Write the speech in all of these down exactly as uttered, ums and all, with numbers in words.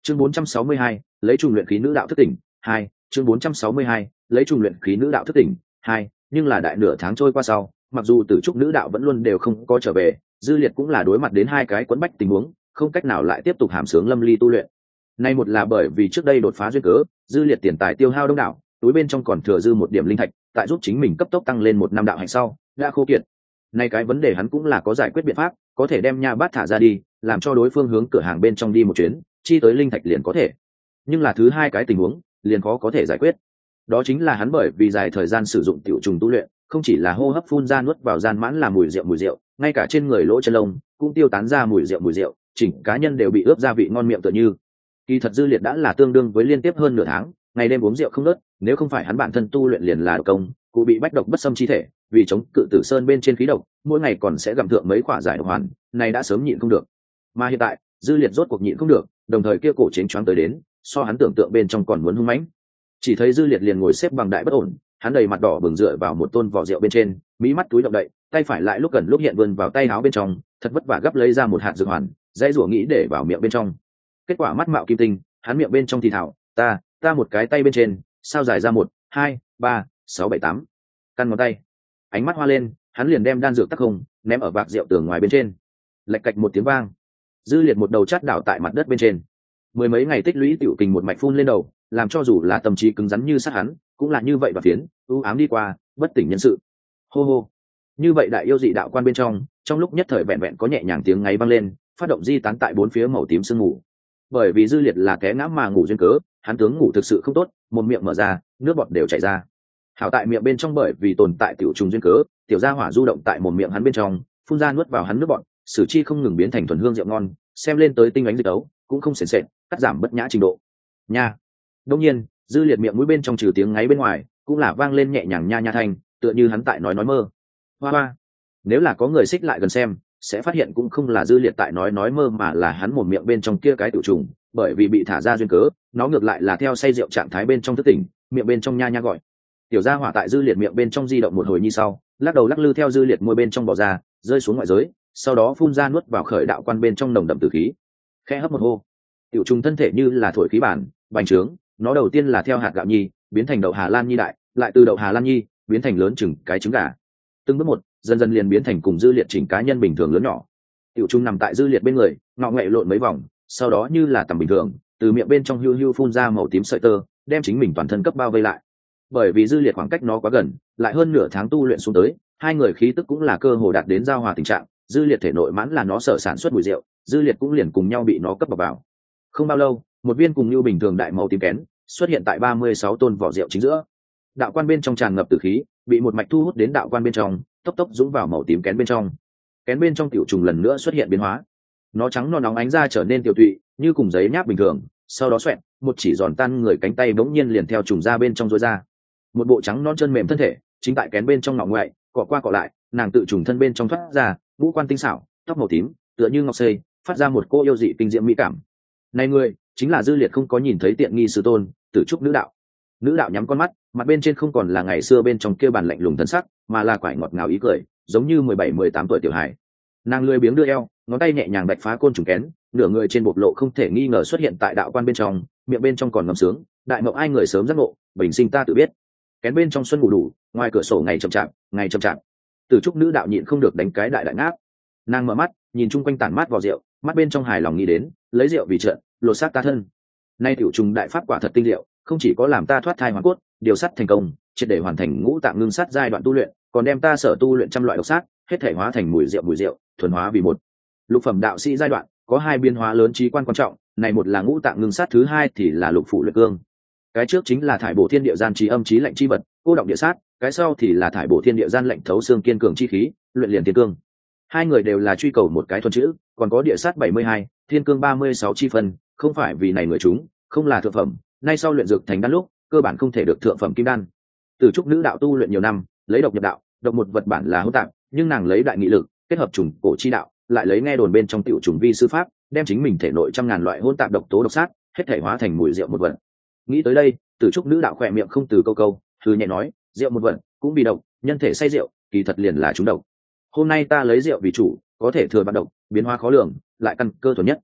chương bốn trăm sáu mươi hai, lấy trùng luyện khí nữ đạo thức tỉnh hai. Chương bốn trăm sáu mươi hai, lấy trùng luyện khí nữ đạo thức tỉnh hai. Nhưng là đại nửa tháng trôi qua sau, mặc dù tử trúc nữ đạo vẫn luôn đều không có trở về, dư liệt cũng là đối mặt đến hai cái quẫn bách tình huống, không cách nào lại tiếp tục hàm sướng lâm ly tu luyện. Nay một là bởi vì trước đây đột phá duyên cớ, dư liệt tiền tài tiêu hao đông đảo, túi bên trong còn thừa dư một điểm linh thạch, tại giúp chính mình cấp tốc tăng lên một năm đạo hạnh sau đã khô kiệt. Nay cái vấn đề hắn cũng là có giải quyết biện pháp, có thể đem nha bát thả ra đi, làm cho đối phương hướng cửa hàng bên trong đi một chuyến, chi tới linh thạch liền có thể. Nhưng là thứ hai cái tình huống liền khó có thể giải quyết, đó chính là hắn bởi vì dài thời gian sử dụng tiểu trùng tu luyện, không chỉ là hô hấp phun ra nuốt vào gian mãn là mùi rượu mùi rượu, ngay cả trên người lỗ chân lông cũng tiêu tán ra mùi rượu mùi rượu, chỉnh cá nhân đều bị ướp gia vị ngon miệng tựa như. Kỳ thật dư liệt đã là tương đương với liên tiếp hơn nửa tháng ngày đêm uống rượu không ngớt, nếu không phải hắn bản thân tu luyện liền là độc công, cụ bị bách độc bất xâm chi thể, vì chống cự tử sơn bên trên khí độc, mỗi ngày còn sẽ gặm thượng mấy quả giải độc hoàn, này đã sớm nhịn không được. Mà hiện tại, dư liệt rốt cuộc nhịn không được, đồng thời kia cổ chênh choáng tới đến, so hắn tưởng tượng bên trong còn muốn hung mãnh. Chỉ thấy dư liệt liền ngồi xếp bằng đại bất ổn, hắn đầy mặt đỏ bừng dựa vào một tôn vỏ rượu bên trên, mí mắt túi động đậy, tay phải lại lúc gần lúc hiện vươn vào tay áo bên trong, thật vất vả gấp lấy ra một hạt dược hoàn, dãy rủa nghĩ để vào miệng bên trong. Kết quả mắt mạo kim tinh, hắn miệng bên trong thì thảo, ta, ta một cái tay bên trên, sao dài ra một, hai, ba, sáu bảy tám, căn ngón tay. Ánh mắt hoa lên, hắn liền đem đan dược tắc không, ném ở vạc rượu tường ngoài bên trên. Lạch cạch một tiếng vang, dư liệt một đầu chát đảo tại mặt đất bên trên. Mười mấy ngày tích lũy tiểu kình một mạch phun lên đầu, làm cho dù là tâm trí cứng rắn như sát hắn, cũng là như vậy và phiến, ưu ám đi qua, bất tỉnh nhân sự. Hô hô. Như vậy đại yêu dị đạo quan bên trong, trong lúc nhất thời vẹn vẹn có nhẹ nhàng tiếng ngáy vang lên, phát động di tán tại bốn phía màu tím sương ngủ. Bởi vì dư liệt là té ngã mà ngủ duyên cớ, hắn tướng ngủ thực sự không tốt, một miệng mở ra, nước bọt đều chảy ra. Hảo tại miệng bên trong bởi vì tồn tại tiểu trùng duyên cớ, tiểu gia hỏa du động tại một miệng hắn bên trong, phun ra nuốt vào hắn nước bọt, sử chi không ngừng biến thành thuần hương rượu ngon, xem lên tới tinh ánh dịch đấu, cũng không sền sệt, cắt giảm bất nhã trình độ. Nha. Đương nhiên, dư liệt miệng mũi bên trong trừ tiếng ngáy bên ngoài, cũng là vang lên nhẹ nhàng nha nha thanh, tựa như hắn tại nói nói mơ. Hoa hoa. Nếu là có người xích lại gần xem, sẽ phát hiện cũng không là dư liệt tại nói nói mơ mà là hắn một miệng bên trong kia cái tiểu trùng, bởi vì bị thả ra duyên cớ, nó ngược lại là theo say rượu trạng thái bên trong thức tỉnh, miệng bên trong nha nha gọi. Tiểu gia hỏa tại dư liệt miệng bên trong di động một hồi như sau, lắc đầu lắc lư theo dư liệt môi bên trong bò ra, rơi xuống ngoại giới, sau đó phun ra nuốt vào khởi đạo quan bên trong nồng đậm tử khí. Khẽ hấp một hô, tiểu trùng thân thể như là thổi khí bản, bành trướng, nó đầu tiên là theo hạt gạo nhi biến thành đậu Hà Lan nhi đại, lại từ đậu Hà Lan nhi biến thành lớn chừng cái trứng gà. Từng bước một, dần dần liền biến thành cùng dư liệt chỉnh cá nhân bình thường lớn nhỏ. Tiểu trùng nằm tại dư liệt bên người, ngọ nghệ lộn mấy vòng, sau đó như là tầm bình thường, từ miệng bên trong hưu hưu phun ra màu tím sợi tơ, đem chính mình toàn thân cấp bao vây lại. Bởi vì dư liệt khoảng cách nó quá gần, lại hơn nửa tháng tu luyện xuống tới, hai người khí tức cũng là cơ hồ đạt đến giao hòa tình trạng, dư liệt thể nội mãn là nó sở sản xuất mùi rượu, dư liệt cũng liền cùng nhau bị nó cấp vào vào. Không bao lâu, một viên cùng như bình thường đại màu tím kén xuất hiện tại ba mươi sáu tôn vỏ rượu chính giữa. Đạo quan bên trong tràn ngập tử khí, bị một mạch thu hút đến đạo quan bên trong, tốc tốc dũng vào màu tím kén bên trong. Kén bên trong tiểu trùng lần nữa xuất hiện biến hóa, nó trắng non nóng ánh ra trở nên tiểu tụy, như cùng giấy nháp bình thường, sau đó xoẹt, một chỉ giòn tan người cánh tay bỗng nhiên liền theo trùng ra bên trong rối ra. Một bộ trắng non chân mềm thân thể, chính tại kén bên trong ngọ ngoại, cọ qua cọ lại, nàng tự trùng thân bên trong thoát ra, ngũ quan tinh xảo, tóc màu tím, tựa như ngọc xây, phát ra một cô yêu dị kinh diễm mỹ cảm. Này người, chính là dư liệt không có nhìn thấy tiện nghi sư tôn, Tử Trúc nữ đạo. Nữ đạo nhắm con mắt, mặt bên trên không còn là ngày xưa bên trong kia bàn lạnh lùng thân sắc, mà là quải ngọt ngào ý cười, giống như mười bảy mười tám tuổi tiểu hài. Nàng lười biếng đưa eo, ngón tay nhẹ nhàng đạch phá côn trùng kén, nửa người trên bộc lộ không thể nghi ngờ xuất hiện tại đạo quan bên trong, miệng bên trong còn ngầm sướng, đại mộng ai người sớm giác ngộ, bình sinh ta tự biết. Kén bên trong xuân ngủ đủ, ngoài cửa sổ ngày chậm chạp, ngày chậm chạp. Tử Trúc nữ đạo nhịn không được đánh cái đại đại ngáp. Nàng mở mắt, nhìn chung quanh tản mát vào rượu, mắt bên trong hài lòng nghĩ đến, lấy rượu vì trận, lột xác ta thân. Nay tiểu trùng đại pháp quả thật tinh diệu, không chỉ có làm ta thoát thai hoàn cốt, điều sắt thành công, triệt để hoàn thành ngũ tạng ngưng sắt giai đoạn tu luyện, còn đem ta sở tu luyện trăm loại độc sát, hết thể hóa thành mùi rượu mùi rượu, thuần hóa vì một. Lục phẩm đạo sĩ giai đoạn có hai biến hóa lớn trí quan quan trọng, này một là ngũ tạng ngưng sát, thứ hai thì là lục phủ luyện cương. Cái trước chính là thải bổ thiên địa gian trí âm trí lạnh chi vật, cô động địa sát, cái sau thì là thải bổ thiên địa gian lạnh thấu xương kiên cường chi khí, luyện liền thiên cương. Hai người đều là truy cầu một cái thuần chữ, còn có địa sát bảy mươi hai, thiên cương ba mươi sáu chi phân, không phải vì này người chúng, không là thượng phẩm, nay sau luyện dược thành đan lúc, cơ bản không thể được thượng phẩm kim đan. Tử Trúc nữ đạo tu luyện nhiều năm, lấy độc nhập đạo, độc một vật bản là hỗn tạp, nhưng nàng lấy đại nghị lực, kết hợp trùng cổ chi đạo, lại lấy nghe đồn bên trong tiểu trùng vi sư pháp, đem chính mình thể nội trăm ngàn loại hỗn tạp độc tố độc sát, hết thể hóa thành mùi rượu một vật. Nghĩ tới đây, Tử Trúc nữ đạo khỏe miệng không từ câu câu, thư nhẹ nói, rượu một vật, cũng vì độc, nhân thể say rượu, kỳ thật liền là chúng độc. Hôm nay ta lấy rượu vì chủ, có thể thừa bạn độc, biến hóa khó lường, lại căn cơ thuần nhất.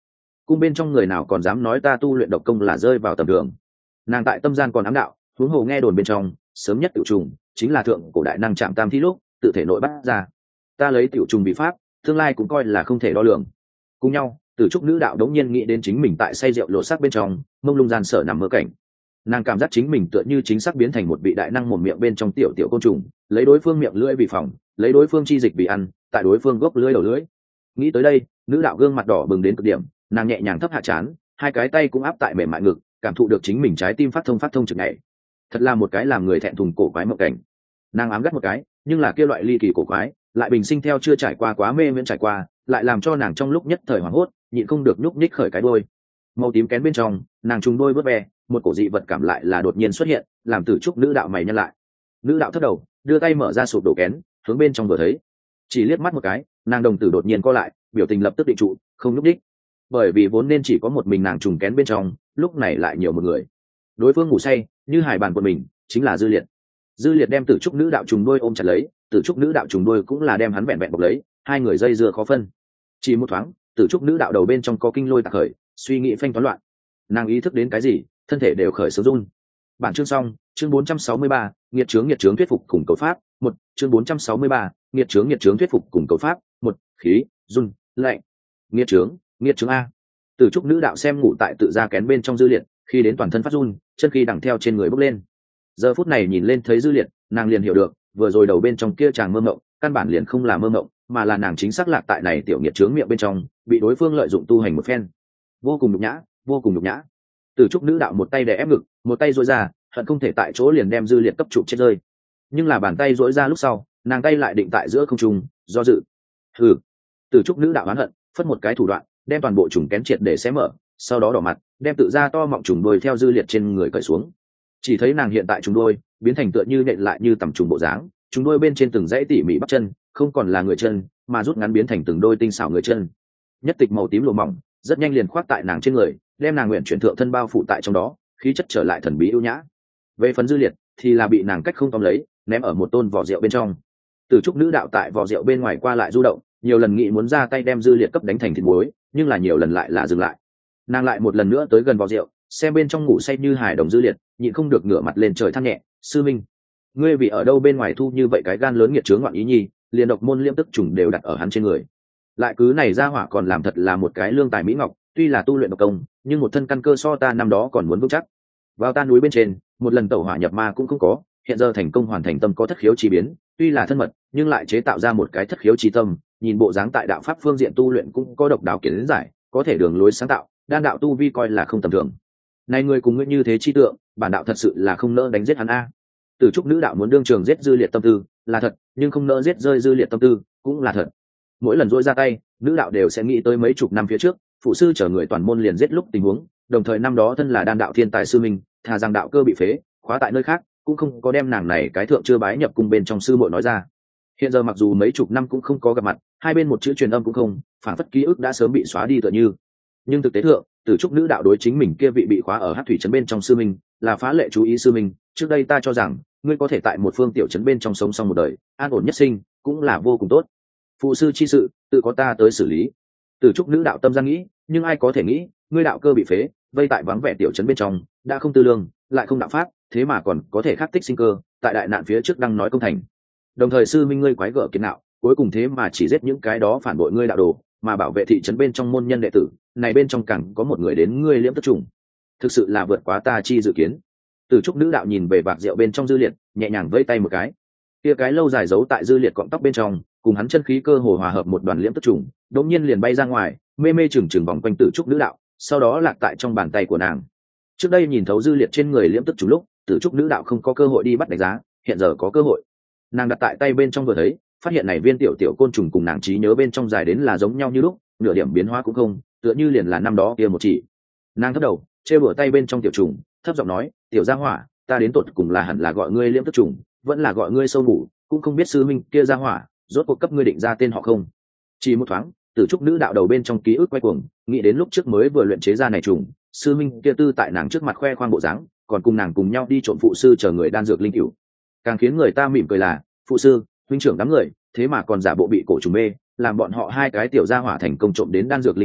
cung bên trong người nào còn dám nói ta tu luyện độc công là rơi vào tầm thường. Nàng tại tâm gian còn ám đạo, huống hồ nghe đồn bên trong sớm nhất tiểu trùng chính là thượng cổ đại năng Trạm Tam Thi lúc tự thể nội bắt ra. Ta lấy tiểu trùng bị pháp, tương lai cũng coi là không thể đo lường. Cùng nhau, Tử Trúc nữ đạo đống nhiên nghĩ đến chính mình tại say rượu lộ sắc bên trong mông lung gian sở nằm mơ cảnh. Nàng cảm giác chính mình tựa như chính xác biến thành một vị đại năng mồm miệng bên trong tiểu tiểu côn trùng, lấy đối phương miệng lưỡi vì phòng, lấy đối phương chi dịch vì ăn, tại đối phương gốc lưỡi đầu lưỡi. Nghĩ tới đây, nữ đạo gương mặt đỏ bừng đến cực điểm, nàng nhẹ nhàng thấp hạ trán, hai cái tay cũng áp tại mềm mại ngực, cảm thụ được chính mình trái tim phát thông phát thông trực nhảy. Thật là một cái làm người thẹn thùng cổ quái mộng cảnh. Nàng ám gắt một cái, nhưng là kia loại ly kỳ cổ quái, lại bình sinh theo chưa trải qua quá mê miễn trải qua, lại làm cho nàng trong lúc nhất thời hoảng hốt, nhịn không được nhúc nhích khởi cái đuôi. Màu tím kén bên trong, nàng trùng đôi vớt ve, một cổ dị vật cảm lại là đột nhiên xuất hiện, làm Tử Trúc nữ đạo mày nhăn lại. Nữ đạo thất đầu, đưa tay mở ra sụp đổ kén, hướng bên trong vừa thấy, chỉ liếc mắt một cái, nàng đồng tử đột nhiên co lại, biểu tình lập tức định trụ, không nhúc nhích. Bởi vì vốn nên chỉ có một mình nàng trùng kén bên trong, lúc này lại nhiều một người. Đối phương ngủ say, như hải bàn của mình, chính là Dư Liệt. Dư Liệt đem Tử Trúc nữ đạo trùng đôi ôm chặt lấy, Tử Trúc nữ đạo trùng đôi cũng là đem hắn vẹn vẹn bọc lấy, hai người dây dưa khó phân. Chỉ một thoáng, Tử Trúc nữ đạo đầu bên trong có kinh lôi tạc khởi, suy nghĩ phanh toán loạn. Nàng ý thức đến cái gì, thân thể đều khởi sướng run. Bản chương xong, chương bốn trăm sáu mươi ba, nghiệt chướng nghiệt chướng thuyết phục cùng cầu pháp, một, chương bốn trăm sáu mươi ba, nghiệt chướng nghiệt chướng thuyết phục cùng cầu pháp, một, khí, run, lạnh. Nghiệt chướng, nghiệt chướng a. Tử Trúc nữ đạo xem ngủ tại tự ra kén bên trong Dư Liệt, khi đến toàn thân phát run, chân khi đằng theo trên người bốc lên. Giờ phút này nhìn lên thấy Dư Liệt, nàng liền hiểu được, vừa rồi đầu bên trong kia chàng mơ mộng, căn bản liền không là mơ mộng, mà là nàng chính xác lạc tại này tiểu nghiệt chướng miệng bên trong, bị đối phương lợi dụng tu hành một phen. Vô cùng nhục nhã, vô cùng nhục nhã. Tử Trúc nữ đạo một tay đè ép ngực, một tay duỗi ra, hận không thể tại chỗ liền đem Dư Liệt cấp trụ chết rơi. Nhưng là bàn tay duỗi ra lúc sau, nàng tay lại định tại giữa không trung, do dự. Hừ. Tử Trúc nữ đạo oán hận, phất một cái thủ đoạn, đem toàn bộ trùng kén triệt để xé mở, sau đó đỏ mặt, đem tự ra to mọng trùng đuôi theo Dư Liệt trên người cởi xuống. Chỉ thấy nàng hiện tại trùng đuôi biến thành tựa như nện lại như tầm trùng bộ dáng, trùng đuôi bên trên từng dãy tỉ mỉ bắp chân, không còn là người chân, mà rút ngắn biến thành từng đôi tinh xảo người chân. Nhất tịch màu tím lụa mỏng, rất nhanh liền khoác tại nàng trên người, đem nàng nguyện chuyển thượng thân bao phủ tại trong đó, khí chất trở lại thần bí ưu nhã. Về phần Dư Liệt thì là bị nàng cách không tóm lấy, ném ở một tôn vỏ rượu bên trong. Tử Trúc nữ đạo tại vỏ rượu bên ngoài qua lại du động, nhiều lần nghĩ muốn ra tay đem Dư Liệt cấp đánh thành thịt muối, nhưng là nhiều lần lại là dừng lại. Nàng lại một lần nữa tới gần vỏ rượu, xem bên trong ngủ say như hài đồng Dư Liệt, nhịn không được ngửa mặt lên trời than nhẹ, sư minh, ngươi vì ở đâu bên ngoài thu như vậy cái gan lớn nghiệt chướng ngoạn ý nhi, liền độc môn liêm tức trùng đều đặt ở hắn trên người. Lại cứ này ra hỏa còn làm thật là một cái lương tài mỹ ngọc, tuy là tu luyện độc công, nhưng một thân căn cơ so ta năm đó còn muốn vững chắc. Vào ta núi bên trên, một lần tẩu hỏa nhập ma cũng không có, hiện giờ thành công hoàn thành tâm có thất khiếu chi biến, tuy là thân mật, nhưng lại chế tạo ra một cái thất khiếu chi tâm, nhìn bộ dáng tại đạo pháp phương diện tu luyện cũng có độc đáo kiến giải, có thể đường lối sáng tạo, đan đạo tu vi coi là không tầm thường. Này người cùng ngươi như thế chi tượng, bản đạo thật sự là không nỡ đánh giết hắn a. Tử Trúc nữ đạo muốn đương trường giết Dư Liệt tâm tư, là thật, nhưng không nỡ giết rơi Dư Liệt tâm tư, cũng là thật. Mỗi lần duỗi ra tay, nữ đạo đều sẽ nghĩ tới mấy chục năm phía trước, phụ sư chở người toàn môn liền giết lúc tình huống, đồng thời năm đó thân là đan đạo thiên tài sư minh, thà rằng đạo cơ bị phế, khóa tại nơi khác, cũng không có đem nàng này cái thượng chưa bái nhập cung bên trong sư muội nói ra. Hiện giờ mặc dù mấy chục năm cũng không có gặp mặt, hai bên một chữ truyền âm cũng không, phản phất ký ức đã sớm bị xóa đi tựa như. Nhưng thực tế thượng, Tử Trúc nữ đạo đối chính mình kia vị bị khóa ở Hắc thủy trấn bên trong sư minh, là phá lệ chú ý sư minh, trước đây ta cho rằng, ngươi có thể tại một phương tiểu trấn bên trong sống xong một đời, an ổn nhất sinh, cũng là vô cùng tốt. Phụ sư chi sự, tự có ta tới xử lý. Tử Trúc nữ đạo tâm gian nghĩ, nhưng ai có thể nghĩ, ngươi đạo cơ bị phế, vây tại vắng vẻ tiểu trấn bên trong, đã không tư lương, lại không đạo pháp, thế mà còn có thể khắc tích sinh cơ, tại đại nạn phía trước đang nói công thành. Đồng thời sư minh ngươi quái gở kiến nạo, cuối cùng thế mà chỉ giết những cái đó phản bội ngươi đạo đồ, mà bảo vệ thị trấn bên trong môn nhân đệ tử, này bên trong càng có một người đến ngươi liễm tức trùng, thực sự là vượt quá ta chi dự kiến. Tử Trúc nữ đạo nhìn về vạc rượu bên trong Dư Liệt, nhẹ nhàng vẫy tay một cái, kia cái lâu dài giấu tại Dư Liệt cọng tóc bên trong, cùng hắn chân khí cơ hồ hòa hợp một đoàn liễm tức trùng, đột nhiên liền bay ra ngoài, mê mê chừng chừng vòng quanh Tử Trúc nữ đạo, sau đó lạc tại trong bàn tay của nàng. Trước đây nhìn thấu Dư Liệt trên người liễm tức trùng lúc, Tử Trúc nữ đạo không có cơ hội đi bắt đánh giá, hiện giờ có cơ hội. Nàng đặt tại tay bên trong vừa thấy, phát hiện này viên tiểu tiểu côn trùng cùng nàng trí nhớ bên trong dài đến là giống nhau như lúc, nửa điểm biến hóa cũng không, tựa như liền là năm đó kia một chỉ. Nàng thấp đầu, trêu bửa tay bên trong tiểu trùng, thấp giọng nói, tiểu gia hỏa, ta đến tột cùng là hẳn là gọi ngươi liễm tức trùng, vẫn là gọi ngươi sâu ngủ, cũng không biết sư minh kia gia hỏa, rốt cuộc cấp ngươi định ra tên họ không. Chỉ một thoáng, Tử Trúc nữ đạo đầu bên trong ký ức quay cuồng, nghĩ đến lúc trước mới vừa luyện chế ra này trùng, sư minh kia tư tại nàng trước mặt khoe khoang bộ dáng, còn cùng nàng cùng nhau đi trộm phụ sư chờ người đan dược linh cửu. Càng khiến người ta mỉm cười là, phụ sư, huynh trưởng đám người, thế mà còn giả bộ bị cổ trùng mê, làm bọn họ hai cái tiểu gia hỏa thành công trộm đến đan dược linh cửu,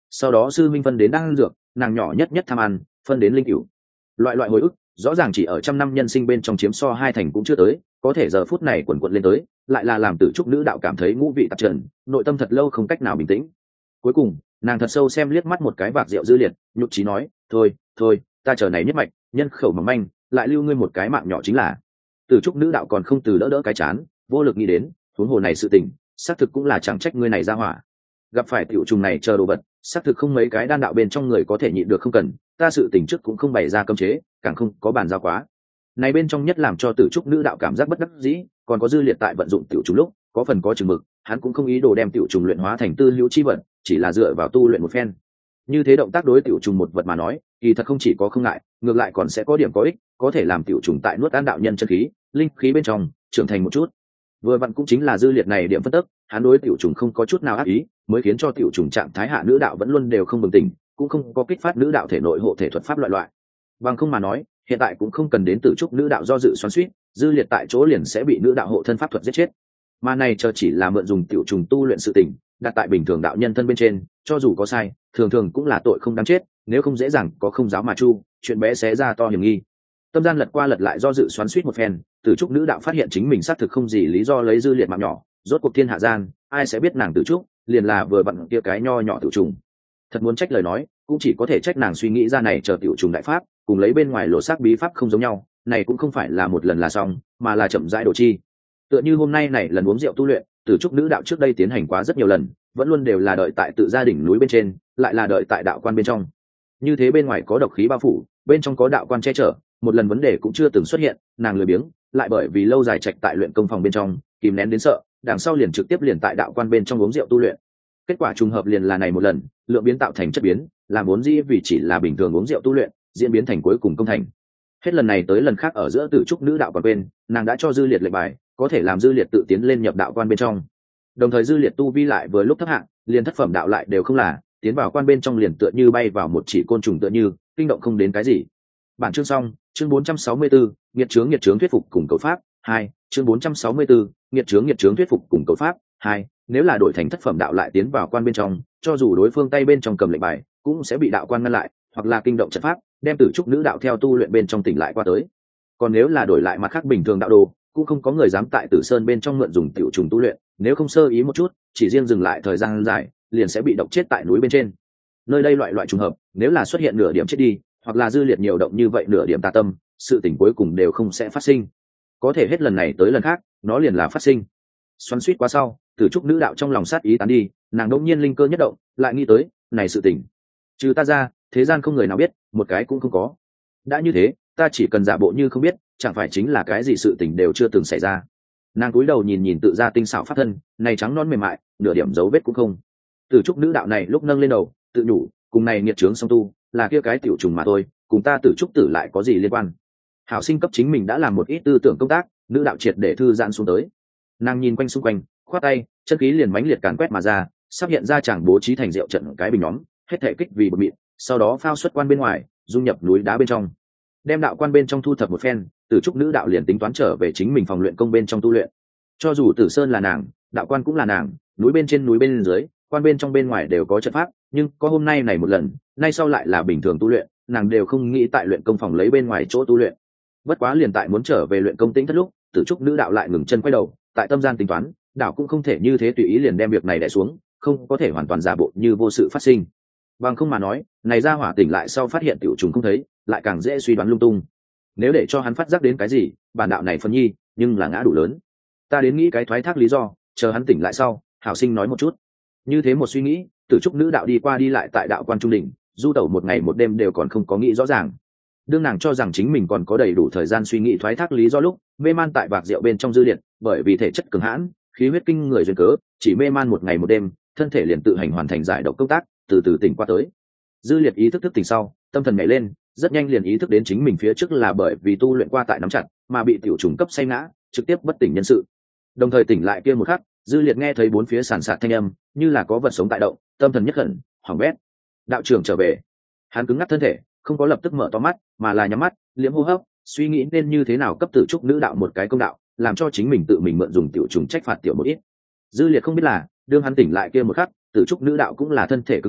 sau đó sư minh phân đến đang ăn dược, nàng nhỏ nhất nhất tham ăn, phân đến linh cửu. Loại loại hồi ức rõ ràng chỉ ở trăm năm nhân sinh bên trong chiếm so hai thành cũng chưa tới, có thể giờ phút này quần quận lên tới, lại là làm Tử Trúc nữ đạo cảm thấy ngũ vị tạp trần, nội tâm thật lâu không cách nào bình tĩnh. Cuối cùng nàng thật sâu xem liếc mắt một cái vạc rượu Dư Liệt, nhục trí nói, thôi thôi, ta chờ này nhất mạch, nhân khẩu mỏng manh, lại lưu ngươi một cái mạng nhỏ chính là. Tử Trúc nữ đạo còn không từ đỡ đỡ cái chán, vô lực nghĩ đến, huống hồ này sự tình, xác thực cũng là chẳng trách ngươi này ra hỏa. Gặp phải tiểu trùng này chờ đồ vật, xác thực không mấy cái đan đạo bên trong người có thể nhịn được không cần, ta sự tình trước cũng không bày ra cấm chế, càng không có bàn giao quá. Này bên trong nhất làm cho Tử Trúc nữ đạo cảm giác bất đắc dĩ, còn có Dư Liệt tại vận dụng tiểu trùng lúc, có phần có chừng mực, hắn cũng không ý đồ đem tiểu trùng luyện hóa thành tư hữu chi vật, chỉ là dựa vào tu luyện một phen. Như thế động tác đối tiểu trùng một vật mà nói, kỳ thật không chỉ có không ngại, ngược lại còn sẽ có điểm có ích, có thể làm tiểu trùng tại nuốt ăn đạo nhân chân khí, linh khí bên trong trưởng thành một chút. Vừa vặn cũng chính là Dư Liệt này điểm phân tức, hắn đối tiểu trùng không có chút nào ác ý, mới khiến cho tiểu trùng trạng thái hạ nữ đạo vẫn luôn đều không bừng tỉnh, cũng không có kích phát nữ đạo thể nội hộ thể thuật pháp loại loại. Bằng không mà nói, hiện tại cũng không cần đến Tử Trúc nữ đạo do dự xoắn xuýt, Dư Liệt tại chỗ liền sẽ bị nữ đạo hộ thân pháp thuật giết chết. Mà này chờ chỉ là mượn dùng tiểu trùng tu luyện sự tình, đặt tại bình thường đạo nhân thân bên trên, cho dù có sai, thường thường cũng là tội không đáng chết, nếu không dễ dàng có không giáo mà chu, chuyện bé xé ra to hiểm nghi. Tâm gian lật qua lật lại do dự xoắn xuýt một phen, Tử Trúc nữ đạo phát hiện chính mình xác thực không gì lý do lấy Dư Liệt mạng nhỏ, rốt cuộc thiên hạ gian, ai sẽ biết nàng Tử Trúc, liền là vừa vặn kia cái nho nhỏ tiểu trùng. Thật muốn trách lời nói, cũng chỉ có thể trách nàng suy nghĩ ra này chờ tiểu trùng đại pháp, cùng lấy bên ngoài lộ xác bí pháp không giống nhau, này cũng không phải là một lần là xong, mà là chậm rãi độ chi. Tựa như hôm nay này lần uống rượu tu luyện, Tử Trúc nữ đạo trước đây tiến hành quá rất nhiều lần, vẫn luôn đều là đợi tại tự gia đỉnh núi bên trên, lại là đợi tại đạo quan bên trong. Như thế bên ngoài có độc khí bao phủ, bên trong có đạo quan che chở, một lần vấn đề cũng chưa từng xuất hiện, nàng lười biếng, lại bởi vì lâu dài trạch tại luyện công phòng bên trong, kìm nén đến sợ, đằng sau liền trực tiếp liền tại đạo quan bên trong uống rượu tu luyện. Kết quả trùng hợp liền là này một lần, lượng biến tạo thành chất biến, làm vốn dĩ vì chỉ là bình thường uống rượu tu luyện, diễn biến thành cuối cùng công thành. Hết lần này tới lần khác ở giữa Tử Trúc nữ đạo còn quên, nàng đã cho Dư Liệt lệnh bài, có thể làm Dư Liệt tự tiến lên nhập đạo quan bên trong. Đồng thời Dư Liệt tu vi lại vừa lúc thấp hạng, liền thất phẩm đạo lại đều không là, tiến vào quan bên trong liền tựa như bay vào một chỉ côn trùng tựa như, kinh động không đến cái gì. Bản chương xong, chương bốn trăm sáu mươi bốn, nghiệt chướng nghiệt chướng thuyết phục cùng cầu pháp, hai, chương bốn trăm sáu mươi bốn, nghiệt chướng nghiệt chướng thuyết phục cùng cầu pháp, hai, nếu là đổi thành thất phẩm đạo lại tiến vào quan bên trong, cho dù đối phương tay bên trong cầm lệnh bài, cũng sẽ bị đạo quan ngăn lại, hoặc là kinh động trận pháp, đem Tử Trúc nữ đạo theo tu luyện bên trong tỉnh lại qua tới. Còn nếu là đổi lại mặt khác bình thường đạo đồ, cũng không có người dám tại Tử Sơn bên trong mượn dùng tiểu trùng tu luyện, nếu không sơ ý một chút, chỉ riêng dừng lại thời gian dài, liền sẽ bị độc chết tại núi bên trên. Nơi đây loại loại trùng hợp, nếu là xuất hiện nửa điểm chết đi, hoặc là Dư Liệt nhiều động như vậy nửa điểm tà tâm, sự tình cuối cùng đều không sẽ phát sinh. Có thể hết lần này tới lần khác, nó liền là phát sinh. Xoắn xuýt quá sau, Tử Trúc nữ đạo trong lòng sát ý tán đi, nàng đột nhiên linh cơ nhất động, lại nghĩ tới, này sự tình, trừ ta ra, thế gian không người nào biết, một cái cũng không có. Đã như thế, ta chỉ cần giả bộ như không biết, chẳng phải chính là cái gì sự tình đều chưa từng xảy ra. Nàng cúi đầu nhìn nhìn tự ra tinh xảo pháp thân, này trắng non mềm mại, nửa điểm dấu vết cũng không. Tử Trúc nữ đạo này lúc nâng lên đầu, tự nhủ, cùng này nghiệt chướng song tu, là kia cái tiểu trùng mà thôi, cùng ta Tử Trúc tử lại có gì liên quan? Hảo sinh cấp chính mình đã làm một ít tư tưởng công tác, nữ đạo triệt để thư giãn xuống tới. Nàng nhìn quanh xung quanh, khoát tay, chân khí liền mãnh liệt càn quét mà ra, sắp hiện ra chẳng bố trí thành rượu trận cái bình nhóm, hết thể kích vì bột mịn, sau đó phao xuất quan bên ngoài, dung nhập núi đá bên trong. Đem đạo quan bên trong thu thập một phen, Tử Trúc nữ đạo liền tính toán trở về chính mình phòng luyện công bên trong tu luyện. Cho dù Tử Sơn là nàng, đạo quan cũng là nàng, núi bên trên núi bên dưới, quan bên trong bên ngoài đều có trận pháp, nhưng có hôm nay này một lần, nay sau lại là bình thường tu luyện, nàng đều không nghĩ tại luyện công phòng lấy bên ngoài chỗ tu luyện. Bất quá liền tại muốn trở về luyện công tĩnh thất lúc, Tử Trúc nữ đạo lại ngừng chân quay đầu, tại tâm gian tính toán, đạo cũng không thể như thế tùy ý liền đem việc này đè xuống, không có thể hoàn toàn giả bộ như vô sự phát sinh. Bằng không mà nói, này ra hỏa tỉnh lại sau phát hiện tiểu trùng không thấy, lại càng dễ suy đoán lung tung. Nếu để cho hắn phát giác đến cái gì, bản đạo này phân nhi, nhưng là ngã đủ lớn. Ta đến nghĩ cái thoái thác lý do, chờ hắn tỉnh lại sau, hảo sinh nói một chút. Như thế một suy nghĩ, Tử Trúc nữ đạo đi qua đi lại tại đạo quan trung đỉnh, du tẩu một ngày một đêm đều còn không có nghĩ rõ ràng. Đương nàng cho rằng chính mình còn có đầy đủ thời gian suy nghĩ thoái thác lý do lúc, mê man tại vạc rượu bên trong Dư Liệt, bởi vì thể chất cường hãn, khí huyết kinh người duyên cớ, chỉ mê man một ngày một đêm, thân thể liền tự hành hoàn thành giải độc công tác, từ từ tỉnh qua tới. Dư Liệt ý thức thức tỉnh sau, tâm thần nhảy lên, rất nhanh liền ý thức đến chính mình phía trước là bởi vì tu luyện qua tại nắm chặt, mà bị tiểu trùng cấp say ngã, trực tiếp bất tỉnh nhân sự. Đồng thời tỉnh lại kia một khắc, Dư Liệt nghe thấy bốn phía sàn sạt thanh âm, như là có vật sống tại động, tâm thần nhất khẩn, hoảng bét. Đạo trưởng trở về. Hắn cứng ngắc thân thể, không có lập tức mở to mắt, mà là nhắm mắt, liễm hô hấp, suy nghĩ nên như thế nào cấp Tử Trúc nữ đạo một cái công đạo, làm cho chính mình tự mình mượn dùng tiểu trùng trách phạt tiểu một ít. Dư Liệt không biết là, đương hắn tỉnh lại kia một khắc, Tử Trúc nữ đạo cũng là thân thể cứng đờ,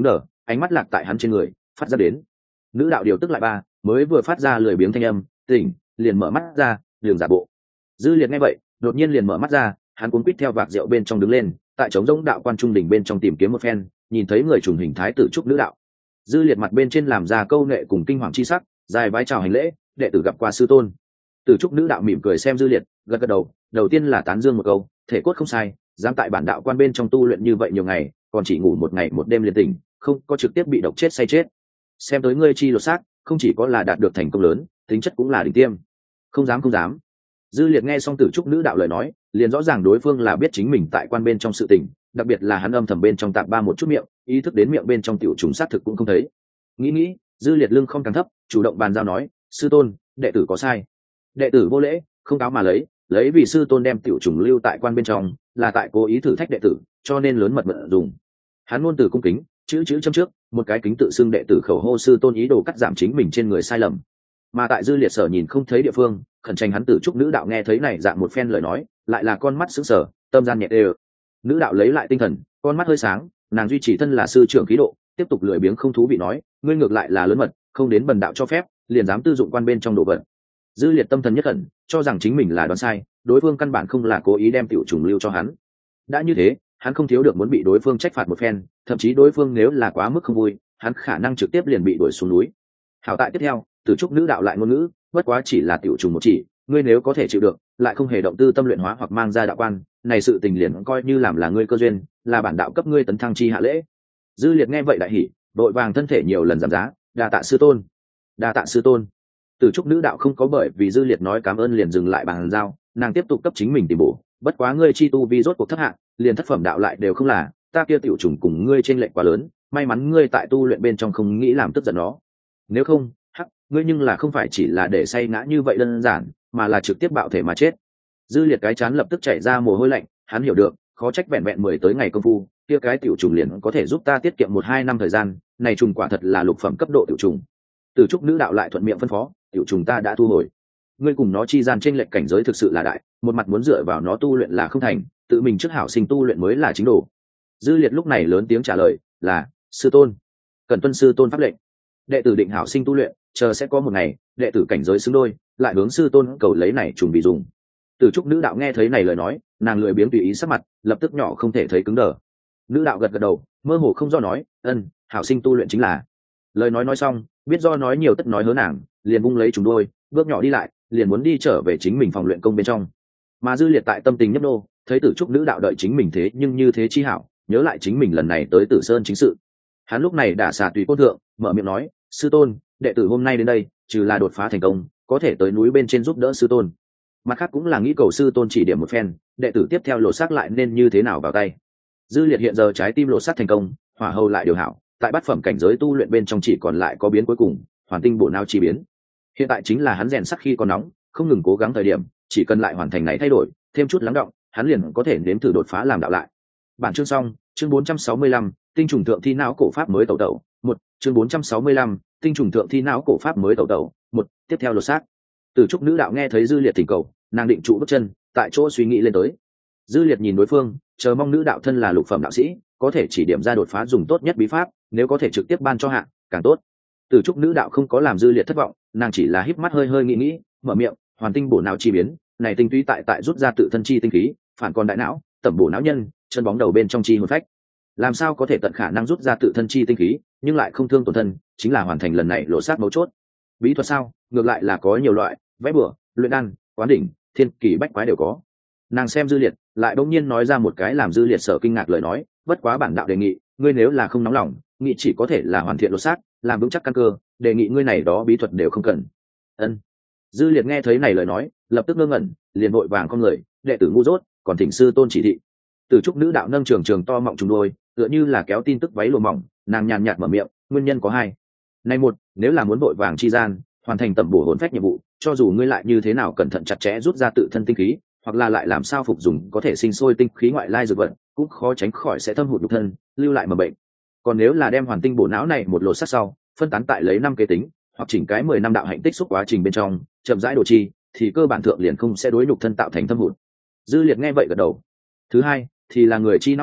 ánh mắt lạc tại hắn trên người phát ra đến. Nữ đạo điều tức lại ba mới vừa phát ra lười biếng thanh âm, tỉnh liền mở mắt ra, đường giả bộ. Dư Liệt nghe vậy đột nhiên liền mở mắt ra, hắn cuốn quýt theo vạc rượu bên trong đứng lên, tại trống rỗng đạo quan trung đỉnh bên trong tìm kiếm một phen, nhìn thấy người trùng hình thái tử trúc nữ đạo. Dư Liệt mặt bên trên làm ra câu nệ cùng kinh hoàng chi sắc, dài vái chào hành lễ, đệ tử gặp qua sư tôn. Tử trúc nữ đạo mỉm cười xem Dư Liệt, gật gật đầu, đầu tiên là tán dương một câu, thể cốt không sai, dám tại bản đạo quan bên trong tu luyện như vậy nhiều ngày, còn chỉ ngủ một ngày một đêm liền tỉnh, không có trực tiếp bị độc chết say chết. Xem tới ngươi chi lột xác, không chỉ có là đạt được thành công lớn, tính chất cũng là đỉnh tiêm. Không dám không dám. Dư Liệt nghe xong Tử trúc nữ đạo lời nói, liền rõ ràng đối phương là biết chính mình tại quan bên trong sự tình, đặc biệt là hắn âm thầm bên trong tạp ba một chút miệng, ý thức đến miệng bên trong tiểu trùng sát thực cũng không thấy. Nghĩ nghĩ, Dư Liệt lưng không càng thấp, chủ động bàn giao nói, sư tôn, đệ tử có sai. Đệ tử vô lễ, không cáo mà lấy, lấy vì sư tôn đem tiểu trùng lưu tại quan bên trong, là tại cố ý thử thách đệ tử, cho nên lớn mật mật dùng. Hắn ngôn từ cung kính, chữ chữ châm trước, một cái kính tự xưng đệ tử khẩu hô sư tôn ý đồ cắt giảm chính mình trên người sai lầm. Mà tại Dư Liệt sở nhìn không thấy địa phương, khẩn tranh hắn Tử trúc nữ đạo nghe thấy này dạng một phen lời nói, lại là con mắt sững sờ, tâm gian nhẹ đều. Nữ đạo lấy lại tinh thần, con mắt hơi sáng, nàng duy trì thân là sư trưởng khí độ, tiếp tục lười biếng không thú vị nói, ngươi ngược lại là lớn mật, không đến bần đạo cho phép, liền dám tư dụng quan bên trong đồ vật. Dư Liệt tâm thần nhất khẩn, cho rằng chính mình là đoán sai, đối phương căn bản không là cố ý đem tiểu trùng lưu cho hắn. Đã như thế, hắn không thiếu được muốn bị đối phương trách phạt một phen, thậm chí đối phương nếu là quá mức không vui, hắn khả năng trực tiếp liền bị đuổi xuống núi. Hảo tại tiếp theo, Tử trúc nữ đạo lại ngôn ngữ, bất quá chỉ là tiểu trùng một chỉ, ngươi nếu có thể chịu được, lại không hề động tư tâm luyện hóa hoặc mang ra đạo quan, này sự tình liền coi như làm là ngươi cơ duyên, là bản đạo cấp ngươi tấn thăng chi hạ lễ. Dư Liệt nghe vậy đại hỉ, đội vàng thân thể nhiều lần giảm giá, đa tạ sư tôn, đa tạ sư tôn. Tử trúc nữ đạo không có bởi vì Dư Liệt nói cảm ơn liền dừng lại bàn giao, nàng tiếp tục cấp chính mình tìm bổ, bất quá ngươi chi tu vi rốt cuộc thất hạng, liền thất phẩm đạo lại đều không là, ta kia tiểu trùng cùng ngươi trên lệnh quá lớn, may mắn ngươi tại tu luyện bên trong không nghĩ làm tức giận nó. Nếu không, hắc, ngươi nhưng là không phải chỉ là để say ngã như vậy đơn giản, mà là trực tiếp bạo thể mà chết. Dư Liệt cái chán lập tức chảy ra mồ hôi lạnh, hắn hiểu được, khó trách vẹn vẹn mười tới ngày công phu, kia cái tiểu trùng liền có thể giúp ta tiết kiệm một hai năm thời gian, này trùng quả thật là lục phẩm cấp độ tiểu trùng. Tử trúc nữ đạo lại thuận miệng phân phó, tiểu trùng ta đã thu hồi. Ngươi cùng nó chi gian chênh lệch cảnh giới thực sự là đại, một mặt muốn dựa vào nó tu luyện là không thành, tự mình trước hảo sinh tu luyện mới là chính đồ. Dư Liệt lúc này lớn tiếng trả lời, là sư tôn, cần tuân sư tôn pháp lệnh. Đệ tử định hảo sinh tu luyện, chờ sẽ có một ngày, đệ tử cảnh giới xứng đôi, lại hướng sư tôn cầu lấy này trùng bị dùng. Tử trúc nữ đạo nghe thấy này lời nói, nàng lười biếng tùy ý sắc mặt, lập tức nhỏ không thể thấy cứng đờ. Nữ đạo gật gật đầu, mơ hồ không do nói, ân, hảo sinh tu luyện chính là. Lời nói nói xong, biết do nói nhiều tất nói hớ nàng, liền vung lấy trùng đôi, bước nhỏ đi lại, liền muốn đi trở về chính mình phòng luyện công bên trong. Mà Dư Liệt tại tâm tình nhấp nô, thấy Tử trúc nữ đạo đợi chính mình thế nhưng như thế chi hảo, nhớ lại chính mình lần này tới Tử Sơn chính sự. Hắn lúc này đã xả tùy cốt thượng, mở miệng nói, sư tôn, đệ tử hôm nay đến đây, trừ là đột phá thành công, có thể tới núi bên trên giúp đỡ sư tôn. Mặt khác cũng là nghĩ cầu sư tôn chỉ điểm một phen, đệ tử tiếp theo lột xác lại nên như thế nào vào tay. Dư Liệt hiện giờ trái tim lột xác thành công, hỏa hầu lại điều hảo, tại bát phẩm cảnh giới tu luyện bên trong chỉ còn lại có biến cuối cùng, hoàn tinh bộ não chi biến. Hiện tại chính là hắn rèn sắc khi còn nóng, không ngừng cố gắng thời điểm, chỉ cần lại hoàn thành này thay đổi, thêm chút lắng động, hắn liền có thể nếm thử đột phá làm đạo lại. Bản chương xong, chương bốn trăm sáu mươi lăm, tinh trùng thượng thi não cổ pháp mới tẩu tẩu, một, chương bốn trăm sáu mươi lăm, tinh trùng thượng thi não cổ pháp mới tẩu tẩu, một, tiếp theo lột xác. Tử trúc nữ đạo nghe thấy Dư Liệt thỉnh cầu, nàng định trụ bước chân, tại chỗ suy nghĩ lên tới. Dư Liệt nhìn đối phương, chờ mong nữ đạo thân là lục phẩm đạo sĩ, có thể chỉ điểm ra đột phá dùng tốt nhất bí pháp, nếu có thể trực tiếp ban cho hạ, càng tốt. Tử trúc nữ đạo không có làm Dư Liệt thất vọng, nàng chỉ là híp mắt hơi hơi nghĩ nghĩ, mở miệng, hoàn tinh bổ não chi biến, này tinh túy tại tại rút ra tự thân chi tinh khí, phản còn đại não, tẩm bổ não nhân, chân bóng đầu bên trong chi hồn phách. Làm sao có thể tận khả năng rút ra tự thân chi tinh khí, nhưng lại không thương tổn thân, chính là hoàn thành lần này lộ sát mấu chốt. Bí thuật sao, ngược lại là có nhiều loại, vẽ bừa, luyện đan, quán đỉnh, thiên kỳ bách quái đều có. Nàng xem Dư Liệt, lại bỗng nhiên nói ra một cái làm Dư Liệt sợ kinh ngạc lời nói, bất quá bản đạo đề nghị, ngươi nếu là không nóng lòng, nghị chỉ có thể là hoàn thiện lộ sát, làm vững chắc căn cơ, đề nghị ngươi này đó bí thuật đều không cần. Ân. Dư Liệt nghe thấy này lời nói, lập tức ngơ ngẩn, liền vội vàng con người, đệ tử ngu dốt, còn thỉnh sư tôn chỉ thị. Tử trúc nữ đạo nâng trường trường to mọng trùng đôi, tựa như là kéo tin tức váy lụa mỏng, nàng nhàn nhạt mở miệng, nguyên nhân có hai. Này một, nếu là muốn vội vàng chi gian, hoàn thành tầm bổ hồn phách nhiệm vụ, cho dù ngươi lại như thế nào cẩn thận chặt chẽ rút ra tự thân tinh khí, hoặc là lại làm sao phục dùng có thể sinh sôi tinh khí ngoại lai dược vật, cũng khó tránh khỏi sẽ thâm hụt nhục thân, lưu lại mầm bệnh. Còn nếu là đem hoàn tinh bổ não này một lột xác sau, phân tán tại lấy năm kế tính, hoặc chỉnh cái mười năm đạo hạnh tích xúc quá trình bên trong, chậm rãi đồ chi, thì cơ bản thượng liền không sẽ đối nhục thân tạo thành thâm hụt. Dư Liệt nghe vậy gật đầu. Thứ hai, thì là người chi não bộ,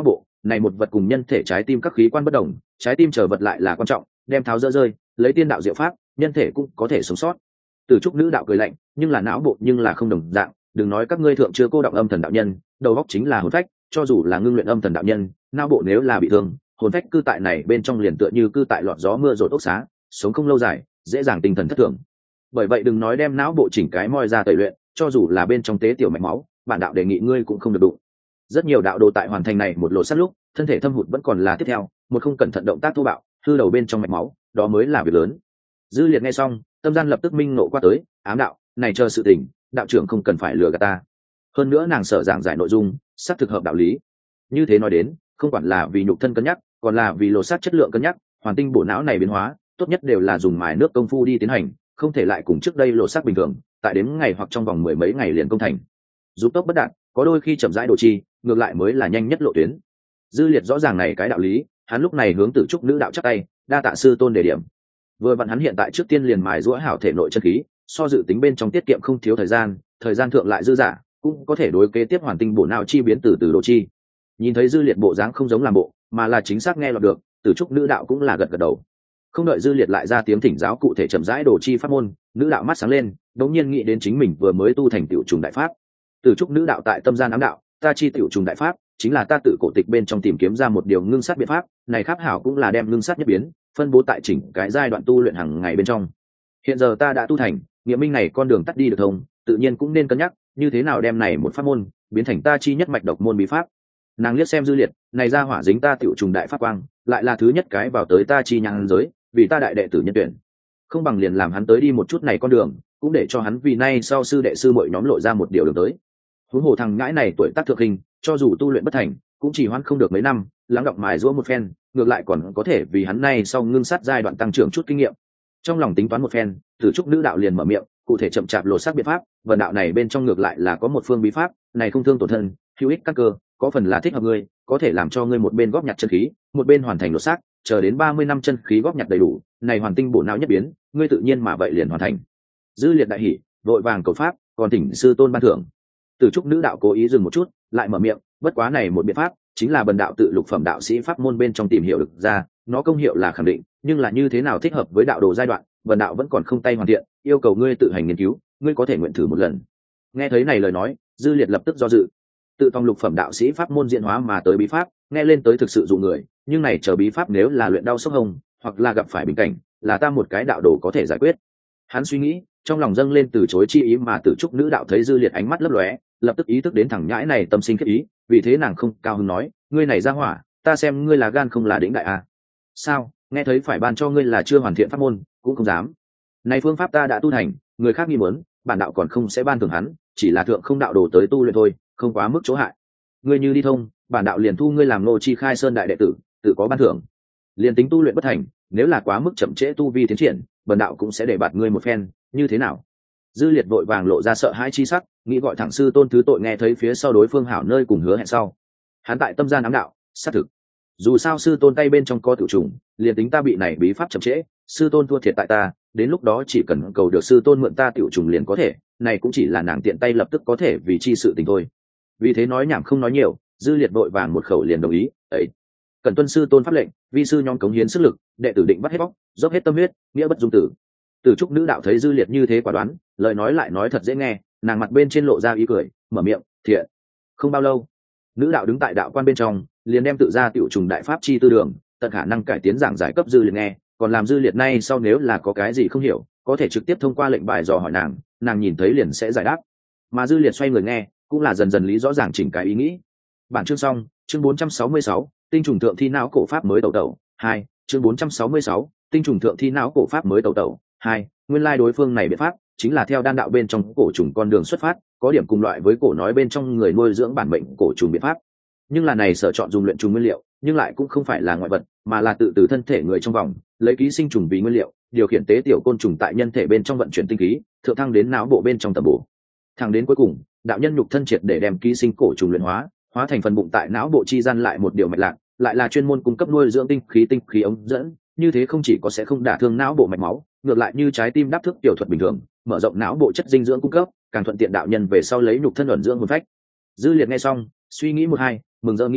này một vật cùng nhân thể trái tim các khí quan bất đồng, trái tim chờ vật lại là quan trọng, đem tháo dỡ rơi, lấy tiên đạo diệu pháp, nhân thể cũng có thể sống sót. Từ trúc nữ đạo cười lạnh, nhưng là não bộ nhưng là không đồng dạng, đừng nói các ngươi thượng chưa cô động âm thần đạo nhân, đầu óc chính là hồn phách, cho dù là ngưng luyện âm thần đạo nhân, não bộ nếu là bị thương, hồn phách cư tại này bên trong liền tựa như cư tại lọt gió mưa rột ốc xá, sống không lâu dài, dễ dàng tinh thần thất thường. Bởi vậy đừng nói đem não bộ chỉnh cái moi ra tẩy luyện, cho dù là bên trong tế tiểu mạch máu, bản đạo đề nghị ngươi cũng không được đụng. Rất nhiều đạo đồ tại hoàn thành này một lộ sát lúc, thân thể thâm hụt vẫn còn là tiếp theo, một không cẩn thận động tác thô bạo, hư đầu bên trong mạch máu, đó mới là việc lớn. Dư Liệt nghe xong, tâm gian lập tức minh nộ qua tới, ám đạo, này chờ sự tình, đạo trưởng không cần phải lừa gạt ta. Hơn nữa nàng sở giảng giải nội dung, xác thực hợp đạo lý. Như thế nói đến, không quản là vì nhục thân cân nhắc, còn là vì lột xác chất lượng cân nhắc, hoàn tinh bổ não này biến hóa, tốt nhất đều là dùng mài nước công phu đi tiến hành, không thể lại cùng trước đây lột xác bình thường, tại đến ngày hoặc trong vòng mười mấy ngày liền công thành. Dục tốc bất đạt, có đôi khi chậm rãi đồ chi, ngược lại mới là nhanh nhất lộ tuyến. Dư Liệt rõ ràng này cái đạo lý, hắn lúc này hướng Tử Trúc nữ đạo chắp tay, đa tạ sư tôn đề điểm. Vừa vặn hắn hiện tại trước tiên liền mài giũa hảo thể nội chân khí, so dự tính bên trong tiết kiệm không thiếu thời gian, thời gian thượng lại dư dả, cũng có thể đối kế tiếp hoàn tinh bổ não chi biến từ từ đồ chi. Nhìn thấy Dư Liệt bộ dáng không giống làm bộ, mà là chính xác nghe lọt được, Tử Trúc nữ đạo cũng là gật gật đầu. Không đợi Dư Liệt lại ra tiếng thỉnh giáo cụ thể chậm rãi đồ chi pháp môn, nữ đạo mắt sáng lên, đống nhiên nghĩ đến chính mình vừa mới tu thành tiểu trùng đại pháp. Tử Trúc nữ đạo tại tâm gian ám đạo, ta chi tiểu trùng đại pháp, chính là ta tự cổ tịch bên trong tìm kiếm ra một điều ngưng sát biện pháp, này khắp hảo cũng là đem ngưng sát nhất biến, phân bố tại chỉnh cái giai đoạn tu luyện hàng ngày bên trong. Hiện giờ ta đã tu thành, nghiệm minh này con đường tắt đi được thông, tự nhiên cũng nên cân nhắc, như thế nào đem này một pháp môn biến thành ta chi nhất mạch độc môn bí pháp. Nàng liếc xem Dư Liệt, này ra hỏa dính ta tiểu trùng đại pháp quang, lại là thứ nhất cái vào tới ta chi nhang giới, vì ta đại đệ tử nhân tuyển, không bằng liền làm hắn tới đi một chút này con đường, cũng để cho hắn vì nay sau sư đệ sư mọi nhóm lộ ra một điều đường tới. Huống hồ thằng ngãi này tuổi tác thượng hình, cho dù tu luyện bất thành, cũng chỉ hoãn không được mấy năm, lắng đọng mài giũa một phen, ngược lại còn có thể vì hắn nay sau ngưng sát giai đoạn tăng trưởng chút kinh nghiệm. Trong lòng tính toán một phen, Tử Trúc nữ đạo liền mở miệng, cụ thể chậm chạp lột xác biện pháp, vận đạo này bên trong ngược lại là có một phương bí pháp, này không thương tổn thân, hữu ích các cơ, có phần là thích hợp ngươi, có thể làm cho ngươi một bên góp nhặt chân khí, một bên hoàn thành lột xác, chờ đến ba mươi năm chân khí góp nhặt đầy đủ, này hoàn tinh bổ não nhất biến, ngươi tự nhiên mà vậy liền hoàn thành. Dư Liệt đại hỉ, vội vàng cầu pháp, còn thỉnh sư tôn ban thưởng. Tử Trúc nữ đạo cố ý dừng một chút, lại mở miệng, bất quá này một biện pháp, chính là bần đạo tự lục phẩm đạo sĩ pháp môn bên trong tìm hiểu được ra, nó công hiệu là khẳng định, nhưng là như thế nào thích hợp với đạo đồ giai đoạn, bần đạo vẫn còn không tay hoàn thiện, yêu cầu ngươi tự hành nghiên cứu, ngươi có thể nguyện thử một lần. Nghe thấy này lời nói, Dư Liệt lập tức do dự. Tự phong lục phẩm đạo sĩ pháp môn diễn hóa mà tới bí pháp, nghe lên tới thực sự dụ người, nhưng này chờ bí pháp nếu là luyện đau sốc hồng, hoặc là gặp phải bình cảnh, là ta một cái đạo đồ có thể giải quyết. Hắn suy nghĩ, trong lòng dâng lên từ chối chi ý, mà Tử Trúc nữ đạo thấy Dư Liệt ánh mắt lấp lóe, lập tức ý thức đến thằng nhãi này tâm sinh kết ý, vì thế nàng không cao hứng nói, ngươi này ra hỏa, ta xem ngươi là gan không là đĩnh đại à. Sao, nghe thấy phải ban cho ngươi là chưa hoàn thiện pháp môn, cũng không dám. Này phương pháp ta đã tu thành, người khác nghi muốn, bản đạo còn không sẽ ban thưởng hắn, chỉ là thượng không đạo đồ tới tu luyện thôi, không quá mức chỗ hại. Ngươi như đi thông, bản đạo liền thu ngươi làm nô chi khai sơn đại đệ tử, tự có ban thưởng. Liền tính tu luyện bất thành, nếu là quá mức chậm trễ tu vi tiến triển, bản đạo cũng sẽ để bạt ngươi một phen, như thế nào? Dư Liệt vội vàng lộ ra sợ hãi chi sắc, nghĩ gọi thẳng sư tôn thứ tội, nghe thấy phía sau đối phương hảo nơi cùng hứa hẹn sau. Hắn tại tâm gian ám đạo, xác thực. Dù sao sư tôn tay bên trong có tiểu trùng, liền tính ta bị này bí pháp chậm trễ, sư tôn thua thiệt tại ta, đến lúc đó chỉ cần cầu được sư tôn mượn ta tiểu trùng liền có thể, này cũng chỉ là nàng tiện tay lập tức có thể vì chi sự tình thôi. Vì thế nói nhảm không nói nhiều, Dư Liệt vội vàng một khẩu liền đồng ý, ấy. Cần tuân sư tôn pháp lệnh, vi sư nhóm cống hiến sức lực, đệ tử định bắt hết bóc, dốc hết tâm huyết, nghĩa bất dung tử. Tử Trúc nữ đạo thấy Dư Liệt như thế quả đoán, lời nói lại nói thật dễ nghe, nàng mặt bên trên lộ ra ý cười, mở miệng, thiện. Không bao lâu, nữ đạo đứng tại đạo quan bên trong, liền đem tự ra tiểu trùng đại pháp chi tư đường, tận khả năng cải tiến giảng giải cấp Dư Liệt nghe, còn làm Dư Liệt nay sau nếu là có cái gì không hiểu, có thể trực tiếp thông qua lệnh bài dò hỏi nàng, nàng nhìn thấy liền sẽ giải đáp. Mà Dư Liệt xoay người nghe, cũng là dần dần lý rõ ràng chỉnh cái ý nghĩ. Bản chương xong, chương bốn trăm sáu mươi sáu, tinh trùng thượng thi não cổ pháp mới tẩu tẩu, hai, chương bốn trăm sáu mươi sáu, tinh trùng thượng thi não cổ pháp mới tẩu tẩu, hai, nguyên lai đối phương này biện pháp chính là theo đan đạo bên trong cổ trùng con đường xuất phát, có điểm cùng loại với cổ nói bên trong người nuôi dưỡng bản mệnh cổ trùng biện pháp. Nhưng là này sở chọn dùng luyện trùng nguyên liệu, nhưng lại cũng không phải là ngoại vật, mà là tự từ thân thể người trong vòng, lấy ký sinh trùng vì nguyên liệu, điều khiển tế tiểu côn trùng tại nhân thể bên trong vận chuyển tinh khí, thượng thăng đến não bộ bên trong tầm bổ. Thẳng đến cuối cùng, đạo nhân nhục thân triệt để đem ký sinh cổ trùng luyện hóa, hóa thành phần bụng tại não bộ chi gian lại một điều mạch lạc, lại là chuyên môn cung cấp nuôi dưỡng tinh khí tinh khí ống dẫn, như thế không chỉ có sẽ không đả thương não bộ mạch máu, ngược lại như trái tim đáp thức tiểu thuật bình thường, mở rộng não bộ chất dinh dưỡng cung cấp, càng thuận tiện đạo nhân về sau lấy nhục thân ẩn dưỡng hồn phách. Dư Liệt nghe xong, suy nghĩ một hai, mừng rỡ nghĩ đến,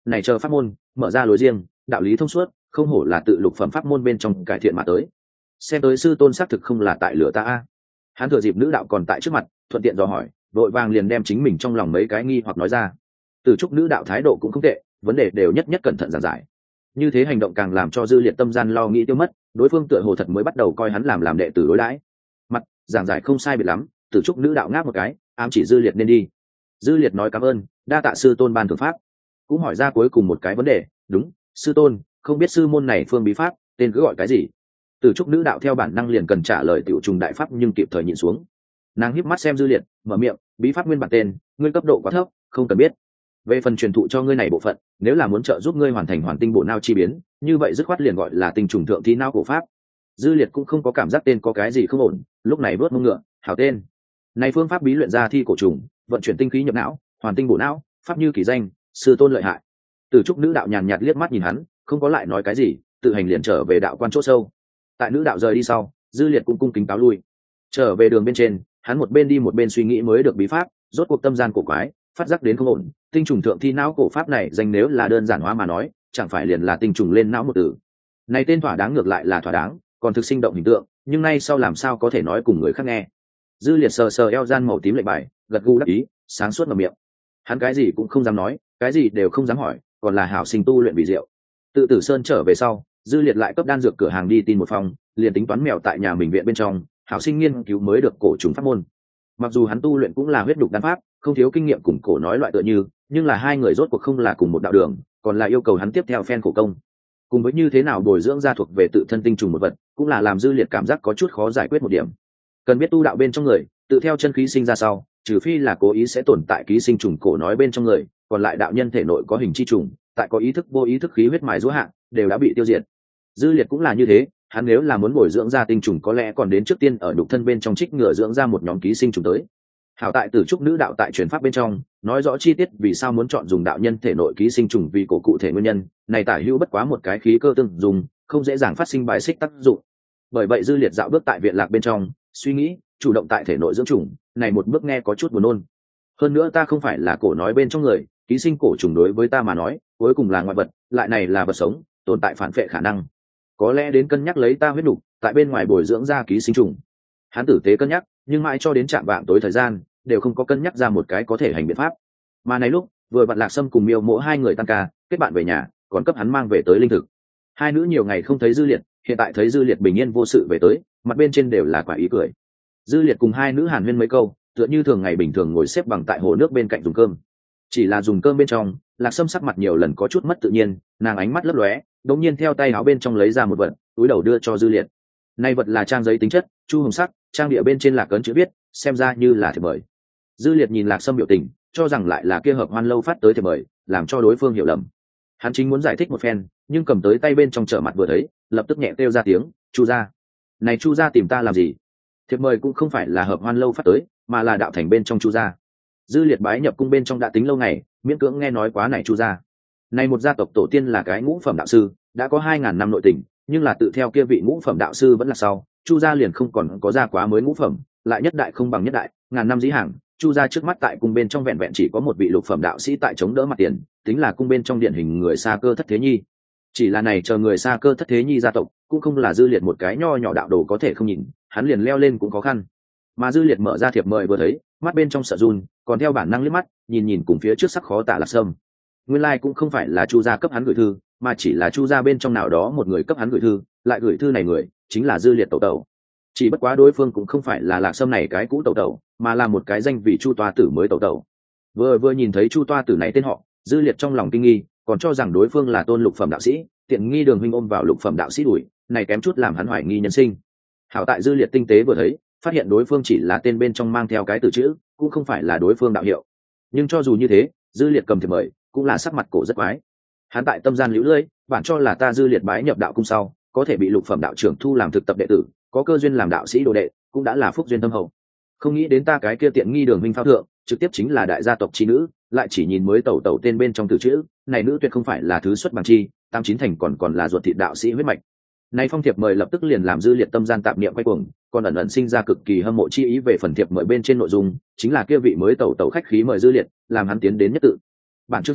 này chờ pháp môn mở ra lối riêng, đạo lý thông suốt, không hổ là tự lục phẩm pháp môn bên trong cải thiện mà tới. Xem tới sư tôn xác thực không là tại lửa ta a. Hắn thừa dịp nữ đạo còn tại trước mặt, thuận tiện dò hỏi, vội vàng liền đem chính mình trong lòng mấy cái nghi hoặc nói ra. Từ chúc nữ đạo thái độ cũng không tệ, vấn đề đều nhất nhất cẩn thận giảng giải. Như thế hành động càng làm cho Dư Liệt tâm gian lo nghĩ tiêu mất, đối phương tựa hồ thật mới bắt đầu coi hắn làm làm đệ tử đối đãi. Mặt giảng giải không sai biệt lắm, Từ chúc nữ đạo ngáp một cái, ám chỉ Dư Liệt nên đi. Dư Liệt nói cảm ơn, đa tạ sư tôn ban thượng pháp. Cũng hỏi ra cuối cùng một cái vấn đề, đúng, sư tôn, không biết sư môn này phương bí pháp, tên cứ gọi cái gì? Từ chúc nữ đạo theo bản năng liền cần trả lời tiểu trùng đại pháp nhưng kịp thời nhịn xuống. Nàng híp mắt xem Dư Liệt, mở miệng, bí pháp nguyên bản tên, ngươi cấp độ quá thấp, không cần biết. Về phần truyền thụ cho ngươi này bộ phận, nếu là muốn trợ giúp ngươi hoàn thành hoàn tinh bộ não chi biến, như vậy dứt khoát liền gọi là tinh trùng thượng thi não cổ pháp. Dư Liệt cũng không có cảm giác tên có cái gì không ổn, lúc này vớt mông ngựa, hảo tên. Này phương pháp bí luyện ra thi cổ trùng, vận chuyển tinh khí nhập não, hoàn tinh bộ não, pháp như kỳ danh, sư tôn lợi hại. Từ trúc nữ đạo nhàn nhạt liếc mắt nhìn hắn, không có lại nói cái gì, tự hành liền trở về đạo quan chỗ sâu. Tại nữ đạo rời đi sau, Dư Liệt cũng cung kính cáo lui. Trở về đường bên trên, hắn một bên đi một bên suy nghĩ mới được bí pháp, rốt cuộc tâm gian cổ quái, phát giác đến không ổn. Tinh trùng thượng thi não cổ pháp này danh nếu là đơn giản hóa mà nói, chẳng phải liền là tinh trùng lên não một từ. Này tên thỏa đáng ngược lại là thỏa đáng, còn thực sinh động hình tượng, nhưng nay sau làm sao có thể nói cùng người khác nghe. Dư Liệt sờ sờ eo gian màu tím lệnh bài, gật gù đáp ý, sáng suốt mở miệng. Hắn cái gì cũng không dám nói, cái gì đều không dám hỏi, còn là hảo sinh tu luyện vì diệu. Tự Tử Sơn trở về sau, Dư Liệt lại cấp đan dược cửa hàng đi tin một phòng, liền tính toán mèo tại nhà mình viện bên trong, hảo sinh nghiên cứu mới được cổ trùng pháp môn. Mặc dù hắn tu luyện cũng là huyết đục đan pháp, không thiếu kinh nghiệm cùng cổ nói loại tựa như, nhưng là hai người rốt cuộc không là cùng một đạo đường, còn là yêu cầu hắn tiếp theo phen khổ công. Cùng với như thế nào bồi dưỡng ra thuộc về tự thân tinh trùng một vật, cũng là làm Dư Liệt cảm giác có chút khó giải quyết một điểm. Cần biết tu đạo bên trong người, tự theo chân khí sinh ra sau, trừ phi là cố ý sẽ tồn tại ký sinh trùng cổ nói bên trong người, còn lại đạo nhân thể nội có hình chi trùng, tại có ý thức vô ý thức khí huyết mài giũa hạ, đều đã bị tiêu diệt. Dư Liệt cũng là như thế, hắn nếu là muốn bồi dưỡng ra tinh trùng có lẽ còn đến trước tiên ở nhục thân bên trong trích ngừa dưỡng ra một nhóm ký sinh trùng tới. Hảo tại Tử trúc nữ đạo tại truyền pháp bên trong, nói rõ chi tiết vì sao muốn chọn dùng đạo nhân thể nội ký sinh trùng vì cổ cụ thể nguyên nhân, này tả hữu bất quá một cái khí cơ tương dùng, không dễ dàng phát sinh bài xích tác dụng. Bởi vậy Dư Liệt dạo bước tại viện lạc bên trong, suy nghĩ, chủ động tại thể nội dưỡng trùng, này một bước nghe có chút buồn nôn. Hơn nữa ta không phải là cổ nói bên trong người, ký sinh cổ trùng đối với ta mà nói, cuối cùng là ngoại vật, lại này là vật sống, tồn tại phản phệ khả năng. Có lẽ đến cân nhắc lấy ta huyết nục, tại bên ngoài bồi dưỡng ra ký sinh trùng. Hắn tử tế cân nhắc, nhưng mãi cho đến trạm vạng tối thời gian, đều không có cân nhắc ra một cái có thể hành biện pháp. Mà này lúc, vừa vặn Lạc Sâm cùng Miêu Mỗ hai người tăng ca, kết bạn về nhà, còn cấp hắn mang về tới linh thực. Hai nữ nhiều ngày không thấy Dư Liệt, hiện tại thấy Dư Liệt bình yên vô sự về tới, mặt bên trên đều là quả ý cười. Dư Liệt cùng hai nữ hàn huyên mấy câu, tựa như thường ngày bình thường ngồi xếp bằng tại hồ nước bên cạnh dùng cơm. Chỉ là dùng cơm bên trong, Lạc Sâm sắc mặt nhiều lần có chút mất tự nhiên, nàng ánh mắt lấp lóe, đột nhiên theo tay áo bên trong lấy ra một vật, túi đầu đưa cho Dư Liệt. Này vật là trang giấy tính chất, chu hồng sắc, trang địa bên trên là cấn chữ viết, xem ra như là thiệp mời. Dư Liệt nhìn Lạc Sâm biểu tình, cho rằng lại là kia hợp hoan lâu phát tới thiệp mời, làm cho đối phương hiểu lầm. Hắn chính muốn giải thích một phen, nhưng cầm tới tay bên trong trở mặt vừa thấy, lập tức nhẹ kêu ra tiếng, "Chu gia." "Này Chu gia tìm ta làm gì?" Thiệp mời cũng không phải là hợp hoan lâu phát tới, mà là đạo thành bên trong Chu gia. Dư Liệt bái nhập cung bên trong đã tính lâu ngày, miễn cưỡng nghe nói quá này Chu gia. Này một gia tộc tổ tiên là cái ngũ phẩm đạo sư, đã có hai ngàn năm nội tình, nhưng là tự theo kia vị ngũ phẩm đạo sư vẫn là sau, Chu gia liền không còn có gia quá mới ngũ phẩm, lại nhất đại không bằng nhất đại, ngàn năm dĩ hàng, Chu gia trước mắt tại cung bên trong vẹn vẹn chỉ có một vị lục phẩm đạo sĩ tại chống đỡ mặt tiền, tính là cung bên trong điển hình người xa cơ thất thế nhi. Chỉ là này chờ người xa cơ thất thế nhi gia tộc, cũng không là Dư Liệt một cái nho nhỏ đạo đồ có thể không nhìn, hắn liền leo lên cũng khó khăn. Mà Dư Liệt mở ra thiệp mời vừa thấy, mắt bên trong sợ run, còn theo bản năng liếc mắt, nhìn nhìn cùng phía trước sắc khó tả Lạc Sâm. Nguyên lai like cũng không phải là Chu gia cấp hắn gửi thư, mà chỉ là Chu gia bên trong nào đó một người cấp hắn gửi thư, lại gửi thư này người chính là Dư Liệt tẩu tẩu. Chỉ bất quá đối phương cũng không phải là Lạc Sâm này cái cũ tẩu tẩu, mà là một cái danh vị Chu toa tử mới tẩu tẩu. Vừa vừa nhìn thấy Chu toa tử này tên họ, Dư Liệt trong lòng kinh nghi, còn cho rằng đối phương là tôn lục phẩm đạo sĩ, tiện nghi Đường huynh ôm vào lục phẩm đạo sĩ đuổi, này kém chút làm hắn hoài nghi nhân sinh. Hảo tại Dư Liệt tinh tế vừa thấy, phát hiện đối phương chỉ là tên bên trong mang theo cái từ chữ, cũng không phải là đối phương đạo hiệu. Nhưng cho dù như thế, Dư Liệt cầm thiệp mời, cũng là sắc mặt cổ rất quái. Hắn tại tâm gian liễu lưỡi, bản cho là ta Dư Liệt bái nhập đạo cung sau, có thể bị lục phẩm đạo trưởng thu làm thực tập đệ tử, có cơ duyên làm đạo sĩ đồ đệ, cũng đã là phúc duyên tâm hậu. Không nghĩ đến ta cái kia tiện nghi Đường huynh phao thượng, trực tiếp chính là đại gia tộc chi nữ, lại chỉ nhìn mới tẩu tẩu tên bên trong từ chữ, này nữ tuyệt không phải là thứ xuất bằng chi, tam chín thành còn còn là ruột thịt đạo sĩ huyết mạch. Này phong thiệp mời lập tức liền làm Dư Liệt tâm gian tạp niệm quay cuồng, còn ẩn ẩn sinh ra cực kỳ hâm mộ chi ý về phần thiệp mời bên trên nội dung, chính là kia vị mới tẩu tẩu khách khí mời Dư Liệt, làm hắn tiến đến nhất tự. Bản chương xong,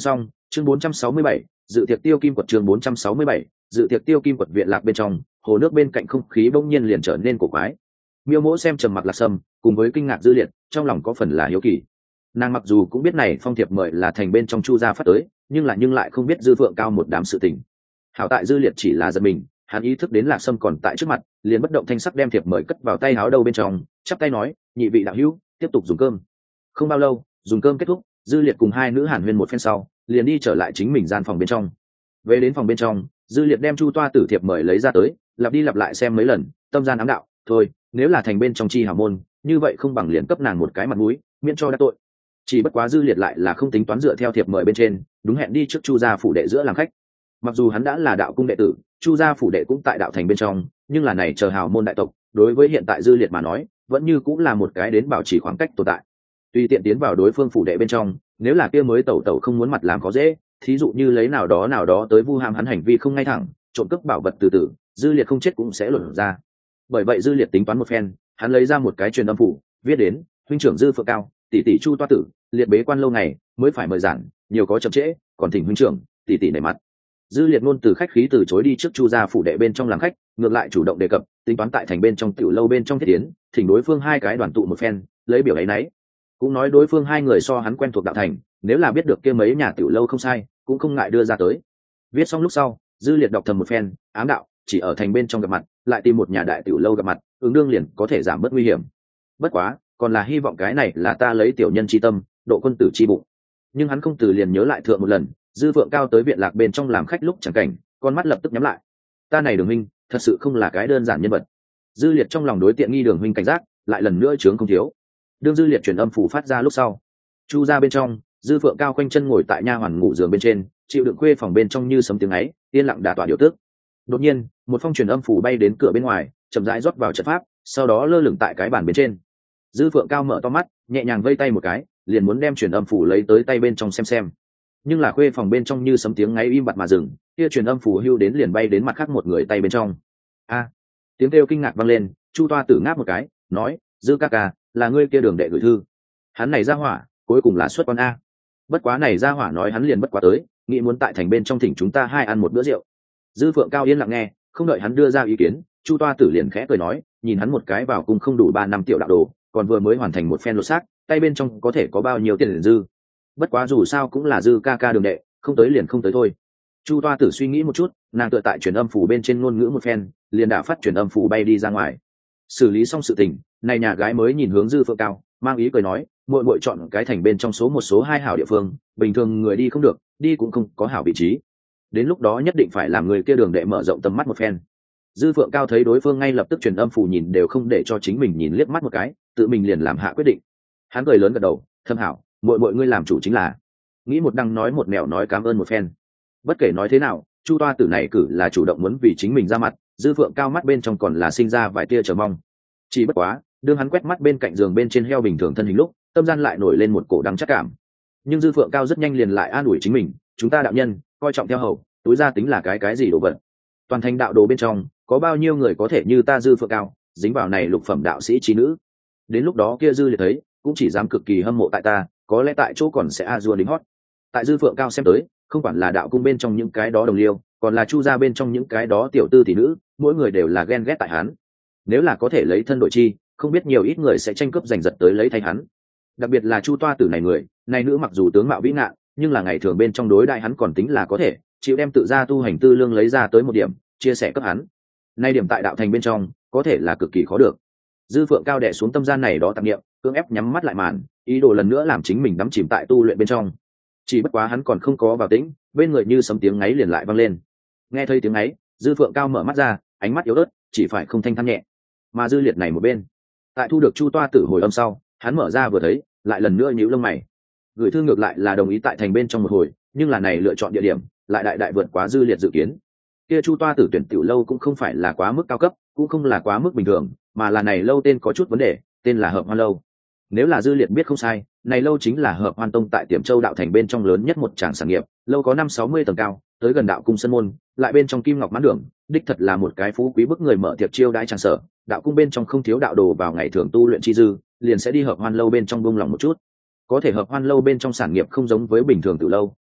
chương bốn trăm sáu mươi bảy, dự tiệc tiêu kim quật chương bốn trăm sáu mươi bảy, dự tiệc tiêu kim quật viện lạc bên trong, hồ nước bên cạnh không khí bỗng nhiên liền trở nên cổ quái. Miêu Mỗ xem trầm mặc Lạc Sâm, cùng với kinh ngạc Dư Liệt, trong lòng có phần là hiếu kỳ. Nàng mặc dù cũng biết này phong thiệp mời là thành bên trong Chu gia phát tới, nhưng là nhưng lại không biết Dư Phượng Cao một đám sự tình. Hảo tại Dư Liệt chỉ là giật mình, hắn ý thức đến Lạc Sâm còn tại trước mặt, liền bất động thanh sắc đem thiệp mời cất vào tay áo đâu bên trong, chắp tay nói, nhị vị đạo hữu, tiếp tục dùng cơm. Không bao lâu, dùng cơm kết thúc, Dư Liệt cùng hai nữ hàn huyên một phen sau, liền đi trở lại chính mình gian phòng bên trong. Về đến phòng bên trong, Dư Liệt đem Chu toa tử thiệp mời lấy ra tới, lặp đi lặp lại xem mấy lần, tâm gian ám đạo, thôi, nếu là thành bên trong chi hảo môn, như vậy không bằng liền cấp nàng một cái mặt mũi, miễn cho đã tội. Chỉ bất quá Dư Liệt lại là không tính toán dựa theo thiệp mời bên trên, đúng hẹn đi trước Chu gia phủ đệ giữa làm khách. Mặc dù hắn đã là đạo cung đệ tử, Chu gia phủ đệ cũng tại đạo thành bên trong, nhưng là này chờ hào môn đại tộc, đối với hiện tại Dư Liệt mà nói, vẫn như cũng là một cái đến bảo trì khoảng cách tồn tại. Tùy tiện tiến vào đối phương phủ đệ bên trong, nếu là kia mới tẩu tẩu không muốn mặt làm khó dễ, thí dụ như lấy nào đó nào đó tới vu ham hắn hành vi không ngay thẳng, trộm cướp bảo vật từ từ, Dư Liệt không chết cũng sẽ luận ra. Bởi vậy Dư Liệt tính toán một phen, hắn lấy ra một cái truyền âm phủ, viết đến, huynh trưởng Dư Phượng Cao, tỷ tỷ Chu toa tử, liệt bế quan lâu ngày, mới phải mời giảng, nhiều có chậm trễ, còn thỉnh huynh trưởng, tỷ tỷ nể mặt. Dư Liệt luôn từ khách khí từ chối đi trước Chu gia phủ đệ bên trong làm khách, ngược lại chủ động đề cập, tính toán tại thành bên trong tiểu lâu bên trong thiết tiến, thỉnh đối phương hai cái đoàn tụ một phen, lấy biểu ấy nấy. Cũng nói đối phương hai người so hắn quen thuộc đạo thành, nếu là biết được kia mấy nhà tiểu lâu không sai, cũng không ngại đưa ra tới. Viết xong lúc sau, Dư Liệt đọc thầm một phen, ám đạo, chỉ ở thành bên trong gặp mặt, lại tìm một nhà đại tiểu lâu gặp mặt, ứng đương liền có thể giảm bớt nguy hiểm. Bất quá, còn là hy vọng cái này là ta lấy tiểu nhân chi tâm, độ quân tử chi bụng. Nhưng hắn không từ liền nhớ lại thượng một lần, Dư Phượng Cao tới viện lạc bên trong làm khách lúc chẳng cảnh, con mắt lập tức nhắm lại. Ta này Đường huynh, thật sự không là cái đơn giản nhân vật. Dư Liệt trong lòng đối tiện nghi Đường huynh cảnh giác, lại lần nữa chướng không thiếu. Đương Dư Liệt truyền âm phủ phát ra lúc sau, Chu ra bên trong, Dư Phượng Cao quanh chân ngồi tại nha hoàn ngủ giường bên trên, chịu đựng khuê phòng bên trong như sấm tiếng ấy, yên lặng đả tỏa điều tức. Đột nhiên, một phong truyền âm phủ bay đến cửa bên ngoài, chậm rãi rót vào trận pháp, sau đó lơ lửng tại cái bàn bên trên. Dư Phượng Cao mở to mắt, nhẹ nhàng vây tay một cái, liền muốn đem truyền âm phủ lấy tới tay bên trong xem xem. Nhưng là khuê phòng bên trong như sấm tiếng ngáy im bặt mà dừng, kia truyền âm phủ hưu đến liền bay đến mặt khác một người tay bên trong. A! Tiếng kêu kinh ngạc vang lên, Chu toa tử ngáp một cái, nói, Dư ca ca, là ngươi kia Đường đệ gửi thư. Hắn này ra hỏa, cuối cùng là xuất quan a. Bất quá này ra hỏa nói hắn liền bất quá tới, nghĩ muốn tại thành bên trong thỉnh chúng ta hai ăn một bữa rượu. Dư Phượng Cao yên lặng nghe, không đợi hắn đưa ra ý kiến, Chu toa tử liền khẽ cười nói, nhìn hắn một cái vào cung không đủ ba năm tiểu đạo đồ, còn vừa mới hoàn thành một phen lột xác, tay bên trong có thể có bao nhiêu tiền dư. Bất quá dù sao cũng là Dư ca ca Đường đệ, không tới liền không tới thôi. Chu toa tử suy nghĩ một chút, nàng tựa tại truyền âm phủ bên trên ngôn ngữ một phen, liền đả phát truyền âm phủ bay đi ra ngoài. Xử lý xong sự tình, này nhà gái mới nhìn hướng Dư Phượng Cao, mang ý cười nói, muội muội chọn cái thành bên trong số một số hai hảo địa phương, bình thường người đi không được, đi cũng không có hảo vị trí. Đến lúc đó nhất định phải làm người kia Đường đệ mở rộng tầm mắt một phen. Dư Phượng Cao thấy đối phương ngay lập tức truyền âm phủ nhìn đều không để cho chính mình nhìn liếc mắt một cái, tự mình liền làm hạ quyết định. Hắn cười lớn gật đầu, thâm hảo, muội muội ngươi làm chủ chính là. Nghĩ một đằng nói một mẹo nói cảm ơn một phen. Bất kể nói thế nào, Chu toa tử này cử là chủ động muốn vì chính mình ra mặt, Dư Phượng Cao mắt bên trong còn là sinh ra vài tia chờ mong. Chỉ bất quá, đương hắn quét mắt bên cạnh giường bên trên heo bình thường thân hình lúc, tâm gian lại nổi lên một cổ đắng chắc cảm. Nhưng Dư Phượng Cao rất nhanh liền lại an ủi chính mình, chúng ta đạo nhân coi trọng theo hầu, túi ra tính là cái cái gì đồ vật. Toàn thành đạo đồ bên trong, có bao nhiêu người có thể như ta Dư Phượng Cao, dính vào này lục phẩm đạo sĩ trí nữ. Đến lúc đó kia Dư Liệt thấy, cũng chỉ dám cực kỳ hâm mộ tại ta, có lẽ tại chỗ còn sẽ a dua đính hót. Tại Dư Phượng Cao xem tới, không quản là đạo cung bên trong những cái đó đồng liêu, còn là Chu gia bên trong những cái đó tiểu tư tỷ nữ, mỗi người đều là ghen ghét tại hắn. Nếu là có thể lấy thân đổi chi, không biết nhiều ít người sẽ tranh cướp giành giật tới lấy thay hắn. Đặc biệt là Chu toa tử này người, này nữ mặc dù tướng mạo vĩ ngạn, nhưng là ngày thường bên trong đối đại hắn còn tính là có thể, chịu đem tự ra tu hành tư lương lấy ra tới một điểm, chia sẻ cấp hắn. Nay điểm tại đạo thành bên trong, có thể là cực kỳ khó được. Dư Phượng Cao đè xuống tâm gian này đó tạp niệm, cưỡng ép nhắm mắt lại màn, ý đồ lần nữa làm chính mình đắm chìm tại tu luyện bên trong. Chỉ bất quá hắn còn không có vào tĩnh, bên người như sấm tiếng ngáy liền lại vang lên. Nghe thấy tiếng ngáy, Dư Phượng Cao mở mắt ra, ánh mắt yếu ớt, chỉ phải không thanh than nhẹ. Mà Dư Liệt này một bên, tại thu được Chu toa tử hồi âm sau, hắn mở ra vừa thấy, lại lần nữa nhíu lông mày. Gửi thư ngược lại là đồng ý tại thành bên trong một hồi, nhưng là này lựa chọn địa điểm, lại đại đại vượt quá Dư Liệt dự kiến. Kia Chu toa tử tuyển tiểu lâu cũng không phải là quá mức cao cấp, cũng không là quá mức bình thường, mà là này lâu tên có chút vấn đề, tên là Hợp Hoan lâu. Nếu là Dư Liệt biết không sai, này lâu chính là Hợp Hoan tông tại Tiểm Châu đạo thành bên trong lớn nhất một tràng sản nghiệp, lâu có năm sáu mươi tầng cao, tới gần đạo cung sân môn, lại bên trong kim ngọc mãn đường, đích thật là một cái phú quý bức người mở tiệc chiêu đãi tràng sở. Đạo cung bên trong không thiếu đạo đồ vào ngày thường tu luyện chi dư, liền sẽ đi Hợp Hoan lâu bên trong buông lòng một chút. Có thể Hợp Hoan lâu bên trong sản nghiệp không giống với bình thường tiểu lâu,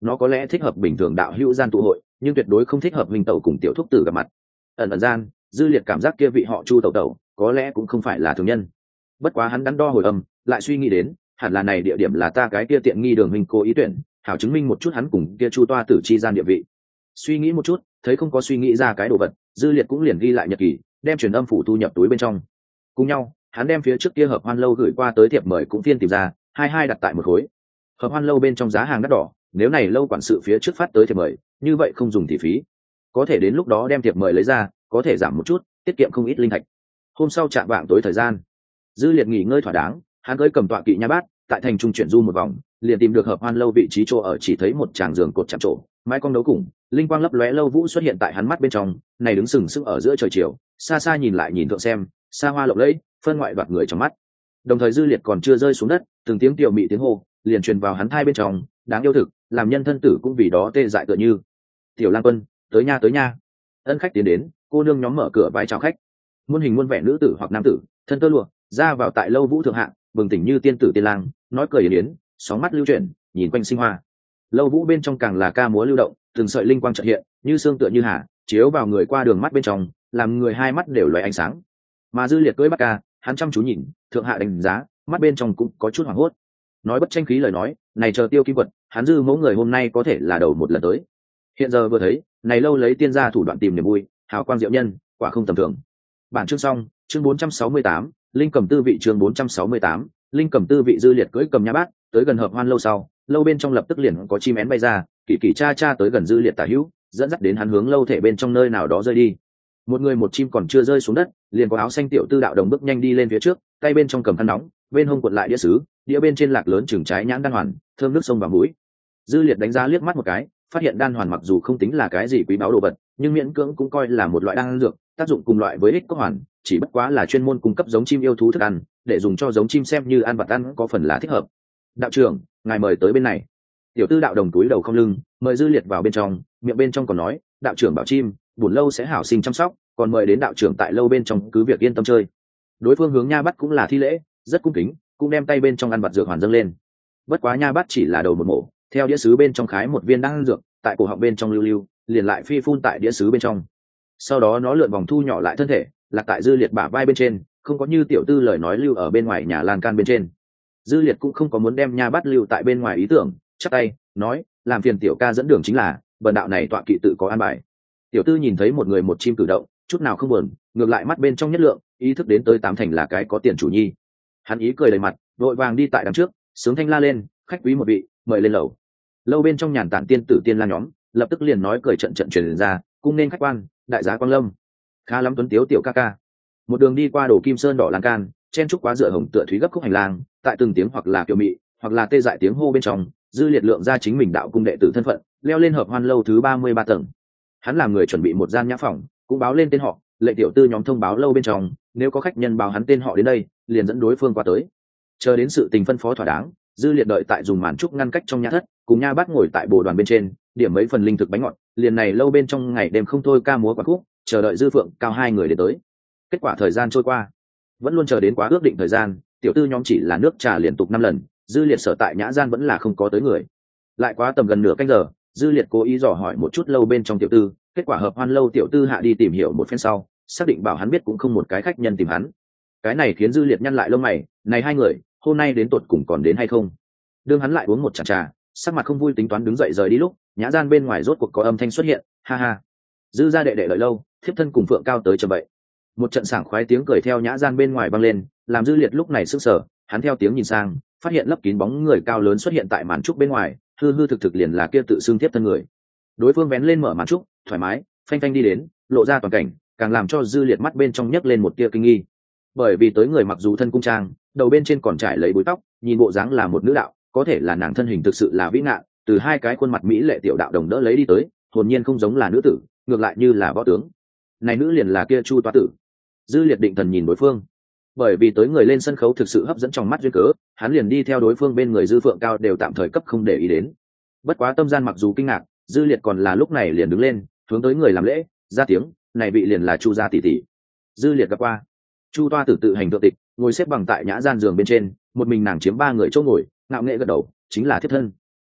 nó có lẽ thích hợp bình thường đạo hữu gian tụ hội, nhưng tuyệt đối không thích hợp minh tẩu cùng tiểu thúc tử gặp mặt. Ẩn ẩn gian, dư liệt cảm giác kia vị họ Chu tẩu tẩu có lẽ cũng không phải là thường nhân. Bất quá hắn đắn đo hồi âm, lại suy nghĩ đến hẳn là này địa điểm là ta cái kia tiện nghi đường huynh cố ý tuyển, hảo chứng minh một chút hắn cùng kia Chu toa tử chi gian địa vị. Suy nghĩ một chút, thấy không có suy nghĩ ra cái đồ vật, dư liệt cũng liền ghi lại nhật ký, đem truyền âm phủ thu nhập túi bên trong. Cùng nhau, hắn đem phía trước kia hợp hoan lâu gửi qua tới thiệp mời cũng phiên tìm ra, hai hai đặt tại một khối. Hợp hoan lâu bên trong giá hàng đắt đỏ, nếu này lâu quản sự phía trước phát tới thiệp mời, như vậy không dùng thì phí. Có thể đến lúc đó đem thiệp mời lấy ra, có thể giảm một chút, tiết kiệm không ít linh thạch. Hôm sau chạm vạng tối thời gian, dư liệt nghỉ ngơi thỏa đáng, hắn cưỡi cầm tọa kỵ nha bát, tại thành trung chuyển du một vòng, liền tìm được hợp hoan lâu vị trí chỗ ở, chỉ thấy một tràng giường cột chạm trổ, mái cong đấu cùng, linh quang lấp lóe lâu vũ xuất hiện tại hắn mắt bên trong, này đứng sừng sững ở giữa trời chiều, xa xa nhìn lại nhìn thượng xem, xa hoa lộng lẫy, phân ngoại đoạt người trong mắt. Đồng thời dư liệt còn chưa rơi xuống đất, từng tiếng tiểu mị tiếng hô liền truyền vào hắn thai bên trong, đáng yêu thực, làm nhân thân tử cũng vì đó tê dại tựa như. Tiểu Lang Quân, tới nha tới nha. Ân khách tiến đến, cô nương nhóm mở cửa vai chào khách. Muôn hình muôn vẻ nữ tử hoặc nam tử, thân tơ lụa, ra vào tại lâu vũ thượng hạng, bừng tỉnh như tiên tử tiên lang, nói cười yến yến, sóng mắt lưu chuyển, nhìn quanh sinh hoa. Lâu vũ bên trong càng là ca múa lưu động, từng sợi linh quang chợt hiện, như sương tựa như hà, chiếu vào người qua đường mắt bên trong, làm người hai mắt đều lóe ánh sáng. Mà dư liệt cưỡi bắc ca, hắn chăm chú nhìn, thượng hạ đánh giá, mắt bên trong cũng có chút hoảng hốt. Nói bất tranh khí lời nói, này chờ tiêu kim vật, hắn dư mẫu người hôm nay có thể là đầu một lần tới. Hiện giờ vừa thấy, này lâu lấy tiên gia thủ đoạn tìm niềm vui, hào quang diệu nhân, quả không tầm thường. Bản chương xong, chương bốn trăm sáu mươi tám, linh cầm tư vị chương bốn trăm sáu mươi tám, linh cầm tư vị dư liệt cưỡi cầm nha bát, tới gần hợp hoan lâu sau, lâu bên trong lập tức liền có chim én bay ra, kỳ kỳ cha cha tới gần dư liệt tả hữu, dẫn dắt đến hắn hướng lâu thể bên trong nơi nào đó rơi đi. Một người một chim còn chưa rơi xuống đất, liền có áo xanh tiểu tư đạo đồng bước nhanh đi lên phía trước, tay bên trong cầm khăn nóng, bên hông cuộn lại đĩa sứ, đĩa bên trên lạc lớn chừng trái nhãn đan hoàn, thơm nước sông vào mũi. Dư liệt đánh giá liếc mắt một cái, phát hiện đan hoàn mặc dù không tính là cái gì quý báu đồ vật, nhưng miễn cưỡng cũng coi là một loại đan dược, tác dụng cùng loại với ích cốc hoàn, chỉ bất quá là chuyên môn cung cấp giống chim yêu thú thức ăn, để dùng cho giống chim xem như ăn vật ăn có phần là thích hợp. Đạo trưởng, ngài mời tới bên này. Tiểu tư đạo đồng túi đầu không lưng, mời dư liệt vào bên trong, miệng bên trong còn nói, đạo trưởng bảo chim, buồn lâu sẽ hảo sinh chăm sóc, còn mời đến đạo trưởng tại lâu bên trong cứ việc yên tâm chơi. Đối phương hướng nha bắt cũng là thi lễ, rất cung kính, cũng đem tay bên trong ăn vật dược hoàn dâng lên. Bất quá nha bắt chỉ là đầu một mổ, theo đĩa sứ bên trong khái một viên đan dược, tại cổ họng bên trong lưu lưu, liền lại phi phun tại đĩa sứ bên trong. Sau đó nó lượn vòng thu nhỏ lại thân thể, lạc tại dư liệt bả vai bên trên, không có như tiểu tư lời nói lưu ở bên ngoài nhà lan can bên trên. Dư liệt cũng không có muốn đem nha bắt lưu tại bên ngoài ý tưởng, chắp tay nói, làm phiền tiểu ca dẫn đường chính là, bần đạo này tọa kỵ tự có an bài. Tiểu tư nhìn thấy một người một chim cử động, chút nào không buồn, ngược lại mắt bên trong nhất lượng, ý thức đến tới tám thành là cái có tiền chủ nhi. Hắn ý cười đầy mặt, vội vàng đi tại đằng trước, sướng thanh la lên, khách quý một vị, mời lên lầu. Lâu bên trong nhàn tản tiên tử tiên la nhóm, lập tức liền nói cười trận trận truyền ra, cung nên khách quan, đại giá quang lâm. Khá lắm tuấn tiếu tiểu ca ca. Một đường đi qua đổ kim sơn đỏ lan can, chen trúc quá dựa hồng tựa thúy gấp khúc hành lang, tại từng tiếng hoặc là kiều mị, hoặc là tê dại tiếng hô bên trong, dư liệt lượng ra chính mình đạo cung đệ tử thân phận, leo lên hợp hoan lâu thứ ba mươi ba tầng. Hắn làm người chuẩn bị một gian nhã phòng, cũng báo lên tên họ, lệ tiểu tư nhóm thông báo lâu bên trong, nếu có khách nhân báo hắn tên họ đến đây, liền dẫn đối phương qua tới. Chờ đến sự tình phân phó thỏa đáng, dư liệt đợi tại dùng màn trúc ngăn cách trong nhã thất, cùng nha bát ngồi tại bồ đoàn bên trên, điểm mấy phần linh thực bánh ngọt, liền này lâu bên trong ngày đêm không thôi ca múa quả khúc, chờ đợi dư phượng cao hai người đến tới. Kết quả thời gian trôi qua, vẫn luôn chờ đến quá ước định thời gian, tiểu tư nhóm chỉ là nước trà liên tục năm lần, dư liệt sở tại nhã gian vẫn là không có tới người. Lại quá tầm gần nửa canh giờ, dư liệt cố ý dò hỏi một chút lâu bên trong tiểu tư, kết quả hợp hoan lâu tiểu tư hạ đi tìm hiểu một phen sau, xác định bảo hắn biết cũng không một cái khách nhân tìm hắn. Cái này khiến dư liệt nhăn lại lông mày, này hai người hôm nay đến tột cùng còn đến hay không? Đương hắn lại uống một chén trà, sắc mặt không vui tính toán đứng dậy rời đi lúc, nhã gian bên ngoài rốt cuộc có âm thanh xuất hiện, ha ha. Dư gia đệ đệ đợi lâu, thiếp thân cùng phượng cao tới chờ vậy. Một trận sảng khoái tiếng cười theo nhã gian bên ngoài vang lên, làm dư liệt lúc này sững sờ, hắn theo tiếng nhìn sang, phát hiện lấp kín bóng người cao lớn xuất hiện tại màn trúc bên ngoài, hư hư thực thực liền là kia tự xưng thiếp thân người. Đối phương vén lên mở màn trúc, thoải mái, phanh phanh đi đến, lộ ra toàn cảnh, càng làm cho dư liệt mắt bên trong nhấc lên một tia kinh nghi. Bởi vì tới người mặc dù thân cung trang, đầu bên trên còn trải lấy búi tóc, nhìn bộ dáng là một nữ đạo, có thể là nàng thân hình thực sự là vĩ ngạn, từ hai cái khuôn mặt mỹ lệ tiểu đạo đồng đỡ lấy đi tới, hồn nhiên không giống là nữ tử, ngược lại như là võ tướng. Này nữ liền là kia Chu toa tử. Dư liệt định thần nhìn đối phương, bởi vì tới người lên sân khấu thực sự hấp dẫn trong mắt duyên cớ, hắn liền đi theo đối phương bên người dư phượng cao đều tạm thời cấp không để ý đến. Bất quá tâm gian mặc dù kinh ngạc, dư liệt còn là lúc này liền đứng lên, hướng tới người làm lễ, ra tiếng, này vị liền là Chu gia tỷ tỷ. Dư liệt gặp qua. Chu toa tử tự hành thượng tịch, ngồi xếp bằng tại nhã gian giường bên trên, một mình nàng chiếm ba người chỗ ngồi, ngạo nghệ gật đầu, chính là thiếp thân.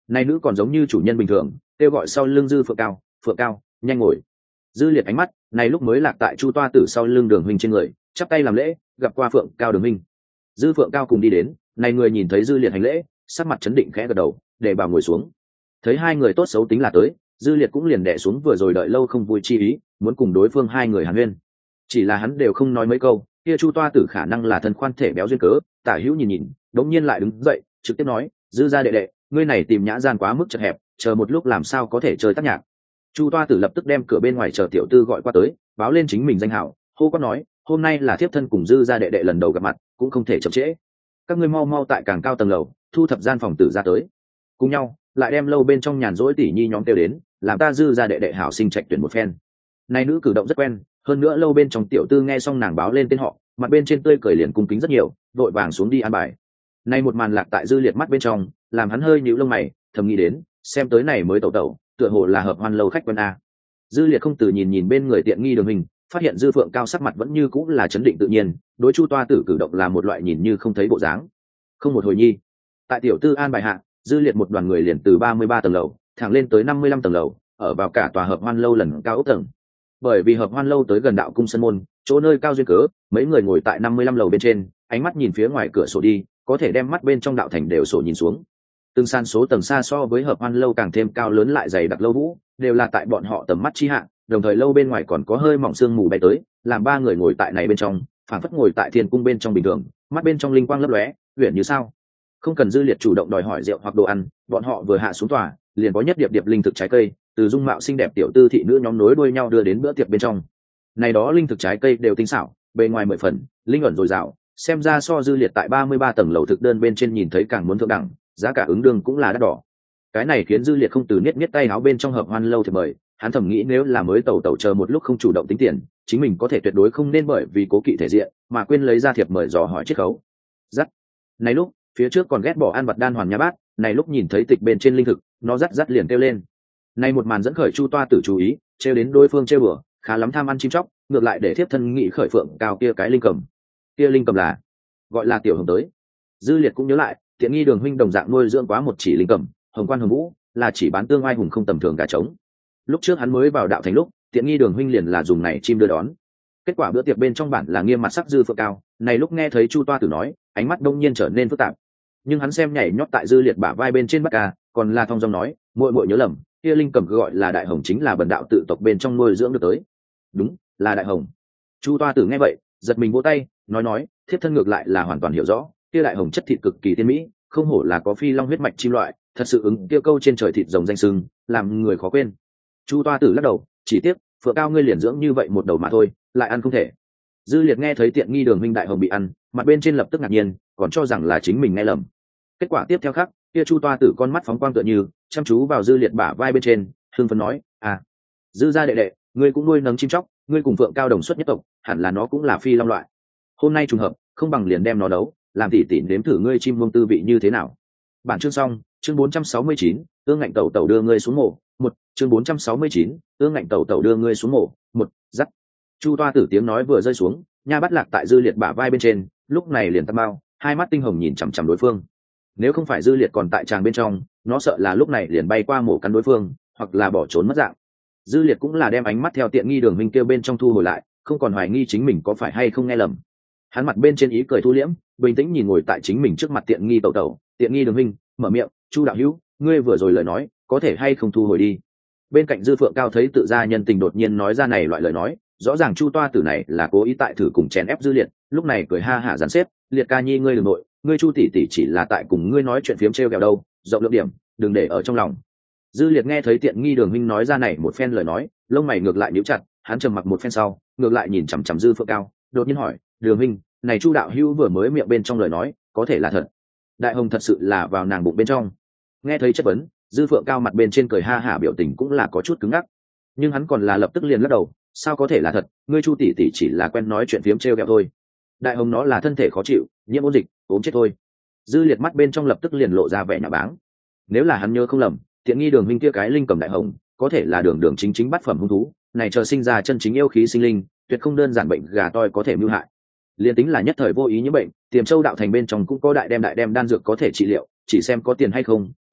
Này nữ còn giống như chủ nhân bình thường kêu gọi sau lưng dư phượng cao, phượng cao nhanh ngồi. Dư liệt ánh mắt này lúc mới lạc tại chu toa tử sau lưng đường huynh trên người, chắp tay làm lễ, gặp qua phượng cao đường huynh. Dư phượng cao cùng đi đến, này người nhìn thấy dư liệt hành lễ, sắc mặt chấn định khẽ gật đầu, để bảo ngồi xuống. Thấy hai người tốt xấu tính là tới, dư liệt cũng liền đẻ xuống vừa rồi đợi lâu không vui chi ý, muốn cùng đối phương hai người hàn huyên. Chỉ là hắn đều không nói mấy câu, kia chu toa tử khả năng là thân khoan thể béo duyên cớ, tả hữu nhìn nhìn, đống nhiên lại đứng dậy, trực tiếp nói, dư gia đệ đệ, ngươi này tìm nhã gian quá mức chật hẹp, chờ một lúc làm sao có thể chơi tác nhạc. Chu toa tử lập tức đem cửa bên ngoài chờ tiểu tư gọi qua tới, báo lên chính mình danh hảo, hô quát nói, hôm nay là thiếp thân cùng dư gia đệ đệ lần đầu gặp mặt, cũng không thể chậm trễ. Các ngươi mau mau tại càng cao tầng lầu thu thập gian phòng tử ra tới, cùng nhau lại đem lâu bên trong nhàn rỗi tỷ nhi nhóm kêu đến, làm ta dư gia đệ đệ hảo sinh trạch tuyển một phen. Này nữ cử động rất quen, hơn nữa lâu bên trong tiểu tư nghe xong nàng báo lên tên họ, mặt bên trên tươi cười liền cung kính rất nhiều, vội vàng xuống đi an bài. Này một màn lạc tại dư liệt mắt bên trong, làm hắn hơi nhíu lông mày, thầm nghĩ đến, xem tới này mới tẩu tẩu, tựa hồ là hợp hoan lâu khách quân a. Dư liệt không từ nhìn nhìn bên người tiện nghi đường hình, phát hiện dư phượng cao sắc mặt vẫn như cũng là chấn định tự nhiên, đối chu toa tử cử động là một loại nhìn như không thấy bộ dáng. Không một hồi nhi, tại tiểu tư an bài hạ, dư liệt một đoàn người liền từ ba mươi ba tầng lầu thẳng lên tới năm mươi lăm tầng lầu, ở vào cả tòa hợp hoan lâu lần cao ốc tầng. Bởi vì hợp hoan lâu tới gần đạo cung sân môn, chỗ nơi cao duyên cớ, mấy người ngồi tại năm mươi lăm lầu bên trên, ánh mắt nhìn phía ngoài cửa sổ đi, có thể đem mắt bên trong đạo thành đều sổ nhìn xuống. Từng san số tầng xa so với hợp hoan lâu càng thêm cao lớn lại dày đặc lâu vũ, đều là tại bọn họ tầm mắt chi hạ, đồng thời lâu bên ngoài còn có hơi mỏng sương mù bay tới, làm ba người ngồi tại này bên trong, phảng phất ngồi tại thiên cung bên trong bình thường, mắt bên trong linh quang lấp lóe, uyển như sao. Không cần dư liệt chủ động đòi hỏi rượu hoặc đồ ăn, bọn họ vừa hạ xuống tòa, liền có nhất điệp điệp linh thực trái cây, từ dung mạo xinh đẹp tiểu tư thị nữ nhóm nối đuôi nhau đưa đến bữa tiệc bên trong. Này đó linh thực trái cây đều tinh xảo, bề ngoài mười phần, linh ẩn dồi dào, xem ra so dư liệt tại ba mươi ba tầng lầu thực đơn bên trên nhìn thấy càng muốn thượng đẳng, giá cả ứng đương cũng là đắt đỏ. Cái này khiến dư liệt không từ niết niết tay áo bên trong hợp hoan lâu thì mời, hắn thầm nghĩ nếu là mới tẩu tẩu chờ một lúc không chủ động tính tiền, chính mình có thể tuyệt đối không nên bởi vì cố kỵ thể diện mà quên lấy ra thiệp mời dò hỏi chiết khấu. Dắt. Này lúc, phía trước còn ghét bỏ ăn vật đan hoàn nha bát, này lúc nhìn thấy tịch bên trên linh thực, nó dắt dắt liền kêu lên. Này một màn dẫn khởi chu toa tử chú ý, trêu đến đối phương trêu bừa, khá lắm tham ăn chim chóc, ngược lại để thiếp thân nghị khởi phượng cao kia cái linh cầm. Kia linh cầm là gọi là tiểu hồng tới. Dư liệt cũng nhớ lại, tiện nghi đường huynh đồng dạng nuôi dưỡng quá một chỉ linh cầm, hồng quan hồng vũ, là chỉ bán tương ai hùng không tầm thường gà trống. Lúc trước hắn mới vào đạo thành lúc, tiện nghi đường huynh liền là dùng này chim đưa đón. Kết quả bữa tiệc bên trong bản là nghiêm mặt sắc dư phượng cao, này lúc nghe thấy chu toa tử nói, ánh mắt đông nhiên trở nên phức tạp. Nhưng hắn xem nhảy nhót tại dư liệt bả vai bên trên bắt ca, còn là thong dong nói, muội muội nhớ lầm, kia linh cầm gọi là đại hồng chính là bần đạo tự tộc bên trong nuôi dưỡng được tới. Đúng, là đại hồng. Chu toa tử nghe vậy, giật mình vỗ tay, nói nói, thiếp thân ngược lại là hoàn toàn hiểu rõ, kia đại hồng chất thịt cực kỳ tiên mỹ, không hổ là có phi long huyết mạch chim loại, thật sự ứng kia câu trên trời thịt rồng danh sưng, làm người khó quên. Chu toa tử lắc đầu, chỉ tiếc phượng cao ngươi liền dưỡng như vậy một đầu mà thôi, lại ăn không thể. Dư liệt nghe thấy tiện nghi đường huynh đại hồng bị ăn, mặt bên trên lập tức ngạc nhiên, còn cho rằng là chính mình nghe lầm. Kết quả tiếp theo khác, kia chu toa tử con mắt phóng quang tựa như chăm chú vào dư liệt bả vai bên trên, hương phấn nói, à, dư gia đệ đệ, ngươi cũng nuôi nấng chim chóc, ngươi cùng phượng cao đồng xuất nhất tộc, hẳn là nó cũng là phi long loại. Hôm nay trùng hợp, không bằng liền đem nó đấu, làm tỉ tỉ nếm thử ngươi chim muông tư vị như thế nào. Bản chương xong, chương bốn trăm sáu mươi chín, ương ngạnh tẩu tẩu đưa ngươi xuống mổ, một, chương bốn trăm sáu mươi chín, ương ngạnh tẩu tẩu đưa ngươi xuống mổ, một, dắt. Chu toa tử tiếng nói vừa rơi xuống, nha bắt lạc tại dư liệt bả vai bên trên, lúc này liền tam bao, hai mắt tinh hồng nhìn chằm chằm đối phương. Nếu không phải dư liệt còn tại tràng bên trong, nó sợ là lúc này liền bay qua mổ cắn đối phương, hoặc là bỏ trốn mất dạng. Dư liệt cũng là đem ánh mắt theo tiện nghi đường minh kêu bên trong thu hồi lại, không còn hoài nghi chính mình có phải hay không nghe lầm. Hắn mặt bên trên ý cười thu liễm, bình tĩnh nhìn ngồi tại chính mình trước mặt tiện nghi tẩu tẩu, tiện nghi đường minh mở miệng, chu đạo hữu, ngươi vừa rồi lời nói có thể hay không thu hồi đi. Bên cạnh dư phượng cao thấy tự gia nhân tình đột nhiên nói ra này loại lời nói, rõ ràng chu toa tử này là cố ý tại thử cùng chèn ép dư liệt, lúc này cười ha hả dàn xếp, liệt ca nhi ngươi đừng nội, ngươi chu tỷ tỷ chỉ là tại cùng ngươi nói chuyện phiếm trêu ghẹo đâu, rộng lượng điểm, đừng để ở trong lòng. Dư liệt nghe thấy tiện nghi đường huynh nói ra này một phen lời nói, lông mày ngược lại nhíu chặt, hắn trầm mặc một phen sau, ngược lại nhìn chằm chằm dư phượng cao, đột nhiên hỏi, đường huynh, này chu đạo hữu vừa mới miệng bên trong lời nói có thể là thật? Đại hồng thật sự là vào nàng bụng bên trong? Nghe thấy chất vấn, dư phượng cao mặt bên trên cười ha hả biểu tình cũng là có chút cứng ngắc, nhưng hắn còn là lập tức liền lắc đầu, sao có thể là thật, ngươi chu tỷ tỷ chỉ là quen nói chuyện phiếm trêu ghẹo thôi. Đại hồng nó là thân thể khó chịu, nhiễm ôn dịch, ốm chết thôi. Dư liệt mắt bên trong lập tức liền lộ ra vẻ nhà báng. Nếu là hắn nhớ không lầm, tiện nghi đường huynh kia cái linh cầm đại hồng có thể là đường đường chính chính bát phẩm hung thú, này chờ sinh ra chân chính yêu khí sinh linh, tuyệt không đơn giản bệnh gà toi có thể mưu hại. Liên tính là nhất thời vô ý nhiễm bệnh, tiềm châu đạo thành bên trong cũng có đại đem đại đem đan dược có thể trị liệu, chỉ xem có tiền hay không,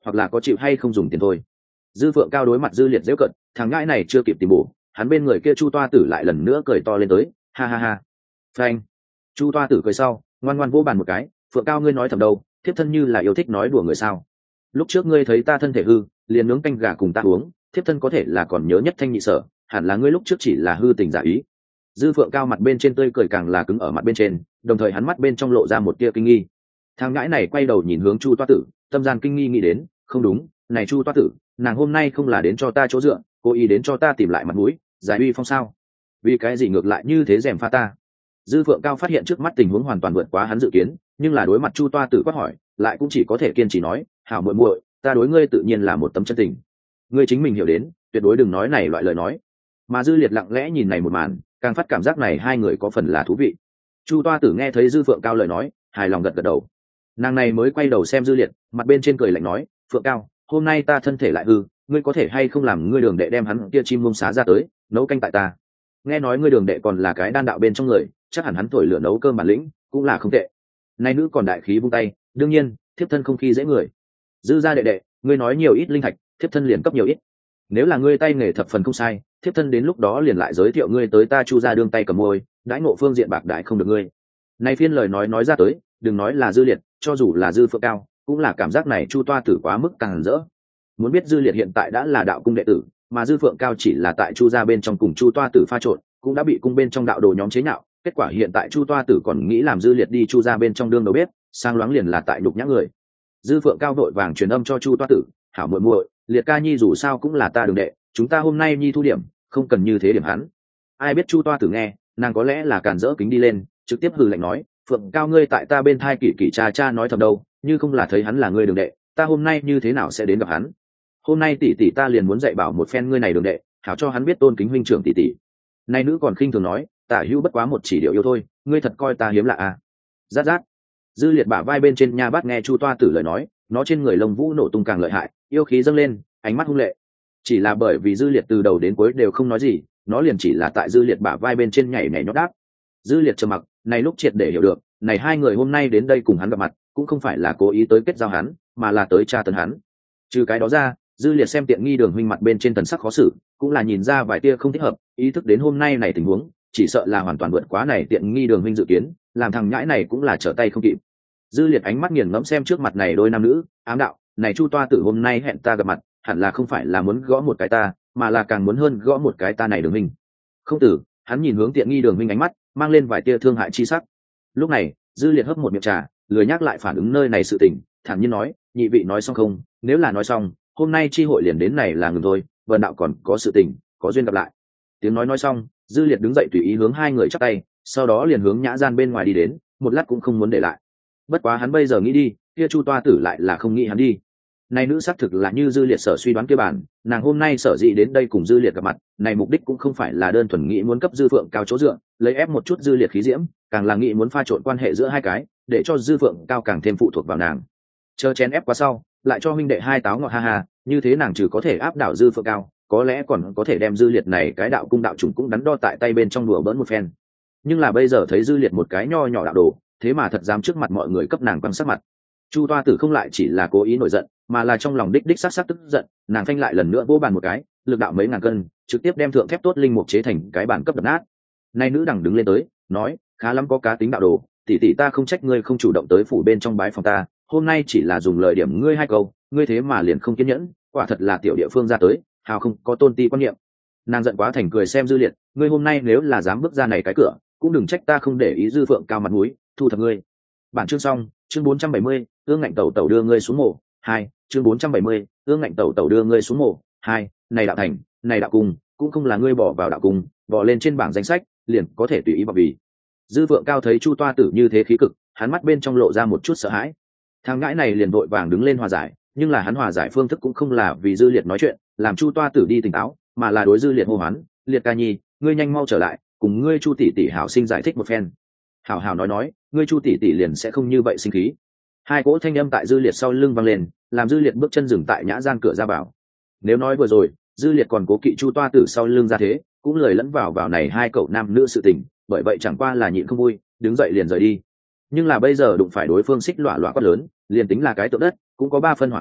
hoặc là có chịu hay không dùng tiền thôi. Dư Phượng Cao đối mặt Dư Liệt giễu cận, thằng ngãi này chưa kịp tìm bổ, hắn bên người kia Chu Toa Tử lại lần nữa cười to lên tới, ha ha ha. Phanh. Chu Toa Tử cười sau, ngoan ngoan vỗ bàn một cái, Phượng Cao ngươi nói thầm đâu, thiếp thân như là yêu thích nói đùa người sao? Lúc trước ngươi thấy ta thân thể hư, liền nướng canh gà cùng ta uống, thiếp thân có thể là còn nhớ nhất thanh nhị sở, hẳn là ngươi lúc trước chỉ là hư tình giả ý. Dư Phượng Cao mặt bên trên tươi cười càng là cứng ở mặt bên trên, đồng thời hắn mắt bên trong lộ ra một tia kinh nghi. Thằng ngãi này quay đầu nhìn hướng Chu Toa Tử, tâm gian kinh nghi nghĩ đến, không đúng, này Chu Toa Tử, nàng hôm nay không là đến cho ta chỗ dựa, cố ý đến cho ta tìm lại mặt mũi, giải uy phong sao? Vì cái gì ngược lại như thế rèm pha ta? Dư Phượng Cao phát hiện trước mắt tình huống hoàn toàn vượt quá hắn dự kiến, nhưng là đối mặt Chu Toa Tử quát hỏi, lại cũng chỉ có thể kiên trì nói, hảo muội muội, ta đối ngươi tự nhiên là một tấm chân tình, ngươi chính mình hiểu đến, tuyệt đối đừng nói này loại lời nói. Mà Dư Liệt lặng lẽ nhìn này một màn, càng phát cảm giác này hai người có phần là thú vị. Chu Toa Tử nghe thấy Dư Phượng Cao lời nói, hài lòng gật gật đầu. Nàng này mới quay đầu xem Dư Liệt, mặt bên trên cười lạnh nói, Phượng Cao, hôm nay ta thân thể lại hư, ngươi có thể hay không làm ngươi đường đệ đem hắn kia chim mông xá ra tới, nấu canh tại ta. Nghe nói ngươi đường đệ còn là cái đan đạo bên trong người, chắc hẳn hắn thổi lửa nấu cơm bản lĩnh cũng là không tệ. Nay nữ còn đại khí vung tay, đương nhiên, thiếp thân không khi dễ người. Dư gia đệ đệ, ngươi nói nhiều ít linh thạch, thiếp thân liền cấp nhiều ít. Nếu là ngươi tay nghề thập phần không sai, thiếp thân đến lúc đó liền lại giới thiệu ngươi tới ta Chu gia đương tay cầm môi, đãi ngộ phương diện bạc đại không được ngươi. Nay phiên lời nói nói ra tới, đừng nói là Dư Liệt, cho dù là Dư Phượng Cao, cũng là cảm giác này Chu Toa Tử quá mức càng rỡ. Muốn biết Dư Liệt hiện tại đã là đạo cung đệ tử, mà Dư Phượng Cao chỉ là tại Chu gia bên trong cùng Chu Toa Tử pha trộn, cũng đã bị cung bên trong đạo đồ nhóm chế nhạo. Kết quả hiện tại Chu Toa Tử còn nghĩ làm Dư Liệt đi Chu gia bên trong đương đầu bếp, sang loáng liền là tại nhục nhã người. Dư Phượng Cao vội vàng truyền âm cho Chu Toa Tử, hảo muội muội, Liệt ca nhi dù sao cũng là ta đường đệ, chúng ta hôm nay nhi thu điểm, không cần như thế điểm hắn. Ai biết Chu Toa Tử nghe, nàng có lẽ là càn rỡ kính đi lên, trực tiếp hừ lạnh nói, Phượng Cao ngươi tại ta bên thai kỷ kỷ cha cha nói thầm đâu, như không là thấy hắn là ngươi đường đệ, ta hôm nay như thế nào sẽ đến gặp hắn? Hôm nay tỷ tỷ ta liền muốn dạy bảo một phen ngươi này đường đệ, hảo cho hắn biết tôn kính huynh trưởng tỷ tỷ. Nay nữ còn khinh thường nói, tả hữu bất quá một chỉ điệu yêu thôi, ngươi thật coi ta hiếm lạ à? Rát rát. Dư Liệt bả vai bên trên nha bát nghe Chu Toa Tử lời nói, nó trên người lông vũ nổ tung càng lợi hại, yêu khí dâng lên, ánh mắt hung lệ. Chỉ là bởi vì Dư Liệt từ đầu đến cuối đều không nói gì, nó liền chỉ là tại Dư Liệt bả vai bên trên nhảy nhảy nhót đáp. Dư Liệt trầm mặc, này lúc triệt để hiểu được, này hai người hôm nay đến đây cùng hắn gặp mặt, cũng không phải là cố ý tới kết giao hắn, mà là tới tra tấn hắn. Trừ cái đó ra, Dư Liệt xem tiện nghi Đường huynh mặt bên trên thần sắc khó xử, cũng là nhìn ra vài tia không thích hợp, ý thức đến hôm nay này tình huống, chỉ sợ là hoàn toàn vượt quá này tiện nghi Đường huynh dự kiến, làm thằng nhãi này cũng là trở tay không kịp. Dư Liệt ánh mắt nghiền ngẫm xem trước mặt này đôi nam nữ, ám đạo, này Chu Toa Tử hôm nay hẹn ta gặp mặt, hẳn là không phải là muốn gõ một cái ta, mà là càng muốn hơn gõ một cái ta này Đường huynh. Không tử, hắn nhìn hướng tiện nghi Đường huynh ánh mắt, mang lên vài tia thương hại chi sắc. Lúc này, Dư Liệt hấp một miệng trà, lười nhắc lại phản ứng nơi này sự tình, thản nhiên nói, nhị vị nói xong không? Nếu là nói xong, hôm nay chi hội liền đến này là ngừng thôi, vần đạo còn có sự tình, có duyên gặp lại. Tiếng nói nói xong, Dư Liệt đứng dậy tùy ý hướng hai người chắp tay, sau đó liền hướng nhã gian bên ngoài đi đến, một lát cũng không muốn để lại. Bất quá hắn bây giờ nghĩ đi, kia Chu Toa Tử lại là không nghĩ hắn đi. Này nữ xác thực là như Dư Liệt sở suy đoán kia bản, nàng hôm nay sở dĩ đến đây cùng Dư Liệt gặp mặt, này mục đích cũng không phải là đơn thuần nghĩ muốn cấp Dư Phượng Cao chỗ dựa, lấy ép một chút Dư Liệt khí diễm, càng là nghĩ muốn pha trộn quan hệ giữa hai cái, để cho Dư Phượng Cao càng thêm phụ thuộc vào nàng. Chờ chén ép qua sau, lại cho huynh đệ hai táo ngọt ha ha, như thế nàng trừ có thể áp đảo Dư Phượng Cao, có lẽ còn có thể đem Dư Liệt này cái đạo cung đạo chủng cũng đắn đo tại tay bên trong đùa bỡn một phen. Nhưng là bây giờ thấy Dư Liệt một cái nho nhỏ đạo đồ, thế mà thật dám trước mặt mọi người cấp nàng quăng sắc mặt. Chu Toa Tử không lại chỉ là cố ý nổi giận, mà là trong lòng đích đích sắc sắc tức giận, nàng phanh lại lần nữa vỗ bàn một cái, lực đạo mấy ngàn cân, trực tiếp đem thượng thép tốt linh mục chế thành cái bản cấp đập nát. Nay nữ đẳng đứng lên tới, nói, khá lắm có cá tính đạo đồ, tỷ tỷ ta không trách ngươi không chủ động tới phủ bên trong bái phòng ta, hôm nay chỉ là dùng lời điểm ngươi hai câu, ngươi thế mà liền không kiên nhẫn, quả thật là tiểu địa phương ra tới, hào không có tôn ti quan niệm. Nàng giận quá thành cười xem Dư Liệt, ngươi hôm nay nếu là dám bước ra này cái cửa, cũng đừng trách ta không để ý Dư Phượng Cao mặt mũi, thu thập ngươi. Bản chương xong, chương bốn trăm bảy mươi, ương ngạnh tẩu tẩu đưa ngươi xuống mộ. Hai, chương bốn trăm bảy mươi, ương ngạnh tẩu tẩu đưa ngươi xuống mộ. Hai, này đạo thành, này đạo cung, cũng không là ngươi bỏ vào đạo cung, bỏ lên trên bảng danh sách, liền có thể tùy ý bọc vì. Dư Phượng Cao thấy Chu Toa Tử như thế khí cực, hắn mắt bên trong lộ ra một chút sợ hãi. Thằng ngãi này liền vội vàng đứng lên hòa giải, nhưng là hắn hòa giải phương thức cũng không là vì Dư Liệt nói chuyện, làm Chu Toa Tử đi tỉnh táo, mà là đối Dư Liệt hô hoán, Liệt ca nhi, ngươi nhanh mau trở lại, cùng ngươi Chu tỷ tỷ hảo sinh giải thích một phen. Hảo hảo nói nói, ngươi Chu tỷ tỷ liền sẽ không như vậy sinh khí. Hai cỗ thanh âm tại Dư Liệt sau lưng vang lên, làm Dư Liệt bước chân dừng tại nhã gian cửa ra vào. Nếu nói vừa rồi, Dư Liệt còn cố kỵ Chu Toa Tử sau lưng ra thế, cũng lời lẫn vào vào này hai cậu nam nữ sự tình, bởi vậy chẳng qua là nhịn không vui, đứng dậy liền rời đi. Nhưng là bây giờ đụng phải đối phương xích lọa lọa quát lớn, liền tính là cái tượng đất, cũng có ba phân hỏa khí,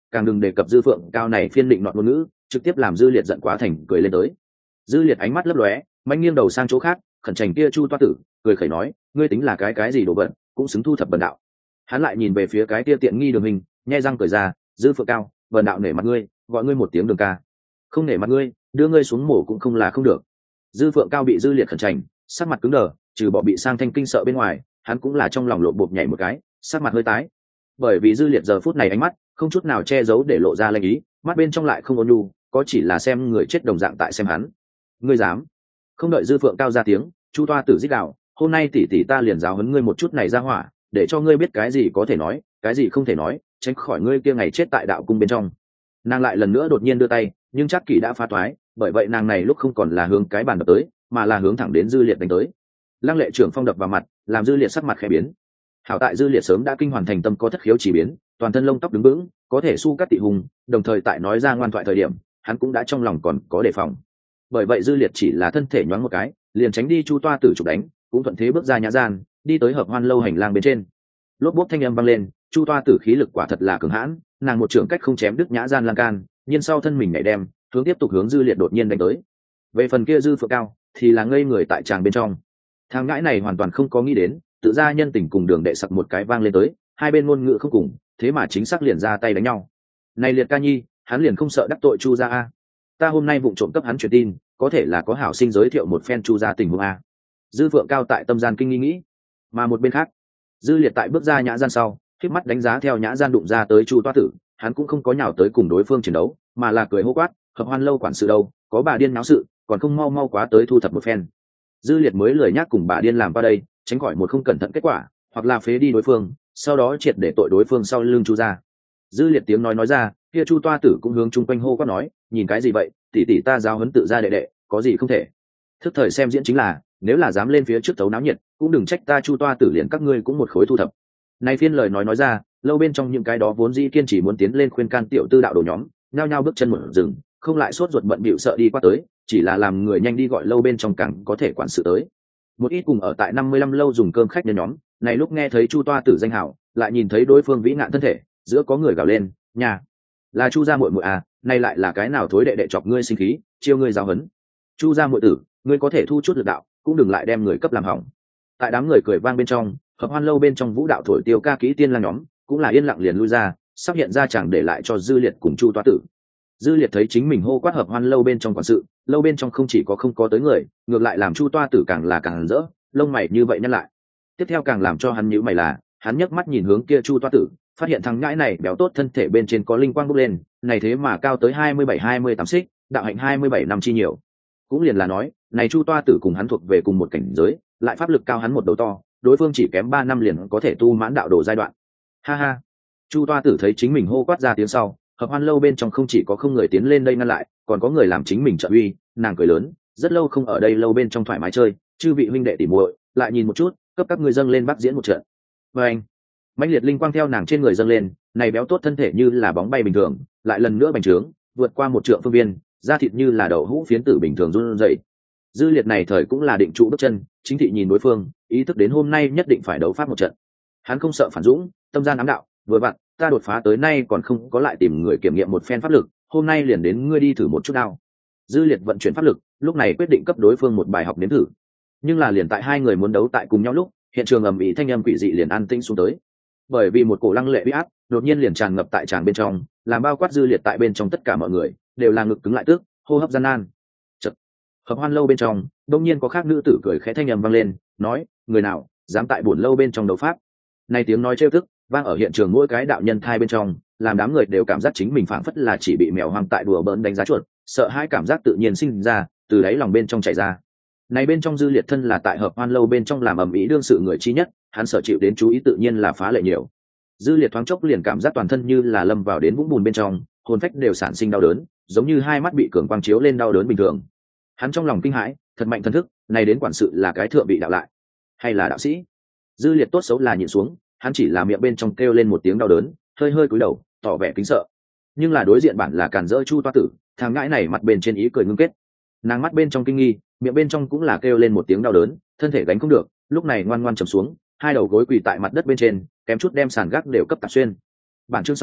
càng đừng đề cập dư phượng cao này phiên định nọt ngôn ngữ, trực tiếp làm dư liệt giận quá thành cười lên tới. Dư liệt ánh mắt lấp lóe, mạnh nghiêng đầu sang chỗ khác, khẩn trành kia chu toa tử cười khẩy nói, ngươi tính là cái cái gì đồ vật, cũng xứng thu thập bần đạo. Hắn lại nhìn về phía cái kia tiện nghi đường hình, nhe răng cười ra, dư phượng cao, bần đạo nể mặt ngươi, gọi ngươi một tiếng đường ca. Không nể mặt ngươi, đưa ngươi xuống mổ cũng không là không được. Dư phượng cao bị dư liệt khẩn trành, sắc mặt cứng đờ, trừ bỏ bị sang thanh kinh sợ bên ngoài, hắn cũng là trong lòng lộ bột nhảy một cái, sắc mặt hơi tái. Bởi vì dư liệt giờ phút này ánh mắt không chút nào che giấu để lộ ra lanh ý, mắt bên trong lại không ôn nhu, có chỉ là xem người chết đồng dạng tại xem hắn. Ngươi dám? Không đợi dư phượng cao ra tiếng, chu toa tử rít đạo, hôm nay tỷ tỷ ta liền giáo huấn ngươi một chút này ra hỏa, để cho ngươi biết cái gì có thể nói, cái gì không thể nói, tránh khỏi ngươi kia ngày chết tại đạo cung bên trong. Nàng lại lần nữa đột nhiên đưa tay, nhưng chắc kỷ đã phá toái, bởi vậy nàng này lúc không còn là hướng cái bàn đập tới, mà là hướng thẳng đến dư liệt đánh tới. Lăng lệ trưởng phong đập vào mặt, làm dư liệt sắc mặt khẽ biến. Hảo tại dư liệt sớm đã kinh hoàn thành tâm có thất khiếu chỉ biến, toàn thân lông tóc đứng vững, có thể su cắt tị hùng, đồng thời tại nói ra ngoan thoại thời điểm, hắn cũng đã trong lòng còn có đề phòng. Bởi vậy dư liệt chỉ là thân thể nhoáng một cái, liền tránh đi chu toa tử chụp đánh, cũng thuận thế bước ra nhã gian, đi tới hợp hoan lâu hành lang bên trên. Lốp bốp thanh âm vang lên, chu toa tử khí lực quả thật là cường hãn, nàng một trưởng cách không chém đứt nhã gian lan can, nhưng sau thân mình nhảy đem, hướng tiếp tục hướng dư liệt đột nhiên đánh tới. Về phần kia dư phượng cao, thì là ngây người tại tràng bên trong. Thằng ngãi này hoàn toàn không có nghĩ đến, tự ra nhân tình cùng đường đệ sặc một cái vang lên tới, hai bên ngôn ngữ không cùng, thế mà chính xác liền ra tay đánh nhau. Này liệt ca nhi, hắn liền không sợ đắc tội chu gia a? Ta hôm nay vụng trộm cấp hắn truyền tin, có thể là có hảo sinh giới thiệu một phen chu gia tình huống a. Dư phượng cao tại tâm gian kinh nghi nghĩ, mà một bên khác, dư liệt tại bước ra nhã gian sau, khép mắt đánh giá theo nhã gian đụng ra tới chu toa tử, hắn cũng không có nhào tới cùng đối phương chiến đấu, mà là cười hô quát, hợp hoan lâu quản sự đâu, có bà điên náo sự, còn không mau mau quá tới thu thập một phen. Dư liệt mới lười nhác cùng bà điên làm qua đây, tránh khỏi một không cẩn thận kết quả, hoặc là phế đi đối phương, sau đó triệt để tội đối phương sau lưng chu gia. Dư liệt tiếng nói nói ra, kia chu toa tử cũng hướng chung quanh hô quát nói, nhìn cái gì vậy, tỷ tỷ ta giáo huấn tự ra đệ đệ, có gì không thể. Thức thời xem diễn chính là, nếu là dám lên phía trước thấu náo nhiệt, cũng đừng trách ta chu toa tử liền các ngươi cũng một khối thu thập. Này phiên lời nói nói ra, lâu bên trong những cái đó vốn dĩ kiên chỉ muốn tiến lên khuyên can tiểu tư đạo đồ nhóm, nhao nhao bước chân một rừng, không lại sốt ruột bận bịu sợ đi qua tới, chỉ là làm người nhanh đi gọi lâu bên trong càng có thể quản sự tới. Một ít cùng ở tại năm mươi lăm lâu dùng cơm khách nhân nhóm, này lúc nghe thấy chu toa tử danh hảo, lại nhìn thấy đối phương vĩ ngạn thân thể, giữa có người gào lên, nhà là chu gia muội muội à, này lại là cái nào thối đệ đệ chọc ngươi sinh khí, chiêu ngươi giáo huấn. Chu gia muội tử, ngươi có thể thu chút lực đạo, cũng đừng lại đem người cấp làm hỏng. Tại đám người cười vang bên trong, hợp hoan lâu bên trong vũ đạo thổi tiêu ca kỹ tiên lang nhóm, cũng là yên lặng liền lui ra, sắp hiện ra chẳng để lại cho dư liệt cùng chu toa tử. Dư liệt thấy chính mình hô quát hợp hoan lâu bên trong quản sự, lâu bên trong không chỉ có không có tới người, ngược lại làm chu toa tử càng là càng rỡ, lông mày như vậy nhăn lại. Tiếp theo càng làm cho hắn nhíu mày là, hắn nhấc mắt nhìn hướng kia chu toa tử, phát hiện thằng ngãi này béo tốt thân thể bên trên có linh quang bốc lên, này thế mà cao tới hai mươi bảy hai mươi tám xích, đạo hạnh hai mươi bảy năm chi nhiều. Cũng liền là nói, này chu toa tử cùng hắn thuộc về cùng một cảnh giới, lại pháp lực cao hắn một đầu to, đối phương chỉ kém ba năm liền có thể tu mãn đạo đồ giai đoạn. Ha ha. Chu toa tử thấy chính mình hô quát ra tiếng sau, hợp hoan lâu bên trong không chỉ có không người tiến lên đây ngăn lại, còn có người làm chính mình trợ uy, nàng cười lớn, rất lâu không ở đây lâu bên trong thoải mái chơi, chư vị huynh đệ tỉ muội, lại nhìn một chút, cấp các ngươi dâng lên bắc diễn một trận. Và anh, mãnh liệt linh quang theo nàng trên người dâng lên, này béo tốt thân thể như là bóng bay bình thường, lại lần nữa bành trướng, vượt qua một trượng phương viên, da thịt như là đậu hũ phiến tử bình thường run rẩy. Dư liệt này thời cũng là định trụ bước chân, chính thị nhìn đối phương, ý thức đến hôm nay nhất định phải đấu pháp một trận. Hắn không sợ phản dũng, tâm gian ám đạo, vừa vặn, ta đột phá tới nay còn không có lại tìm người kiểm nghiệm một phen pháp lực, hôm nay liền đến ngươi đi thử một chút nào. Dư liệt vận chuyển pháp lực, lúc này quyết định cấp đối phương một bài học nếm thử. Nhưng là liền tại hai người muốn đấu tại cùng nhau lúc, hiện trường ầm ĩ thanh âm quỷ dị liền an tĩnh xuống tới. Bởi vì một cổ lăng lệ uy áp, đột nhiên liền tràn ngập tại tràng bên trong, làm bao quát dư liệt tại bên trong tất cả mọi người đều là ngực cứng lại tước, hô hấp gian nan. Chật. Hợp hoan lâu bên trong, đột nhiên có khác nữ tử cười khẽ thanh âm vang lên, nói, người nào dám tại buồn lâu bên trong đấu pháp. Này tiếng nói trêu tức, vang ở hiện trường mỗi cái đạo nhân thai bên trong, làm đám người đều cảm giác chính mình phảng phất là chỉ bị mèo hoang tại đùa bỡn đánh giá chuột, sợ hai cảm giác tự nhiên sinh ra, từ đáy lòng bên trong chảy ra. Này bên trong dư liệt thân là tại hợp hoan lâu bên trong làm ầm ĩ đương sự người chi nhất, hắn sở chịu đến chú ý tự nhiên là phá lệ nhiều. Dư liệt thoáng chốc liền cảm giác toàn thân như là lâm vào đến vũng bùn bên trong, hồn phách đều sản sinh đau đớn, giống như hai mắt bị cường quang chiếu lên đau đớn bình thường. Hắn trong lòng kinh hãi, thật mạnh thần thức, này đến quản sự là cái thượng bị đạo lại, hay là đạo sĩ? Dư liệt tốt xấu là nhịn xuống, hắn chỉ là miệng bên trong kêu lên một tiếng đau đớn, hơi hơi cúi đầu, tỏ vẻ kính sợ. Nhưng là đối diện bản là càn rỡ chu toa tử, thằng ngãi này mặt bên trên ý cười ngưng kết, nàng mắt bên trong kinh nghi, miệng bên trong cũng là kêu lên một tiếng đau đớn, thân thể gánh không được, lúc này ngoan ngoan trầm xuống, hai đầu gối quỳ tại mặt đất bên trên, kém chút đem sàn gác đều cấp tạp xuyên. Bản chương xong,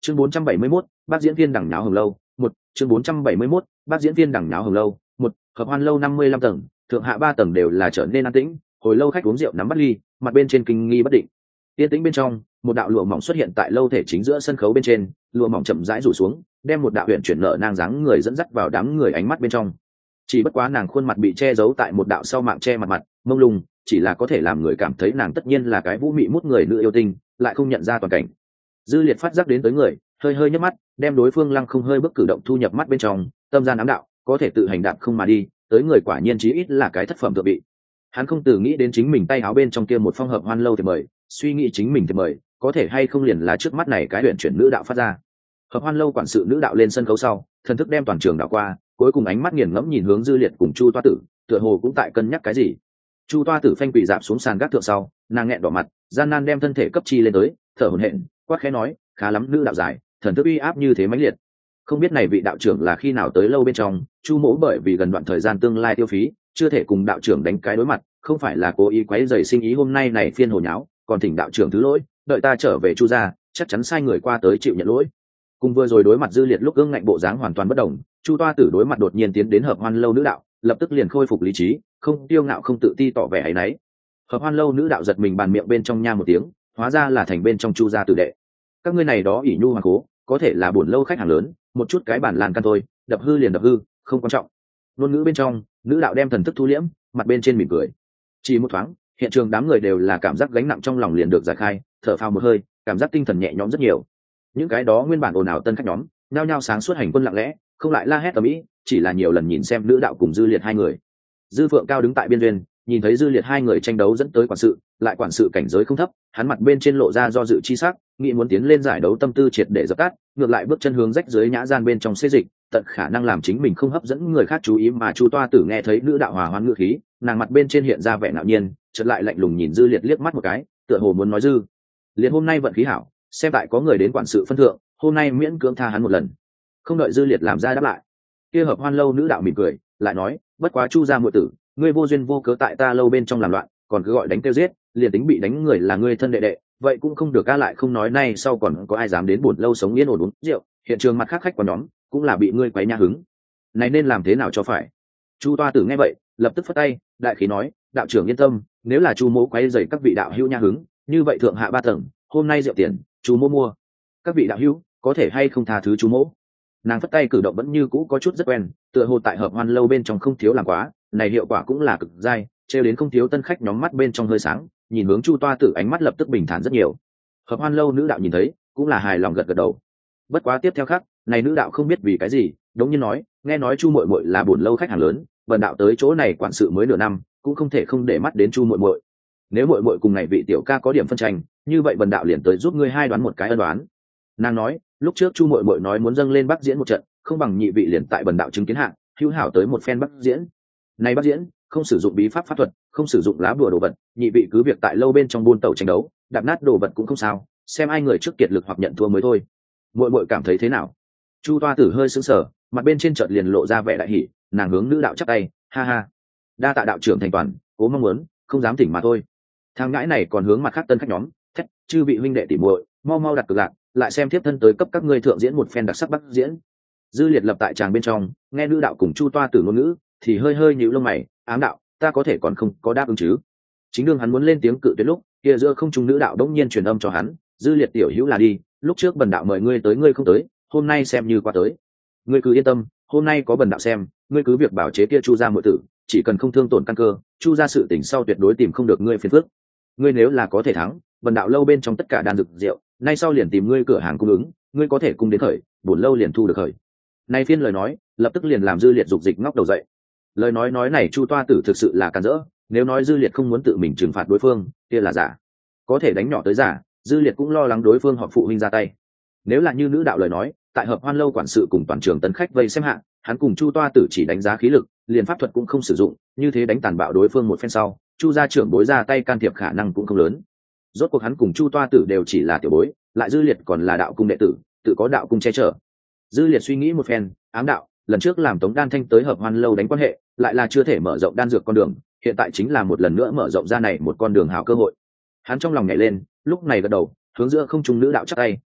chương bốn trăm bảy mươi mốt, bác diễn viên đằng nháo hồng lâu một chương bốn trăm bảy mươi mốt, bác diễn viên đằng nháo hồng lâu một hợp hoan lâu năm mươi lăm tầng, thượng hạ ba tầng đều là trở nên an tĩnh. Hồi lâu khách uống rượu nắm bắt ly, mặt bên trên kinh nghi bất định. Yên tĩnh bên trong, một đạo lụa mỏng xuất hiện tại lâu thể chính giữa sân khấu bên trên, lụa mỏng chậm rãi rủ xuống, đem một đạo huyền chuyển nở nang dáng người dẫn dắt vào đám người ánh mắt bên trong. Chỉ bất quá nàng khuôn mặt bị che giấu tại một đạo sau mạng che mặt mặt mông lung, chỉ là có thể làm người cảm thấy nàng tất nhiên là cái vũ mị mút người nữ yêu tinh, lại không nhận ra toàn cảnh. Dư Liệt phát giác đến tới người, hơi hơi nhếch mắt, đem đối phương lăng không hơi bước cử động thu nhập mắt bên trong, tâm gian ám đạo, có thể tự hành đạp không mà đi, tới người quả nhiên chí ít là cái thất phẩm thượng vị. Hắn không từ nghĩ đến chính mình tay áo bên trong kia một phong hợp hoan lâu thì mời, suy nghĩ chính mình thì mời, có thể hay không liền là trước mắt này cái luyện chuyển nữ đạo phát ra. Hợp hoan lâu quản sự nữ đạo lên sân khấu sau, thần thức đem toàn trường đảo qua, cuối cùng ánh mắt nghiền ngẫm nhìn hướng Dư Liệt cùng Chu Toa Tử, tựa hồ cũng tại cân nhắc cái gì. Chu Toa Tử phanh quỳ dạp xuống sàn gác thượng sau, nàng nghẹn đỏ mặt, gian nan đem thân thể cấp chi lên tới, thở hổn hển, quát khẽ nói, khá lắm nữ đạo giải, thần thức uy áp như thế mãnh liệt. Không biết này vị đạo trưởng là khi nào tới lâu bên trong, Chu mỗ bởi vì gần đoạn thời gian tương lai tiêu phí, chưa thể cùng đạo trưởng đánh cái đối mặt, không phải là cố ý quấy rầy sinh ý hôm nay này phiên hồ nháo, còn thỉnh đạo trưởng thứ lỗi, đợi ta trở về Chu gia, chắc chắn sai người qua tới chịu nhận lỗi. Cùng vừa rồi đối mặt Dư Liệt lúc ương ngạnh bộ dáng hoàn toàn bất đồng, Chu Toa Tử đối mặt đột nhiên tiến đến hợp hoan lâu nữ đạo, lập tức liền khôi phục lý trí, không tiêu ngạo không tự ti tỏ vẻ ấy nấy. Hợp hoan lâu nữ đạo giật mình bàn miệng bên trong nha một tiếng, hóa ra là thành bên trong Chu gia tử đệ. Các ngươi này đó ỷ nhu hoàng cố, có thể là buồn lâu khách hàng lớn, một chút cái bản làn căn thôi, đập hư liền đập hư, không quan trọng. Ngôn ngữ bên trong, nữ đạo đem thần thức thu liễm, mặt bên trên mỉm cười. Chỉ một thoáng, hiện trường đám người đều là cảm giác gánh nặng trong lòng liền được giải khai, thở phào một hơi, cảm giác tinh thần nhẹ nhõm rất nhiều. Những cái đó nguyên bản ồn ào tân khách nhóm, nhao nhao sáng suốt hành quân lặng lẽ, không lại la hét ầm ĩ, chỉ là nhiều lần nhìn xem nữ đạo cùng Dư Liệt hai người. Dư Phượng Cao đứng tại biên duyên, nhìn thấy Dư Liệt hai người tranh đấu dẫn tới quản sự, lại quản sự cảnh giới không thấp, hắn mặt bên trên lộ ra do dự chi sắc, nghĩ muốn tiến lên giải đấu tâm tư triệt để dập tắt, ngược lại bước chân hướng rách dưới nhã gian bên trong xê dịch, tận khả năng làm chính mình không hấp dẫn người khác chú ý. Mà Chu Toa Tử nghe thấy nữ đạo hòa hoan ngữ khí, nàng mặt bên trên hiện ra vẻ ngạo nhiên, chợt lại lạnh lùng nhìn Dư Liệt liếc mắt một cái, tựa hồ muốn nói Dư Liệt hôm nay vận khí hảo, xem tại có người đến quản sự phân thượng, hôm nay miễn cưỡng tha hắn một lần. Không đợi Dư Liệt làm ra đáp lại, kia hợp hoan lâu nữ đạo mỉm cười, lại nói, bất quá Chu gia muội tử, ngươi vô duyên vô cớ tại ta lâu bên trong làm loạn, còn cứ gọi đánh kêu giết, liền tính bị đánh người là ngươi thân đệ đệ, vậy cũng không được. Ca lại không nói nay sau còn có ai dám đến buồn lâu sống yên ổn uống rượu, hiện trường mặt khác khách của nhóm cũng là bị ngươi quấy nhã hứng, này nên làm thế nào cho phải. Chu Toa Tử nghe vậy, lập tức phất tay, đại khí nói, đạo trưởng yên tâm, nếu là Chu mỗ quấy rầy các vị đạo hữu nhã hứng, như vậy thượng hạ ba tầng, hôm nay rượu tiền, Chu mỗ mua. Các vị đạo hữu, có thể hay không tha thứ Chu mỗ. Nàng phất tay cử động vẫn như cũ có chút rất quen, tựa hồ tại hợp hoan lâu bên trong không thiếu làm quá, này hiệu quả cũng là cực dai, trêu đến không thiếu tân khách nhóm mắt bên trong hơi sáng, nhìn hướng Chu Toa Tử ánh mắt lập tức bình thản rất nhiều. Hợp hoan lâu nữ đạo nhìn thấy, cũng là hài lòng gật gật đầu. Bất quá tiếp theo khác, này nữ đạo không biết vì cái gì, đống nhiên nói, nghe nói Chu muội muội là buồn lâu khách hàng lớn, bần đạo tới chỗ này quản sự mới nửa năm, cũng không thể không để mắt đến Chu muội muội. Nếu muội muội cùng này vị tiểu ca có điểm phân tranh, như vậy bần đạo liền tới giúp ngươi hai đoán một cái ân đoán. Nàng nói, lúc trước Chu muội muội nói muốn dâng lên Bắc diễn một trận, không bằng nhị vị liền tại bần đạo chứng kiến hạng, hữu hảo tới một phen Bắc diễn. Này Bắc diễn, không sử dụng bí pháp pháp thuật, không sử dụng lá bùa đồ vật, nhị vị cứ việc tại lâu bên trong buôn tẩu tranh đấu, đạp nát đồ vật cũng không sao, xem ai người trước kiệt lực hoặc nhận thua mới thôi. Muội muội cảm thấy thế nào? Chu Toa Tử hơi sững sờ, mặt bên trên chợt liền lộ ra vẻ đại hỉ, nàng hướng nữ đạo chắp tay, ha ha, đa tạ đạo trưởng thành toàn, cố mong muốn, không dám thỉnh mà thôi. Thang ngãi này còn hướng mặt khác tân khách nhóm, thét, chư vị huynh đệ tỷ muội, mau mau đặt cược lạc, lại xem tiếp thân tới cấp các ngươi thượng diễn một phen đặc sắc Bắc diễn. Dư Liệt lập tại tràng bên trong, nghe nữ đạo cùng Chu Toa Tử ngôn ngữ, thì hơi hơi nhíu lông mày, ám đạo, ta có thể còn không có đáp ứng chứ. Chính đương hắn muốn lên tiếng cự tuyệt lúc, kia giữa không trung nữ đạo đống nhiên truyền âm cho hắn, Dư Liệt tiểu hữu là đi, lúc trước bần đạo mời ngươi tới ngươi không tới, hôm nay xem như qua tới. Ngươi cứ yên tâm, hôm nay có bần đạo xem, ngươi cứ việc bảo chế kia Chu gia muội tử, chỉ cần không thương tổn căn cơ, Chu gia sự tình sau tuyệt đối tìm không được ngươi phiền phức. Ngươi nếu là có thể thắng, bần đạo lâu bên trong tất cả đan dược rượu, nay sau liền tìm ngươi cửa hàng cung ứng, ngươi có thể cung đến khởi, buồn lâu liền thu được khởi. Nay phiên lời nói, lập tức liền làm Dư Liệt dục dịch ngóc đầu dậy. Lời nói nói này Chu Toa Tử thực sự là càn rỡ, nếu nói Dư Liệt không muốn tự mình trừng phạt đối phương, kia là giả. Có thể đánh nhỏ tới giả, Dư Liệt cũng lo lắng đối phương họ phụ huynh ra tay. Nếu là như nữ đạo lời nói, tại hợp hoan lâu quản sự cùng toàn trường tấn khách vây xem hạng, hắn cùng Chu Toa Tử chỉ đánh giá khí lực, liền pháp thuật cũng không sử dụng, như thế đánh tàn bạo đối phương một phen sau, Chu gia trưởng bối ra tay can thiệp khả năng cũng không lớn. Rốt cuộc hắn cùng Chu Toa Tử đều chỉ là tiểu bối, lại Dư Liệt còn là đạo cung đệ tử, tự có đạo cung che chở. Dư Liệt suy nghĩ một phen, ám đạo, lần trước làm Tống Đan Thanh tới hợp hoan lâu đánh quan hệ, lại là chưa thể mở rộng đan dược con đường, hiện tại chính là một lần nữa mở rộng ra này một con đường hảo cơ hội. Hắn trong lòng nhảy lên, lúc này gật đầu, hướng giữa không trung nữ đạo chắp tay, hảo,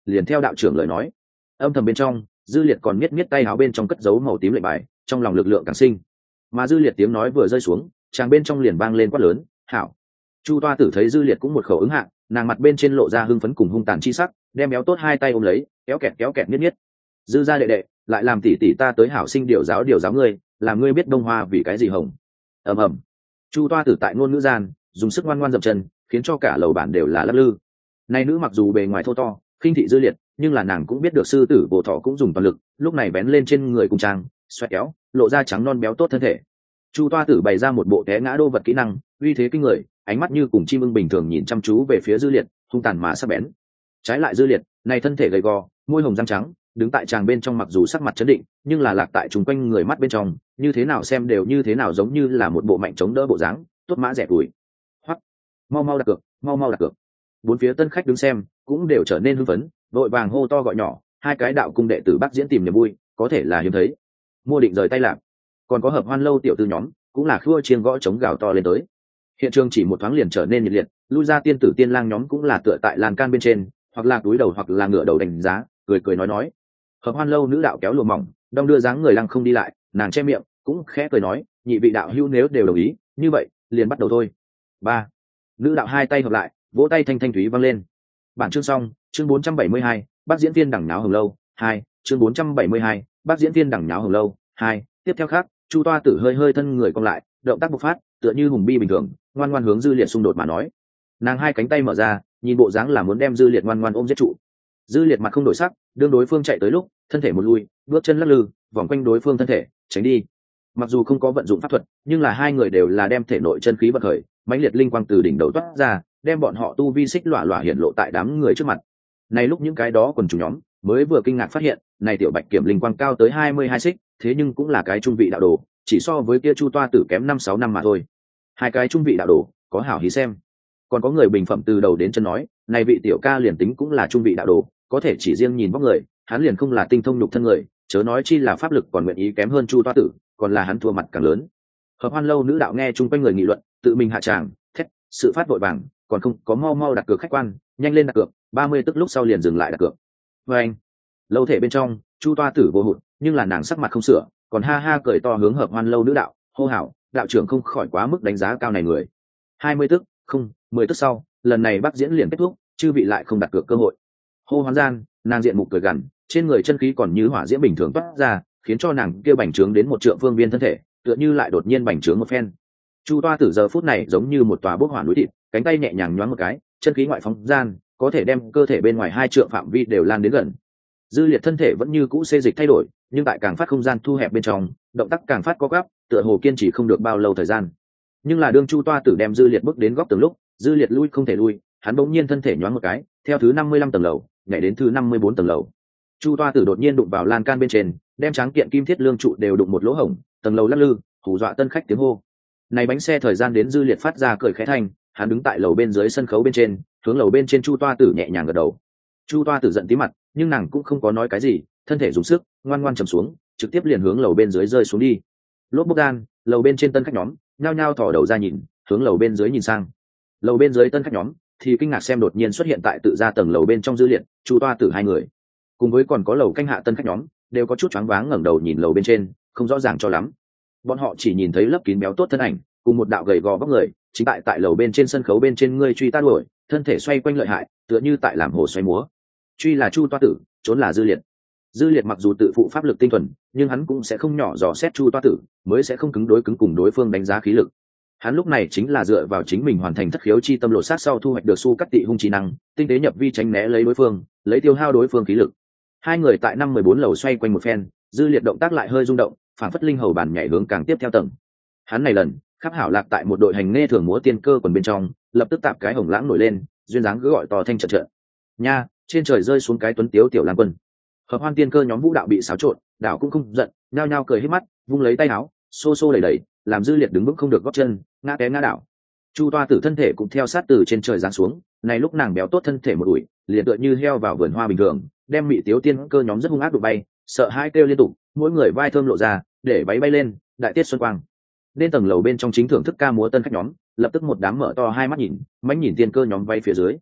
liền theo đạo trưởng lời nói. Âm thầm bên trong, Dư Liệt còn miết miết tay áo bên trong cất giấu màu tím lệnh bài, trong lòng lực lượng càng sinh. Mà Dư Liệt tiếng nói vừa rơi xuống, chàng bên trong liền vang lên quát lớn, "Hảo!" Chu Toa Tử thấy Dư Liệt cũng một khẩu ứng hạ, nàng mặt bên trên lộ ra hưng phấn cùng hung tàn chi sắc, đem béo tốt hai tay ôm lấy, kéo kẹt kéo kẹt miết miết. "Dư gia đệ đệ, lại làm tỷ tỷ ta tới hảo sinh điều giáo điều giáo ngươi, làm ngươi biết đông hoa vì cái gì hồng." Ầm ầm. Chu Toa Tử tại ngôn ngữ gian, dùng sức ngoan ngoan dậm chân, khiến cho cả lầu bản đều là lắc lư. Này nữ mặc dù bề ngoài thô to, khinh thị Dư Liệt, nhưng là nàng cũng biết được sư tử Bồ Thọ cũng dùng toàn lực, lúc này bén lên trên người cùng trang, xoẹt kéo, lộ ra trắng non béo tốt thân thể. Chu Toa Tử bày ra một bộ té ngã đô vật kỹ năng, uy thế kinh người, ánh mắt như cùng chim ưng bình thường nhìn chăm chú về phía Dư Liệt, hung tàn mà sắc bén. Trái lại Dư Liệt, này thân thể gầy gò, môi hồng răng trắng, đứng tại tràng bên trong mặc dù sắc mặt chấn định, nhưng là lạc tại trùng quanh người mắt bên trong, như thế nào xem đều như thế nào giống như là một bộ mạnh chống đỡ bộ dáng, tốt mã rẻ tuổi. Hoắc, mau mau đặt cược, mau mau đặt cược. Bốn phía tân khách đứng xem, cũng đều trở nên hưng phấn, đội vàng hô to gọi nhỏ, hai cái đạo cung đệ tử Bắc diễn tìm niềm vui, có thể là hiếm thấy. Mua định rời tay lạc. Còn có hợp hoan lâu tiểu tư nhóm, cũng là khua chiêng gõ chống gào to lên tới. Hiện trường chỉ một thoáng liền trở nên nhiệt liệt, lui ra tiên tử tiên lang nhóm cũng là tựa tại lan can bên trên, hoặc là túi đầu hoặc là ngửa đầu đánh giá, cười cười nói nói. Hợp hoan lâu nữ đạo kéo lùa mỏng, đong đưa dáng người lăng không đi lại, nàng che miệng, cũng khẽ cười nói, nhị vị đạo hữu nếu đều đồng ý, như vậy, liền bắt đầu thôi. Ba. Nữ đạo hai tay hợp lại, vỗ tay thanh thanh thúy vang lên. Bản chương xong, chương bốn trăm bảy mươi hai, bác diễn viên đẳng nháo hồng lâu, hai, chương bốn trăm bảy mươi hai, bác diễn viên đẳng nháo hồng lâu, hai. Tiếp theo khác, Chu Toa Tử hơi hơi thân người cong lại, động tác bộc phát, tựa như hùng bi bình thường, ngoan ngoan hướng Dư Liệt xung đột mà nói. Nàng hai cánh tay mở ra, nhìn bộ dáng là muốn đem Dư Liệt ngoan ngoan ôm giết trụ. Dư Liệt mặt không đổi sắc, đương đối phương chạy tới lúc, thân thể một lui, bước chân lắc lư, vòng quanh đối phương thân thể, tránh đi. Mặc dù không có vận dụng pháp thuật, nhưng là hai người đều là đem thể nội chân khí bật khởi, mãnh liệt linh quang từ đỉnh đầu toát ra, đem bọn họ tu vi xích lỏa lỏa hiển lộ tại đám người trước mặt. Này lúc những cái đó quần chúng nhóm mới vừa kinh ngạc phát hiện, này tiểu bạch kiểm linh quang cao tới hai mươi hai xích, thế nhưng cũng là cái trung vị đạo đồ, chỉ so với kia Chu Toa Tử kém năm sáu năm mà thôi. Hai cái trung vị đạo đồ, có hảo hí xem. Còn có người bình phẩm từ đầu đến chân nói, này vị tiểu ca liền tính cũng là trung vị đạo đồ, có thể chỉ riêng nhìn vóc người, hắn liền không là tinh thông nhục thân người, chớ nói chi là pháp lực còn nguyện ý kém hơn Chu Toa Tử, còn là hắn thua mặt càng lớn. Hợp hoan lâu nữ đạo nghe chung quanh người nghị luận, tự mình hạ tràng, thét, sự phát vội vàng, còn không có mau mau đặt cược khách quan, nhanh lên đặt cược, ba mươi tức lúc sau liền dừng lại đặt cược. Và anh, lâu thể bên trong, Chu Toa Tử vô hụt, nhưng là nàng sắc mặt không sửa, còn ha ha cười to hướng hợp hoan lâu nữ đạo, hô hào, đạo trưởng không khỏi quá mức đánh giá cao này người. hai mươi tức, không, mười tức sau, lần này bác diễn liền kết thúc, chư vị lại không đặt cược cơ hội. Hô hoán gian, nàng diện mục cười gằn, trên người chân khí còn như hỏa diễm bình thường toát ra, khiến cho nàng kia bành trướng đến một trượng phương viên thân thể, tựa như lại đột nhiên bành trướng một phen. Chu Toa Tử giờ phút này giống như một tòa bốc hỏa núi thịt, cánh tay nhẹ nhàng nhoáng một cái, chân khí ngoại phóng gian, có thể đem cơ thể bên ngoài hai trượng phạm vi đều lan đến gần. Dư Liệt thân thể vẫn như cũ xê dịch thay đổi, nhưng tại càng phát không gian thu hẹp bên trong, động tác càng phát có gấp, tựa hồ kiên trì không được bao lâu thời gian. Nhưng là đương Chu Toa Tử đem Dư Liệt bước đến góc tường lúc, Dư Liệt lui không thể lui, hắn bỗng nhiên thân thể nhoáng một cái, theo thứ năm mươi lăm tầng lầu, nhảy đến thứ năm mươi bốn tầng lầu. Chu Toa Tử đột nhiên đụng vào lan can bên trên, đem tráng kiện kim thiết lương trụ đều đụng một lỗ hổng, tầng lầu lắc lư, hù dọa tân khách tiếng hô. Này bánh xe thời gian đến Dư Liệt phát ra cười khẽ thanh, hắn đứng tại lầu bên dưới sân khấu bên trên, hướng lầu bên trên Chu Toa Tử nhẹ nhàng gật đầu. Chu Toa Tử giận tí mặt, nhưng nàng cũng không có nói cái gì, thân thể dùng sức, ngoan ngoan trầm xuống, trực tiếp liền hướng lầu bên dưới rơi xuống đi. Lốp bốc gan, lầu bên trên tân khách nhóm, nhao nhao thò đầu ra nhìn, hướng lầu bên dưới nhìn sang. Lầu bên dưới tân khách nhóm thì kinh ngạc xem đột nhiên xuất hiện tại tự ra tầng lầu bên trong Dư Liệt, Chu Toa Tử hai người, cùng với còn có lầu canh hạ tân khách nhóm, đều có chút choáng váng ngẩng đầu nhìn lầu bên trên, không rõ ràng cho lắm. Bọn họ chỉ nhìn thấy lấp kín béo tốt thân ảnh, cùng một đạo gầy gò vóc người, chính tại tại lầu bên trên sân khấu bên trên ngươi truy ta đuổi, thân thể xoay quanh lợi hại, tựa như tại làm hồ xoay múa. Truy là Chu Toa Tử, trốn là Dư Liệt. Dư Liệt mặc dù tự phụ pháp lực tinh thuần, nhưng hắn cũng sẽ không nhỏ dò xét Chu Toa Tử, mới sẽ không cứng đối cứng cùng đối phương đánh giá khí lực. Hắn lúc này chính là dựa vào chính mình hoàn thành thất khiếu chi tâm lộ sát sau thu hoạch được su cắt tị hung trí năng, tinh tế nhập vi tránh né lấy đối phương, lấy tiêu hao đối phương khí lực. Hai người tại năm mười bốn lầu xoay quanh một phen, Dư Liệt động tác lại hơi rung động, phản phất linh hầu bản nhảy hướng càng tiếp theo tầng. Hắn này lần khắp hảo lạc tại một đội hành nghe thường múa tiên cơ quần bên trong, lập tức tạp cái hồng lãng nổi lên, duyên dáng cứ gọi to thanh trận trận. Nha, trên trời rơi xuống cái tuấn tiếu tiểu lang quân. Hợp hoan tiên cơ nhóm vũ đạo bị xáo trộn, đảo cũng không giận, nhao nhao cười hết mắt, vung lấy tay áo, xô xô đẩy đẩy, làm Dư Liệt đứng vững không được gót chân, ngã té ngã đảo. Chu Toa Tử thân thể cũng theo sát từ trên trời giáng xuống, này lúc nàng béo tốt thân thể một ủi, liền tựa như heo vào vườn hoa bình thường, đem mị tiếu tiên cơ nhóm rất hung ác đụng bay, sợ hai kêu liên tục, mỗi người vai thơm lộ ra, để váy bay lên, đại tiết xuân quang. Nên tầng lầu bên trong chính thưởng thức ca múa tân khách nhóm, lập tức một đám mở to hai mắt nhìn, mãnh nhìn tiên cơ nhóm vay phía dưới.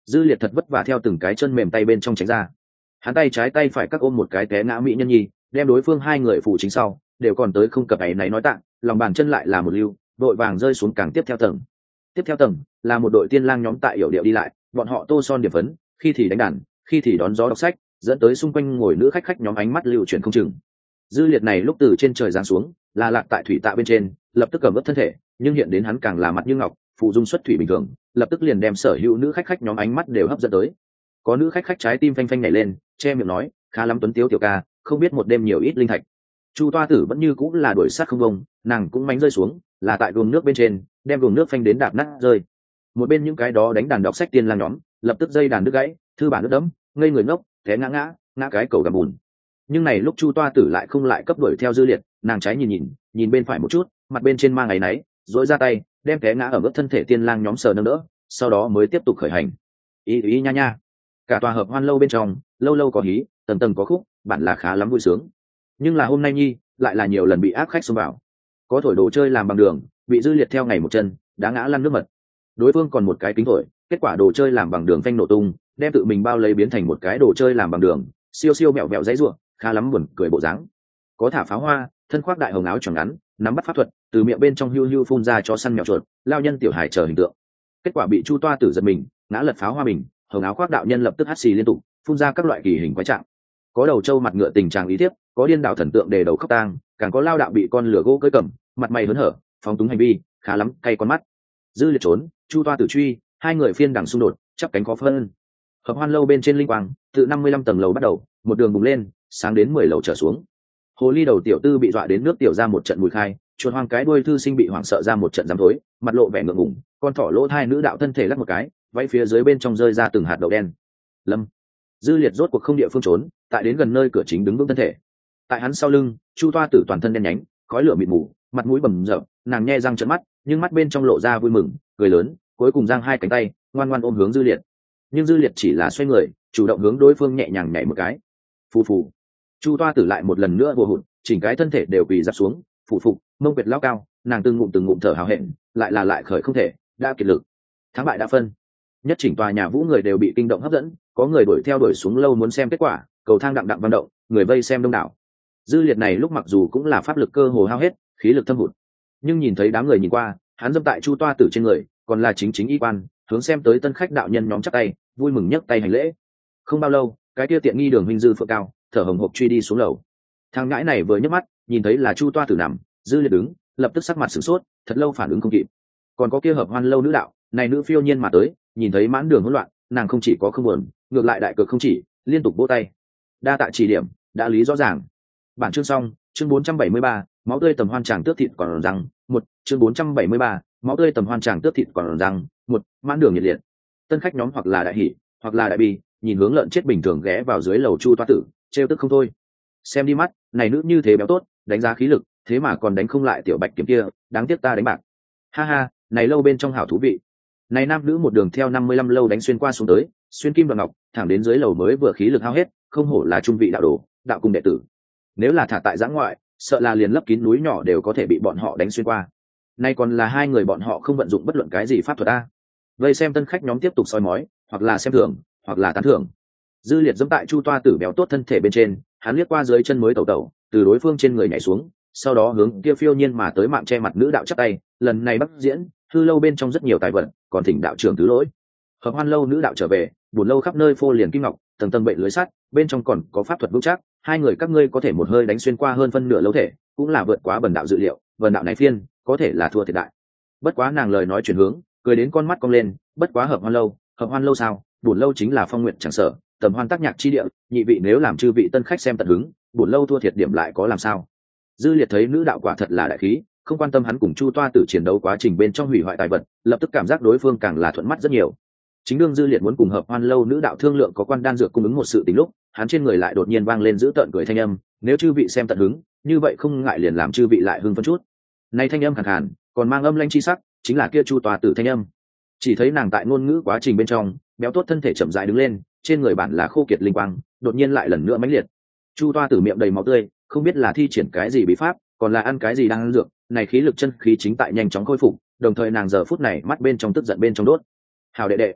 Dư Liệt thật vất vả theo từng cái chân mềm tay bên trong tránh ra, hắn tay trái tay phải các ôm một cái té ngã mỹ nhân nhi, đem đối phương hai người phụ chính sau đều còn tới không cập ấy náy nói tạng, lòng bàn chân lại là một lưu, đội vàng rơi xuống càng tiếp theo tầng. Tiếp theo tầng là một đội tiên lang nhóm tại yểu điệu đi lại, bọn họ tô son điểm phấn, khi thì đánh đàn, khi thì đón gió đọc sách, dẫn tới xung quanh ngồi nữ khách khách nhóm ánh mắt lưu chuyển không chừng. Dư Liệt này lúc từ trên trời giáng xuống, là lạc tại thủy tạ bên trên, lập tức cầm ướp thân thể, nhưng hiện đến hắn càng là mặt như ngọc, phụ dung xuất thủy bình thường, lập tức liền đem sở hữu nữ khách khách nhóm ánh mắt đều hấp dẫn tới. Có nữ khách khách trái tim phanh phanh nhảy lên, che miệng nói, khá lắm tuấn tiếu tiểu ca, không biết một đêm nhiều ít linh thạch. Chu toa tử vẫn như cũng là đuổi sát không bông, nàng cũng mánh rơi xuống, là tại vùng nước bên trên, đem vùng nước phanh đến đạp nát rơi. Một bên những cái đó đánh đàn đọc sách tiên lang nhóm, lập tức dây đàn đứt gãy, thư bản đứt đẫm, ngây người ngốc, té ngã ngã, ngã cái cầu gầm bùn. Nhưng này lúc Chu toa tử lại không lại cấp đuổi theo Dư Liệt, nàng trái nhìn nhìn, nhìn bên phải một chút, mặt bên trên mang áy náy, dỗi ra tay, đem té ngã ở mức thân thể tiên lang nhóm sờ nâng đỡ, sau đó mới tiếp tục khởi hành. Ý ý nha nha, cả tòa hợp hoan lâu bên trong, lâu lâu có hí, tầng tầng có khúc, bản là khá lắm vui sướng. Nhưng là hôm nay nhi, lại là nhiều lần bị ác khách xông vào, có thổi đồ chơi làm bằng đường, bị Dư Liệt theo ngày một chân đá ngã lăn nước mật. Đối phương còn một cái kính thổi, kết quả đồ chơi làm bằng đường phanh nổ tung, đem tự mình bao lấy biến thành một cái đồ chơi làm bằng đường, siêu siêu mẹo mẹo dãy ruộng, khá lắm buồn cười bộ dáng. Có thả pháo hoa, thân khoác đại hồng áo choàng ngắn, nắm bắt pháp thuật, từ miệng bên trong hưu hưu phun ra cho săn mèo chuột, lao nhân tiểu hải chờ hình tượng. Kết quả bị Chu toa tử giật mình, ngã lật pháo hoa bình, hồng áo khoác đạo nhân lập tức hắt xì liên tục, phun ra các loại kỳ hình quái trạng. Có đầu trâu mặt ngựa tình trạng ý tiếp, có điên đạo thần tượng đề đầu khóc tang, càng có lao đạo bị con lửa gỗ cưỡi cầm, mặt mày hớn hở, phóng túng hành vi, khá lắm cay con mắt. Dư Liệt trốn, Chu toa tử truy, hai người phiên đằng xung đột, chắp cánh khó phân. Hợp hoan lâu bên trên linh quang, từ năm mươi lăm tầng lầu bắt đầu, một đường bùng lên, sáng đến mười lầu trở xuống. Hồ ly đầu tiểu tư bị dọa đến nước tiểu ra một trận mùi khai, chuột hoang cái đuôi thư sinh bị hoảng sợ ra một trận dám thối, mặt lộ vẻ ngượng ngùng, con thỏ lỗ thai nữ đạo thân thể lắc một cái, váy phía dưới bên trong rơi ra từng hạt đậu đen. Lâm Dư Liệt rốt cuộc không địa phương trốn, tại đến gần nơi cửa chính đứng vững thân thể. Tại hắn sau lưng, Chu toa tử toàn thân đen nhánh, khói lửa mịt mù, mặt mũi bầm dập, nàng nhe răng trợn mắt, nhưng mắt bên trong lộ ra vui mừng, cười lớn, cuối cùng giang hai cánh tay, ngoan ngoan ôm hướng Dư Liệt. Nhưng Dư Liệt chỉ là xoay người, chủ động hướng đối phương nhẹ nhàng nhảy một cái. Phù phù. Chu toa tử lại một lần nữa vô hụt, chỉnh cái thân thể đều quỳ dạp xuống, phủ phục, mông quyệt lao cao, nàng từng ngụm từng ngụm thở hào hẹn, lại là lại khởi không thể, đã kiệt lực. Thắng bại đã phân. Nhất chỉnh tòa nhà vũ người đều bị kinh động hấp dẫn, có người đuổi theo đuổi xuống lâu muốn xem kết quả, cầu thang đặng đặng vận động, người vây xem đông đảo. Dư Liệt này lúc mặc dù cũng là pháp lực cơ hồ hao hết, khí lực thâm hụt, nhưng nhìn thấy đám người nhìn qua, hắn dâm tại Chu toa tử trên người, còn là chính chính y quan, hướng xem tới tân khách đạo nhân nhóm chắp tay, vui mừng nhấc tay hành lễ. Không bao lâu, cái kia tiện nghi Đường huynh Dư Phượng cao, thở hồng hộc truy đi xuống lầu. Thằng ngãi này vừa nhấc mắt, nhìn thấy là Chu toa tử nằm, Dư Liệt đứng, lập tức sắc mặt sửng sốt, thật lâu phản ứng không kịp. Còn có kia hợp hoan lâu nữ đạo, này nữ phiêu nhiên mà tới, nhìn thấy mãn đường hỗn loạn, nàng không chỉ có không buồn, ngược lại đại cực không chỉ, liên tục vỗ tay. Đa tạ chỉ điểm, đã lý rõ ràng. Bản chương xong, chương bốn trăm bảy mươi ba, máu tươi tầm hoan tràng tước thịt còn răng, một, chương bốn trăm bảy mươi ba, máu tươi tầm hoan tràng tước thịt còn răng, một, mãn đường nhiệt liệt. Tân khách nhóm hoặc là đại hỉ, hoặc là đại bi, nhìn hướng lợn chết bình thường ghé vào dưới lầu Chu toa tử, trêu tức không thôi. Xem đi mắt, này nữ như thế béo tốt, đánh giá khí lực, thế mà còn đánh không lại tiểu bạch kiểm kia, đáng tiếc ta đánh bạc. Ha ha, này lâu bên trong hảo thú vị. Này nam nữ một đường theo năm mươi lăm lâu đánh xuyên qua xuống tới, xuyên kim và ngọc, thẳng đến dưới lầu mới vừa khí lực hao hết, không hổ là trung vị đạo đồ, đạo cùng đệ tử. Nếu là thả tại giã ngoại, sợ là liền lấp kín núi nhỏ đều có thể bị bọn họ đánh xuyên qua. Nay còn là hai người bọn họ không vận dụng bất luận cái gì pháp thuật a. Vây xem tân khách nhóm tiếp tục soi mói, hoặc là xem thường, hoặc là tán thưởng. Dư Liệt dẫm tại Chu toa tử béo tốt thân thể bên trên, hắn liếc qua dưới chân mới tẩu tẩu, từ đối phương trên người nhảy xuống, sau đó hướng kia phiêu nhiên mà tới mạng che mặt nữ đạo chắp tay, lần này bắc diễn, hư lâu bên trong rất nhiều tài vật, còn thỉnh đạo trưởng thứ lỗi. Hợp hoan lâu nữ đạo trở về, buồn lâu khắp nơi phô liền kim ngọc, tầng tầng bệ lưới sắt, bên trong còn có pháp thuật vững chắc, hai người các ngươi có thể một hơi đánh xuyên qua hơn phân nửa lâu thể, cũng là vượt quá bần đạo dự liệu, bần đạo này phiên, có thể là thua thiệt đại. Bất quá nàng lời nói chuyển hướng, cười đến con mắt cong lên, bất quá hợp hoan lâu, hợp hoan lâu sao, buồn lâu chính là phong nguyện chẳng sợ, tầm hoan tác nhạc chi địa, nhị vị nếu làm chư vị tân khách xem tận hứng, buồn lâu thua thiệt điểm lại có làm sao. Dư Liệt thấy nữ đạo quả thật là đại khí, không quan tâm hắn cùng Chu toa tử chiến đấu quá trình bên trong hủy hoại tài vật, lập tức cảm giác đối phương càng là thuận mắt rất nhiều. Chính đương Dư Liệt muốn cùng hợp hoan lâu nữ đạo thương lượng có quan đan dược cung ứng một sự tình lúc, hắn trên người lại đột nhiên vang lên giữ tợn cười thanh âm, nếu chư vị xem tận hứng, như vậy không ngại liền làm chư vị lại hưng phấn chút. Nay thanh âm khàn khàn, còn mang âm lanh chi sắc, chính là kia Chu toa tử thanh âm. Chỉ thấy nàng tại ngôn ngữ quá trình bên trong, béo tốt thân thể chậm rãi đứng lên, trên người bản là khô kiệt linh quang, đột nhiên lại lần nữa mãnh liệt. Chu toa tử miệng đầy máu tươi, không biết là thi triển cái gì bí pháp, còn là ăn cái gì đang ăn dược, này khí lực chân khí chính tại nhanh chóng khôi phục, đồng thời nàng giờ phút này mắt bên trong tức giận bên trong đốt. Hào đệ đệ,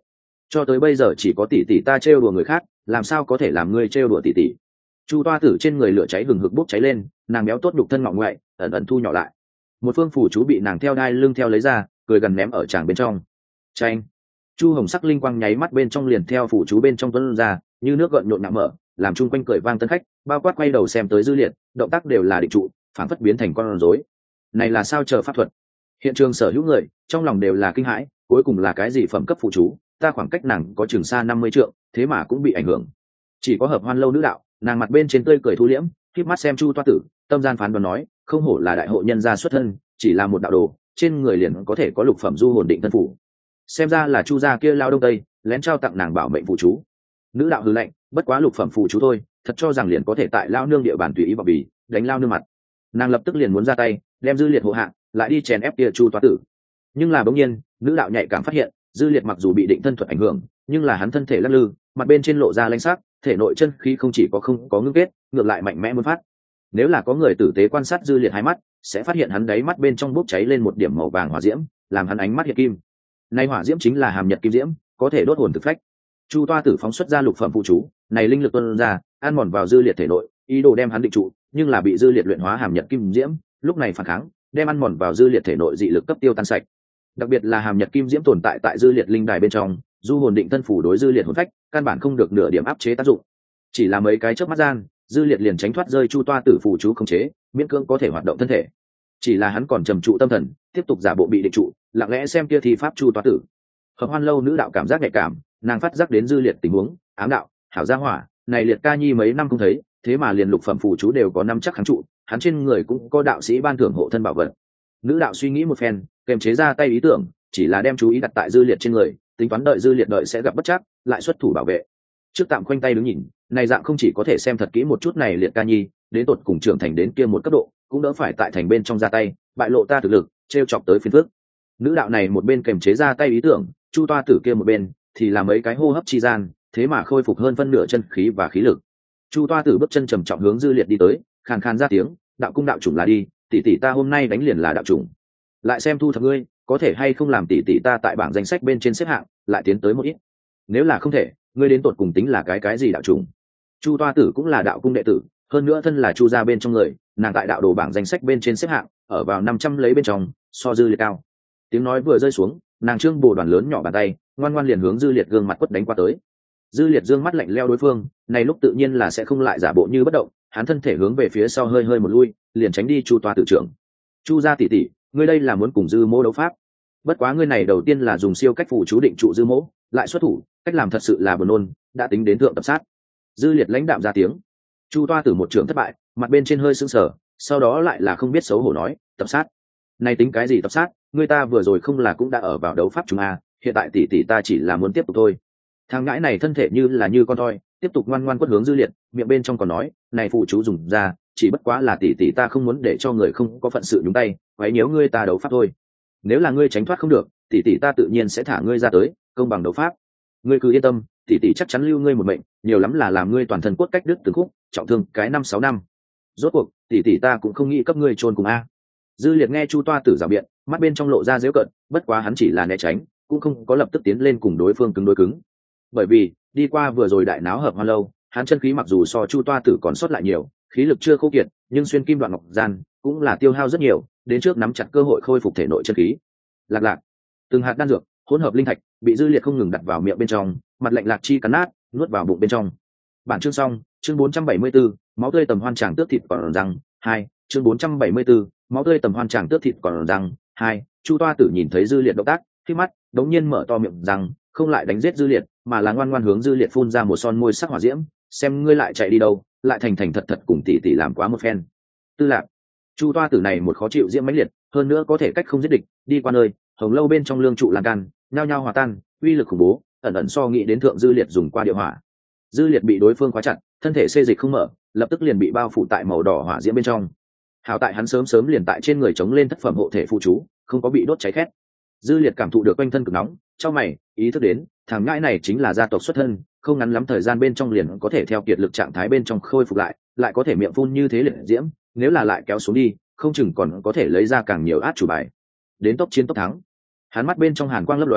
cho tới bây giờ chỉ có tỷ tỷ ta trêu đùa người khác, làm sao có thể làm ngươi trêu đùa tỷ tỷ. Chu toa tử trên người lửa cháy hừng hực bốc cháy lên, nàng béo tốt nhục thân ngọng ngoại ẩn ẩn thu nhỏ lại. Một phương phủ chú bị nàng theo đai lưng theo lấy ra, cười gần ném ở tràng bên trong. Chanh. Chu hồng sắc linh quang nháy mắt bên trong liền theo phủ chú bên trong tuấn ra, như nước gợn nhộn nhạo mở, làm chung quanh cười vang tân khách, bao quát quay đầu xem tới Dư Liệt, động tác đều là định trụ, phản phất biến thành con rối. Này là sao chờ pháp thuật? Hiện trường sở hữu người, trong lòng đều là kinh hãi, cuối cùng là cái gì phẩm cấp phụ chú, ta khoảng cách nàng có chừng xa năm mươi trượng, thế mà cũng bị ảnh hưởng. Chỉ có Hợp Hoan lâu nữ đạo, nàng mặt bên trên tươi cười thu liễm, khép mắt xem Chu toa tử, tâm gian phán đoán nói, không hổ là đại hộ nhân gia xuất thân, chỉ là một đạo đồ, trên người liền có thể có lục phẩm du hồn định thân phủ. Xem ra là Chu gia kia lao đông tây, lén trao tặng nàng bảo mệnh phụ chú. Nữ đạo hừ lạnh, bất quá lục phẩm phụ chú thôi, thật cho rằng liền có thể tại lao nương địa bàn tùy ý vào bì, đánh lao nương mặt. Nàng lập tức liền muốn ra tay, đem Dư Liệt hộ hạ, lại đi chèn ép kia Chu toa tử. Nhưng là bỗng nhiên, nữ đạo nhạy cảm phát hiện, Dư Liệt mặc dù bị định thân thuật ảnh hưởng, nhưng là hắn thân thể lắc lư, mặt bên trên lộ ra lanh sắc, thể nội chân khí không chỉ có không có ngưng kết, ngược lại mạnh mẽ muốn phát. Nếu là có người tử tế quan sát Dư Liệt hai mắt, sẽ phát hiện hắn đáy mắt bên trong bốc cháy lên một điểm màu vàng hỏa diễm, làm hắn ánh mắt hiện kim. Này hỏa diễm chính là hàm nhật kim diễm, có thể đốt hồn thực phách. Chu toa tử phóng xuất ra lục phẩm phụ chú, này linh lực tuôn ra, ăn mòn vào Dư Liệt thể nội, ý đồ đem hắn định trụ, nhưng là bị Dư Liệt luyện hóa hàm nhật kim diễm, lúc này phản kháng, đem ăn mòn vào Dư Liệt thể nội dị lực cấp tiêu tan sạch. Đặc biệt là hàm nhật kim diễm tồn tại tại Dư Liệt linh đài bên trong, du hồn định thân phủ đối Dư Liệt hồn phách, căn bản không được nửa điểm áp chế tác dụng. Chỉ là mấy cái chớp mắt gian, Dư Liệt liền tránh thoát rơi Chu toa tử phụ chú khống chế, miễn cưỡng có thể hoạt động thân thể. Chỉ là hắn còn trầm trụ tâm thần, tiếp tục giả bộ bị định trụ, lặng lẽ xem kia thi pháp Chu toa tử. Hợp Hoan lâu nữ đạo cảm giác nhạy cảm, nàng phát giác đến Dư Liệt tình huống, ám đạo, hảo gia hỏa, này Liệt ca nhi mấy năm không thấy, thế mà liền lục phẩm phụ chú đều có năm chắc kháng trụ, hắn trên người cũng có đạo sĩ ban thưởng hộ thân bảo vật. Nữ đạo suy nghĩ một phen, kềm chế ra tay ý tưởng, chỉ là đem chú ý đặt tại Dư Liệt trên người, tính toán đợi Dư Liệt đợi sẽ gặp bất trắc, lại xuất thủ bảo vệ. Trước tạm khoanh tay đứng nhìn, này dạng không chỉ có thể xem thật kỹ một chút này Liệt ca nhi, đến tột cùng trưởng thành đến kia một cấp độ, cũng đỡ phải tại thành bên trong ra tay, bại lộ ta thực lực, trêu chọc tới phiền phức. Nữ đạo này một bên kềm chế ra tay ý tưởng, Chu toa tử kia một bên thì làm mấy cái hô hấp chi gian, thế mà khôi phục hơn phân nửa chân khí và khí lực. Chu toa tử bước chân trầm trọng hướng Dư Liệt đi tới, khàn khàn ra tiếng, đạo cung đạo chủng là đi, tỷ tỷ ta hôm nay đánh liền là đạo chủng, lại xem thu thập ngươi có thể hay không làm tỷ tỷ ta tại bảng danh sách bên trên xếp hạng lại tiến tới một ít. Nếu là không thể, ngươi đến tột cùng tính là cái cái gì đạo chủng? Chu toa tử cũng là đạo cung đệ tử, hơn nữa thân là Chu gia bên trong người, nàng tại đạo đồ bảng danh sách bên trên xếp hạng ở vào năm trăm lấy bên trong, so Dư Liệt cao. Tiếng nói vừa rơi xuống, nàng trương bồ đoàn lớn nhỏ bàn tay, ngoan ngoan liền hướng Dư Liệt gương mặt quất đánh qua tới. Dư Liệt dương mắt lạnh leo đối phương, này lúc tự nhiên là sẽ không lại giả bộ như bất động, hắn thân thể hướng về phía sau hơi hơi một lui, liền tránh đi Chu toa tử trưởng. Chu gia tỷ tỷ, ngươi đây là muốn cùng Dư mỗ đấu pháp? Bất quá ngươi này đầu tiên là dùng siêu cách phủ chú định trụ Dư mỗ, lại xuất thủ, cách làm thật sự là buồn nôn, đã tính đến thượng tập sát. Dư Liệt lãnh đạm ra tiếng. Chu toa tử một trưởng thất bại, mặt bên trên hơi sưng sờ, sau đó lại là không biết xấu hổ nói, tập sát? Này tính cái gì tập sát, ngươi ta vừa rồi không là cũng đã ở vào đấu pháp chúng a, hiện tại tỷ tỷ ta chỉ là muốn tiếp tục thôi. Thằng ngãi này thân thể như là như con toi, tiếp tục ngoan ngoan quất hướng Dư Liệt, miệng bên trong còn nói, này phụ chú dùng ra, chỉ bất quá là tỷ tỷ ta không muốn để cho người không có phận sự nhúng tay, quấy nhiễu ngươi ta đấu pháp thôi. Nếu là ngươi tránh thoát không được, tỷ tỷ ta tự nhiên sẽ thả ngươi ra tới, công bằng đấu pháp. Ngươi cứ yên tâm, tỷ tỷ chắc chắn lưu ngươi một mệnh, nhiều lắm là làm ngươi toàn thân cốt cách đứt từng khúc, trọng thương cái năm sáu năm. Rốt cuộc, tỷ tỷ ta cũng không nghĩ cấp ngươi chôn cùng a. Dư Liệt nghe Chu toa tử giảo biện, mắt bên trong lộ ra giễu cợt, bất quá hắn chỉ là né tránh, cũng không có lập tức tiến lên cùng đối phương cứng đối cứng. Bởi vì, đi qua vừa rồi đại náo Hợp Hoan lâu, hắn chân khí mặc dù so Chu toa tử còn sót lại nhiều, khí lực chưa khô kiệt, nhưng xuyên kim đoạn ngọc gian cũng là tiêu hao rất nhiều, đến trước nắm chặt cơ hội khôi phục thể nội chân khí. Lạc lạc, từng hạt đan dược, hỗn hợp linh thạch, bị Dư Liệt không ngừng đặt vào miệng bên trong, mặt lạnh lạc chi cắn nát, nuốt vào bụng bên trong. Bản chương xong, chương bốn trăm bảy mươi bốn, máu tươi tầm hoan tràng tước thịt còn răng, hai, chương bốn trăm bảy mươi bốn, máu tươi tầm hoan tràng tước thịt còn răng, hai. Chu toa tử nhìn thấy Dư Liệt động tác, khi mắt, đống nhiên mở to miệng rằng, không lại đánh giết Dư Liệt, mà là ngoan ngoan hướng Dư Liệt phun ra một son môi sắc hỏa diễm, xem ngươi lại chạy đi đâu, lại thành thành thật thật cùng tỷ tỷ làm quá một phen. Tư lạc. Chu toa tử này một khó chịu diễm mãnh liệt, hơn nữa có thể cách không giết địch, đi qua nơi, hồng lâu bên trong lương trụ lan can, nhao nhao hòa tan, uy lực khủng bố, ẩn ẩn so nghĩ đến thượng Dư Liệt dùng qua địa hỏa. Dư Liệt bị đối phương khóa chặt, thân thể xê dịch không mở, lập tức liền bị bao phủ tại màu đỏ hỏa diễm bên trong. Hảo tại hắn sớm sớm liền tại trên người chống lên thất phẩm hộ thể phụ chú, không có bị đốt cháy khét. Dư Liệt cảm thụ được quanh thân cực nóng, trong mày ý thức đến, thằng ngãi này chính là gia tộc xuất thân, không ngắn lắm thời gian bên trong liền có thể theo kiệt lực trạng thái bên trong khôi phục lại, lại có thể miệng phun như thế liệt diễm, nếu là lại kéo xuống đi, không chừng còn có thể lấy ra càng nhiều át chủ bài. Đến tốc chiến tốc thắng. Hắn mắt bên trong hàn quang lấp lóe,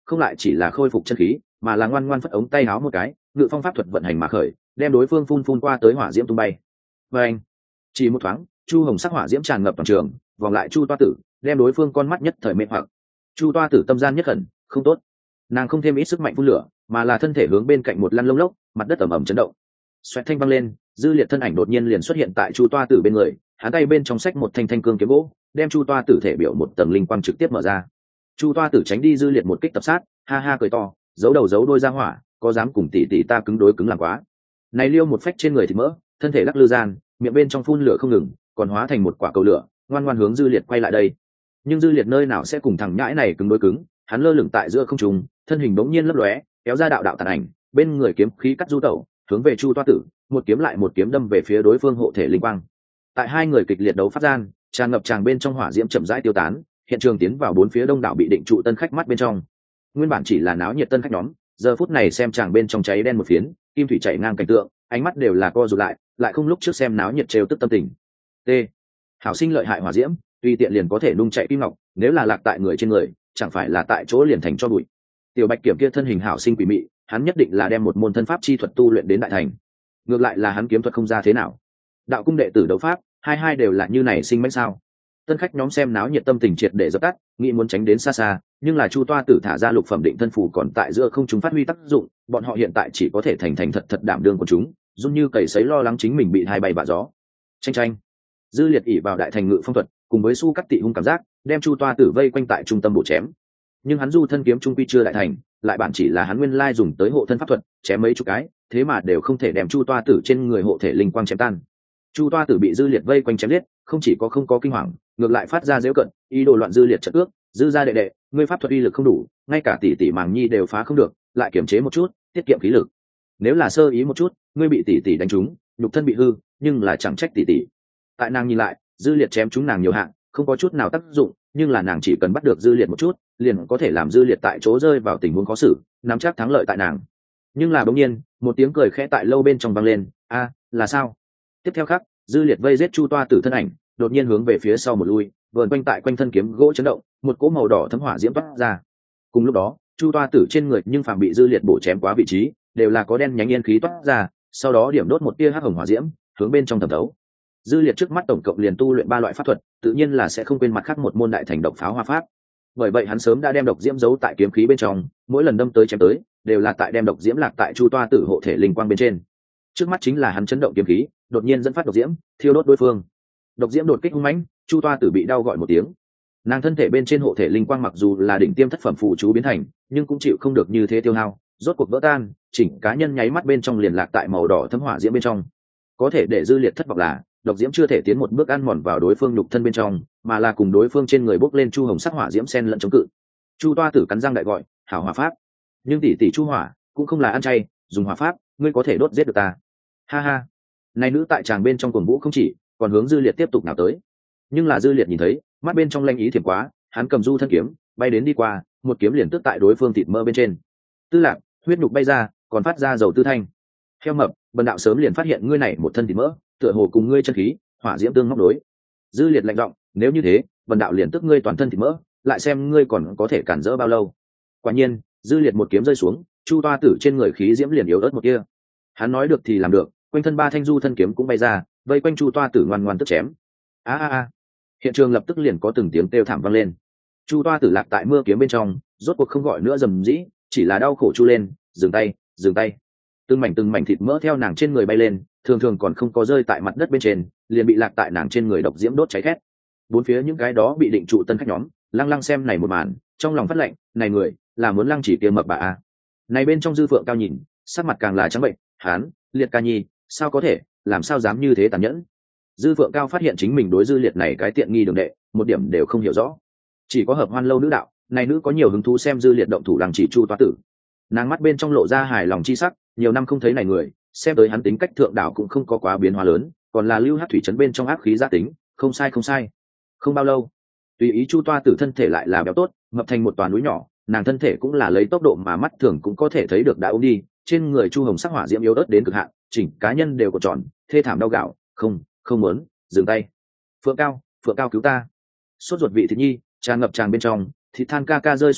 không lại chỉ là khôi phục chân khí, mà là ngoan ngoan phất ống tay áo một cái, ngự phong pháp thuật vận hành mà khởi, đem đối phương phun phun qua tới hỏa diễm tung bay. Và anh, chỉ một thoáng, chu hồng sắc hỏa diễm tràn ngập toàn trường, vòng lại chu toa tử, đem đối phương con mắt nhất thời mê hoặc. chu toa tử tâm gian nhất khẩn, không tốt, nàng không thêm ít sức mạnh phun lửa, mà là thân thể hướng bên cạnh một lăn lông lốc, mặt đất ầm ầm chấn động. Xoẹt thanh văng lên, dư liệt thân ảnh đột nhiên liền xuất hiện tại chu toa tử bên người, hắn tay bên trong sách một thanh thanh cương kiếm gỗ, đem chu toa tử thể biểu một tầng linh quang trực tiếp mở ra. chu toa tử tránh đi dư liệt một kích tập sát, ha ha cười to, giấu đầu giấu đôi ra hỏa, có dám cùng tỷ tỷ ta cứng đối cứng làm quá. Này liêu một phách trên người thì mỡ, thân thể lắc lư gian, miệng bên trong phun lửa không ngừng, còn hóa thành một quả cầu lửa, ngoan ngoan hướng dư liệt quay lại đây. Nhưng dư liệt nơi nào sẽ cùng thằng nhãi này cứng đối cứng, hắn lơ lửng tại giữa không trung, thân hình bỗng nhiên lấp lóe, kéo ra đạo đạo tàn ảnh, bên người kiếm khí cắt du tẩu, hướng về chu toa tử, một kiếm lại một kiếm đâm về phía đối phương hộ thể linh quang. Tại hai người kịch liệt đấu phát gian, tràn ngập tràng bên trong hỏa diễm chậm rãi tiêu tán, hiện trường tiến vào bốn phía đông đảo bị định trụ tân khách mắt bên trong. Nguyên bản chỉ là náo nhiệt tân khách nhóm, giờ phút này xem tràng bên trong cháy đen một phiến, kim thủy chảy ngang cảnh tượng, ánh mắt đều là co rụt lại, lại không lúc trước xem náo nhiệt trêu tức tâm tình. T. Hảo sinh lợi hại hỏa diễm, tùy tiện liền có thể nung chạy kim ngọc, nếu là lạc tại người trên người, chẳng phải là tại chỗ liền thành cho bụi. Tiểu Bạch Kiểm kia thân hình hảo sinh quỷ mị, hắn nhất định là đem một môn thân pháp chi thuật tu luyện đến đại thành. Ngược lại là hắn kiếm thuật không ra thế nào. Đạo cung đệ tử đấu pháp, hai hai đều là như này sinh mệnh sao? Tân khách nhóm xem náo nhiệt tâm tình triệt để dập tắt, nghĩ muốn tránh đến xa xa, nhưng là chu toa tử thả ra lục phẩm định thân phù còn tại giữa không chúng phát huy tác dụng, bọn họ hiện tại chỉ có thể thành thành thật thật đảm đương của chúng, dung như cầy sấy lo lắng chính mình bị hai bay bạ gió. Tranh tranh, dư liệt ỉ vào đại thành ngự phong thuật, cùng với su cắt tị hung cảm giác, đem chu toa tử vây quanh tại trung tâm bổ chém. Nhưng hắn du thân kiếm trung quy chưa đại thành, lại bản chỉ là hắn nguyên lai dùng tới hộ thân pháp thuật, chém mấy chục cái, thế mà đều không thể đem chu toa tử trên người hộ thể linh quang chém tan. chu toa tử bị dư liệt vây quanh chém liệt, không chỉ có không có kinh hoàng, ngược lại phát ra dễu cận, ý đồ loạn dư liệt trận ước, dư ra đệ đệ, ngươi pháp thuật uy lực không đủ, ngay cả tỷ tỷ màng nhi đều phá không được, lại kiềm chế một chút, tiết kiệm khí lực. Nếu là sơ ý một chút, ngươi bị tỷ tỷ đánh trúng, nhục thân bị hư, nhưng là chẳng trách tỷ tỷ. Tại nàng nhìn lại, dư liệt chém trúng nàng nhiều hạng, không có chút nào tác dụng, nhưng là nàng chỉ cần bắt được dư liệt một chút, liền có thể làm dư liệt tại chỗ rơi vào tình huống khó xử, nắm chắc thắng lợi tại nàng. Nhưng là bỗng nhiên, một tiếng cười khẽ tại lâu bên trong vang lên, a, là sao? Tiếp theo khắc, dư liệt vây giết chu toa tử thân ảnh, đột nhiên hướng về phía sau một lui, vờn quanh tại quanh thân kiếm gỗ chấn động, một cỗ màu đỏ thấm hỏa diễm toát ra. Cùng lúc đó, chu toa tử trên người nhưng phàm bị dư liệt bổ chém quá vị trí, đều là có đen nhánh yên khí toát ra, sau đó điểm đốt một tia hắc hồng hỏa diễm, hướng bên trong thẩm thấu. Dư liệt trước mắt tổng cộng liền tu luyện ba loại pháp thuật, tự nhiên là sẽ không quên mặt khác một môn đại thành độc pháo hoa pháp. Bởi vậy hắn sớm đã đem độc diễm giấu tại kiếm khí bên trong, mỗi lần đâm tới chém tới, đều là tại đem độc diễm lạc tại chu toa tử hộ thể linh quang bên trên. Trước mắt chính là hắn chấn động kiếm khí, đột nhiên dẫn phát độc diễm, thiêu đốt đối phương. Độc diễm đột kích hung mãnh, chu toa tử bị đau gọi một tiếng. Nàng thân thể bên trên hộ thể linh quang mặc dù là đỉnh tiêm thất phẩm phụ chú biến thành, nhưng cũng chịu không được như thế tiêu hao, rốt cuộc vỡ tan, chỉnh cá nhân nháy mắt bên trong liền lạc tại màu đỏ thấm hỏa diễm bên trong. Có thể để dư liệt thất vọng là, độc diễm chưa thể tiến một bước ăn mòn vào đối phương nhục thân bên trong, mà là cùng đối phương trên người bốc lên chu hồng sắc hỏa diễm sen lẫn chống cự. Chu toa tử cắn răng đại gọi, hảo hỏa pháp. Nhưng tỷ tỷ chu hỏa cũng không là ăn chay, dùng hỏa pháp, ngươi có thể đốt giết được ta. Ha ha. Này nữ tại tràng bên trong cuồng vũ không chỉ, còn hướng dư liệt tiếp tục nào tới. Nhưng là dư liệt nhìn thấy, mắt bên trong lanh ý thiểm quá, hắn cầm du thân kiếm, bay đến đi qua, một kiếm liền tước tại đối phương thịt mỡ bên trên. Tư lạc, huyết nhục bay ra, còn phát ra dầu tư thanh. Heo mập, bần đạo sớm liền phát hiện ngươi này một thân thịt mỡ, tựa hồ cùng ngươi chân khí, hỏa diễm tương móc đối. Dư liệt lạnh giọng, nếu như thế, bần đạo liền tức ngươi toàn thân thịt mỡ, lại xem ngươi còn có thể cản rỡ bao lâu. Quả nhiên, dư liệt một kiếm rơi xuống, chu toa tử trên người khí diễm liền yếu ớt một kia. Hắn nói được thì làm được, quanh thân ba thanh du thân kiếm cũng bay ra, vây quanh chu toa tử ngoan ngoan tức chém. A a a! Hiện trường lập tức liền có từng tiếng kêu thảm vang lên. Chu toa tử lạc tại mưa kiếm bên trong, rốt cuộc không gọi nữa rầm rĩ, chỉ là đau khổ chu lên, dừng tay, dừng tay. Từng mảnh từng mảnh thịt mỡ theo nàng trên người bay lên, thường thường còn không có rơi tại mặt đất bên trên, liền bị lạc tại nàng trên người độc diễm đốt cháy khét. Bốn phía những cái đó bị định trụ tân khách nhóm, lăng lăng xem này một màn, trong lòng phát lệnh, này người là muốn lăng chỉ kia mập bà a. Này bên trong dư phượng cao nhìn, sắc mặt càng là trắng bệnh, hán, liệt ca nhi, sao có thể, làm sao dám như thế tàn nhẫn. Dư phượng cao phát hiện chính mình đối dư liệt này cái tiện nghi đường đệ, một điểm đều không hiểu rõ. Chỉ có hợp hoan lâu nữ đạo, này nữ có nhiều hứng thú xem dư liệt động thủ lăng chỉ chu toa tử. Nàng mắt bên trong lộ ra hài lòng chi sắc, nhiều năm không thấy này người, xem tới hắn tính cách thượng đạo cũng không có quá biến hóa lớn, còn là lưu hát thủy trấn bên trong ác khí gia tính, không sai không sai. Không bao lâu, tùy ý chu toa tử thân thể lại là béo tốt, mập thành một toàn núi nhỏ, nàng thân thể cũng là lấy tốc độ mà mắt thường cũng có thể thấy được đã ôm đi, trên người chu hồng sắc hỏa diễm yếu ớt đến cực hạn, chỉnh cá nhân đều có tròn, thê thảm đau gạo, không, không muốn, dừng tay. Phượng cao, Phượng cao cứu ta. Sốt ruột vị thịt nhi, tràn ngập tràn bên trong, thịt than ca ca rơi xuống đất,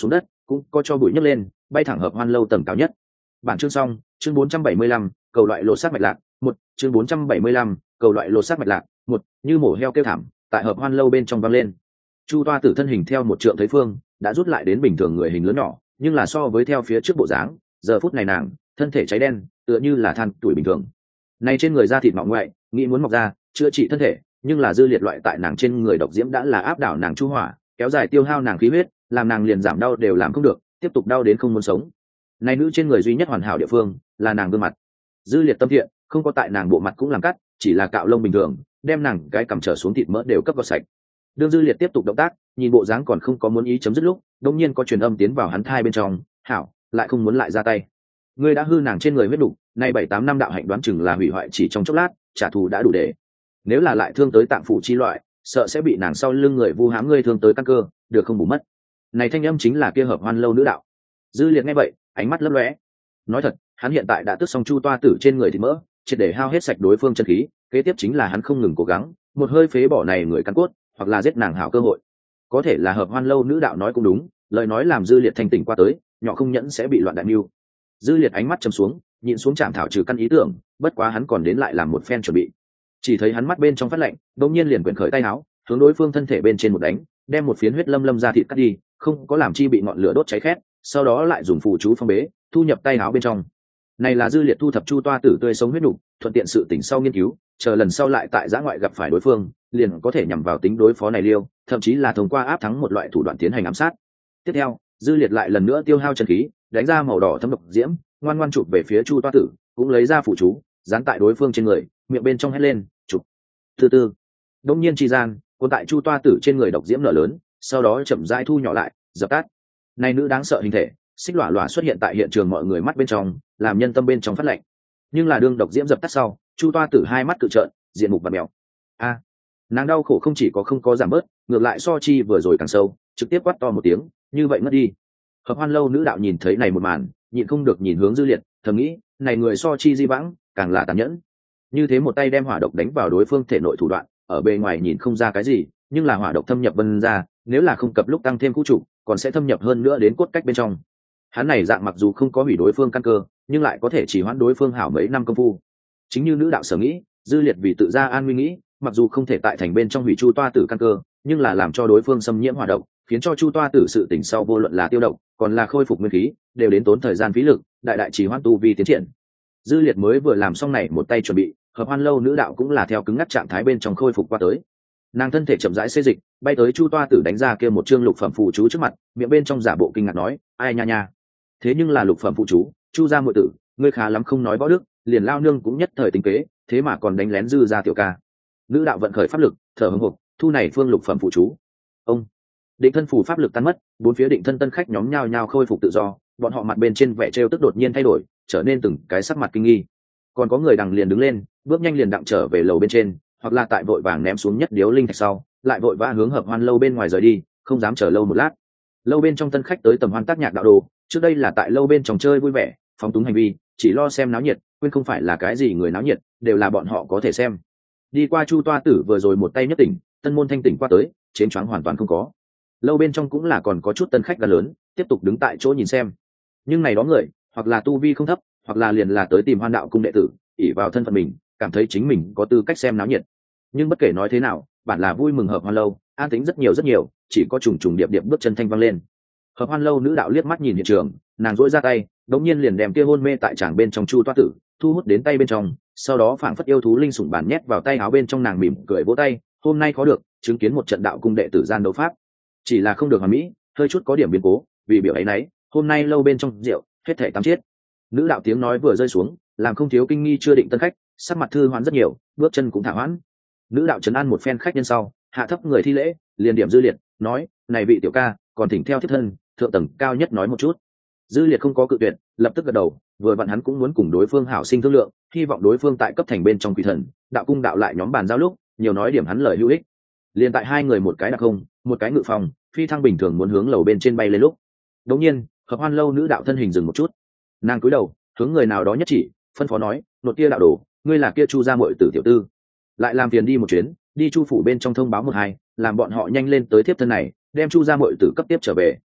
cũng có cho bụi nhấc lên bay thẳng hợp hoan lâu tầng cao nhất. Bản chương xong. Chương bốn trăm bảy mươi lăm, cầu loại lột xác mạch lạc. Một. Chương bốn trăm bảy mươi lăm, cầu loại lột xác mạch lạc. Một. Như mổ heo kêu thảm tại hợp hoan lâu bên trong vang lên. Chu toa tử thân hình theo một trượng thấy phương đã rút lại đến bình thường người hình lớn nhỏ, nhưng là so với theo phía trước bộ dáng, giờ phút này nàng thân thể cháy đen tựa như là than tuổi bình thường. Này trên người da thịt mỏng ngoại nghĩ muốn mọc ra chữa trị thân thể, nhưng là dư liệt loại tại nàng trên người độc diễm đã là áp đảo nàng chu hỏa, kéo dài tiêu hao nàng khí huyết, làm nàng liền giảm đau đều làm không được, tiếp tục đau đến không muốn sống. Này nữ trên người duy nhất hoàn hảo địa phương là nàng gương mặt. Dư liệt tâm thiện không có tại nàng bộ mặt cũng làm cắt, chỉ là cạo lông bình thường, đem nàng cái cằm trở xuống thịt mỡ đều cấp vào sạch. Đương dư liệt tiếp tục động tác, nhìn bộ dáng còn không có muốn ý chấm dứt lúc, đột nhiên có truyền âm tiến vào hắn thai bên trong, hảo, lại không muốn lại ra tay. Ngươi đã hư nàng trên người huyết đủ, nay bảy tám năm đạo hạnh đoán chừng là hủy hoại chỉ trong chốc lát, trả thù đã đủ để. Nếu là lại thương tới tạng phủ chi loại, sợ sẽ bị nàng sau lưng người vu hãm ngươi thương tới căn cơ, được không bù mất. Này thanh âm chính là kia hợp hoan lâu nữ đạo. Dư liệt nghe vậy, ánh mắt lấp lóe. Nói thật, hắn hiện tại đã tước xong chu toa tử trên người thịt mỡ, triệt để hao hết sạch đối phương chân khí, kế tiếp chính là hắn không ngừng cố gắng, một hơi phế bỏ này người căn cốt, hoặc là giết nàng hảo cơ hội. Có thể là hợp hoan lâu nữ đạo nói cũng đúng, lời nói làm dư liệt thanh tỉnh qua tới, nhỏ không nhẫn sẽ bị loạn đại mưu. Dư liệt ánh mắt trầm xuống, nhìn xuống chạm thảo trừ căn ý tưởng, bất quá hắn còn đến lại làm một phen chuẩn bị. Chỉ thấy hắn mắt bên trong phát lạnh, đột nhiên liền quyển khởi tay áo, hướng đối phương thân thể bên trên một đánh, đem một phiến huyết lâm lâm ra thịt cắt đi, không có làm chi bị ngọn lửa đốt cháy khét, sau đó lại dùng phù chú phong bế, thu nhập tay áo bên trong. Này là dư liệt thu thập chu toa tử tươi sống huyết nục, thuận tiện sự tỉnh sau nghiên cứu, chờ lần sau lại tại giã ngoại gặp phải đối phương, liền có thể nhằm vào tính đối phó này liêu, thậm chí là thông qua áp thắng một loại thủ đoạn tiến hành ám sát. Tiếp theo, dư liệt lại lần nữa tiêu hao chân khí, đánh ra màu đỏ thấm độc diễm, ngoan ngoan chụp về phía chu toa tử, cũng lấy ra phù chú, dán tại đối phương trên người, miệng bên trong hét lên, chụp. Từ từ, đông nhiên chi gian, cuốn tại chu toa tử trên người độc diễm nở lớn, sau đó chậm rãi thu nhỏ lại, dập tắt. Này nữ đáng sợ hình thể, xích lọa lọa xuất hiện tại hiện trường mọi người mắt bên trong, làm nhân tâm bên trong phát lạnh. Nhưng là đương độc diễm dập tắt sau, chu toa tử hai mắt cự trợn, diện mục bặm mèo. A, nàng đau khổ không chỉ có không có giảm bớt, ngược lại so chi vừa rồi càng sâu, trực tiếp quát to một tiếng, như vậy mất đi. Hợp hoan lâu nữ đạo nhìn thấy này một màn, nhịn không được nhìn hướng dư liệt, thầm nghĩ, này người so chi di vãng, càng là tàn nhẫn. Như thế một tay đem hỏa độc đánh vào đối phương thể nội thủ đoạn, ở bề ngoài nhìn không ra cái gì, nhưng là hỏa độc thâm nhập vân ra, nếu là không cập lúc tăng thêm cú trụ, còn sẽ thâm nhập hơn nữa đến cốt cách bên trong. Hắn này dạng mặc dù không có hủy đối phương căn cơ, nhưng lại có thể chỉ hoãn đối phương hảo mấy năm công phu. Chính như nữ đạo sở nghĩ, dư liệt vì tự ra an nguy nghĩ, mặc dù không thể tại thành bên trong hủy chu toa tử căn cơ, nhưng là làm cho đối phương xâm nhiễm hỏa độc, khiến cho chu toa tử sự tỉnh sau vô luận là tiêu độc, còn là khôi phục nguyên khí, đều đến tốn thời gian phí lực, đại đại trì hoãn tu vi tiến triển. Dư liệt mới vừa làm xong này một tay chuẩn bị, hợp hoan lâu nữ đạo cũng là theo cứng ngắc trạng thái bên trong khôi phục qua tới. Nàng thân thể chậm rãi xê dịch, bay tới chu toa tử đánh ra kia một chương lục phẩm phù chú trước mặt, miệng bên trong giả bộ kinh ngạc nói, ai nha nha, thế nhưng là lục phẩm phù chú, chu gia muội tử, ngươi khá lắm không nói võ đức, liền lao nương cũng nhất thời tính kế, thế mà còn đánh lén dư gia tiểu ca. Nữ đạo vận khởi pháp lực, thở hổn hộc, thu này phương lục phẩm phù chú. Ông định thân phù pháp lực tan mất, bốn phía định thân tân khách nhóm nhao nhao khôi phục tự do, bọn họ mặt bên trên vẻ trêu tức đột nhiên thay đổi, trở nên từng cái sắc mặt kinh nghi. Còn có người đằng liền đứng lên, bước nhanh liền đặng trở về lầu bên trên, hoặc là tại vội vàng ném xuống nhất điếu linh thạch sau, lại vội vã hướng hợp hoan lâu bên ngoài rời đi, không dám chờ lâu một lát. Lâu bên trong tân khách tới tầm hoan tác nhạc đạo đồ, trước đây là tại lâu bên trong chơi vui vẻ, phóng túng hành vi, chỉ lo xem náo nhiệt, quên không phải là cái gì người náo nhiệt, đều là bọn họ có thể xem. Đi qua chu toa tử vừa rồi một tay nhất tỉnh, tân môn thanh tỉnh qua tới, chén choáng hoàn toàn không có. Lâu bên trong cũng là còn có chút tân khách gần lớn, tiếp tục đứng tại chỗ nhìn xem. Nhưng này đó người, hoặc là tu vi không thấp, hoặc là liền là tới tìm Hoan đạo cung đệ tử, ỷ vào thân phận mình, cảm thấy chính mình có tư cách xem náo nhiệt. Nhưng bất kể nói thế nào, bản là vui mừng hợp hoan lâu, an tính rất nhiều rất nhiều, chỉ có trùng trùng điệp điệp bước chân thanh văng lên. Hợp hoan lâu nữ đạo liếc mắt nhìn hiện trường, nàng dỗi ra tay, đống nhiên liền đem kia hôn mê tại tràng bên trong chu toa tử thu hút đến tay bên trong, sau đó phảng phất yêu thú linh sủng bản nhét vào tay áo bên trong nàng, mỉm cười vỗ tay, hôm nay có được chứng kiến một trận đạo cung đệ tử gian đấu pháp, chỉ là không được hoàn mỹ, hơi chút có điểm biến cố, vì biểu ấy nấy, hôm nay lâu bên trong rượu hết thể tám chết. Nữ đạo tiếng nói vừa rơi xuống, làm không thiếu kinh nghi chưa định tân khách, sắc mặt thư hoãn rất nhiều, bước chân cũng thả hoãn. Nữ đạo trấn an một phen khách nhân sau, hạ thấp người thi lễ, liền điểm dư liệt, nói, này vị tiểu ca, còn thỉnh theo thiết thân, thượng tầng cao nhất nói một chút. Dư liệt không có cự tuyệt, lập tức gật đầu, vừa vặn hắn cũng muốn cùng đối phương hảo sinh thương lượng, hy vọng đối phương tại cấp thành bên trong quỷ thần, đạo cung đạo lại nhóm bàn giao lúc, nhiều nói điểm hắn lời hữu ích. Liền tại hai người một cái đặc không, một cái ngự phòng, phi thăng bình thường muốn hướng lầu bên trên bay lên lúc. Đống nhiên, hợp hoan lâu nữ đạo thân hình dừng một chút, nàng cúi đầu, hướng người nào đó nhất chỉ, phân phó nói, nột kia đạo đồ, ngươi là kia chu gia muội tử tiểu tư, lại làm phiền đi một chuyến, đi chu phủ bên trong thông báo một hai, làm bọn họ nhanh lên tới tiếp thân này, đem chu gia muội tử cấp tiếp trở về.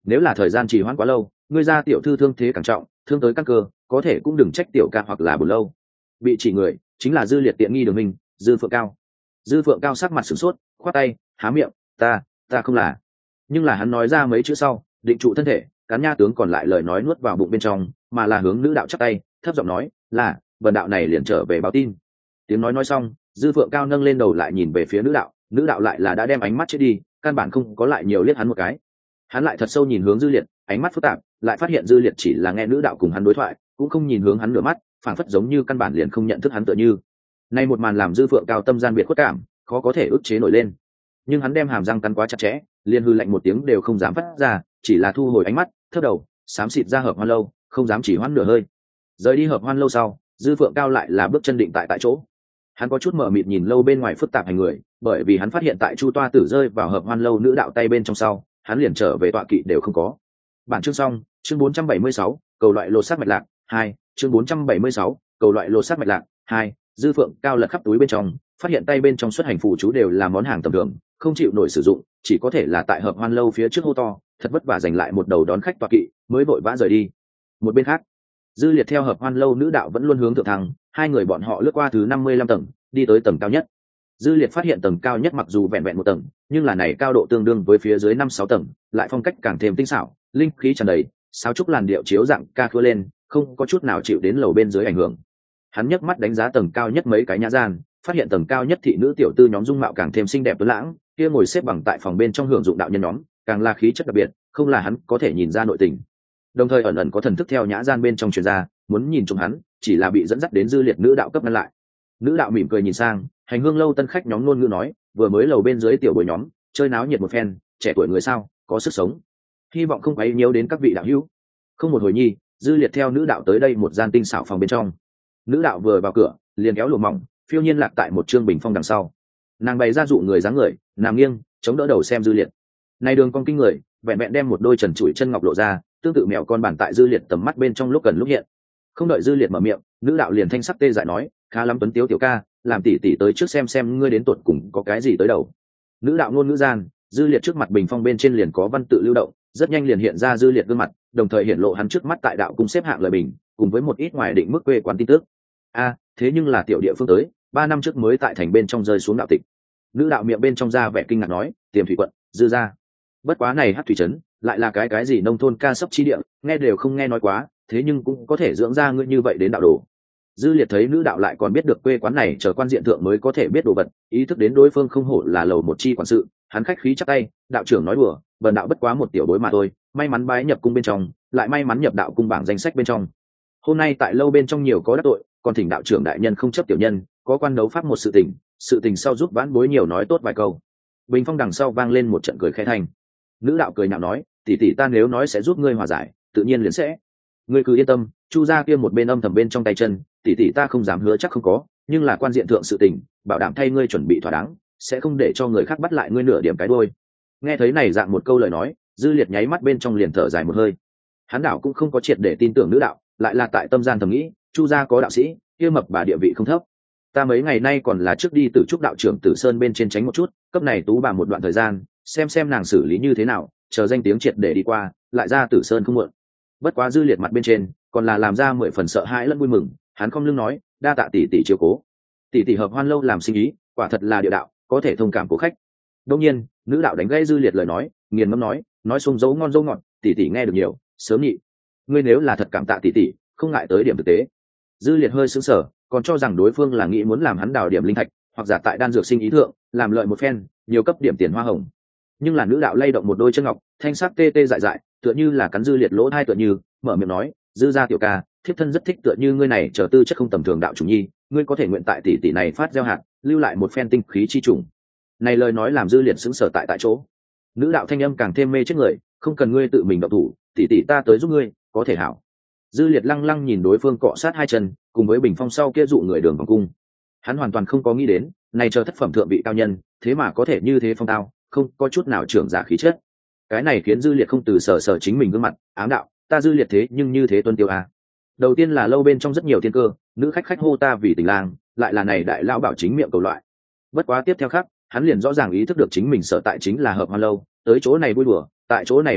nếu là thời gian trì hoãn quá lâu, ngươi gia tiểu thư thương thế càng trọng, thương tới căn cơ, có thể cũng đừng trách tiểu ca hoặc là buồn lâu. Bị chỉ người chính là Dư Liệt tiện nghi Đường Minh, Dư Phượng Cao. Dư Phượng Cao sắc mặt sửng sốt, khoát tay, há miệng, ta, ta không là. Nhưng là hắn nói ra mấy chữ sau, định trụ thân thể, cán nha tướng còn lại lời nói nuốt vào bụng bên trong, mà là hướng nữ đạo chắp tay, thấp giọng nói, là, bần đạo này liền trở về báo tin. Tiếng nói nói xong, Dư Phượng Cao nâng lên đầu lại nhìn về phía nữ đạo, nữ đạo lại là đã đem ánh mắt chết đi, căn bản không có lại nhiều liếc hắn một cái. Hắn lại thật sâu nhìn hướng Dư Liệt, ánh mắt phức tạp, lại phát hiện Dư Liệt chỉ là nghe nữ đạo cùng hắn đối thoại, cũng không nhìn hướng hắn nửa mắt, phảng phất giống như căn bản liền không nhận thức hắn tựa như. Nay một màn làm Dư Phượng Cao tâm gian biệt khuất cảm, khó có thể ức chế nổi lên. Nhưng hắn đem hàm răng cắn quá chặt chẽ, liền hư lạnh một tiếng đều không dám phát ra, chỉ là thu hồi ánh mắt, thấp đầu, xám xịt ra Hợp Hoan lâu, không dám chỉ hoãn nửa hơi. Rời đi Hợp Hoan lâu sau, Dư Phượng Cao lại là bước chân định tại tại chỗ. Hắn có chút mở mịt nhìn lâu bên ngoài phức tạp hành người, bởi vì hắn phát hiện tại Chu Toa Tử rơi vào Hợp Hoan lâu nữ đạo tay bên trong sau, hắn liền trở về tọa kỵ đều không có. Bản chương xong, chương bốn trăm bảy mươi sáu, cầu loại lột xác mạch lạc, hai, chương bốn trăm bảy mươi sáu, cầu loại lột xác mạch lạc, hai. Dư Phượng Cao lật khắp túi bên trong, phát hiện tay bên trong xuất hành phù chú đều là món hàng tầm thường, không chịu nổi sử dụng, chỉ có thể là tại Hợp Hoan lâu phía trước hô to, thật vất vả giành lại một đầu đón khách tọa kỵ, mới vội vã rời đi. Một bên khác, Dư Liệt theo Hợp Hoan lâu nữ đạo vẫn luôn hướng thượng thăng, hai người bọn họ lướt qua thứ năm mươi lăm tầng, đi tới tầng cao nhất. Dư Liệt phát hiện tầng cao nhất mặc dù vẹn vẹn một tầng, nhưng là này cao độ tương đương với phía dưới năm sáu tầng, lại phong cách càng thêm tinh xảo, linh khí tràn đầy, sáo trúc làn điệu chiếu dạng ca khua lên, không có chút nào chịu đến lầu bên dưới ảnh hưởng. Hắn nhấc mắt đánh giá tầng cao nhất mấy cái nhã gian, phát hiện tầng cao nhất thị nữ tiểu tư nhóm dung mạo càng thêm xinh đẹp tuấn lãng, kia ngồi xếp bằng tại phòng bên trong hưởng dụng đạo nhân nhóm, càng là khí chất đặc biệt, không là hắn có thể nhìn ra nội tình. Đồng thời ẩn ẩn có thần thức theo nhã gian bên trong truyền ra, muốn nhìn trộm hắn, chỉ là bị dẫn dắt đến Dư Liệt nữ đạo cấp ngăn lại. Nữ đạo mỉm cười nhìn sang, hành hương lâu tân khách nhóm ngôn ngữ nói, vừa mới lầu bên dưới tiểu bồi nhóm, chơi náo nhiệt một phen, trẻ tuổi người sao, có sức sống. Hy vọng không quấy nhiễu đến các vị đạo hữu. Không một hồi nhi, Dư Liệt theo nữ đạo tới đây một gian tinh xảo phòng bên trong. Nữ đạo vừa vào cửa, liền kéo lụa mỏng, phiêu nhiên lạc tại một trương bình phong đằng sau. Nàng bày ra dụ người dáng người, nằm nghiêng, chống đỡ đầu xem Dư Liệt. Này đường cong kinh người, vẹn vẹn đem một đôi trần trụi chân ngọc lộ ra, tương tự mèo con bản tại Dư Liệt tầm mắt bên trong lúc gần lúc hiện. Không đợi Dư Liệt mở miệng, nữ đạo liền thanh sắc tê dại nói, khá lắm tuấn tiếu tiểu ca, làm tỷ tỷ tới trước xem xem ngươi đến tuột cùng có cái gì tới đầu. Nữ đạo ngôn ngữ gian, Dư Liệt trước mặt bình phong bên trên liền có văn tự lưu động, rất nhanh liền hiện ra Dư Liệt gương mặt, đồng thời hiện lộ hắn trước mắt tại đạo cung xếp hạng lời bình, cùng với một ít ngoài định mức quê quán tin tức. A, thế nhưng là tiểu địa phương tới, ba năm trước mới tại thành bên trong rơi xuống đạo tịch. Nữ đạo miệng bên trong ra vẻ kinh ngạc nói, Tiềm Thủy quận, Dư gia. Bất quá này Hắc Thủy trấn, lại là cái cái gì nông thôn ca sấp chi địa, nghe đều không nghe nói quá, thế nhưng cũng có thể dưỡng ra ngươi như vậy đến đạo đồ. Dư Liệt thấy nữ đạo lại còn biết được quê quán này chờ quan diện thượng mới có thể biết đồ vật, ý thức đến đối phương không hổ là lầu một chi quản sự, hắn khách khí chắp tay, đạo trưởng nói đùa, bần đạo bất quá một tiểu bối mà thôi, may mắn bái nhập cung bên trong, lại may mắn nhập đạo cung bảng danh sách bên trong. Hôm nay tại lâu bên trong nhiều có đắc tội, còn thỉnh đạo trưởng đại nhân không chấp tiểu nhân, có quan đấu pháp một sự tình, sự tình sau giúp vãn bối nhiều nói tốt vài câu. Bình phong đằng sau vang lên một trận cười khẽ thành. Nữ đạo cười nhạo nói, tỷ tỷ ta nếu nói sẽ giúp ngươi hòa giải, tự nhiên liền sẽ. Ngươi cứ yên tâm, Chu gia kia một bên âm thầm bên trong tay chân, tỷ tỷ ta không dám hứa chắc không có, nhưng là quan diện thượng sự tình, bảo đảm thay ngươi chuẩn bị thỏa đáng, sẽ không để cho người khác bắt lại ngươi nửa điểm cái đôi. Nghe thấy này dạng một câu lời nói, Dư Liệt nháy mắt bên trong liền thở dài một hơi. Hắn đảo cũng không có triệt để tin tưởng nữ đạo, lại là tại tâm gian thầm nghĩ, Chu gia có đạo sĩ, kia mập bà địa vị không thấp. Ta mấy ngày nay còn là trước đi Tử Trúc đạo trưởng Tử Sơn bên trên tránh một chút, cấp này tú bà một đoạn thời gian, xem xem nàng xử lý như thế nào, chờ danh tiếng triệt để đi qua, lại ra Tử Sơn không muộn. Bất quá Dư Liệt mặt bên trên, còn là làm ra mười phần sợ hãi lẫn vui mừng, hắn không lưng nói, đa tạ tỷ tỷ chiếu cố. Tỷ tỷ Hợp Hoan lâu làm sinh ý, quả thật là địa đạo, có thể thông cảm của khách. Đương nhiên, nữ đạo đánh gãy Dư Liệt lời nói, nghiền ngẫm nói, nói xuống dấu ngon dấu ngọt, tỷ tỷ nghe được nhiều, sớm nhị. Ngươi nếu là thật cảm tạ tỷ tỷ, không ngại tới điểm thực tế. Dư Liệt hơi sững sờ, còn cho rằng đối phương là nghĩ muốn làm hắn đào điểm linh thạch, hoặc giả tại đan dược sinh ý thượng, làm lợi một phen, nhiều cấp điểm tiền hoa hồng. Nhưng là nữ đạo lay động một đôi chân ngọc, thanh sắc tê tê dại dại, tựa như là cắn Dư Liệt lỗ tai tựa như, mở miệng nói, Dư gia tiểu ca, thiếp thân rất thích tựa như ngươi này trở tư chất không tầm thường đạo chủ nhi, ngươi có thể nguyện tại tỷ tỷ này phát gieo hạt, lưu lại một phen tinh khí chi trùng. Này lời nói làm Dư Liệt sững sờ tại tại chỗ. Nữ đạo thanh âm càng thêm mê chết người, không cần ngươi tự mình động thủ, tỷ tỷ ta tới giúp ngươi, có thể hảo. Dư Liệt lăng lăng nhìn đối phương cọ sát hai chân, cùng với bình phong sau kia dụ người đường vòng cung. Hắn hoàn toàn không có nghĩ đến, này chờ thất phẩm thượng vị cao nhân, thế mà có thể như thế phong tao, không có chút nào trưởng giả khí chất. Cái này khiến Dư Liệt không từ sở sở chính mình gương mặt, ám đạo, ta Dư Liệt thế nhưng như thế tuân tiêu à. Đầu tiên là lâu bên trong rất nhiều thiên cơ, nữ khách khách hô ta vì tình lang, lại là này đại lão bảo chính miệng cầu loại. Bất quá tiếp theo khác, hắn liền rõ ràng ý thức được chính mình sở tại chính là Hợp Hoan lâu, tới chỗ này vui đùa, tại chỗ này làm việc,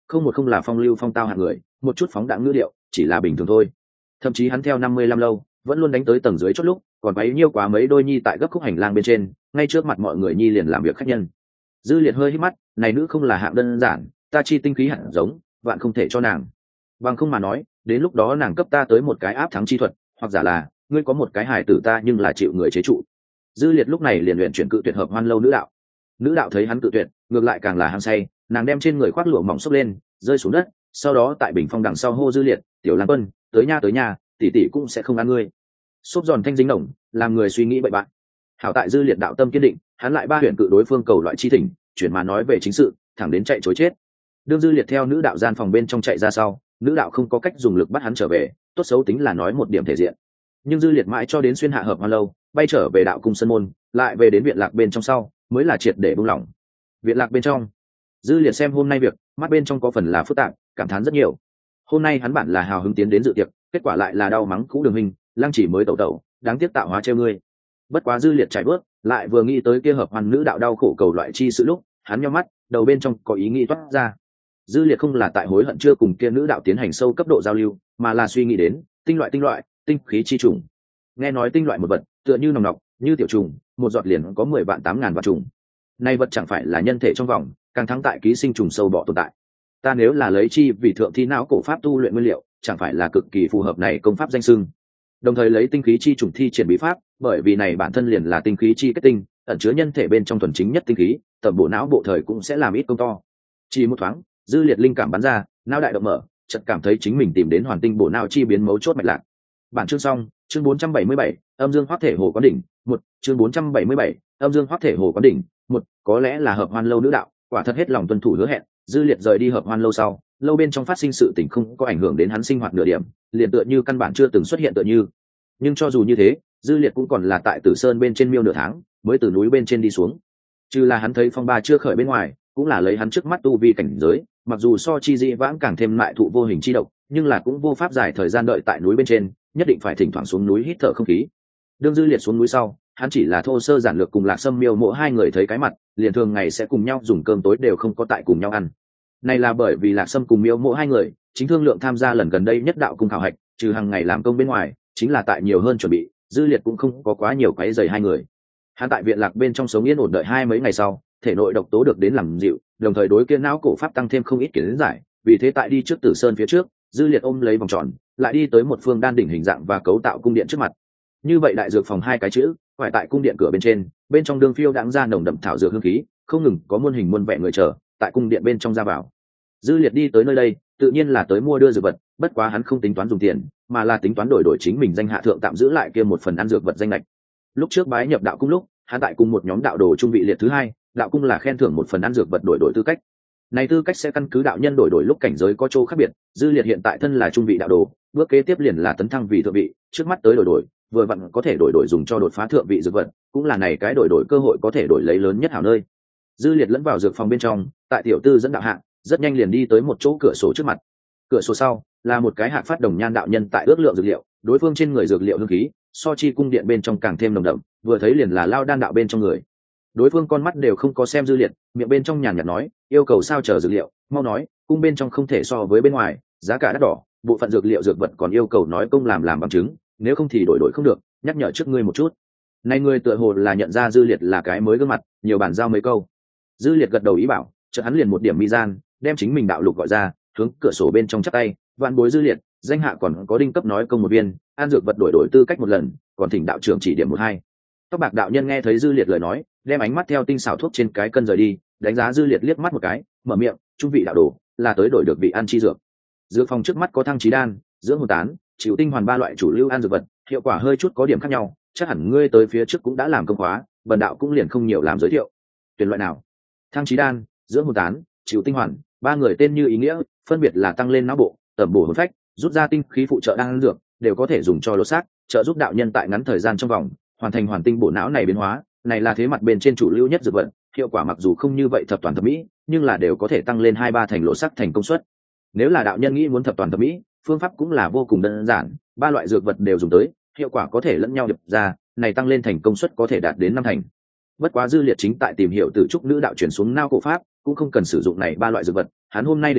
không một không là phong lưu phong tao hạng người, một chút phóng đãng ngữ điệu chỉ là bình thường thôi. Thậm chí hắn theo năm mươi lăm lâu vẫn luôn đánh tới tầng dưới chót lúc còn bấy nhiêu quá mấy đôi nhi tại gấp khúc hành lang bên trên, ngay trước mặt mọi người nhi liền làm việc khách nhân. Dư Liệt hơi hít mắt, này nữ không là hạng đơn giản, ta chi tinh khí hẳn giống vạn không thể cho nàng. Bằng không mà nói, đến lúc đó nàng cấp ta tới một cái áp thắng chi thuật, hoặc giả là ngươi có một cái hài tử ta nhưng là chịu người chế trụ. Dư Liệt lúc này liền luyện chuyển cự tuyệt hợp hoan lâu nữ đạo. Nữ đạo thấy hắn cự tuyệt, ngược lại càng là hăng say, nàng đem trên người khoác lụa mỏng xốc lên, rơi xuống đất, sau đó tại bình phong đằng sau hô Dư Liệt, tiểu Lan Quân, tới nha tới nha, tỷ tỷ cũng sẽ không ăn ngươi. Xốp giòn thanh dính nồng, làm người suy nghĩ bậy bạn. Hảo tại Dư Liệt đạo tâm kiên định, hắn lại ba huyền cự đối phương cầu loại chi thỉnh, chuyển mà nói về chính sự, thẳng đến chạy chối chết. Đương Dư Liệt theo nữ đạo gian phòng bên trong chạy ra sau, nữ đạo không có cách dùng lực bắt hắn trở về, tốt xấu tính là nói một điểm thể diện. Nhưng Dư Liệt mãi cho đến xuyên hạ hợp hoan lâu, bay trở về đạo cung sân môn, lại về đến viện lạc bên trong sau, mới là triệt để buông lỏng. Viện lạc bên trong, Dư Liệt xem hôm nay việc, mắt bên trong có phần là phức tạp, cảm thán rất nhiều. Hôm nay hắn bản là hào hứng tiến đến dự tiệc, kết quả lại là đau mắng cũ đường hình, lăng chỉ mới tẩu tẩu, đáng tiếc tạo hóa treo ngươi. Bất quá Dư Liệt chạy bước, lại vừa nghĩ tới kia hợp hoàn nữ đạo đau khổ cầu loại chi sự lúc, hắn nhắm mắt, đầu bên trong có ý nghĩ toát ra. Dư Liệt không là tại hối hận chưa cùng kia nữ đạo tiến hành sâu cấp độ giao lưu, mà là suy nghĩ đến tinh loại tinh loại, tinh khí chi trùng. Nghe nói tinh loại một vật, tựa như nồng nọc, như tiểu trùng, một giọt liền có mười vạn tám ngàn vạn trùng. Nay vật chẳng phải là nhân thể trong vòng, càng thắng tại ký sinh trùng sâu bọ tồn tại. Ta nếu là lấy chi vì thượng thi não cổ pháp tu luyện nguyên liệu, chẳng phải là cực kỳ phù hợp này công pháp danh xưng. Đồng thời lấy tinh khí chi trùng thi triển bí pháp, bởi vì này bản thân liền là tinh khí chi kết tinh, ẩn chứa nhân thể bên trong thuần chính nhất tinh khí, tầm bộ não bộ thời cũng sẽ làm ít công to. Chỉ một thoáng, Dư Liệt linh cảm bắn ra, não đại động mở, chợt cảm thấy chính mình tìm đến hoàn tinh bổ não chi biến mấu chốt mạch lạc. Bản chương xong, chương bốn trăm bảy mươi bảy, âm dương hoắc thể hồ quán đỉnh, một, chương bốn trăm bảy mươi bảy, âm dương hoắc thể hồ quán đỉnh, một, có lẽ là hợp hoan lâu nữ đạo, quả thật hết lòng tuân thủ hứa hẹn. Dư Liệt rời đi hợp hoan lâu sau, lâu bên trong phát sinh sự tình không có ảnh hưởng đến hắn sinh hoạt nửa điểm, liền tựa như căn bản chưa từng xuất hiện tựa như. Nhưng cho dù như thế, Dư Liệt cũng còn là tại Tử Sơn bên trên miêu nửa tháng, mới từ núi bên trên đi xuống. Trừ là hắn thấy phong ba chưa khởi bên ngoài, cũng là lấy hắn trước mắt tu vi cảnh giới, mặc dù so chi di vãng càng thêm lại thụ vô hình chi độc, nhưng là cũng vô pháp dài thời gian đợi tại núi bên trên, nhất định phải thỉnh thoảng xuống núi hít thở không khí. Đương Dư Liệt xuống núi sau, hắn chỉ là thô sơ giản lược cùng Lạc Sâm Miêu Mộ hai người thấy cái mặt, liền thường ngày sẽ cùng nhau dùng cơm tối đều không có tại cùng nhau ăn. Này là bởi vì Lạc Sâm cùng Miêu Mộ hai người chính thương lượng tham gia lần gần đây nhất đạo cung khảo hạch, trừ hàng ngày làm công bên ngoài, chính là tại nhiều hơn chuẩn bị. Dư Liệt cũng không có quá nhiều quấy rầy hai người. Hắn tại viện lạc bên trong sống yên ổn đợi hai mấy ngày sau, thể nội độc tố được đến làm dịu, đồng thời đối kiến não cổ pháp tăng thêm không ít kiến giải, vì thế tại đi trước Tử Sơn phía trước, Dư Liệt ôm lấy vòng tròn, lại đi tới một phương đan đỉnh hình dạng và cấu tạo cung điện trước mặt. Như vậy đại dược phòng hai cái chữ, phải tại cung điện cửa bên trên, bên trong đường phiêu đãng ra nồng đậm thảo dược hương khí, không ngừng có muôn hình muôn vẻ người chờ tại cung điện bên trong ra vào. Dư Liệt đi tới nơi đây, tự nhiên là tới mua đưa dược vật, bất quá hắn không tính toán dùng tiền, mà là tính toán đổi đổi chính mình danh hạ thượng tạm giữ lại kia một phần ăn dược vật danh lệch. Lúc trước bái nhập đạo cung lúc, hắn tại cùng một nhóm đạo đồ trung vị liệt thứ hai, đạo cung là khen thưởng một phần ăn dược vật đổi đổi tư cách. Này tư cách sẽ căn cứ đạo nhân đổi đổi lúc cảnh giới có chỗ khác biệt, Dư Liệt hiện tại thân là trung vị đạo đồ, bước kế tiếp liền là tấn thăng vị thượng vị, trước mắt tới đổi đổi, vừa vặn có thể đổi đổi dùng cho đột phá thượng vị dược vật, cũng là này cái đổi đổi cơ hội có thể đổi lấy lớn nhất hảo nơi. Dư Liệt lẫn vào dược phòng bên trong, tại tiểu tư dẫn đạo hạng, rất nhanh liền đi tới một chỗ cửa sổ trước mặt. Cửa sổ sau là một cái hạng phát đồng nhan đạo nhân tại ước lượng dược liệu, đối phương trên người dược liệu hương khí, so chi cung điện bên trong càng thêm nồng đậm, vừa thấy liền là lao đan đạo bên trong người. Đối phương con mắt đều không có xem Dư Liệt, miệng bên trong nhàn nhạt nói, yêu cầu sao chờ dược liệu, mau nói, cung bên trong không thể so với bên ngoài, giá cả đắt đỏ, bộ phận dược liệu dược vật còn yêu cầu nói công làm làm bằng chứng, nếu không thì đổi đổi không được, nhắc nhở trước ngươi một chút. Này ngươi tựa hồ là nhận ra Dư Liệt là cái mới gương mặt, nhiều bản giao mấy câu. Dư Liệt gật đầu ý bảo, chợt hắn liền một điểm mi gian, đem chính mình đạo lục gọi ra, hướng cửa sổ bên trong chắp tay, vạn bối Dư Liệt, danh hạ còn có đinh cấp nói công một viên, an dược vật đổi đổi tư cách một lần, còn thỉnh đạo trưởng chỉ điểm một hai. Tóc bạc đạo nhân nghe thấy Dư Liệt lời nói, đem ánh mắt theo tinh xảo thuốc trên cái cân rời đi, đánh giá Dư Liệt liếc mắt một cái, mở miệng, trung vị đạo đồ, là tới đổi được vị ăn chi dược. Dược phòng trước mắt có thăng trí đan, dưỡng hồn tán, chịu tinh hoàn ba loại chủ lưu an dược vật, hiệu quả hơi chút có điểm khác nhau, chắc hẳn ngươi tới phía trước cũng đã làm công khóa, bần đạo cũng liền không nhiều làm giới thiệu. Tuyển loại nào? Thăng trí đan, dưỡng hồn tán, chịu tinh hoàn, ba người tên như ý nghĩa, phân biệt là tăng lên não bộ, tẩm bổ hồn phách, rút ra tinh khí phụ trợ đan dược, đều có thể dùng cho lột xác, trợ giúp đạo nhân tại ngắn thời gian trong vòng hoàn thành hoàn tinh bổ não này biến hóa, này là thế mặt bên trên chủ lưu nhất dược vật, hiệu quả mặc dù không như vậy thập toàn thập mỹ, nhưng là đều có thể tăng lên hai ba thành lỗ sắc thành công suất. Nếu là đạo nhân nghĩ muốn thập toàn thập mỹ, phương pháp cũng là vô cùng đơn giản, ba loại dược vật đều dùng tới, hiệu quả có thể lẫn nhau điệp ra, này tăng lên thành công suất có thể đạt đến năm thành. Bất quá Dư Liệt chính tại tìm hiểu từ trúc nữ đạo chuyển xuống nao cổ pháp, cũng không cần sử dụng này ba loại dược vật, hắn hôm nay đến đây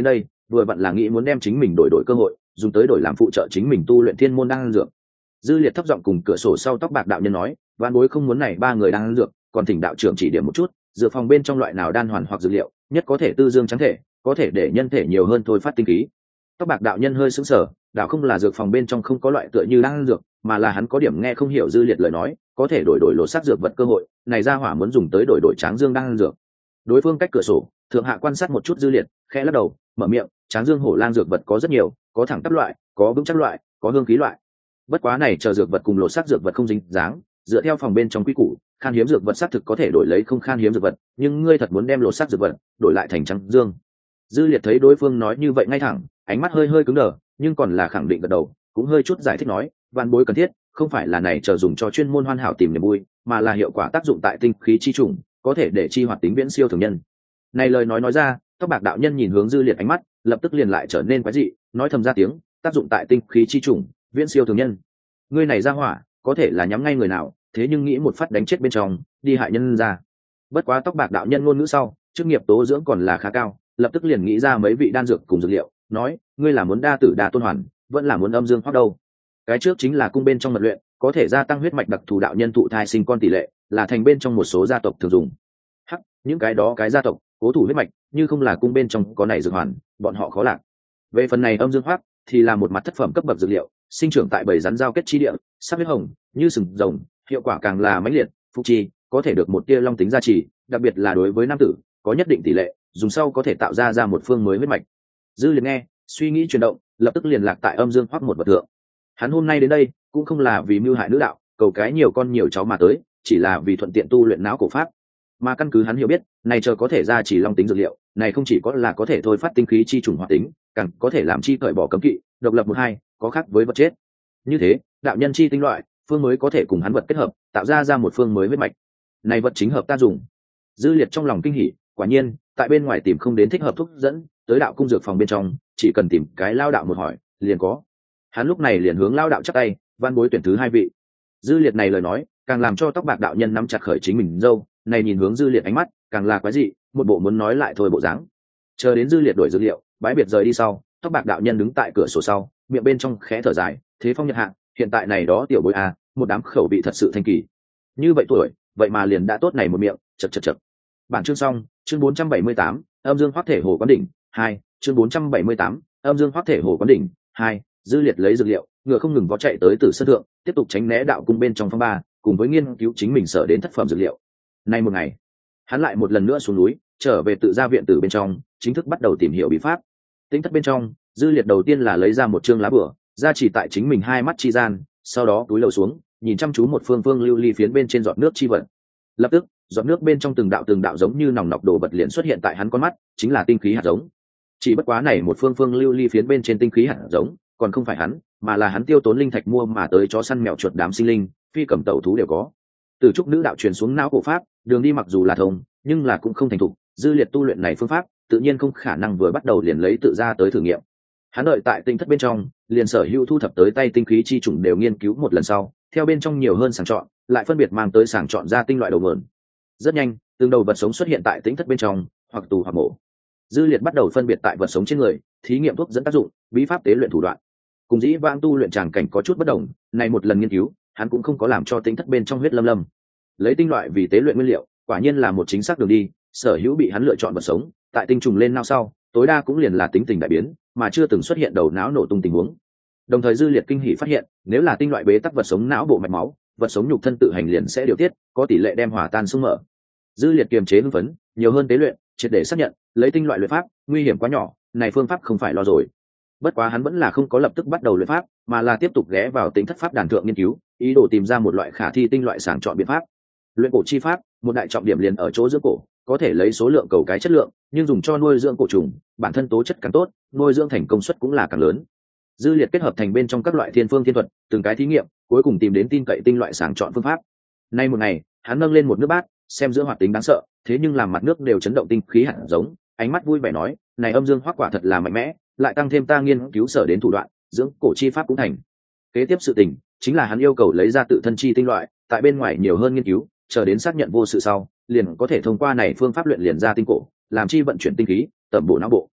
vừa vặn là nghĩ muốn đem chính mình đổi đổi cơ hội dùng tới đổi làm phụ trợ chính mình tu luyện thiên môn đan dược. Dư Liệt thấp giọng cùng cửa sổ sau tóc bạc đạo nhân nói, vạn bối không muốn này ba người đang ăn dược, còn thỉnh đạo trưởng chỉ điểm một chút, dược phòng bên trong loại nào đan hoàn hoặc dược liệu nhất có thể tư dương trắng thể, có thể để nhân thể nhiều hơn thôi phát tinh khí. Tóc bạc đạo nhân hơi sững sờ, đạo không là dược phòng bên trong không có loại tựa như đang ăn dược, mà là hắn có điểm nghe không hiểu Dư Liệt lời nói, có thể đổi đổi lột xác dược vật cơ hội, này ra hỏa muốn dùng tới đổi đổi tráng dương đang ăn dược. Đối phương cách cửa sổ, thượng hạ quan sát một chút Dư Liệt, khẽ lắc đầu, mở miệng, tráng dương hổ lang dược vật có rất nhiều, có thẳng tắp loại, có vững chắc loại, có hương khí loại. Bất quá này chờ dược vật cùng lột xác dược vật không dính dáng, dựa theo phòng bên trong quy củ, khan hiếm dược vật xác thực có thể đổi lấy không khan hiếm dược vật, nhưng ngươi thật muốn đem lột xác dược vật đổi lại thành trắng dương. Dư Liệt thấy đối phương nói như vậy ngay thẳng, ánh mắt hơi hơi cứng đờ, nhưng còn là khẳng định gật đầu, cũng hơi chút giải thích nói, vạn bối cần thiết, không phải là này chờ dùng cho chuyên môn hoàn hảo tìm niềm vui, mà là hiệu quả tác dụng tại tinh khí chi trùng, có thể để chi hoạt tính viễn siêu thường nhân. Này lời nói nói ra, tóc bạc đạo nhân nhìn hướng Dư Liệt ánh mắt, lập tức liền lại trở nên quái dị, nói thầm ra tiếng, tác dụng tại tinh khí chi trùng, viễn siêu thường nhân. Ngươi này ra hỏa, có thể là nhắm ngay người nào, thế nhưng nghĩ một phát đánh chết bên trong, đi hại nhân ra. Bất quá tóc bạc đạo nhân ngôn ngữ sau, chức nghiệp tố dưỡng còn là khá cao, lập tức liền nghĩ ra mấy vị đan dược cùng dược liệu, nói, ngươi là muốn đa tử đa tôn hoàn, vẫn là muốn âm dương hoắc đâu. Cái trước chính là cung bên trong mật luyện, có thể gia tăng huyết mạch đặc thù đạo nhân thụ thai sinh con tỷ lệ, là thành bên trong một số gia tộc thường dùng. Hắc, những cái đó cái gia tộc cố thủ huyết mạch, như không là cung bên trong có này dược hoàn, bọn họ khó lạc. Về phần này âm dương hoắc thì là một mặt thất phẩm cấp bậc dược liệu, sinh trưởng tại bầy rắn giao kết chi địa, sắc huyết hồng, như sừng rồng, hiệu quả càng là mãnh liệt, phục chi, có thể được một tia long tính gia trì, đặc biệt là đối với nam tử, có nhất định tỷ lệ, dùng sau có thể tạo ra ra một phương mới huyết mạch. Dư Liệt nghe, suy nghĩ chuyển động, lập tức liền lạc tại âm dương hoắc một vật thượng. Hắn hôm nay đến đây, cũng không là vì mưu hại nữ đạo, cầu cái nhiều con nhiều cháu mà tới, chỉ là vì thuận tiện tu luyện não cổ pháp. Mà căn cứ hắn hiểu biết, này chờ có thể ra chỉ long tính dược liệu, này không chỉ có là có thể thôi phát tinh khí chi trùng hoạt tính, càng có thể làm chi cởi bỏ cấm kỵ, độc lập một hai, có khác với vật chết. Như thế, đạo nhân chi tinh loại, phương mới có thể cùng hắn vật kết hợp, tạo ra ra một phương mới huyết mạch. Này vật chính hợp ta dùng. Dư Liệt trong lòng kinh hỉ, quả nhiên, tại bên ngoài tìm không đến thích hợp thuốc dẫn, tới đạo cung dược phòng bên trong, chỉ cần tìm cái lao đạo một hỏi, liền có. Hắn lúc này liền hướng lao đạo chắp tay, van bối tuyển thứ hai vị. Dư Liệt này lời nói, càng làm cho tóc bạc đạo nhân nắm chặt khởi chính mình dâu, này nhìn hướng Dư Liệt ánh mắt, càng là quái dị, một bộ muốn nói lại thôi bộ dáng. Chờ đến Dư Liệt đổi dữ liệu, bái biệt rời đi sau, tóc bạc đạo nhân đứng tại cửa sổ sau, miệng bên trong khẽ thở dài, thế phong nhật hạ, hiện tại này đó tiểu bối a, một đám khẩu vị thật sự thanh kỳ. Như vậy tuổi, vậy mà liền đã tốt này một miệng, chật chật chật. Bản chương xong, chương bốn trăm bảy mươi tám, âm dương hoắc thể hồ quán đỉnh, hai, chương bốn trăm bảy mươi tám, âm dương hoắc thể hồ quán đỉnh, hai. Dư Liệt lấy dược liệu, ngựa không ngừng vó chạy tới Tử Sơn thượng, tiếp tục tránh né đạo cung bên trong phong ba, cùng với nghiên cứu chính mình sở đến thất phẩm dược liệu. Nay một ngày, hắn lại một lần nữa xuống núi, trở về tự gia viện tử bên trong, chính thức bắt đầu tìm hiểu bí pháp. Tính thất bên trong, Dư Liệt đầu tiên là lấy ra một chương lá bửa, ra chỉ tại chính mình hai mắt chi gian, sau đó túi lầu xuống, nhìn chăm chú một phương phương lưu ly phiến bên trên giọt nước chi vận. Lập tức, giọt nước bên trong từng đạo từng đạo giống như nòng nọc đồ vật liền xuất hiện tại hắn con mắt, chính là tinh khí hạt giống. Chỉ bất quá này một phương phương lưu ly phiến bên trên tinh khí hạt giống, còn không phải hắn, mà là hắn tiêu tốn linh thạch mua mà tới cho săn mèo chuột đám sinh linh, phi cầm tẩu thú đều có. Từ trúc nữ đạo truyền xuống não cổ pháp, đường đi mặc dù là thông, nhưng là cũng không thành thục. Dư Liệt tu luyện này phương pháp, tự nhiên không khả năng vừa bắt đầu liền lấy tự ra tới thử nghiệm. Hắn đợi tại tinh thất bên trong, liền sở hữu thu thập tới tay tinh khí chi trùng đều nghiên cứu một lần sau, theo bên trong nhiều hơn sàng chọn, lại phân biệt mang tới sàng chọn ra tinh loại đầu nguồn. Rất nhanh, từng đầu vật sống xuất hiện tại tinh thất bên trong, hoặc tù hoặc mổ. Dư Liệt bắt đầu phân biệt tại vật sống trên người, thí nghiệm thuốc dẫn tác dụng, bí pháp tế luyện thủ đoạn. Cùng dĩ vãng tu luyện tràng cảnh có chút bất đồng, này một lần nghiên cứu, hắn cũng không có làm cho tinh thất bên trong huyết lâm lâm. Lấy tinh loại vì tế luyện nguyên liệu, quả nhiên là một chính xác đường đi, sở hữu bị hắn lựa chọn vật sống, tại tinh trùng lên nao sau, tối đa cũng liền là tính tình đại biến, mà chưa từng xuất hiện đầu não nổ tung tình huống. Đồng thời Dư Liệt kinh hỉ phát hiện, nếu là tinh loại bế tắc vật sống não bộ mạch máu, vật sống nhục thân tự hành liền sẽ điều tiết, có tỷ lệ đem hòa tan xung mở. Dư Liệt kiềm chế hưng phấn, nhiều hơn tế luyện, triệt để xác nhận, lấy tinh loại luyện pháp, nguy hiểm quá nhỏ, này phương pháp không phải lo rồi. Bất quá hắn vẫn là không có lập tức bắt đầu luyện pháp, mà là tiếp tục ghé vào tính thất pháp đàn thượng nghiên cứu, ý đồ tìm ra một loại khả thi tinh loại sàng chọn biện pháp. Luyện cổ chi pháp, một đại trọng điểm liền ở chỗ dưỡng cổ, có thể lấy số lượng cầu cái chất lượng, nhưng dùng cho nuôi dưỡng cổ trùng, bản thân tố chất càng tốt, nuôi dưỡng thành công suất cũng là càng lớn. Dư Liệt kết hợp thành bên trong các loại thiên phương thiên thuật, từng cái thí nghiệm, cuối cùng tìm đến tin cậy tinh loại sàng chọn phương pháp. Nay một ngày, hắn nâng lên một nước bát, xem giữa hoạt tính đáng sợ, thế nhưng làm mặt nước đều chấn động tinh khí hạt giống, ánh mắt vui vẻ nói, này âm dương hoắc quả thật là mạnh mẽ, lại tăng thêm ta nghiên cứu sở đến thủ đoạn, dưỡng cổ chi pháp cũng thành. Kế tiếp sự tình chính là hắn yêu cầu lấy ra tự thân chi tinh loại, tại bên ngoài nhiều hơn nghiên cứu, chờ đến xác nhận vô sự sau, liền có thể thông qua này phương pháp luyện liền ra tinh cổ, làm chi vận chuyển tinh khí, tẩm bổ não bộ.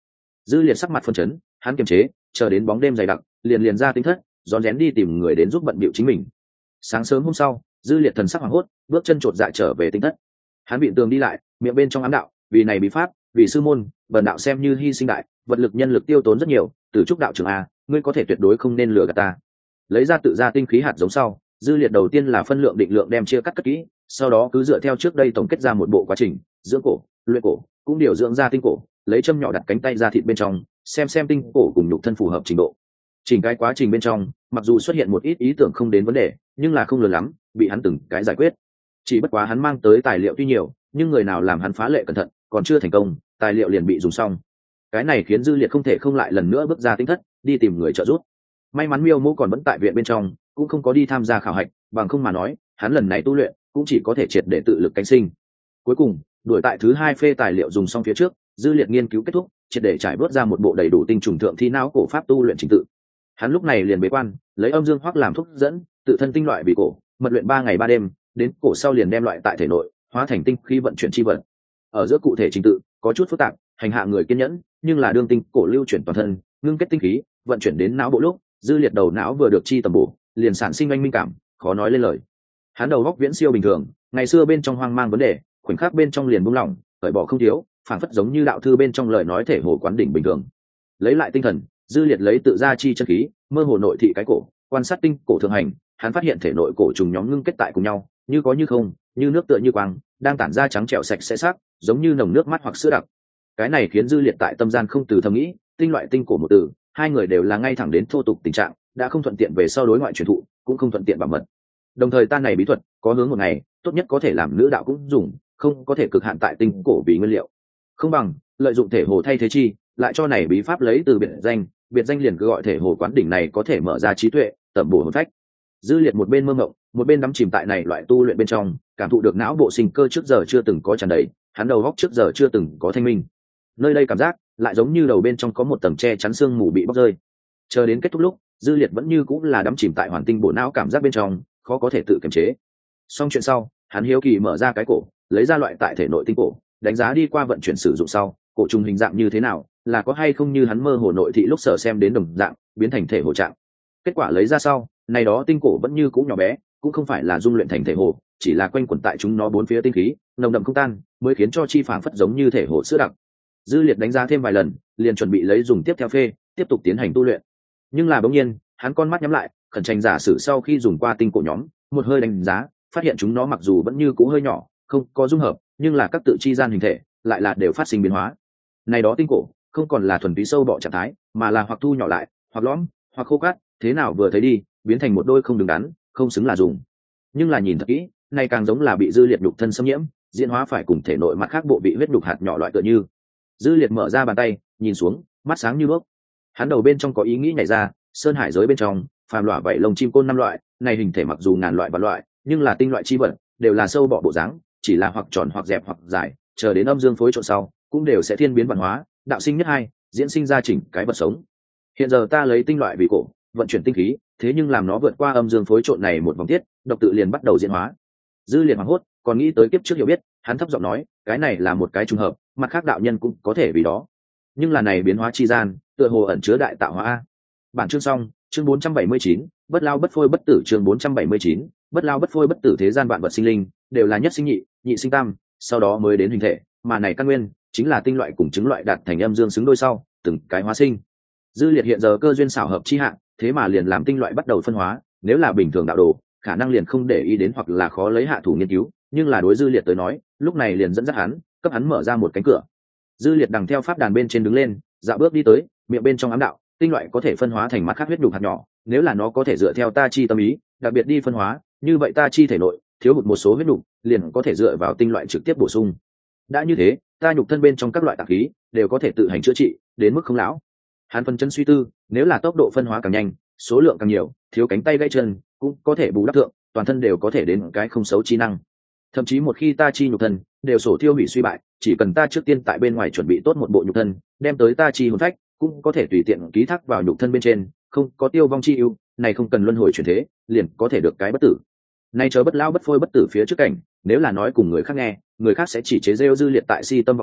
Dư Liệt sắc mặt phân chấn, hắn kiềm chế, chờ đến bóng đêm dày đặc, liền liền ra tinh thất, rón rén đi tìm người đến giúp bận bịu chính mình. Sáng sớm hôm sau, Dư Liệt thần sắc hoảng hốt, bước chân chột dạ trở về tinh thất. Hắn bị tường đi lại, miệng bên trong ám đạo, vì này bí pháp, vì sư môn, bần đạo xem như hy sinh đại, vật lực nhân lực tiêu tốn rất nhiều, từ trúc đạo trưởng a, ngươi có thể tuyệt đối không nên lừa gạt ta. Lấy ra tự ra tinh khí hạt giống sau, Dư Liệt đầu tiên là phân lượng định lượng đem chia cắt cất kỹ, sau đó cứ dựa theo trước đây tổng kết ra một bộ quá trình, dưỡng cổ, luyện cổ, cũng điều dưỡng ra tinh cổ, lấy châm nhỏ đặt cánh tay ra thịt bên trong, xem xem tinh cổ cùng nhục thân phù hợp trình độ. Chỉnh cái quá trình bên trong, mặc dù xuất hiện một ít ý tưởng không đến vấn đề, nhưng là không lớn lắm, bị hắn từng cái giải quyết. Chỉ bất quá hắn mang tới tài liệu tuy nhiều, nhưng người nào làm hắn phá lệ cẩn thận, còn chưa thành công, tài liệu liền bị dùng xong. Cái này khiến Dư Liệt không thể không lại lần nữa bước ra tinh thất, đi tìm người trợ giúp. May mắn Miêu Mô còn vẫn tại viện bên trong, cũng không có đi tham gia khảo hạch, bằng không mà nói, hắn lần này tu luyện cũng chỉ có thể triệt để tự lực cánh sinh. Cuối cùng, đuổi tại thứ hai phê tài liệu dùng xong phía trước, Dư Liệt nghiên cứu kết thúc, triệt để trải bớt ra một bộ đầy đủ tinh trùng thượng thi não cổ pháp tu luyện trình tự. Hắn lúc này liền bế quan, lấy âm dương hoắc làm thúc dẫn, tự thân tinh loại vì cổ, mật luyện ba ngày ba đêm, đến cổ sau liền đem loại tại thể nội, hóa thành tinh khí vận chuyển chi vận. Ở giữa cụ thể trình tự có chút phức tạp, hành hạ người kiên nhẫn, nhưng là đương tinh cổ lưu chuyển toàn thân, ngưng kết tinh khí, vận chuyển đến não bộ lúc, Dư Liệt đầu não vừa được chi tầm bổ, liền sản sinh anh minh cảm, khó nói lên lời. Hắn đầu góc viễn siêu bình thường, ngày xưa bên trong hoang mang vấn đề, khoảnh khắc bên trong liền buông lỏng, cởi bỏ không thiếu, phảng phất giống như đạo thư bên trong lời nói thể hồ quán đỉnh bình thường. Lấy lại tinh thần, Dư Liệt lấy tự ra chi chân khí, mơ hồ nội thị cái cổ, quan sát tinh cổ thường hành, hắn phát hiện thể nội cổ trùng nhóm ngưng kết tại cùng nhau, như có như không, như nước tựa như quang, đang tản ra trắng trẻo sạch sẽ sắc, giống như nồng nước mắt hoặc sữa đặc. Cái này khiến Dư Liệt tại tâm gian không từ thầm nghĩ, tinh loại tinh cổ một từ, hai người đều là ngay thẳng đến thô tục tình trạng, đã không thuận tiện về sau đối ngoại truyền thụ, cũng không thuận tiện bảo mật. Đồng thời tan này bí thuật, có hướng một ngày, tốt nhất có thể làm nữ đạo cũng dùng, không có thể cực hạn tại tinh cổ vì nguyên liệu. Không bằng lợi dụng thể hồ thay thế chi, lại cho này bí pháp lấy từ biệt danh, biệt danh liền cứ gọi thể hồ quán đỉnh này có thể mở ra trí tuệ, tẩm bổ hồn phách. Dư Liệt một bên mơ mộng, một bên đắm chìm tại này loại tu luyện bên trong, cảm thụ được não bộ sinh cơ trước giờ chưa từng có tràn đầy, hắn đầu óc trước giờ chưa từng có thanh minh. Nơi đây cảm giác lại giống như đầu bên trong có một tầng che chắn xương mù bị bóc rơi. Chờ đến kết thúc lúc, Dư Liệt vẫn như cũng là đắm chìm tại hoàn tinh bộ não cảm giác bên trong, khó có thể tự kiềm chế. Xong chuyện sau, hắn hiếu kỳ mở ra cái cổ, lấy ra loại tại thể nội tinh cổ, đánh giá đi qua vận chuyển sử dụng sau, cổ trùng hình dạng như thế nào, là có hay không như hắn mơ hồ nội thị lúc sở xem đến đồng dạng, biến thành thể hồ trạng. Kết quả lấy ra sau, này đó tinh cổ vẫn như cũ nhỏ bé, cũng không phải là dung luyện thành thể hồ, chỉ là quanh quẩn tại chúng nó bốn phía tinh khí, nồng đậm không tan, mới khiến cho chi phảng phất giống như thể hồ sữa đặc. Dư Liệt đánh giá thêm vài lần, liền chuẩn bị lấy dùng tiếp theo phê, tiếp tục tiến hành tu luyện. Nhưng là bỗng nhiên, hắn con mắt nhắm lại, khẩn tranh giả sử sau khi dùng qua tinh cổ nhóm, một hơi đánh giá, phát hiện chúng nó mặc dù vẫn như cũ hơi nhỏ, không có dung hợp, nhưng là các tự chi gian hình thể lại là đều phát sinh biến hóa. Này đó tinh cổ không còn là thuần túy sâu bọ trạng thái, mà là hoặc thu nhỏ lại, hoặc lõm, hoặc khô cát, thế nào vừa thấy đi, biến thành một đôi không đứng đắn, không xứng là dùng. Nhưng là nhìn thật kỹ, này càng giống là bị Dư Liệt nhục thân xâm nhiễm, diễn hóa phải cùng thể nội mặt khác bộ bị huyết nhục hạt nhỏ loại tựa như. Dư Liệt mở ra bàn tay, nhìn xuống, mắt sáng như đuốc. Hắn đầu bên trong có ý nghĩ nhảy ra, sơn hải giới bên trong, phàm loại vậy lông chim côn năm loại, này hình thể mặc dù ngàn loại và loại, nhưng là tinh loại chi vật, đều là sâu bọ bộ dáng, chỉ là hoặc tròn hoặc dẹp hoặc dài, chờ đến âm dương phối trộn sau, cũng đều sẽ thiên biến văn hóa, đạo sinh nhất hai, diễn sinh ra chỉnh cái vật sống. Hiện giờ ta lấy tinh loại vì cổ, vận chuyển tinh khí, thế nhưng làm nó vượt qua âm dương phối trộn này một vòng tiết, độc tự liền bắt đầu diễn hóa. Dư Liệt hoảng hốt, còn nghĩ tới kiếp trước hiểu biết, hắn thấp giọng nói, cái này là một cái trùng hợp, mặt khác đạo nhân cũng có thể vì đó. Nhưng là này biến hóa chi gian, tựa hồ ẩn chứa đại tạo hóa a. Bản chương xong, chương bốn trăm bảy mươi chín, bất lao bất phôi bất tử, chương bốn trăm bảy mươi chín, bất lao bất phôi bất tử, thế gian vạn vật sinh linh đều là nhất sinh nhị, nhị sinh tam, sau đó mới đến hình thể, mà này căn nguyên chính là tinh loại cùng chứng loại đạt thành âm dương xứng đôi sau, từng cái hóa sinh. Dư Liệt hiện giờ cơ duyên xảo hợp chi hạn, thế mà liền làm tinh loại bắt đầu phân hóa, nếu là bình thường đạo đồ, khả năng liền không để ý đến hoặc là khó lấy hạ thủ nghiên cứu, nhưng là đối Dư Liệt tới nói, lúc này liền dẫn dắt hắn, cấp hắn mở ra một cánh cửa. Dư Liệt đằng theo pháp đàn bên trên đứng lên, dạo bước đi tới, miệng bên trong ám đạo, tinh loại có thể phân hóa thành mắt khác huyết nhục hạt nhỏ, nếu là nó có thể dựa theo ta chi tâm ý, đặc biệt đi phân hóa, như vậy ta chi thể nội thiếu hụt một số huyết nhục, liền có thể dựa vào tinh loại trực tiếp bổ sung. Đã như thế, ta nhục thân bên trong các loại tạp khí đều có thể tự hành chữa trị, đến mức không lão. Hắn phân chân suy tư, nếu là tốc độ phân hóa càng nhanh, số lượng càng nhiều, thiếu cánh tay gãy chân cũng có thể bù đắp thượng, toàn thân đều có thể đến cái không xấu chi năng. Thậm chí một khi ta chi nhục thân đều sổ thiêu hủy suy bại, chỉ cần ta trước tiên tại bên ngoài chuẩn bị tốt một bộ nhục thân, đem tới ta chi hồn phách, cũng có thể tùy tiện ký thác vào nhục thân bên trên, không có tiêu vong chi ưu, này không cần luân hồi chuyển thế, liền có thể được cái bất tử. Nay chờ bất lao bất phôi bất tử phía trước cảnh, nếu là nói cùng người khác nghe, người khác sẽ chỉ chế rêu Dư Liệt tại si tâm vọng tưởng,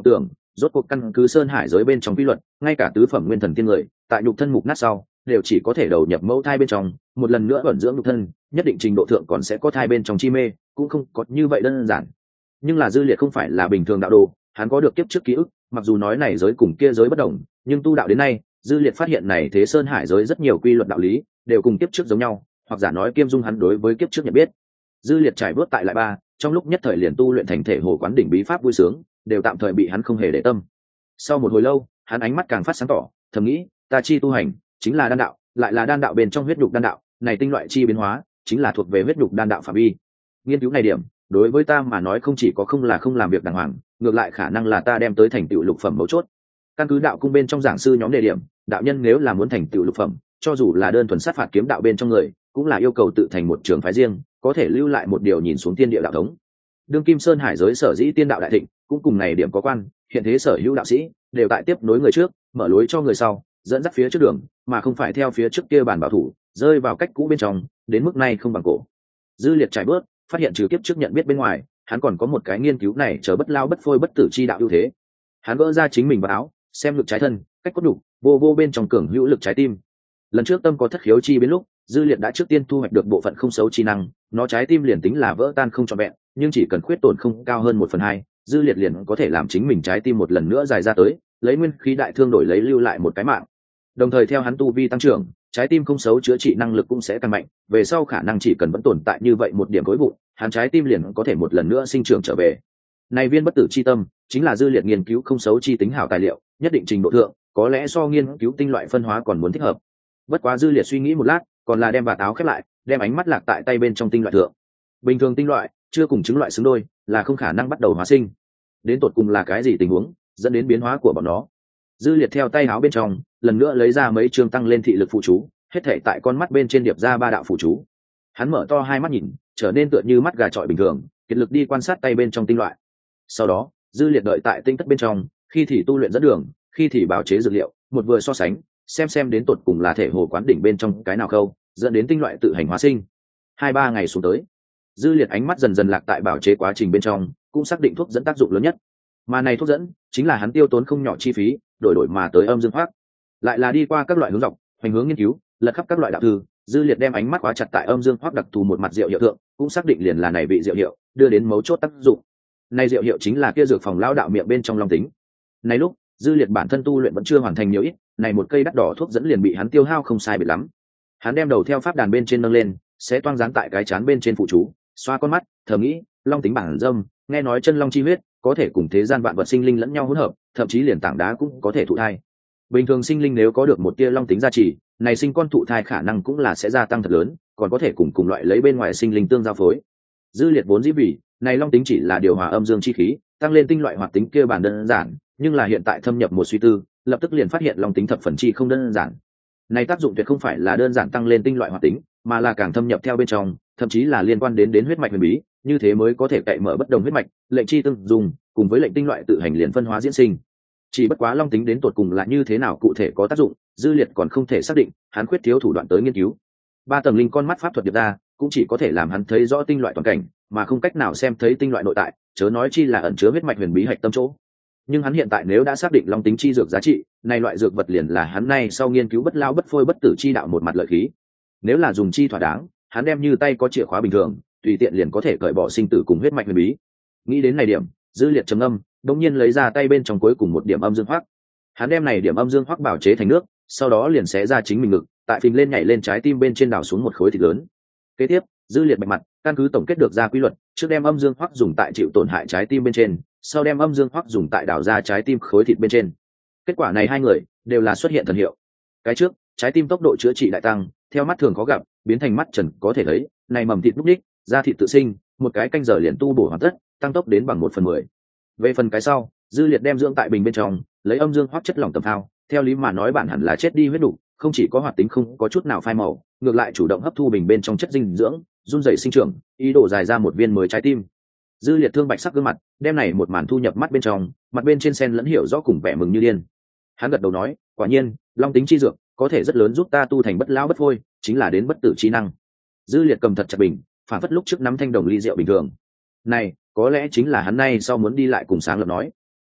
rốt cuộc căn cứ sơn hải giới bên trong quy luật, ngay cả tứ phẩm nguyên thần tiên người tại nhục thân mục nát sau đều chỉ có thể đầu nhập mẫu thai bên trong, một lần nữa ẩn dưỡng nhục thân, nhất định trình độ thượng còn sẽ có thai bên trong chi mê, cũng không có như vậy đơn giản. Nhưng là Dư Liệt không phải là bình thường đạo đồ, hắn có được kiếp trước ký ức, mặc dù nói này giới cùng kia giới bất đồng, nhưng tu đạo đến nay, Dư Liệt phát hiện này thế sơn hải giới rất nhiều quy luật đạo lý đều cùng kiếp trước giống nhau, hoặc giả nói kiêm dung hắn đối với kiếp trước nhận biết. Dư Liệt trải bước tại lại ba, trong lúc nhất thời liền tu luyện thành thể hồ quán đỉnh bí pháp vui sướng, đều tạm thời bị hắn không hề để tâm. Sau một hồi lâu, hắn ánh mắt càng phát sáng tỏ, thầm nghĩ, ta chi tu hành chính là đan đạo, lại là đan đạo bên trong huyết nhục đan đạo, này tinh loại chi biến hóa chính là thuộc về huyết nhục đan đạo phạm vi. Nghiên cứu này điểm, đối với ta mà nói không chỉ có không là không làm việc đàng hoàng, ngược lại khả năng là ta đem tới thành tựu lục phẩm mấu chốt. Căn cứ đạo cung bên trong giảng sư nhóm đề điểm, đạo nhân nếu là muốn thành tựu lục phẩm, cho dù là đơn thuần sát phạt kiếm đạo bên trong người, cũng là yêu cầu tự thành một trường phái riêng, có thể lưu lại một điều nhìn xuống thiên địa đạo thống. Đương kim sơn hải giới sở dĩ tiên đạo đại thịnh, cũng cùng này điểm có quan, hiện thế sở hữu đạo sĩ đều tại tiếp nối người trước, mở lối cho người sau, dẫn dắt phía trước đường, mà không phải theo phía trước kia bản bảo thủ, rơi vào cách cũ bên trong, đến mức này không bằng cổ. Dư Liệt trải bước, phát hiện trừ kiếp trước nhận biết bên ngoài, hắn còn có một cái nghiên cứu này chờ bất lao bất phôi bất tử chi đạo ưu thế. Hắn gỡ ra chính mình vào áo, xem lực trái thân, cách cốt đủ, vô vô bên trong cường hữu lực trái tim. Lần trước tâm có thất khiếu chi biến lúc, Dư Liệt đã trước tiên thu hoạch được bộ phận không xấu chi năng, nó trái tim liền tính là vỡ tan không trọn vẹn, nhưng chỉ cần khuyết tổn không cao hơn một phần hai, Dư Liệt liền có thể làm chính mình trái tim một lần nữa dài ra tới, lấy nguyên khí đại thương đổi lấy lưu lại một cái mạng. Đồng thời theo hắn tu vi tăng trưởng, trái tim không xấu chữa trị năng lực cũng sẽ tăng mạnh, về sau khả năng chỉ cần vẫn tồn tại như vậy một điểm khối vụn, hắn trái tim liền có thể một lần nữa sinh trưởng trở về. Này viên bất tử chi tâm chính là Dư Liệt nghiên cứu không xấu chi tính hảo tài liệu, nhất định trình độ thượng, có lẽ so nghiên cứu tinh loại phân hóa còn muốn thích hợp. Bất quá Dư Liệt suy nghĩ một lát, còn là đem bà táo khép lại, đem ánh mắt lạc tại tay bên trong tinh loại thượng. Bình thường tinh loại chưa cùng chứng loại xứng đôi, là không khả năng bắt đầu hóa sinh. Đến tột cùng là cái gì tình huống dẫn đến biến hóa của bọn nó? Dư Liệt theo tay áo bên trong, lần nữa lấy ra mấy chương tăng lên thị lực phụ chú, hết thảy tại con mắt bên trên điệp ra ba đạo phụ chú. Hắn mở to hai mắt nhìn, trở nên tựa như mắt gà trọi bình thường, kiệt lực đi quan sát tay bên trong tinh loại. Sau đó, Dư Liệt đợi tại tinh thất bên trong, khi thì tu luyện dẫn đường, khi thì bào chế dược liệu, một vừa so sánh, xem xem đến tột cùng là thể hồ quán đỉnh bên trong cái nào khâu, dẫn đến tinh loại tự hành hóa sinh. Hai ba ngày xuống tới, Dư Liệt ánh mắt dần dần lạc tại bào chế quá trình bên trong, cũng xác định thuốc dẫn tác dụng lớn nhất. Mà này thuốc dẫn chính là hắn tiêu tốn không nhỏ chi phí, đổi đổi mà tới âm dương hoác, lại là đi qua các loại hướng dọc, hành hướng nghiên cứu, lật khắp các loại đạo thư. Dư Liệt đem ánh mắt khóa chặt tại âm dương hoác đặc thù một mặt rượu hiệu thượng, cũng xác định liền là này vị rượu hiệu đưa đến mấu chốt tác dụng. Này rượu hiệu chính là kia dược phòng lão đạo miệng bên trong long tính. Này lúc Dư Liệt bản thân tu luyện vẫn chưa hoàn thành nhiều ít, này một cây đắt đỏ thuốc dẫn liền bị hắn tiêu hao không sai biệt lắm. Hắn đem đầu theo pháp đàn bên trên nâng lên, sẽ toang dán tại cái chán bên trên phụ chú, xoa con mắt, thầm nghĩ, long tính bản dâm, nghe nói chân long chi huyết có thể cùng thế gian vạn vật sinh linh lẫn nhau hỗn hợp, thậm chí liền tảng đá cũng có thể thụ thai. Bình thường sinh linh nếu có được một tia long tính gia trì, này sinh con thụ thai khả năng cũng là sẽ gia tăng thật lớn, còn có thể cùng cùng loại lấy bên ngoài sinh linh tương giao phối. Dư Liệt vốn dĩ vì này long tính chỉ là điều hòa âm dương chi khí, tăng lên tinh loại hoạt tính kia bản đơn giản, nhưng là hiện tại thâm nhập một suy tư, lập tức liền phát hiện long tính thập phần chi không đơn giản. Này tác dụng tuyệt không phải là đơn giản tăng lên tinh loại hoạt tính, mà là càng thâm nhập theo bên trong, thậm chí là liên quan đến đến huyết mạch huyền bí, như thế mới có thể cậy mở bất đồng huyết mạch, lệnh chi tương dùng, cùng với lệnh tinh loại tự hành liền phân hóa diễn sinh. Chỉ bất quá long tính đến tột cùng là như thế nào cụ thể có tác dụng, Dư Liệt còn không thể xác định, hắn khuyết thiếu thủ đoạn tới nghiên cứu. Ba tầng linh con mắt pháp thuật điệp ra, cũng chỉ có thể làm hắn thấy rõ tinh loại toàn cảnh, mà không cách nào xem thấy tinh loại nội tại, chớ nói chi là ẩn chứa huyết mạch huyền bí hạch tâm chỗ. Nhưng hắn hiện tại nếu đã xác định long tính chi dược giá trị, này loại dược vật liền là hắn nay sau nghiên cứu bất lao bất phôi bất tử chi đạo một mặt lợi khí. Nếu là dùng chi thỏa đáng, hắn đem như tay có chìa khóa bình thường, tùy tiện liền có thể cởi bỏ sinh tử cùng huyết mạch huyền bí. Nghĩ đến này điểm, Dư Liệt trầm ngâm, đột nhiên lấy ra tay bên trong cuối cùng một điểm âm dương hoắc. Hắn đem này điểm âm dương hoắc bảo chế thành nước, sau đó liền xé ra chính mình ngực, tại phình lên nhảy lên trái tim bên trên đào xuống một khối thịt lớn. Kế tiếp, Dư Liệt bạch mặt, căn cứ tổng kết được ra quy luật, trước đem âm dương hoắc dùng tại chịu tổn hại trái tim bên trên, sau đem âm dương hoắc dùng tại đào ra trái tim khối thịt bên trên. Kết quả này hai người đều là xuất hiện thần hiệu. Cái trước, trái tim tốc độ chữa trị đại tăng, theo mắt thường khó gặp, biến thành mắt trần có thể thấy, này mầm thịt núc đích, da thịt tự sinh, một cái canh giờ liền tu bổ hoàn tất, tăng tốc đến bằng một phần mười. Về phần cái sau, Dư Liệt đem dưỡng tại bình bên trong, lấy âm dương hoắc chất lỏng tầm phao, theo lý mà nói bản hẳn là chết đi huyết đủ, không chỉ có hoạt tính không có chút nào phai màu, ngược lại chủ động hấp thu bình bên trong chất dinh dưỡng, run rẩy sinh trưởng, ý đồ dài ra một viên mới trái tim. Dư Liệt thương bạch sắc gương mặt, đem này một màn thu nhập mắt bên trong, mặt bên trên sen lẫn hiểu rõ cùng vẻ mừng như điên. Hắn gật đầu nói, quả nhiên, long tính chi dược có thể rất lớn giúp ta tu thành bất lão bất phôi, chính là đến bất tử chi năng. Dư Liệt cầm thật chặt bình, phản phất lúc trước nắm thanh đồng ly rượu bình thường. Này, có lẽ chính là hắn nay sau muốn đi lại cùng sáng lập nói.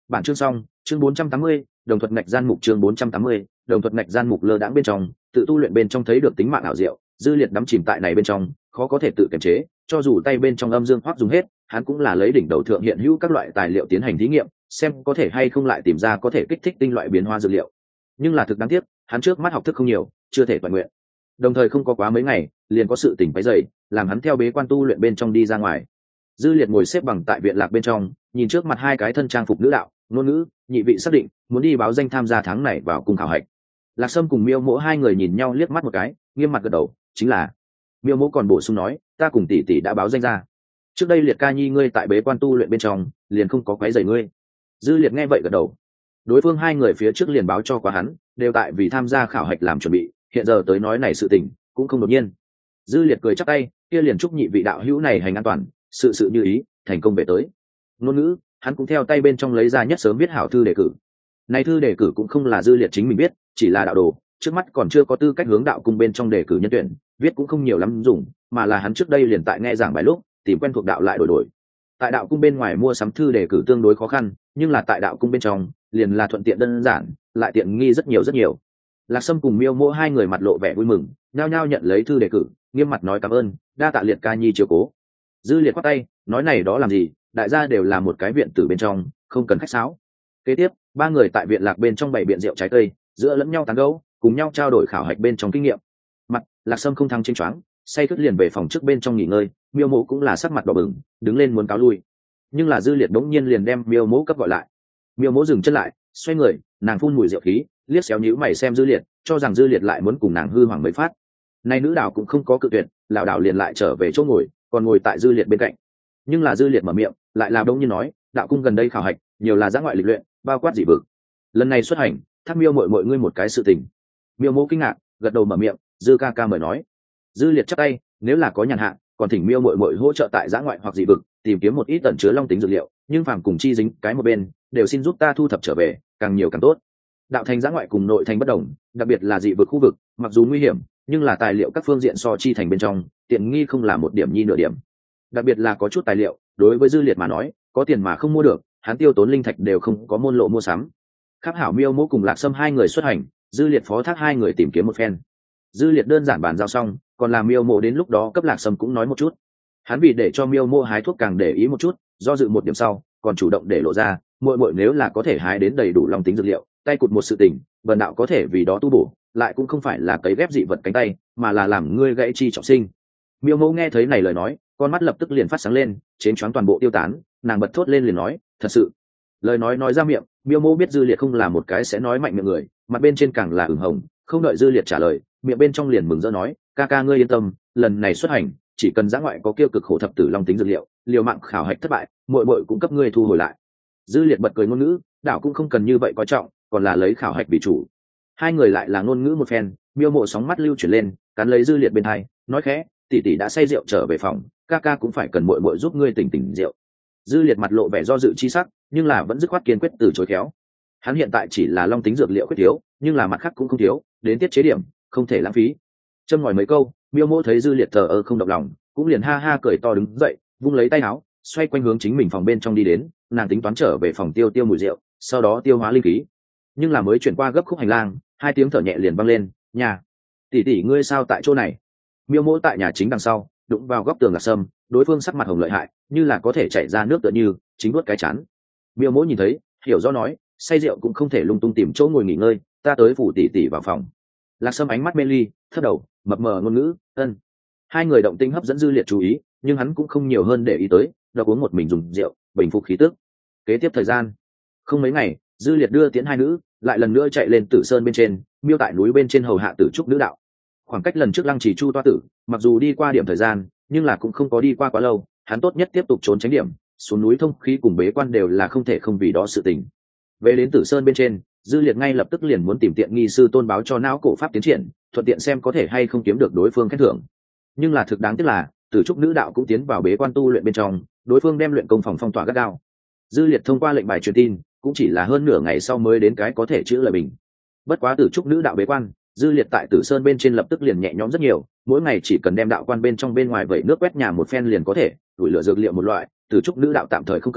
Bản chương xong, chương bốn trăm tám mươi, đồng thuật ngạch gian mục chương bốn trăm tám mươi, đồng thuật ngạch gian mục lơ đãng bên trong, tự tu luyện bên trong thấy được tính mạng ảo diệu, dư liệt đắm chìm tại này bên trong, khó có thể tự kiềm chế, cho dù tay bên trong âm dương hoắc dùng hết, hắn cũng là lấy đỉnh đầu thượng hiện hữu các loại tài liệu tiến hành thí nghiệm, xem có thể hay không lại tìm ra có thể kích thích tinh loại biến hóa dược liệu. Nhưng là thực đáng tiếc, hắn trước mắt học thức không nhiều, chưa thể toàn nguyện. Đồng thời không có quá mấy ngày, liền có sự tỉnh quấy rầy, làm hắn theo bế quan tu luyện bên trong đi ra ngoài. Dư liệt ngồi xếp bằng tại viện lạc bên trong, nhìn trước mặt hai cái thân trang phục nữ đạo, ngôn ngữ, nhị vị xác định muốn đi báo danh tham gia tháng này vào cung khảo hạch. Lạc Sâm cùng Miêu Mỗ hai người nhìn nhau liếc mắt một cái, nghiêm mặt gật đầu, chính là. Miêu Mỗ còn bổ sung nói, ta cùng tỷ tỷ đã báo danh ra. Trước đây Liệt ca nhi ngươi tại bế quan tu luyện bên trong, liền không có quấy rầy ngươi. Dư Liệt nghe vậy gật đầu. Đối phương hai người phía trước liền báo cho quá hắn, đều tại vì tham gia khảo hạch làm chuẩn bị, hiện giờ tới nói này sự tình, cũng không đột nhiên. Dư Liệt cười chắp tay, kia liền chúc nhị vị đạo hữu này hành an toàn, sự sự như ý, thành công về tới. Ngôn ngữ, hắn cũng theo tay bên trong lấy ra nhất sớm viết hảo thư đề cử. Này thư đề cử cũng không là Dư Liệt chính mình biết, chỉ là đạo đồ, trước mắt còn chưa có tư cách hướng đạo cung bên trong đề cử nhân tuyển, viết cũng không nhiều lắm dùng, mà là hắn trước đây liền tại nghe giảng bài lúc, tìm quen thuộc đạo lại đổi đổi. Tại đạo cung bên ngoài mua sắm thư đề cử tương đối khó khăn, nhưng là tại đạo cung bên trong, liền là thuận tiện đơn giản, lại tiện nghi rất nhiều rất nhiều. Lạc Sâm cùng Miêu Mỗ hai người mặt lộ vẻ vui mừng, nhao nhao nhận lấy thư đề cử, nghiêm mặt nói cảm ơn, đa tạ Liệt ca nhi chiếu cố. Dư Liệt quát tay, nói này đó làm gì, đại gia đều là một cái viện tử bên trong, không cần khách sáo. Kế tiếp, ba người tại viện lạc bên trong bày biện rượu trái cây, giữa lẫn nhau tán gẫu, cùng nhau trao đổi khảo hạch bên trong kinh nghiệm. Mặt, Lạc Sâm không thăng chênh choáng, say khướt liền về phòng trước bên trong nghỉ ngơi, Miêu Mỗ cũng là sắc mặt đỏ bừng, đứng lên muốn cáo lui. Nhưng là Dư Liệt đống nhiên liền đem Miêu Mỗ cấp gọi lại. Miêu Mỗ dừng chân lại, xoay người, nàng phun mùi rượu khí, liếc xéo nhíu mày xem Dư Liệt, cho rằng Dư Liệt lại muốn cùng nàng hư hoàng mới phát. Nay nữ đạo cũng không có cự tuyệt, lão đạo liền lại trở về chỗ ngồi, còn ngồi tại Dư Liệt bên cạnh. Nhưng là Dư Liệt mở miệng, lại là đông nhiên nói, đạo cung gần đây khảo hạch, nhiều là giã ngoại lịch luyện, bao quát dị vực. Lần này xuất hành, thác Miêu muội muội ngươi một cái sự tình. Miêu Mỗ kinh ngạc, gật đầu mở miệng, Dư ca ca mời nói. Dư Liệt chắp tay, nếu là có nhàn hạ, còn thỉnh Miêu muội muội hỗ trợ tại giã ngoại hoặc dị vực, tìm kiếm một ít tận chứa long tính dược liệu, nhưng phàm cùng chi dính cái một bên, đều xin giúp ta thu thập trở về, càng nhiều càng tốt. Đạo thành giã ngoại cùng nội thành bất đồng, đặc biệt là dị vực khu vực, mặc dù nguy hiểm, nhưng là tài liệu các phương diện so chi thành bên trong, tiện nghi không là một điểm nhi nửa điểm. Đặc biệt là có chút tài liệu, đối với Dư Liệt mà nói, có tiền mà không mua được, hắn tiêu tốn linh thạch đều không có môn lộ mua sắm. Khắc Hảo Miêu Mỗ cùng Lạc Sâm hai người xuất hành, Dư Liệt phó thác hai người tìm kiếm một phen. Dư Liệt đơn giản bàn giao xong, còn làm Miêu Mỗ đến lúc đó cấp Lạc Sâm cũng nói một chút. Hắn vì để cho Miêu Mỗ hái thuốc càng để ý một chút, do dự một điểm sau, còn chủ động để lộ ra, muội muội nếu là có thể hái đến đầy đủ long tính dược liệu, tay cụt một sự tình, bần đạo có thể vì đó tu bổ, lại cũng không phải là cấy ghép dị vật cánh tay, mà là làm ngươi gãy chi trọng sinh. Miêu Mỗ nghe thấy này lời nói, con mắt lập tức liền phát sáng lên, chến choáng toàn bộ tiêu tán, nàng bật thốt lên liền nói, thật sự. Lời nói nói ra miệng, Miêu Mỗ biết Dư Liệt không là một cái sẽ nói mạnh miệng người, mặt bên trên càng là ửng hồng, không đợi Dư Liệt trả lời, miệng bên trong liền mừng rỡ nói, ca ca ngươi yên tâm, lần này xuất hành, chỉ cần giã ngoại có kêu cực khổ thập tử long tính dược liệu, liều mạng khảo hạch thất bại, muội muội cũng cấp ngươi thu hồi lại. Dư Liệt bật cười ngôn ngữ, đạo cũng không cần như vậy coi trọng, còn là lấy khảo hạch vì chủ. Hai người lại là ngôn ngữ một phen, Miêu Mộ sóng mắt lưu chuyển lên, cắn lấy Dư Liệt bên hai, nói khẽ, tỷ tỷ đã say rượu trở về phòng, ca ca cũng phải cần muội muội giúp ngươi tỉnh tỉnh rượu. Dư Liệt mặt lộ vẻ do dự chi sắc, nhưng là vẫn dứt khoát kiên quyết từ chối khéo. Hắn hiện tại chỉ là long tính dược liệu khuyết thiếu, nhưng là mặt khác cũng không thiếu, đến tiết chế điểm, không thể lãng phí. Châm ngòi mấy câu, Miêu Mộ thấy Dư Liệt thờ ơ không động lòng, cũng liền ha ha cười to đứng dậy, vung lấy tay áo, xoay quanh hướng chính mình phòng bên trong đi đến, nàng tính toán trở về phòng tiêu tiêu mùi rượu, sau đó tiêu hóa linh khí. Nhưng là mới chuyển qua gấp khúc hành lang, hai tiếng thở nhẹ liền vang lên, nhà tỷ tỷ ngươi sao tại chỗ này? Miêu Mộ tại nhà chính đằng sau, đụng vào góc tường Lạc Sâm, đối phương sắc mặt hồng lợi hại, như là có thể chảy ra nước tựa như, chính nuốt cái chán. Miêu Mộ nhìn thấy, hiểu rõ nói, say rượu cũng không thể lung tung tìm chỗ ngồi nghỉ ngơi, ta tới phủ tỷ tỷ vào phòng. Lạc Sâm ánh mắt mê ly, thấp đầu, mập mờ ngôn ngữ, ân. Hai người động tinh hấp dẫn Dư Liệt chú ý, nhưng hắn cũng không nhiều hơn để ý tới, độc uống một mình dùng rượu, bình phục khí tức. Kế tiếp thời gian, không mấy ngày, Dư Liệt đưa tiễn hai nữ, lại lần nữa chạy lên Tử Sơn bên trên, miêu tại núi bên trên hầu hạ Tử Trúc nữ đạo. Khoảng cách lần trước Lăng Chỉ Chu toa tử, mặc dù đi qua điểm thời gian, nhưng là cũng không có đi qua quá lâu, hắn tốt nhất tiếp tục trốn tránh điểm, xuống núi thông khí cùng bế quan đều là không thể không vì đó sự tình. Về đến Tử Sơn bên trên, Dư Liệt ngay lập tức liền muốn tìm tiện nghi sư tôn báo cho não cổ pháp tiến triển, thuận tiện xem có thể hay không kiếm được đối phương khen thưởng. Nhưng là thực đáng tiếc là, Tử Trúc nữ đạo cũng tiến vào bế quan tu luyện bên trong, đối phương đem luyện công phòng phong tỏa gắt gao. Dư Liệt thông qua lệnh bài truyền tin, cũng chỉ là hơn nửa ngày sau mới đến cái có thể chữ lời bình. Bất quá Tử Trúc nữ đạo bế quan, Dư Liệt tại Tử Sơn bên trên lập tức liền nhẹ nhõm rất nhiều, mỗi ngày chỉ cần đem đạo quan bên trong bên ngoài vẩy nước quét nhà một phen liền có thể, đuổi lửa dược liệu một loại, Tử Trúc nữ đạo tạm thời không cần,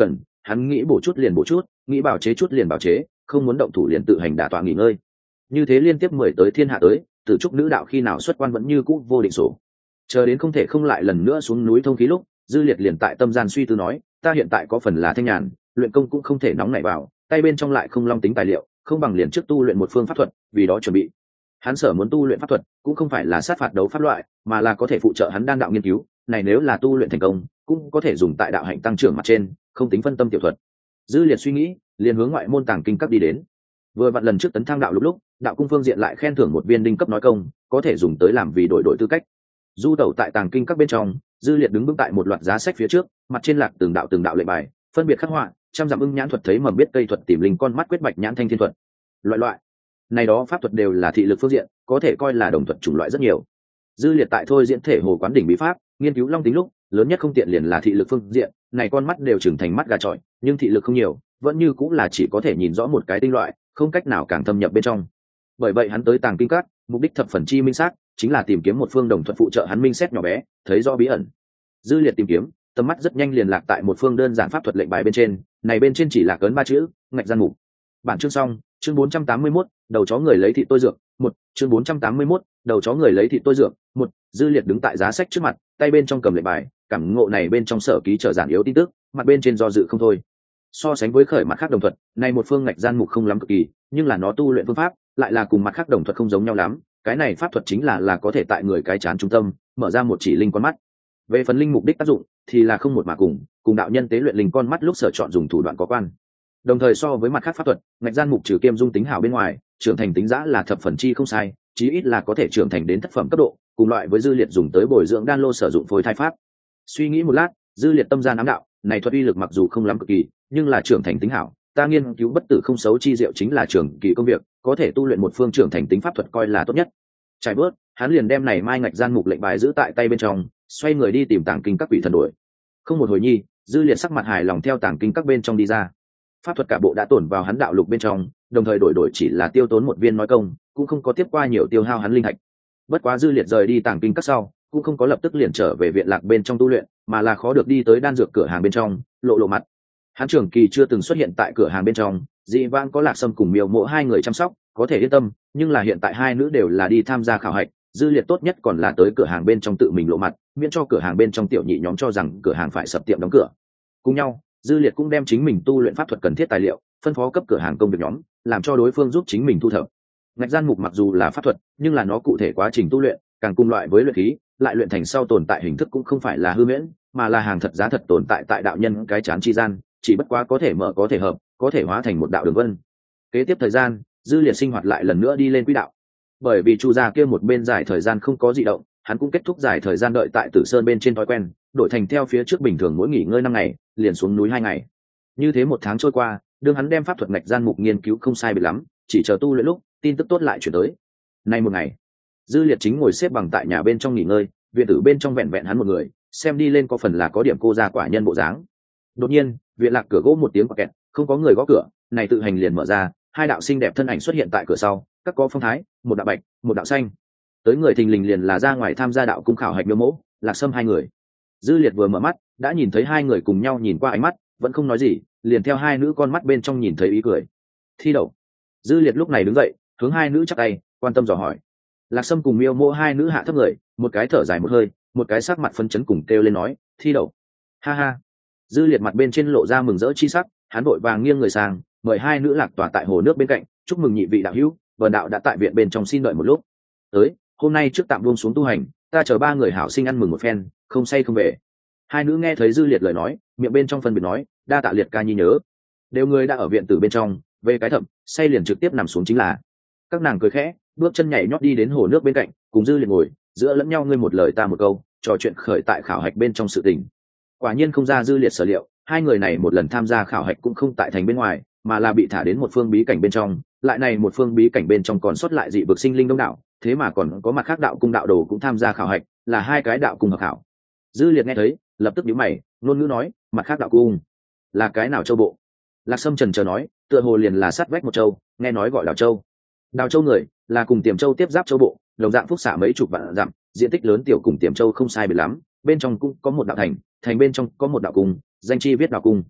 hắn nghĩ bổ chút liền bổ chút, nghĩ bảo chế chút liền bảo chế, không muốn động thủ liền tự hành đả tọa nghỉ ngơi. Như thế liên tiếp mười tới thiên hạ tới, Tử Trúc nữ đạo khi nào xuất quan vẫn như cũ vô định số. Chờ đến không thể không lại lần nữa xuống núi thông khí lúc, Dư Liệt liền tại tâm gian suy tư nói, ta hiện tại có phần là thanh nhàn, luyện công cũng không thể nóng nảy vào, tay bên trong lại không long tính tài liệu, không bằng liền trước tu luyện một phương pháp thuật, vì đó chuẩn bị. Hắn sở muốn tu luyện pháp thuật, cũng không phải là sát phạt đấu pháp loại, mà là có thể phụ trợ hắn đan đạo nghiên cứu, này nếu là tu luyện thành công, cũng có thể dùng tại đạo hạnh tăng trưởng mặt trên, không tính phân tâm tiểu thuật. Dư Liệt suy nghĩ, liền hướng ngoại môn tàng kinh các đi đến. Vừa vặn lần trước tấn thăng đạo lúc lúc, đạo cung phương diện lại khen thưởng một viên đinh cấp nói công, có thể dùng tới làm vì đổi đổi tư cách. Du tẩu tại tàng kinh các bên trong, Dư Liệt đứng vững tại một loạt giá sách phía trước, mặt trên lạc từng đạo từng đạo lệnh bài, phân biệt khắc họa, trăm dặm ưng nhãn thuật thấy mầm biết cây thuật tìm linh con mắt quyết bạch nhãn thanh thiên thuật. Loại loại này đó pháp thuật đều là thị lực phương diện, có thể coi là đồng thuật chủng loại rất nhiều. Dư Liệt tại thôi diễn thể hồ quán đỉnh bí pháp, nghiên cứu long tính lúc, lớn nhất không tiện liền là thị lực phương diện, này con mắt đều trưởng thành mắt gà trọi, nhưng thị lực không nhiều, vẫn như cũng là chỉ có thể nhìn rõ một cái tinh loại, không cách nào càng thâm nhập bên trong. Bởi vậy hắn tới tàng kinh các, mục đích thập phần chi minh xác, chính là tìm kiếm một phương đồng thuận phụ trợ hắn minh xét nhỏ bé, thấy rõ bí ẩn. Dư Liệt tìm kiếm, tầm mắt rất nhanh liền lạc tại một phương đơn giản pháp thuật lệnh bài bên trên, này bên trên chỉ là cấn ba chữ, ngạch gian mục. Bản chương xong, chương bốn trăm tám mươi mốt, đầu chó người lấy thịt tôi dược, một, chương bốn trăm tám mươi mốt, đầu chó người lấy thịt tôi dược, một. Dư Liệt đứng tại giá sách trước mặt, tay bên trong cầm lệnh bài, cảm ngộ này bên trong sở ký trở giản yếu tin tức, mặt bên trên do dự không thôi. So sánh với khởi mặt khác đồng thuật, này một phương ngạch gian mục không lắm cực kỳ, nhưng là nó tu luyện phương pháp lại là cùng mặt khác đồng thuật không giống nhau lắm. Cái này pháp thuật chính là là có thể tại người cái chán trung tâm mở ra một chỉ linh con mắt. Về phần linh mục đích tác dụng thì là không một mà cùng, cùng đạo nhân tế luyện linh con mắt lúc sở chọn dùng thủ đoạn có quan. Đồng thời so với mặt khác pháp thuật, ngạch gian mục trừ kiêm dung tính hảo bên ngoài, trưởng thành tính giã là thập phần chi không sai, chí ít là có thể trưởng thành đến thất phẩm cấp độ, cùng loại với Dư Liệt dùng tới bồi dưỡng đan lô sử dụng phôi thai pháp. Suy nghĩ một lát, Dư Liệt tâm gian ám đạo, này thuật uy lực mặc dù không lắm cực kỳ, nhưng là trưởng thành tính hảo, ta nghiên cứu bất tử không xấu chi diệu chính là trưởng kỳ công việc, có thể tu luyện một phương trưởng thành tính pháp thuật coi là tốt nhất. Trải bớt, hắn liền đem này mai ngạch gian mục lệnh bài giữ tại tay bên trong, xoay người đi tìm tàng kinh các quỷ thần đuổi. Không một hồi nhi, Dư Liệt sắc mặt hài lòng theo tàng kinh các bên trong đi ra. Pháp thuật cả bộ đã tổn vào hắn đạo lục bên trong, đồng thời đổi đổi chỉ là tiêu tốn một viên nói công, cũng không có tiếp qua nhiều tiêu hao hắn linh hạch. Bất quá Dư Liệt rời đi tàng kinh các sau, cũng không có lập tức liền trở về viện lạc bên trong tu luyện, mà là khó được đi tới đan dược cửa hàng bên trong, lộ lộ mặt. Hắn trưởng kỳ chưa từng xuất hiện tại cửa hàng bên trong, dị vãng có Lạc Sâm cùng Miêu Mộ hai người chăm sóc, có thể yên tâm, nhưng là hiện tại hai nữ đều là đi tham gia khảo hạch, Dư Liệt tốt nhất còn là tới cửa hàng bên trong tự mình lộ mặt, miễn cho cửa hàng bên trong tiểu nhị nhóm cho rằng cửa hàng phải sập tiệm đóng cửa. Cùng nhau, Dư Liệt cũng đem chính mình tu luyện pháp thuật cần thiết tài liệu, phân phó cấp cửa hàng công việc nhóm, làm cho đối phương giúp chính mình thu thập. Ngạch gian mục mặc dù là pháp thuật, nhưng là nó cụ thể quá trình tu luyện, càng cùng loại với luyện khí, lại luyện thành sau tồn tại hình thức cũng không phải là hư miễn, mà là hàng thật giá thật tồn tại tại đạo nhân cái chán chi gian, chỉ bất quá có thể mở có thể hợp, có thể hóa thành một đạo đường vân. Kế tiếp thời gian, Dư Liệt sinh hoạt lại lần nữa đi lên quỹ đạo. Bởi vì Chu gia kia một bên dài thời gian không có dị động, hắn cũng kết thúc dài thời gian đợi tại Tử Sơn bên trên thói quen, đổi thành theo phía trước bình thường mỗi nghỉ ngơi năm ngày, liền xuống núi hai ngày. Như thế một tháng trôi qua, đương hắn đem pháp thuật ngạch gian mục nghiên cứu không sai biệt lắm, chỉ chờ tu luyện lúc, tin tức tốt lại chuyển tới. Nay một ngày, Dư Liệt chính ngồi xếp bằng tại nhà bên trong nghỉ ngơi, viện tử bên trong vẹn vẹn hắn một người, xem đi lên có phần là có điểm cô gia quả nhân bộ dáng. Đột nhiên, viện lạc cửa gỗ một tiếng quạt kẹt, không có người gõ cửa, này tự hành liền mở ra, hai đạo xinh đẹp thân ảnh xuất hiện tại cửa sau, các có phong thái, một đạo bạch, một đạo xanh. Tới người thình lình liền là ra ngoài tham gia đạo cung khảo hạch Miêu Mỗ, Lạc Sâm hai người. Dư Liệt vừa mở mắt, đã nhìn thấy hai người cùng nhau nhìn qua ánh mắt, vẫn không nói gì, liền theo hai nữ con mắt bên trong nhìn thấy ý cười. Thi đậu. Dư Liệt lúc này đứng dậy, hướng hai nữ chắp tay, quan tâm dò hỏi. Lạc Sâm cùng Miêu Mỗ hai nữ hạ thấp người, một cái thở dài một hơi, một cái sắc mặt phấn chấn cùng kêu lên nói, thi đậu. Ha ha. Dư Liệt mặt bên trên lộ ra mừng rỡ chi sắc, hắn vội vàng nghiêng người sang, mời hai nữ lạc tòa tại hồ nước bên cạnh, chúc mừng nhị vị đạo hữu, vần đạo đã tại viện bên trong xin đợi một lúc. Tới, hôm nay trước tạm buông xuống tu hành, ta chờ ba người hảo sinh ăn mừng một phen, không say không về. Hai nữ nghe thấy Dư Liệt lời nói, miệng bên trong phân biệt nói, đa tạ Liệt ca nhi nhớ. Đều người đã ở viện tử bên trong, về cái thậm, say liền trực tiếp nằm xuống chính là. Các nàng cười khẽ, bước chân nhảy nhót đi đến hồ nước bên cạnh, cùng Dư Liệt ngồi, giữa lẫn nhau ngươi một lời ta một câu, trò chuyện khởi tại khảo hạch bên trong sự tình. Quả nhiên không ra Dư Liệt sở liệu, hai người này một lần tham gia khảo hạch cũng không tại thành bên ngoài, mà là bị thả đến một phương bí cảnh bên trong, lại này một phương bí cảnh bên trong còn sót lại dị vực sinh linh đông đảo, thế mà còn có mặt khác đạo cung đạo đồ cũng tham gia khảo hạch, là hai cái đạo cung hợp khảo. Dư Liệt nghe thấy, lập tức nhíu mày, ngôn ngữ nói, mặt khác đạo cung là cái nào châu bộ? Lạc Sâm trần chờ nói, tựa hồ liền là sát vách một châu, nghe nói gọi Đào Châu. Đào Châu người là cùng Tiềm Châu tiếp giáp châu bộ, đồng dạng phúc xạ mấy chục vạn dặm, diện tích lớn tiểu cùng Tiềm Châu không sai biệt lắm, bên trong cũng có một đạo thành, thành bên trong có một đạo cung, danh chi viết đạo cung.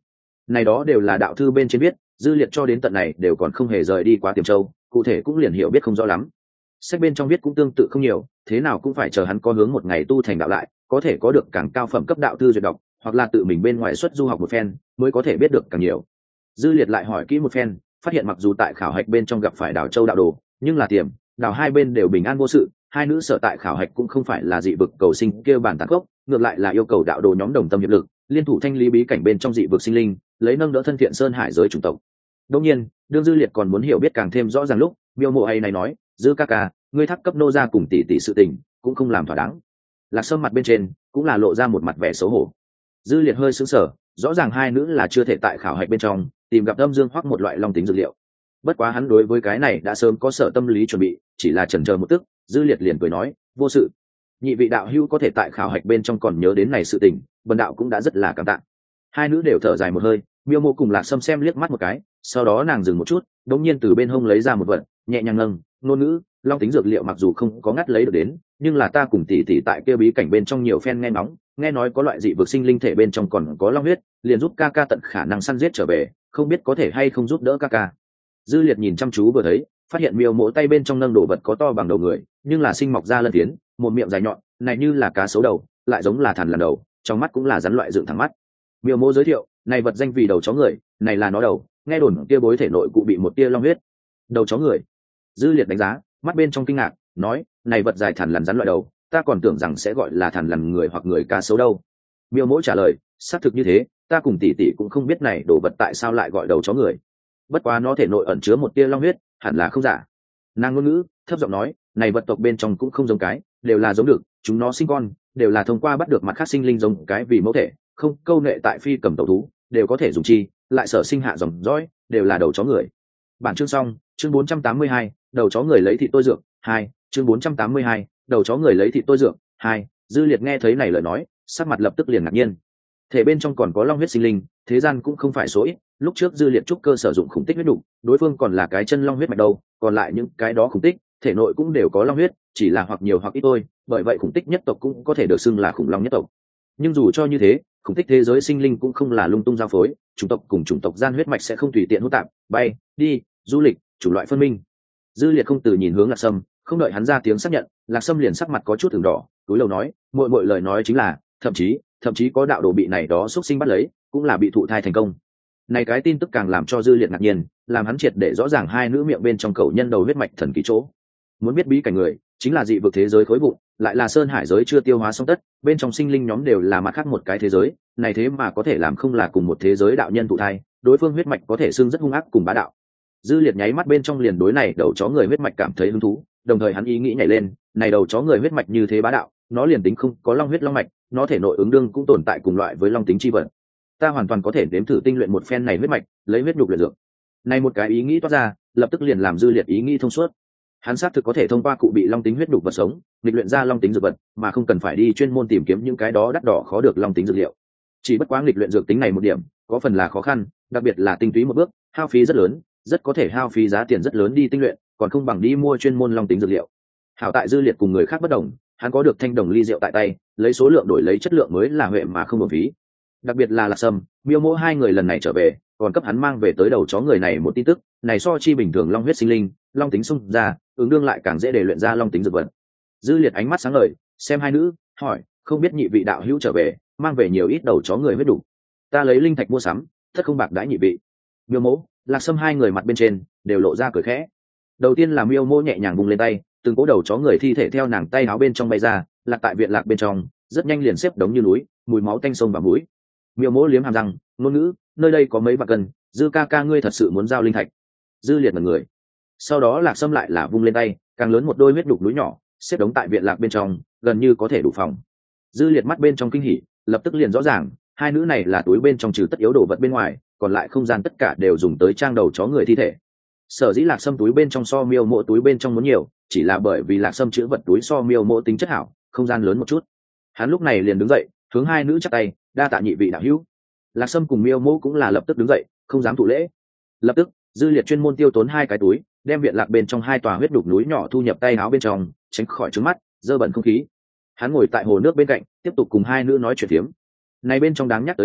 này đó đều là đạo thư bên trên viết, Dư Liệt cho đến tận này đều còn không hề rời đi quá Tiềm Châu, cụ thể cũng liền hiểu biết không rõ lắm. Sách bên trong viết cũng tương tự không nhiều, thế nào cũng phải chờ hắn có hướng một ngày tu thành đạo lại, có thể có được càng cao phẩm cấp đạo thư duyệt đọc, hoặc là tự mình bên ngoài xuất du học một phen, mới có thể biết được càng nhiều. Dư Liệt lại hỏi kỹ một phen, phát hiện mặc dù tại khảo hạch bên trong gặp phải Đào Châu đạo đồ, nhưng là Tiềm, Đào hai bên đều bình an vô sự, hai nữ sở tại khảo hạch cũng không phải là dị vực cầu sinh kêu bản tạc gốc, ngược lại là yêu cầu đạo đồ nhóm đồng tâm hiệp lực, liên thủ thanh lý bí cảnh bên trong dị vực sinh linh, lấy nâng đỡ thân thiện sơn hải giới chủng tộc. Đương nhiên, đương Dư Liệt còn muốn hiểu biết càng thêm rõ ràng lúc, Miêu Mộ hay này nói, Dư ca ca, ngươi thác cấp nô ra cùng tỷ tỷ sự tình, cũng không làm thỏa đáng. Lạc Sâm mặt bên trên cũng là lộ ra một mặt vẻ xấu hổ. Dư Liệt hơi sững sờ, rõ ràng hai nữ là chưa thể tại khảo hạch bên trong tìm gặp âm dương hoặc một loại long tính dược liệu. Bất quá hắn đối với cái này đã sớm có sở tâm lý chuẩn bị, chỉ là chần chờ một tức, Dư Liệt liền cười nói, vô sự. Nhị vị đạo hữu có thể tại khảo hạch bên trong còn nhớ đến này sự tình, bần đạo cũng đã rất là cảm tạ. Hai nữ đều thở dài một hơi, Miêu Mộ cùng Lạc Sâm xem liếc mắt một cái, sau đó nàng dừng một chút, đống nhiên từ bên hông lấy ra một vật, nhẹ nhàng nâng, ngôn ngữ, long tính dược liệu mặc dù không có ngắt lấy được đến, nhưng là ta cùng tỷ tỷ tại kia bí cảnh bên trong nhiều phen nghe ngóng, nghe nói có loại dị vực sinh linh thể bên trong còn có long huyết, liền giúp ca ca tận khả năng săn giết trở về, không biết có thể hay không giúp đỡ ca ca. Dư Liệt nhìn chăm chú vừa thấy, phát hiện Miêu Mộ tay bên trong nâng đồ vật có to bằng đầu người, nhưng là sinh mọc ra lân tiến, một miệng dài nhọn, này như là cá sấu đầu, lại giống là thằn lằn đầu, trong mắt cũng là rắn loại dựng thẳng mắt. Miêu Mộ giới thiệu, này vật danh vì đầu chó người, này là nó đầu, nghe đồn kia bối thể nội cụ bị một tia long huyết. Đầu chó người. Dư Liệt đánh giá, mắt bên trong kinh ngạc, nói, này vật dài thằn lằn rắn loại đầu, ta còn tưởng rằng sẽ gọi là thằn lằn người hoặc người cá sấu đâu. Miêu Mộ trả lời, xác thực như thế, ta cùng tỷ tỷ cũng không biết này đồ vật tại sao lại gọi đầu chó người. Bất quá nó thể nội ẩn chứa một tia long huyết, hẳn là không giả. Nàng ngôn ngữ thấp giọng nói, này vật tộc bên trong cũng không giống cái, đều là giống được, chúng nó sinh con đều là thông qua bắt được mặt khác sinh linh giống cái vì mẫu thể, không câu nệ tại phi cầm tẩu thú, đều có thể dùng chi, lại sở sinh hạ dòng dõi, đều là đầu chó người. Bản chương xong, chương bốn trăm tám mươi hai, đầu chó người lấy thịt tôi dược, hai, chương bốn trăm tám mươi hai, đầu chó người lấy thịt tôi dược, hai. Dư Liệt nghe thấy này lời nói, sắc mặt lập tức liền ngạc nhiên. Thể bên trong còn có long huyết sinh linh, thế gian cũng không phải số ít, lúc trước Dư Liệt trúc cơ sử dụng khủng tích huyết đủ, đối phương còn là cái chân long huyết mạch đâu, còn lại những cái đó khủng tích, thể nội cũng đều có long huyết, chỉ là hoặc nhiều hoặc ít thôi, bởi vậy khủng tích nhất tộc cũng có thể được xưng là khủng long nhất tộc. Nhưng dù cho như thế, khủng tích thế giới sinh linh cũng không là lung tung giao phối, chủng tộc cùng chủng tộc gian huyết mạch sẽ không tùy tiện hỗn tạp, bay, đi, du lịch, chủ loại phân minh. Dư Liệt không từ nhìn hướng Lạc Sâm, không đợi hắn ra tiếng xác nhận, Lạc Sâm liền sắc mặt có chút ửng đỏ, túi lầu nói, muội muội lời nói chính là, thậm chí, thậm chí có đạo đồ bị này đó xuất sinh bắt lấy, cũng là bị thụ thai thành công. Này cái tin tức càng làm cho Dư Liệt ngạc nhiên, làm hắn triệt để rõ ràng hai nữ miệng bên trong cầu nhân đầu huyết mạch thần kỳ chỗ. Muốn biết bí cảnh người, chính là dị vực thế giới khối vụn, lại là sơn hải giới chưa tiêu hóa xong tất, bên trong sinh linh nhóm đều là mặt khác một cái thế giới, này thế mà có thể làm không là cùng một thế giới đạo nhân thụ thai, đối phương huyết mạch có thể xưng rất hung ác cùng bá đạo. Dư Liệt nháy mắt bên trong liền đối này đầu chó người huyết mạch cảm thấy hứng thú, đồng thời hắn ý nghĩ nhảy lên, này đầu chó người huyết mạch như thế bá đạo, nó liền tính không có long huyết long mạch, nó thể nội ứng đương cũng tồn tại cùng loại với long tính chi vật. Ta hoàn toàn có thể đếm thử tinh luyện một phen này huyết mạch, lấy huyết nhục luyện dược. Này một cái ý nghĩ toát ra, lập tức liền làm Dư Liệt ý nghĩ thông suốt. Hắn xác thực có thể thông qua cụ bị long tính huyết nhục vật sống, nghịch luyện ra long tính dược vật, mà không cần phải đi chuyên môn tìm kiếm những cái đó đắt đỏ khó được long tính dược liệu. Chỉ bất quá nghịch luyện dược tính này một điểm, có phần là khó khăn, đặc biệt là tinh túy một bước, hao phí rất lớn, rất có thể hao phí giá tiền rất lớn đi tinh luyện, còn không bằng đi mua chuyên môn long tính dược liệu. Hảo tại Dư Liệt cùng người khác bất đồng, hắn có được thanh đồng ly rượu tại tay, lấy số lượng đổi lấy chất lượng mới là huệ mà không uổng phí. Đặc biệt là Lạc Sâm, Miêu Mộ hai người lần này trở về, còn cấp hắn mang về tới đầu chó người này một tin tức, này so chi bình thường long huyết sinh linh, long tính xung ra, ứng đương lại càng dễ để luyện ra long tính dược vật. Dư Liệt ánh mắt sáng ngời, xem hai nữ, hỏi, không biết nhị vị đạo hữu trở về, mang về nhiều ít đầu chó người huyết đủ. Ta lấy linh thạch mua sắm, thất không bạc đãi nhị vị. Miêu Mộ, Lạc Sâm hai người mặt bên trên đều lộ ra cười khẽ. Đầu tiên là Miêu Mộ nhẹ nhàng vung lên tay, từng cố đầu chó người thi thể theo nàng tay áo bên trong bay ra, lạc tại viện lạc bên trong, rất nhanh liền xếp đống như núi, mùi máu tanh sông vào mũi. Miêu Mộ liếm hàm răng, ngôn ngữ, nơi đây có mấy bạc cân, Dư ca ca ngươi thật sự muốn giao linh thạch. Dư Liệt mật người. Sau đó Lạc Sâm lại là vung lên tay, càng lớn một đôi huyết đục núi nhỏ, xếp đống tại viện lạc bên trong, gần như có thể đủ phòng. Dư Liệt mắt bên trong kinh hỉ, lập tức liền rõ ràng, hai nữ này là túi bên trong trừ tất yếu đồ vật bên ngoài, còn lại không gian tất cả đều dùng tới trang đầu chó người thi thể. Sở dĩ Lạc Sâm túi bên trong so Miêu Mộ túi bên trong muốn nhiều, chỉ là bởi vì Lạc Sâm chữ vật túi so Miêu Mộ tính chất hảo, không gian lớn một chút. Hắn lúc này liền đứng dậy, hướng hai nữ chắp tay, đa tạ nhị vị đạo hữu. Lạc Sâm cùng Miêu Mộ cũng là lập tức đứng dậy, không dám thụ lễ. Lập tức, Dư Liệt chuyên môn tiêu tốn hai cái túi, đem viện lạc bên trong hai tòa huyết đục núi nhỏ thu nhập tay áo bên trong, tránh khỏi trướng mắt, dơ bẩn không khí. Hắn ngồi tại hồ nước bên cạnh, tiếp tục cùng hai nữ nói chuyện phiếm. Này bên trong đáng nhắc tới là,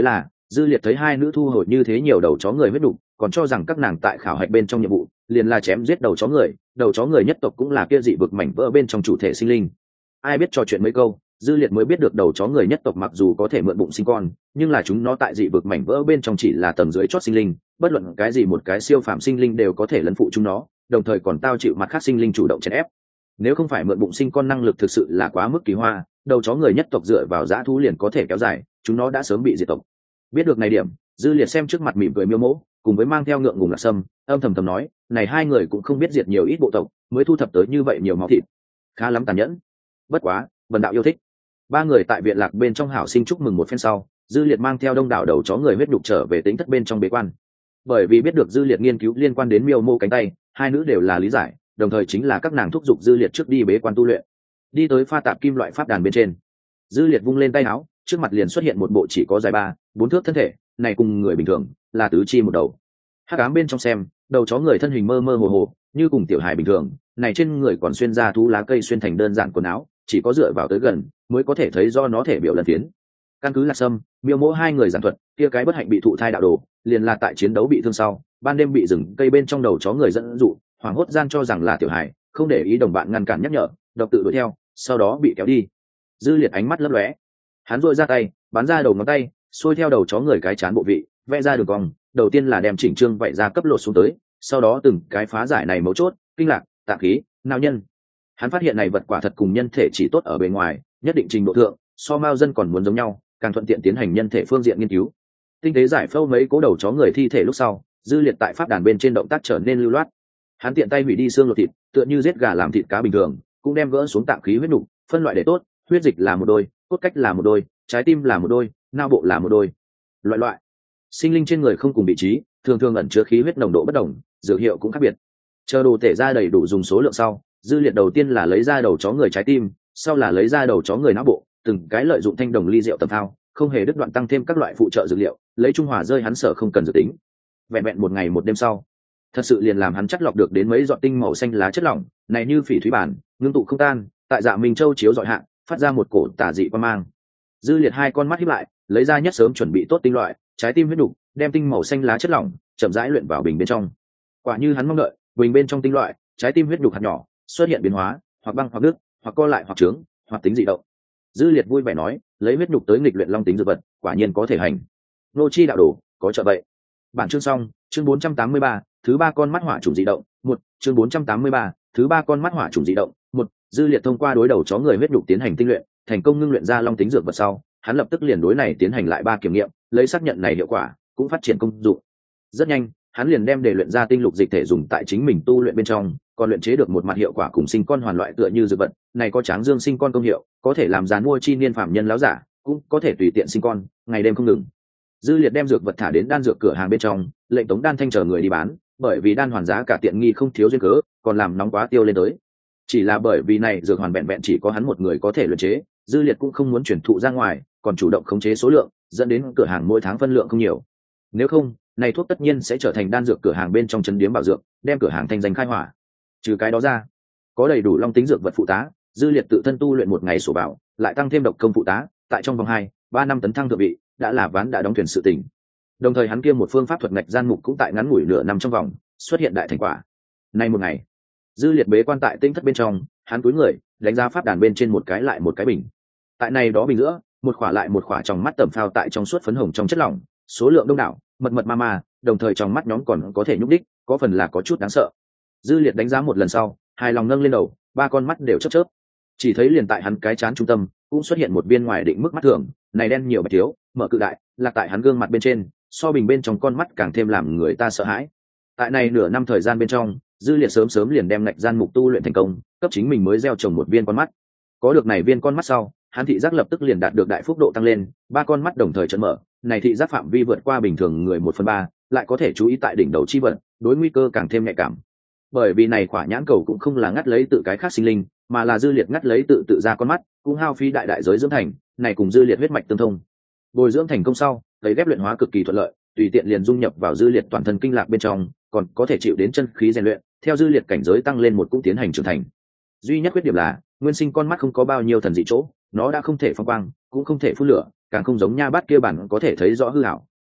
Dư Liệt thấy hai nữ thu hồi như thế nhiều đầu chó người huyết đủ, còn cho rằng các nàng tại khảo hạch bên trong nhiệm vụ liền là chém giết đầu chó người, đầu chó người nhất tộc cũng là kia dị vực mảnh vỡ bên trong chủ thể sinh linh. Ai biết trò chuyện mấy câu, Dư Liệt mới biết được đầu chó người nhất tộc mặc dù có thể mượn bụng sinh con, nhưng là chúng nó tại dị vực mảnh vỡ bên trong chỉ là tầng dưới chót sinh linh, bất luận cái gì một cái siêu phàm sinh linh đều có thể lấn phụ chúng nó, đồng thời còn tao chịu mặt khác sinh linh chủ động chèn ép. Nếu không phải mượn bụng sinh con năng lực thực sự là quá mức kỳ hoa, đầu chó người nhất tộc dựa vào dã thú liền có thể kéo dài, chúng nó đã sớm bị diệt tộc. Biết được này điểm, Dư Liệt xem trước mặt mỉm cười Miêu Mỗ, cùng với mang theo ngượng ngùng Lạc Sâm, âm thầm thầm nói, này hai người cũng không biết diệt nhiều ít bộ tộc, mới thu thập tới như vậy nhiều máu thịt, khá lắm tàn nhẫn. Bất quá, Vân Đạo yêu thích. Ba người tại viện lạc bên trong hảo sinh chúc mừng một phen sau, Dư Liệt mang theo đông đảo đầu chó người huyết nhục trở về tính thất bên trong bế quan. Bởi vì biết được Dư Liệt nghiên cứu liên quan đến Miêu Mô cánh tay, hai nữ đều là lý giải, đồng thời chính là các nàng thúc giục Dư Liệt trước đi bế quan tu luyện. Đi tới pha tạp kim loại pháp đàn bên trên, Dư Liệt vung lên tay áo, trước mặt liền xuất hiện một bộ chỉ có dài ba bốn thước thân thể, này cùng người bình thường là tứ chi một đầu. Hắc ám bên trong xem, đầu chó người thân hình mơ mơ hồ hồ, như cùng tiểu hài bình thường, này trên người còn xuyên ra thú lá cây xuyên thành đơn giản quần áo, chỉ có dựa vào tới gần mới có thể thấy do nó thể biểu lần tiến. Căn cứ Lạc Sâm, Miêu Mỗ hai người giảng thuật, kia cái bất hạnh bị thụ thai đạo đồ, liền là tại chiến đấu bị thương sau, ban đêm bị rừng cây bên trong đầu chó người dẫn dụ, hoảng hốt gian cho rằng là tiểu hài, không để ý đồng bạn ngăn cản nhắc nhở, độc tự đuổi theo, sau đó bị kéo đi. Dư Liệt ánh mắt lấp lóe, hắn duỗi ra tay, bắn ra đầu ngón tay, xuôi theo đầu chó người cái chán bộ vị, vẽ ra đường cong, đầu tiên là đem chỉnh trương vậy ra cấp lột xuống tới, sau đó từng cái phá giải này mấu chốt, kinh lạc, tạng khí, não nhân. Hắn phát hiện này vật quả thật cùng nhân thể chỉ tốt ở bề ngoài, nhất định trình độ thượng, so mao dân còn muốn giống nhau, càng thuận tiện tiến hành nhân thể phương diện nghiên cứu. Tinh tế giải phẫu mấy cố đầu chó người thi thể lúc sau, Dư Liệt tại pháp đàn bên trên động tác trở nên lưu loát. Hắn tiện tay hủy đi xương lột thịt, tựa như giết gà làm thịt cá bình thường, cũng đem gỡ xuống tạng khí huyết nục, phân loại để tốt, huyết dịch là một đôi, cốt cách là một đôi, trái tim là một đôi, não bộ là một đôi. Loại loại sinh linh trên người không cùng vị trí, thường thường ẩn chứa khí huyết nồng độ bất đồng, dược hiệu cũng khác biệt. Chờ đồ tể ra đầy đủ dùng số lượng sau, Dư Liệt đầu tiên là lấy ra đầu chó người trái tim, sau là lấy ra đầu chó người não bộ, từng cái lợi dụng thanh đồng ly rượu tầm thao, không hề đứt đoạn tăng thêm các loại phụ trợ dược liệu, lấy trung hòa rơi hắn sở không cần dự tính. Vẹn vẹn một ngày một đêm sau, thật sự liền làm hắn chắc lọc được đến mấy giọt tinh màu xanh lá chất lỏng, này như phỉ thúy bản, ngưng tụ không tan, tại Dạ Minh Châu chiếu dọi hạ, phát ra một cổ tà dị quan mang. Dư Liệt hai con mắt híp lại, lấy ra nhất sớm chuẩn bị tốt tinh loại, trái tim huyết đục, đem tinh màu xanh lá chất lỏng chậm rãi luyện vào bình bên trong. Quả như hắn mong đợi, bình bên trong tinh loại, trái tim huyết đục hạt nhỏ xuất hiện biến hóa, hoặc băng hoặc đứt, hoặc co lại hoặc trướng, hoặc tính dị động. Dư Liệt vui vẻ nói, lấy huyết nhục tới nghịch luyện long tính dược vật, quả nhiên có thể hành. Nô chi đạo đồ, có trợ vậy. Bản chương xong, chương bốn trăm tám mươi ba, thứ ba con mắt hỏa trùng dị động, một, chương bốn trăm tám mươi ba, thứ ba con mắt hỏa trùng dị động, một. Dư Liệt thông qua đối đầu chó người huyết nhục tiến hành tinh luyện, thành công ngưng luyện ra long tính dược vật sau, hắn lập tức liền đối này tiến hành lại ba kiểm nghiệm, lấy xác nhận này hiệu quả, cũng phát triển công dụng. Rất nhanh, hắn liền đem để luyện ra tinh lục dịch thể dùng tại chính mình tu luyện bên trong, còn luyện chế được một mặt hiệu quả cùng sinh con hoàn loại tựa như dược vật, này có tráng dương sinh con công hiệu, có thể làm giàn mua chi niên phạm nhân láo giả, cũng có thể tùy tiện sinh con, ngày đêm không ngừng. Dư Liệt đem dược vật thả đến đan dược cửa hàng bên trong, lệnh Tống Đan Thanh chờ người đi bán, bởi vì đan hoàn giá cả tiện nghi không thiếu duyên cớ, còn làm nóng quá tiêu lên tới. Chỉ là bởi vì này dược hoàn vẹn vẹn chỉ có hắn một người có thể luyện chế, Dư Liệt cũng không muốn chuyển thụ ra ngoài, còn chủ động khống chế số lượng, dẫn đến cửa hàng mỗi tháng phân lượng không nhiều. Nếu không, này thuốc tất nhiên sẽ trở thành đan dược cửa hàng bên trong trấn điếm bảo dược, đem cửa hàng thanh danh khai hỏa. Trừ cái đó ra, có đầy đủ long tính dược vật phụ tá, Dư Liệt tự thân tu luyện một ngày sổ bảo, lại tăng thêm độc công phụ tá, tại trong vòng hai ba năm tấn thăng thượng vị, đã là ván đã đóng thuyền sự tình. Đồng thời hắn kia một phương pháp thuật ngạch gian mục cũng tại ngắn ngủi nửa năm trong vòng xuất hiện đại thành quả. Nay một ngày, Dư Liệt bế quan tại tinh thất bên trong, hắn cúi người đánh giá pháp đàn bên trên một cái lại một cái bình. Tại này đó bình giữa, một khỏa lại một khỏa trong mắt tẩm phao tại trong suốt phấn hồng trong chất lỏng, số lượng đông đảo, mật mật ma ma, đồng thời trong mắt nhóm còn có thể nhúc đích, có phần là có chút đáng sợ. Dư Liệt đánh giá một lần sau, hài lòng nâng lên đầu, ba con mắt đều chớp chớp. Chỉ thấy liền tại hắn cái chán trung tâm, cũng xuất hiện một viên ngoài định mức mắt thường, này đen nhiều bạch thiếu, mở cự đại, lạc tại hắn gương mặt bên trên, so bình bên trong con mắt càng thêm làm người ta sợ hãi. Tại này nửa năm thời gian bên trong, Dư Liệt sớm sớm liền đem ngạch gian mục tu luyện thành công, cấp chính mình mới gieo trồng một viên con mắt. Có được này viên con mắt sau, hắn thị giác lập tức liền đạt được đại phúc độ tăng lên, ba con mắt đồng thời chợt mở, này thị giác phạm vi vượt qua bình thường người một phần ba, lại có thể chú ý tại đỉnh đầu chi vật, đối nguy cơ càng thêm nhạy cảm. Bởi vì này quả nhãn cầu cũng không là ngắt lấy tự cái khác sinh linh, mà là Dư Liệt ngắt lấy tự tự ra con mắt, cũng hao phí đại đại giới dưỡng thành, này cùng Dư Liệt huyết mạch tương thông. Bồi dưỡng thành công sau, thấy ghép luyện hóa cực kỳ thuận lợi, tùy tiện liền dung nhập vào Dư Liệt toàn thân kinh lạc bên trong, còn có thể chịu đến chân khí rèn luyện, theo Dư Liệt cảnh giới tăng lên một cũng tiến hành trưởng thành. Duy nhất khuyết điểm là, nguyên sinh con mắt không có bao nhiêu thần dị chỗ, nó đã không thể phong quang, cũng không thể phun lửa, càng không giống nha bát kia bản có thể thấy rõ hư ảo,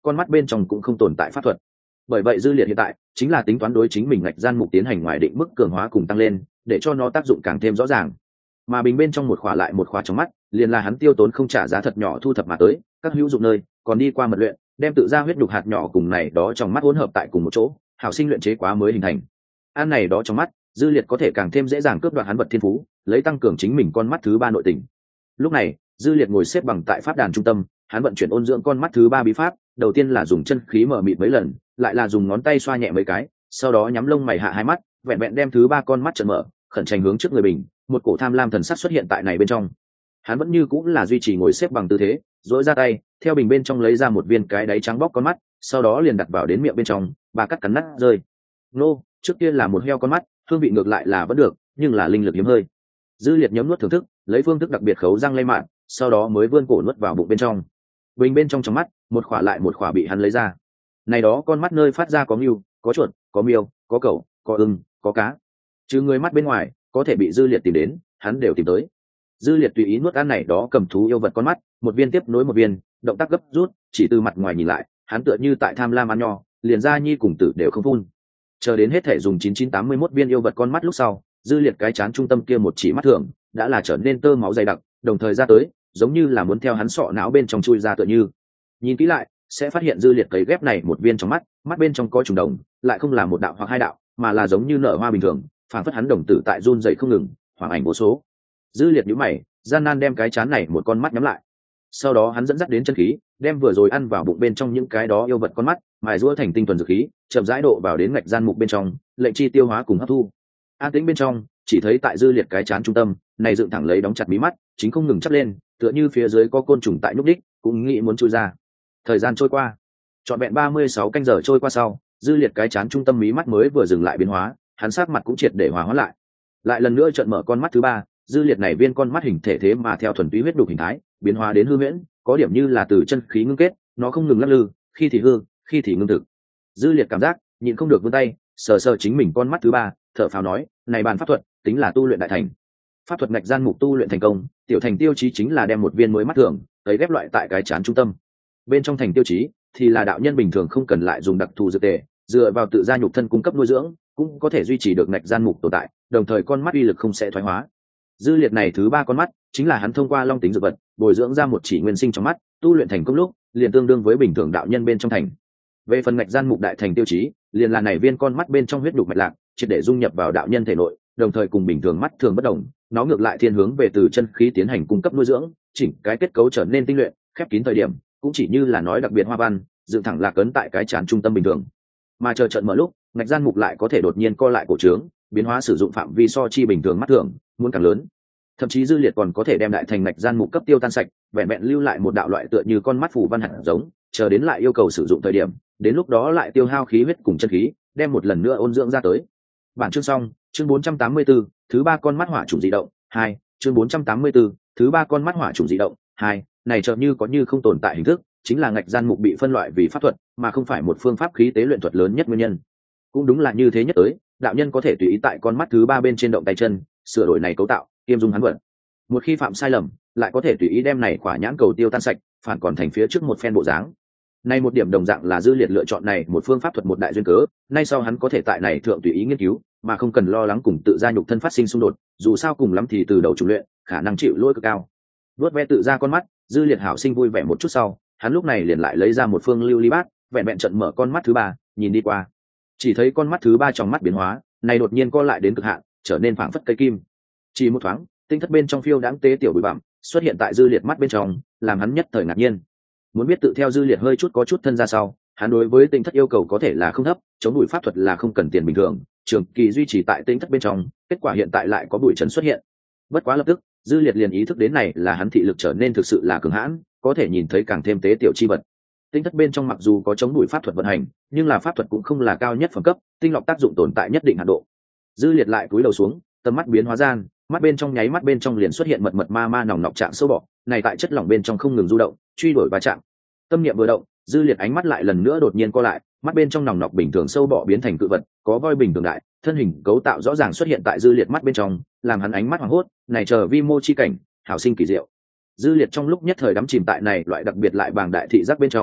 con mắt bên trong cũng không tồn tại pháp thuật. Bởi vậy dư liệt hiện tại chính là tính toán đối chính mình ngạch gian mục tiến hành ngoài định mức cường hóa cùng tăng lên, để cho nó tác dụng càng thêm rõ ràng. Mà bình bên trong một khỏa lại một khỏa trong mắt, liền là hắn tiêu tốn không trả giá thật nhỏ thu thập mà tới, các hữu dụng nơi, còn đi qua mật luyện, đem tự ra huyết nhục hạt nhỏ cùng này đó trong mắt hỗn hợp tại cùng một chỗ, hảo sinh luyện chế quá mới hình thành. An này đó trong mắt, dư liệt có thể càng thêm dễ dàng cướp đoạt hắn vật thiên phú, lấy tăng cường chính mình con mắt thứ ba nội tình. Lúc này, dư liệt ngồi xếp bằng tại pháp đàn trung tâm, hắn vận chuyển ôn dưỡng con mắt thứ ba bí pháp, đầu tiên là dùng chân khí mở mịt mấy lần, lại là dùng ngón tay xoa nhẹ mấy cái, sau đó nhắm lông mày hạ hai mắt, vẹn vẹn đem thứ ba con mắt trợn mở, khẩn trành hướng trước người bình, một cổ tham lam thần sắc xuất hiện tại này bên trong. Hắn vẫn như cũng là duy trì ngồi xếp bằng tư thế, duỗi ra tay, theo bình bên trong lấy ra một viên cái đáy trắng bóc con mắt, sau đó liền đặt vào đến miệng bên trong, bà cắt cắn nát rơi. Nô, trước kia là một heo con mắt, hương vị ngược lại là vẫn được, nhưng là linh lực hiếm hơi. Dư liệt nhấm nuốt thưởng thức, lấy phương thức đặc biệt khấu răng lây mạn, sau đó mới vươn cổ nuốt vào bụng bên trong. Bình bên trong trong mắt, một khỏa lại một khỏa bị hắn lấy ra. Này đó con mắt nơi phát ra có ngưu, có chuột, có miêu, có cẩu, có ưng, có cá. Chứ người mắt bên ngoài, có thể bị dư liệt tìm đến, hắn đều tìm tới. Dư liệt tùy ý nuốt ăn này đó cầm thú yêu vật con mắt, một viên tiếp nối một viên, động tác gấp rút, chỉ từ mặt ngoài nhìn lại, hắn tựa như tại tham lam ăn nho, liền ra nhi cùng tử đều không phun. Chờ đến hết thể dùng chín chín tám mươi mốt viên yêu vật con mắt lúc sau, dư liệt cái chán trung tâm kia một chỉ mắt thường, đã là trở nên tơ máu dày đặc, đồng thời ra tới, giống như là muốn theo hắn sọ não bên trong chui ra tựa như. Nhìn kỹ lại, sẽ phát hiện dư liệt cấy ghép này một viên trong mắt, mắt bên trong có trùng đồng, lại không là một đạo hoặc hai đạo, mà là giống như nở hoa bình thường, phản phất hắn đồng tử tại run dậy không ngừng, hoàng ảnh vô số. Dư liệt nhíu mày, gian nan đem cái chán này một con mắt nhắm lại. Sau đó hắn dẫn dắt đến chân khí, đem vừa rồi ăn vào bụng bên trong những cái đó yêu vật con mắt, mài giũa thành tinh thuần dược khí, chậm rãi độ vào đến ngạch gian mục bên trong, lệnh chi tiêu hóa cùng hấp thu. An tĩnh bên trong, chỉ thấy tại dư liệt cái chán trung tâm, này dựng thẳng lấy đóng chặt mí mắt, chính không ngừng chắp lên, tựa như phía dưới có côn trùng tại núp đích, cũng nghĩ muốn chui ra. Thời gian trôi qua, trọn vẹn ba mươi sáu canh giờ trôi qua sau, dư liệt cái chán trung tâm mí mắt mới vừa dừng lại biến hóa, hắn sắc mặt cũng triệt để hòa hóa lại. Lại lần nữa trợn mở con mắt thứ ba, dư liệt này viên con mắt hình thể thế mà theo thuần túy huyết đục hình thái, biến hóa đến hư huyễn, có điểm như là từ chân khí ngưng kết, nó không ngừng lắc lư, khi thì hư, khi thì ngưng thực. Dư liệt cảm giác, nhịn không được vươn tay, sờ sờ chính mình con mắt thứ ba, thở phào nói, này bàn pháp thuật, tính là tu luyện đại thành. Pháp thuật ngạch gian mục tu luyện thành công, tiểu thành tiêu chí chính là đem một viên mới mắt thường, tới ghép loại tại cái chán trung tâm. Bên trong thành tiêu chí thì là đạo nhân bình thường không cần lại dùng đặc thù dược tề, dựa vào tự gia nhục thân cung cấp nuôi dưỡng, cũng có thể duy trì được ngạch gian mục tồn tại, đồng thời con mắt uy lực không sẽ thoái hóa. Dư liệt này thứ ba con mắt chính là hắn thông qua long tính dược vật bồi dưỡng ra một chỉ nguyên sinh trong mắt, tu luyện thành công lúc liền tương đương với bình thường đạo nhân bên trong thành. Về phần ngạch gian mục đại thành tiêu chí, liền là này viên con mắt bên trong huyết đục mạch lạc, triệt để dung nhập vào đạo nhân thể nội, đồng thời cùng bình thường mắt thường bất đồng, nó ngược lại thiên hướng về từ chân khí tiến hành cung cấp nuôi dưỡng, chỉnh cái kết cấu trở nên tinh luyện, khép kín thời điểm, cũng chỉ như là nói đặc biệt hoa văn, dựng thẳng lạc ấn tại cái chán trung tâm bình thường. Mà chờ trận mở lúc, ngạch gian mục lại có thể đột nhiên co lại cổ trướng, biến hóa sử dụng phạm vi so chi bình thường mắt thường, muốn càng lớn. Thậm chí dư liệt còn có thể đem đại thành ngạch gian mục cấp tiêu tan sạch, vẹn vẹn lưu lại một đạo loại tựa như con mắt phù văn hạt giống, chờ đến lại yêu cầu sử dụng thời điểm, đến lúc đó lại tiêu hao khí huyết cùng chân khí, đem một lần nữa ôn dưỡng ra tới. Bản chương xong, chương bốn trăm tám mươi tư, thứ ba con mắt hỏa trùng dị động, hai, chương bốn trăm tám mươi tư, thứ ba con mắt hỏa trùng dị động, hai, này chợt như có như không tồn tại hình thức, chính là ngạch gian mục bị phân loại vì pháp thuật, mà không phải một phương pháp khí tế luyện thuật lớn nhất nguyên nhân. Cũng đúng là như thế nhất tới, đạo nhân có thể tùy ý tại con mắt thứ ba bên trên động tay chân, sửa đổi này cấu tạo, kiêm dung hắn vận. Một khi phạm sai lầm, lại có thể tùy ý đem này quả nhãn cầu tiêu tan sạch, phản còn thành phía trước một phen bộ dáng. Nay một điểm đồng dạng là dư liệt lựa chọn này một phương pháp thuật một đại duyên cớ, nay sau hắn có thể tại này thượng tùy ý nghiên cứu, mà không cần lo lắng cùng tự gia nhục thân phát sinh xung đột, dù sao cùng lắm thì từ đầu chủ luyện, khả năng chịu lỗi cực cao. Vuốt ve tự ra con mắt, dư liệt hảo sinh vui vẻ một chút sau, hắn lúc này liền lại lấy ra một phương lưu ly bát, vẹn vẹn trận mở con mắt thứ ba, nhìn đi qua. Chỉ thấy con mắt thứ ba trong mắt biến hóa, này đột nhiên co lại đến cực hạn, trở nên phảng phất cây kim. Chỉ một thoáng, tinh thất bên trong phiêu đãng tế tiểu bụi bặm xuất hiện tại dư liệt mắt bên trong, làm hắn nhất thời ngạc nhiên. Muốn biết tự theo dư liệt hơi chút có chút thân ra sau, hắn đối với tinh thất yêu cầu có thể là không thấp, chống bụi pháp thuật là không cần tiền bình thường, trường kỳ duy trì tại tinh thất bên trong, kết quả hiện tại lại có bụi trần xuất hiện. Bất quá lập tức, dư liệt liền ý thức đến này là hắn thị lực trở nên thực sự là cường hãn, có thể nhìn thấy càng thêm tế tiểu chi vật. Tinh thất bên trong mặc dù có chống bụi pháp thuật vận hành, nhưng là pháp thuật cũng không là cao nhất phẩm cấp, tinh lọc tác dụng tồn tại nhất định hạn độ. Dư liệt lại cúi đầu xuống, tầm mắt biến hóa gian, mắt bên trong nháy mắt bên trong liền xuất hiện mật mật ma ma nòng nọc trạng sâu bọ, này tại chất lỏng bên trong không ngừng du động, truy đuổi va chạm. Tâm niệm vừa động, dư liệt ánh mắt lại lần nữa đột nhiên co lại, mắt bên trong nòng nọc bình thường sâu bọ biến thành cự vật, có voi bình thường đại, thân hình cấu tạo rõ ràng xuất hiện tại dư liệt mắt bên trong, làm hắn ánh mắt hoảng hốt, này chờ vi mô chi cảnh, hảo sinh kỳ diệu. Dư liệt trong lúc nhất thời đắm chìm tại này loại đặc biệt lại bàng đại thị giác bên trong,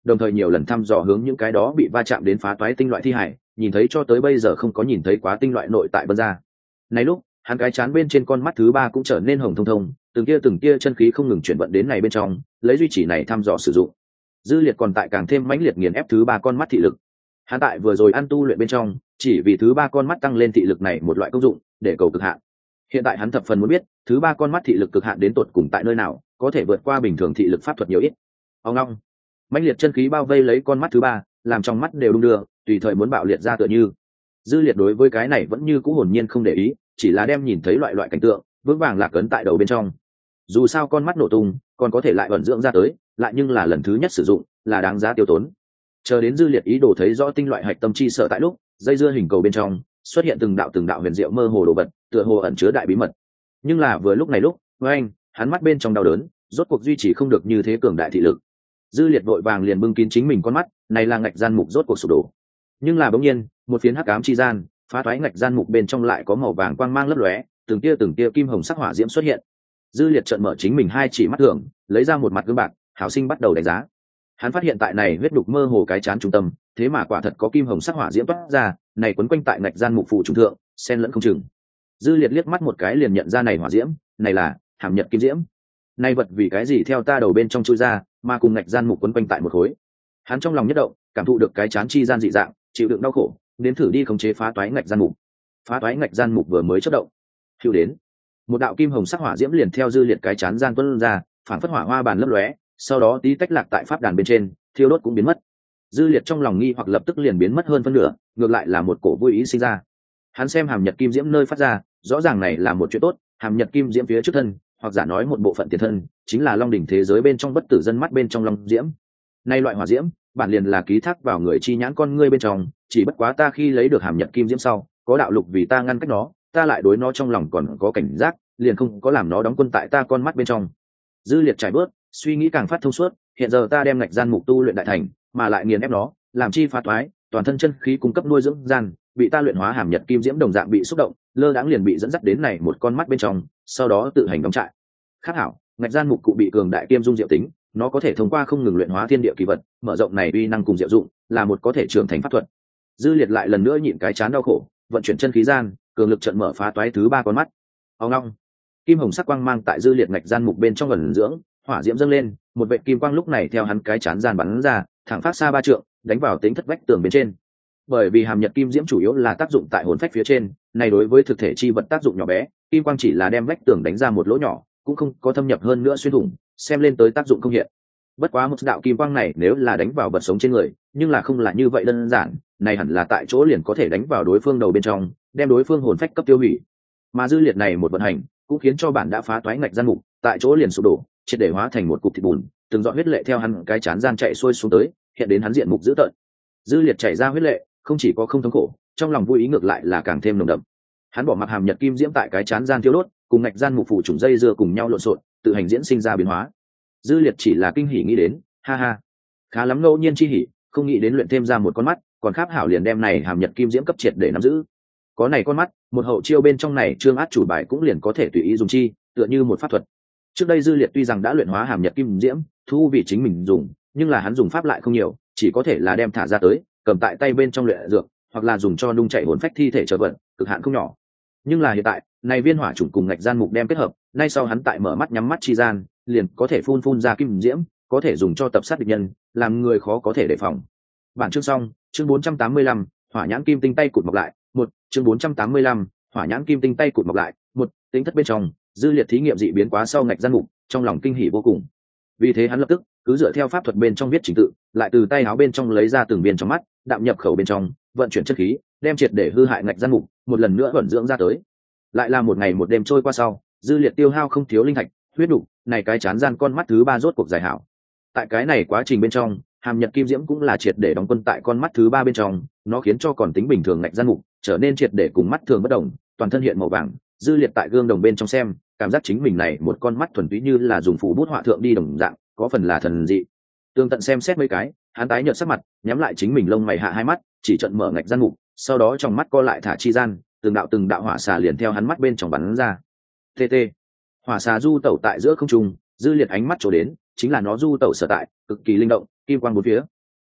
đồng thời nhiều lần thăm dò hướng những cái đó bị va chạm đến phá toái tinh loại thi hải, nhìn thấy cho tới bây giờ không có nhìn thấy quá tinh loại nội tại bân ra. Này lúc hắn cái chán bên trên con mắt thứ ba cũng trở nên hồng thông thông, từng tia từng tia chân khí không ngừng chuyển vận đến này bên trong, lấy duy trì này thăm dò sử dụng. Dư Liệt còn tại càng thêm mãnh liệt nghiền ép thứ ba con mắt thị lực. Hắn tại vừa rồi ăn tu luyện bên trong, chỉ vì thứ ba con mắt tăng lên thị lực này một loại công dụng, để cầu cực hạn. Hiện tại hắn thập phần muốn biết, thứ ba con mắt thị lực cực hạn đến tột cùng tại nơi nào, có thể vượt qua bình thường thị lực pháp thuật nhiều ít. Ông long, mãnh liệt chân khí bao vây lấy con mắt thứ ba, làm trong mắt đều đung đưa, tùy thời muốn bạo liệt ra tựa như. Dư Liệt đối với cái này vẫn như cũ hồn nhiên không để ý, chỉ là đem nhìn thấy loại loại cảnh tượng vững vàng lạc ấn tại đầu bên trong. Dù sao con mắt nổ tung còn có thể lại vận dưỡng ra tới, lại nhưng là lần thứ nhất sử dụng, là đáng giá tiêu tốn. Chờ đến Dư Liệt ý đồ thấy rõ tinh loại hạch tâm chi sợ tại lúc, dây dưa hình cầu bên trong xuất hiện từng đạo từng đạo huyền diệu mơ hồ đồ vật, tựa hồ ẩn chứa đại bí mật. Nhưng là vừa lúc này lúc, với anh, hắn mắt bên trong đau đớn, rốt cuộc duy trì không được như thế cường đại thị lực. Dư Liệt vội vàng liền bưng kín chính mình con mắt, này là ngạch gian mục rốt cuộc sụp đổ. Nhưng là bỗng nhiên, một phiến hắc ám chi gian, phá thoái ngạch gian mục bên trong lại có màu vàng quang mang lấp lóe, từng tia từng tia kim hồng sắc hỏa diễm xuất hiện. Dư Liệt trợn mở chính mình hai chỉ mắt thường, lấy ra một mặt gương bạc, hảo sinh bắt đầu đánh giá. Hắn phát hiện tại này huyết đục mơ hồ cái chán trung tâm, thế mà quả thật có kim hồng sắc hỏa diễm toát ra, này quấn quanh tại ngạch gian mục phụ trung thượng, xen lẫn không chừng. Dư Liệt liếc mắt một cái liền nhận ra này hỏa diễm, này là hàm nhật kim diễm. Này vật vì cái gì theo ta đầu bên trong chui ra, mà cùng ngạch gian mục quấn quanh tại một khối. Hắn trong lòng nhất động, cảm thụ được cái chán chi gian dị dạng, chịu đựng đau khổ, đến thử đi khống chế phá toái ngạch gian mục. Phá toái ngạch gian mục vừa mới chớp động, hữu đến một đạo kim hồng sắc hỏa diễm liền theo Dư Liệt cái chán gian tuôn ra, phản phất hỏa hoa bàn lấp lóe, sau đó tí tách lạc tại pháp đàn bên trên, thiêu đốt cũng biến mất. Dư Liệt trong lòng nghi hoặc lập tức liền biến mất hơn phân nửa, ngược lại là một cổ vui ý sinh ra. Hắn xem hàm nhật kim diễm nơi phát ra, rõ ràng này là một chuyện tốt, hàm nhật kim diễm phía trước thân, hoặc giả nói một bộ phận tiền thân, chính là long đỉnh thế giới bên trong bất tử dân mắt bên trong long diễm. Nay loại hỏa diễm, bản liền là ký thác vào người chi nhãn con ngươi bên trong, chỉ bất quá ta khi lấy được hàm nhật kim diễm sau, có đạo lục vì ta ngăn cách nó, ta lại đối nó trong lòng còn có cảnh giác, liền không có làm nó đóng quân tại ta con mắt bên trong. Dư Liệt trải bớt, suy nghĩ càng phát thông suốt, hiện giờ ta đem ngạch gian mục tu luyện đại thành, mà lại nghiền ép nó, làm chi phá toái, toàn thân chân khí cung cấp nuôi dưỡng gian, bị ta luyện hóa hàm nhật kim diễm đồng dạng bị xúc động, lơ đãng liền bị dẫn dắt đến này một con mắt bên trong, sau đó tự hành đóng trại. Khác hảo, ngạch gian mục cụ bị cường đại kiêm dung diệu tính, nó có thể thông qua không ngừng luyện hóa thiên địa kỳ vật, mở rộng này uy năng cùng diệu dụng, là một có thể trưởng thành pháp thuật. Dư Liệt lại lần nữa nhịn cái chán đau khổ, vận chuyển chân khí gian, cường lực trận mở phá toái thứ ba con mắt. Ông long, kim hồng sắc quang mang tại Dư Liệt ngạch gian mục bên trong ẩn dưỡng, hỏa diễm dâng lên, một vệt kim quang lúc này theo hắn cái chán gian bắn ra, thẳng phát xa ba trượng, đánh vào tính thất vách tường bên trên. Bởi vì hàm nhật kim diễm chủ yếu là tác dụng tại hồn phách phía trên, này đối với thực thể chi vật tác dụng nhỏ bé, kim quang chỉ là đem vách tường đánh ra một lỗ nhỏ, cũng không có thâm nhập hơn nữa xuyên thủng, xem lên tới tác dụng không hiện. Bất quá một đạo kim quang này nếu là đánh vào vật sống trên người, nhưng là không là như vậy đơn giản, này hẳn là tại chỗ liền có thể đánh vào đối phương đầu bên trong, đem đối phương hồn phách cấp tiêu hủy. Mà Dư Liệt này một vận hành, cũng khiến cho bản đã phá toái ngạch gian mục, tại chỗ liền sụp đổ, triệt để hóa thành một cục thịt bùn, từng giọt huyết lệ theo hắn cái chán gian chạy xuôi xuống tới, hiện đến hắn diện mục dữ tợn. Dư Liệt chảy ra huyết lệ, không chỉ có không thống khổ, trong lòng vui ý ngược lại là càng thêm nồng đậm. Hắn bỏ mặc hàm nhật kim diễm tại cái chán gian thiêu đốt, cùng ngạch gian mục phủ trùng dây dưa cùng nhau lộn xộn, tự hành diễn sinh ra biến hóa. Dư Liệt chỉ là kinh hỉ nghĩ đến, ha ha, khá lắm ngẫu nhiên chi hỉ, không nghĩ đến luyện thêm ra một con mắt, còn kháp hảo liền đem này hàm nhật kim diễm cấp triệt để nắm giữ. Có này con mắt, một hậu chiêu bên trong này trương át chủ bài cũng liền có thể tùy ý dùng chi, tựa như một pháp thuật. Trước đây Dư Liệt tuy rằng đã luyện hóa hàm nhật kim diễm, thu vì chính mình dùng, nhưng là hắn dùng pháp lại không nhiều, chỉ có thể là đem thả ra tới, cầm tại tay bên trong luyện dược, hoặc là dùng cho nung chảy hồn phách thi thể trở vận, cực hạn không nhỏ. Nhưng là hiện tại, này viên hỏa trùng cùng ngạch gian mục đem kết hợp, nay sau hắn tại mở mắt nhắm mắt chi gian, liền có thể phun phun ra kim diễm, có thể dùng cho tập sát địch nhân, làm người khó có thể đề phòng. Bản chương xong, chương bốn trăm tám mươi lăm, hỏa nhãn kim tinh tay cụt mọc lại, một, chương bốn trăm tám mươi lăm, hỏa nhãn kim tinh tay cụt mọc lại, một, tính thất bên trong, Dư Liệt thí nghiệm dị biến quá sau ngạch gian mục, trong lòng kinh hỉ vô cùng. Vì thế hắn lập tức cứ dựa theo pháp thuật bên trong viết trình tự, lại từ tay áo bên trong lấy ra từng viên trong mắt, đạm nhập khẩu bên trong, vận chuyển chất khí, đem triệt để hư hại ngạch gian mục, một lần nữa vận dưỡng ra tới. Lại là một ngày một đêm trôi qua sau, Dư Liệt tiêu hao không thiếu linh thạch, huyết đủ, này cái chán gian con mắt thứ ba rốt cuộc giải hảo. Tại cái này quá trình bên trong, hàm nhật kim diễm cũng là triệt để đóng quân tại con mắt thứ ba bên trong, nó khiến cho còn tính bình thường ngạch gian mục trở nên triệt để cùng mắt thường bất đồng, toàn thân hiện màu vàng. Dư Liệt tại gương đồng bên trong xem, cảm giác chính mình này một con mắt thuần túy như là dùng phù bút họa thượng đi đồng dạng, có phần là thần dị. Tương tận xem xét mấy cái, hắn tái nhợt sắc mặt, nhắm lại chính mình lông mày hạ hai mắt, chỉ trận mở ngạch gian mục, sau đó trong mắt co lại thả chi gian, từng đạo từng đạo hỏa xà liền theo hắn mắt bên trong bắn ra. Tt, hỏa xà du tẩu tại giữa không trung, Dư Liệt ánh mắt chỗ đến, chính là nó du tẩu sở tại, cực kỳ linh động, kim quang bốn phía,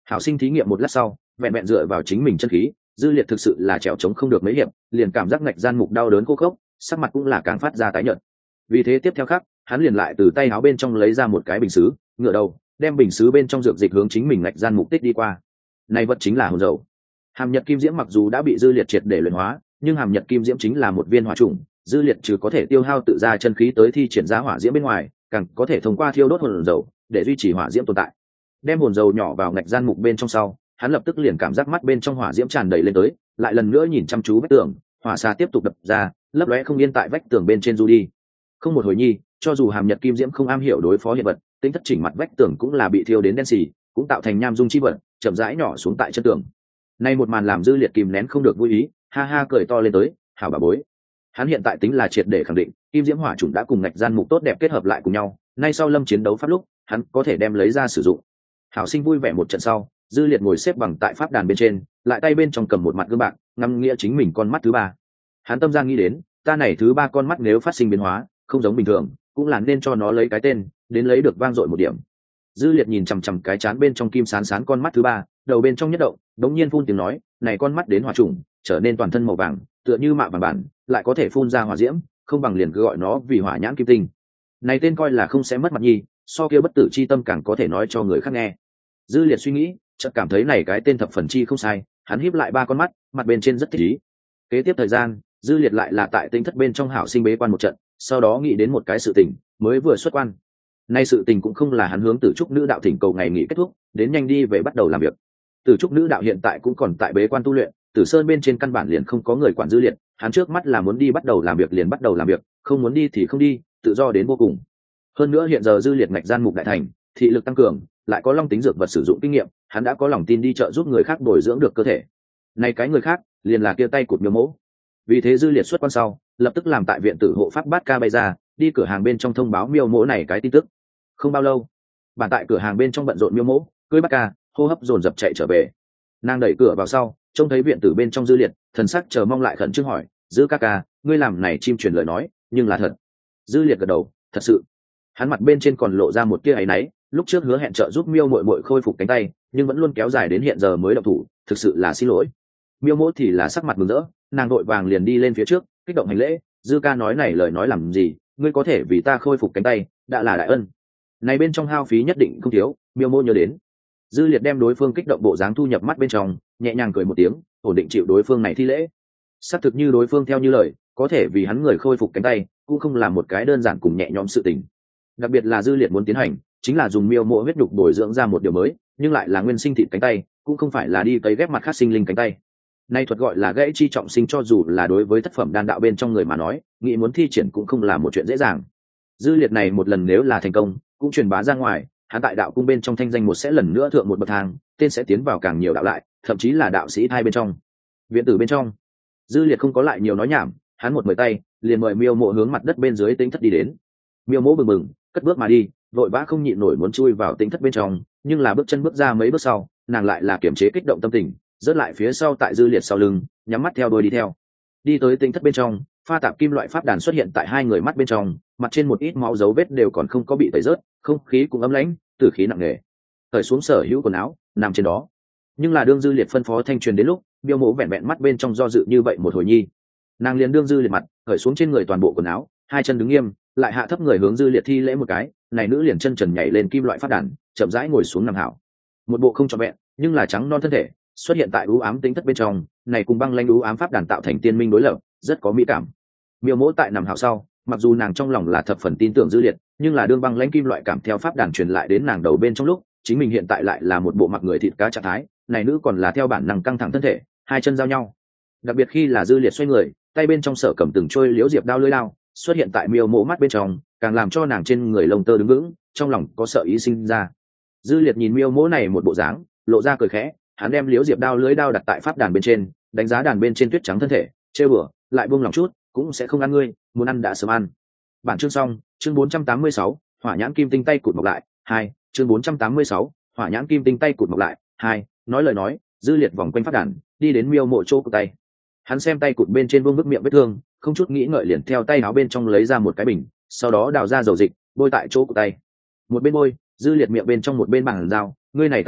Hảo sinh thí nghiệm một lát sau, vẹn vẹn dựa vào chính mình chân khí, dư liệt thực sự là trèo trống không được mấy hiệp, liền cảm giác ngạch gian mục đau đớn khô khốc, sắc mặt cũng là càng phát ra tái nhợt. Vì thế tiếp theo khắc, hắn liền lại từ tay áo bên trong lấy ra một cái bình sứ, ngửa đầu, đem bình sứ bên trong dược dịch hướng chính mình ngạch gian mục tích đi qua. Này vật chính là hồn dầu. Hàm nhật kim diễm mặc dù đã bị dư liệt triệt để luyện hóa, nhưng hàm nhật kim diễm chính là một viên hỏa trùng, dư liệt trừ có thể tiêu hao tự ra chân khí tới thi triển ra hỏa diễm bên ngoài, càng có thể thông qua thiêu đốt hồn dầu để duy trì hỏa diễm tồn tại. Đem hồn dầu nhỏ vào ngạch gian mục bên trong sau, hắn lập tức liền cảm giác mắt bên trong hỏa diễm tràn đầy lên tới, lại lần nữa nhìn chăm chú vách tường, hỏa xà tiếp tục đập ra, lấp lóe không yên tại vách tường bên trên du đi. Không một hồi nhi, cho dù hàm nhật kim diễm không am hiểu đối phó hiện vật, tính thất chỉnh mặt vách tường cũng là bị thiêu đến đen xì, cũng tạo thành nham dung chi vật, chậm rãi nhỏ xuống tại chân tường. Nay một màn làm dư liệt kìm nén không được vui ý, ha ha cười to lên tới, hảo bà bối. Hắn hiện tại tính là triệt để khẳng định, kim diễm hỏa chủng đã cùng ngạch gian mục tốt đẹp kết hợp lại cùng nhau, nay sau lâm chiến đấu pháp lúc, hắn có thể đem lấy ra sử dụng. Hảo sinh vui vẻ một trận sau, dư liệt ngồi xếp bằng tại pháp đàn bên trên, lại tay bên trong cầm một mặt gương bạc, ngắm nghĩa chính mình con mắt thứ ba. Hắn tâm gian nghĩ đến, ta này thứ ba con mắt nếu phát sinh biến hóa, không giống bình thường, cũng là nên cho nó lấy cái tên, đến lấy được vang dội một điểm. Dư liệt nhìn chằm chằm cái chán bên trong kim sán sán con mắt thứ ba, đầu bên trong nhất động, đống nhiên phun tiếng nói, này con mắt đến hỏa trùng, trở nên toàn thân màu vàng, tựa như mạ vàng bản, lại có thể phun ra hỏa diễm, không bằng liền cứ gọi nó vì hỏa nhãn kim tinh. Này tên coi là không sẽ mất mặt nhi, so kia bất tử chi tâm càng có thể nói cho người khác nghe. Dư liệt suy nghĩ, chợt cảm thấy này cái tên thập phần chi không sai, hắn híp lại ba con mắt, mặt bên trên rất thích ý. Kế tiếp thời gian, dư liệt lại là tại tinh thất bên trong hảo sinh bế quan một trận, sau đó nghĩ đến một cái sự tình, mới vừa xuất quan. Nay sự tình cũng không là hắn hướng Tử Trúc nữ đạo thỉnh cầu ngày nghỉ kết thúc, đến nhanh đi về bắt đầu làm việc. Tử Trúc nữ đạo hiện tại cũng còn tại bế quan tu luyện, Tử Sơn bên trên căn bản liền không có người quản dư liệt, hắn trước mắt là muốn đi bắt đầu làm việc liền bắt đầu làm việc, không muốn đi thì không đi, tự do đến vô cùng. Hơn nữa hiện giờ dư liệt ngạch gian mục đại thành, thị lực tăng cường, lại có long tính dược vật sử dụng kinh nghiệm, hắn đã có lòng tin đi trợ giúp người khác bồi dưỡng được cơ thể. Này cái người khác, liền là kia tay cụt miêu mỗ. Vì thế dư liệt xuất quan sau, lập tức làm tại viện tử hộ pháp bát ca bay ra, đi cửa hàng bên trong thông báo miêu mỗ này cái tin tức. Không bao lâu, bản tại cửa hàng bên trong bận rộn miêu mỗ cưới bát ca hô hấp dồn dập chạy trở về. Nàng đẩy cửa vào sau, trông thấy viện tử bên trong dư liệt, thần sắc chờ mong lại khẩn trương hỏi, dư ca ca, ngươi làm này chim truyền lời nói, nhưng là thật. Dư liệt gật đầu, thật sự. Hắn mặt bên trên còn lộ ra một tia áy náy, lúc trước hứa hẹn trợ giúp miêu muội muội khôi phục cánh tay, nhưng vẫn luôn kéo dài đến hiện giờ mới động thủ, thực sự là xin lỗi. Miêu mỗ thì là sắc mặt mừng rỡ, nàng đội vàng liền đi lên phía trước, kích động hành lễ, dư ca nói này lời nói làm gì, ngươi có thể vì ta khôi phục cánh tay, đã là đại ân. Này bên trong hao phí nhất định không thiếu, miêu mỗ nhớ đến. Dư liệt đem đối phương kích động bộ dáng thu nhập mắt bên trong, nhẹ nhàng cười một tiếng, ổn định chịu đối phương này thi lễ. Xác thực như đối phương theo như lời, có thể vì hắn người khôi phục cánh tay, cũng không là một cái đơn giản cùng nhẹ nhõm sự tình. Đặc biệt là dư liệt muốn tiến hành, chính là dùng miêu mộ huyết nhục bồi dưỡng ra một điều mới, nhưng lại là nguyên sinh thịt cánh tay, cũng không phải là đi cấy ghép mặt khác sinh linh cánh tay. Nay thuật gọi là gãy chi trọng sinh, cho dù là đối với thất phẩm đan đạo bên trong người mà nói, nghĩ muốn thi triển cũng không là một chuyện dễ dàng. Dư liệt này một lần nếu là thành công, cũng truyền bá ra ngoài, hắn tại đạo cung bên trong thanh danh một sẽ lần nữa thượng một bậc thang, tên sẽ tiến vào càng nhiều đạo lại, thậm chí là đạo sĩ hai bên trong. Viện tử bên trong, dư liệt không có lại nhiều nói nhảm, hắn một mời tay, liền mời miêu mộ hướng mặt đất bên dưới tính thất đi đến. Miêu mộ bừng bừng, cất bước mà đi, vội vã không nhịn nổi muốn chui vào tính thất bên trong, nhưng là bước chân bước ra mấy bước sau, nàng lại là kiềm chế kích động tâm tình, rớt lại phía sau tại dư liệt sau lưng, nhắm mắt theo đuôi đi theo. Đi tới tính thất bên trong, pha tạp kim loại pháp đàn xuất hiện tại hai người mắt bên trong, mặt trên một ít máu dấu vết đều còn không có bị tẩy rớt, không khí cũng ấm lãnh, tử khí nặng nề. Cởi xuống sở hữu quần áo, nằm trên đó. Nhưng là đương dư liệt phân phó thanh truyền đến lúc, miêu mộ vẹn vẹn mắt bên trong do dự như vậy một hồi nhi, nàng liền đương dư liệt mặt, cởi xuống trên người toàn bộ quần áo, hai chân đứng nghiêm, lại hạ thấp người hướng dư liệt thi lễ một cái, này nữ liền chân trần nhảy lên kim loại pháp đàn, chậm rãi ngồi xuống nằm hảo. Một bộ không trọn vẹn, nhưng là trắng non thân thể, xuất hiện tại u ám tính thất bên trong, này cùng băng lanh u ám pháp đàn tạo thành tiên minh đối lập, rất có mỹ cảm. Miêu mỗ tại nằm hảo sau, mặc dù nàng trong lòng là thập phần tin tưởng dư liệt, nhưng là đương băng lãnh kim loại cảm theo pháp đàn truyền lại đến nàng đầu bên trong lúc, chính mình hiện tại lại là một bộ mặc người thịt cá trạng thái, này nữ còn là theo bản năng căng thẳng thân thể, hai chân giao nhau. Đặc biệt khi là dư liệt xoay người, tay bên trong sở cầm từng trôi liễu diệp đao lưỡi đao xuất hiện tại miêu mỗ mắt bên trong, càng làm cho nàng trên người lông tơ đứng vững, trong lòng có sợ ý sinh ra. Dư liệt nhìn miêu mỗ này một bộ dáng, lộ ra cười khẽ, hắn đem liễu diệp đao lưỡi đao đặt tại pháp đàn bên trên, đánh giá đàn bên trên tuyết trắng thân thể, trêu bừa, lại buông lòng chút, cũng sẽ không ăn ngươi, muốn ăn đã sớm ăn. Bản chương xong, chương bốn trăm tám mươi sáu, hỏa nhãn kim tinh tay cụt mọc lại, hai, chương bốn trăm tám mươi sáu, hỏa nhãn kim tinh tay cụt mọc lại, hai, nói lời nói, dư liệt vòng quanh pháp đàn, đi đến miêu mộ chỗ của tay. Hắn xem tay cụt bên trên vương bức miệng vết thương, không chút nghĩ ngợi liền theo tay áo bên trong lấy ra một cái bình, sau đó đào ra dầu dịch, bôi tại chỗ của tay. Một bên bôi, dư liệt miệng bên trong một bên bằng dao, ngươi này tay cụt,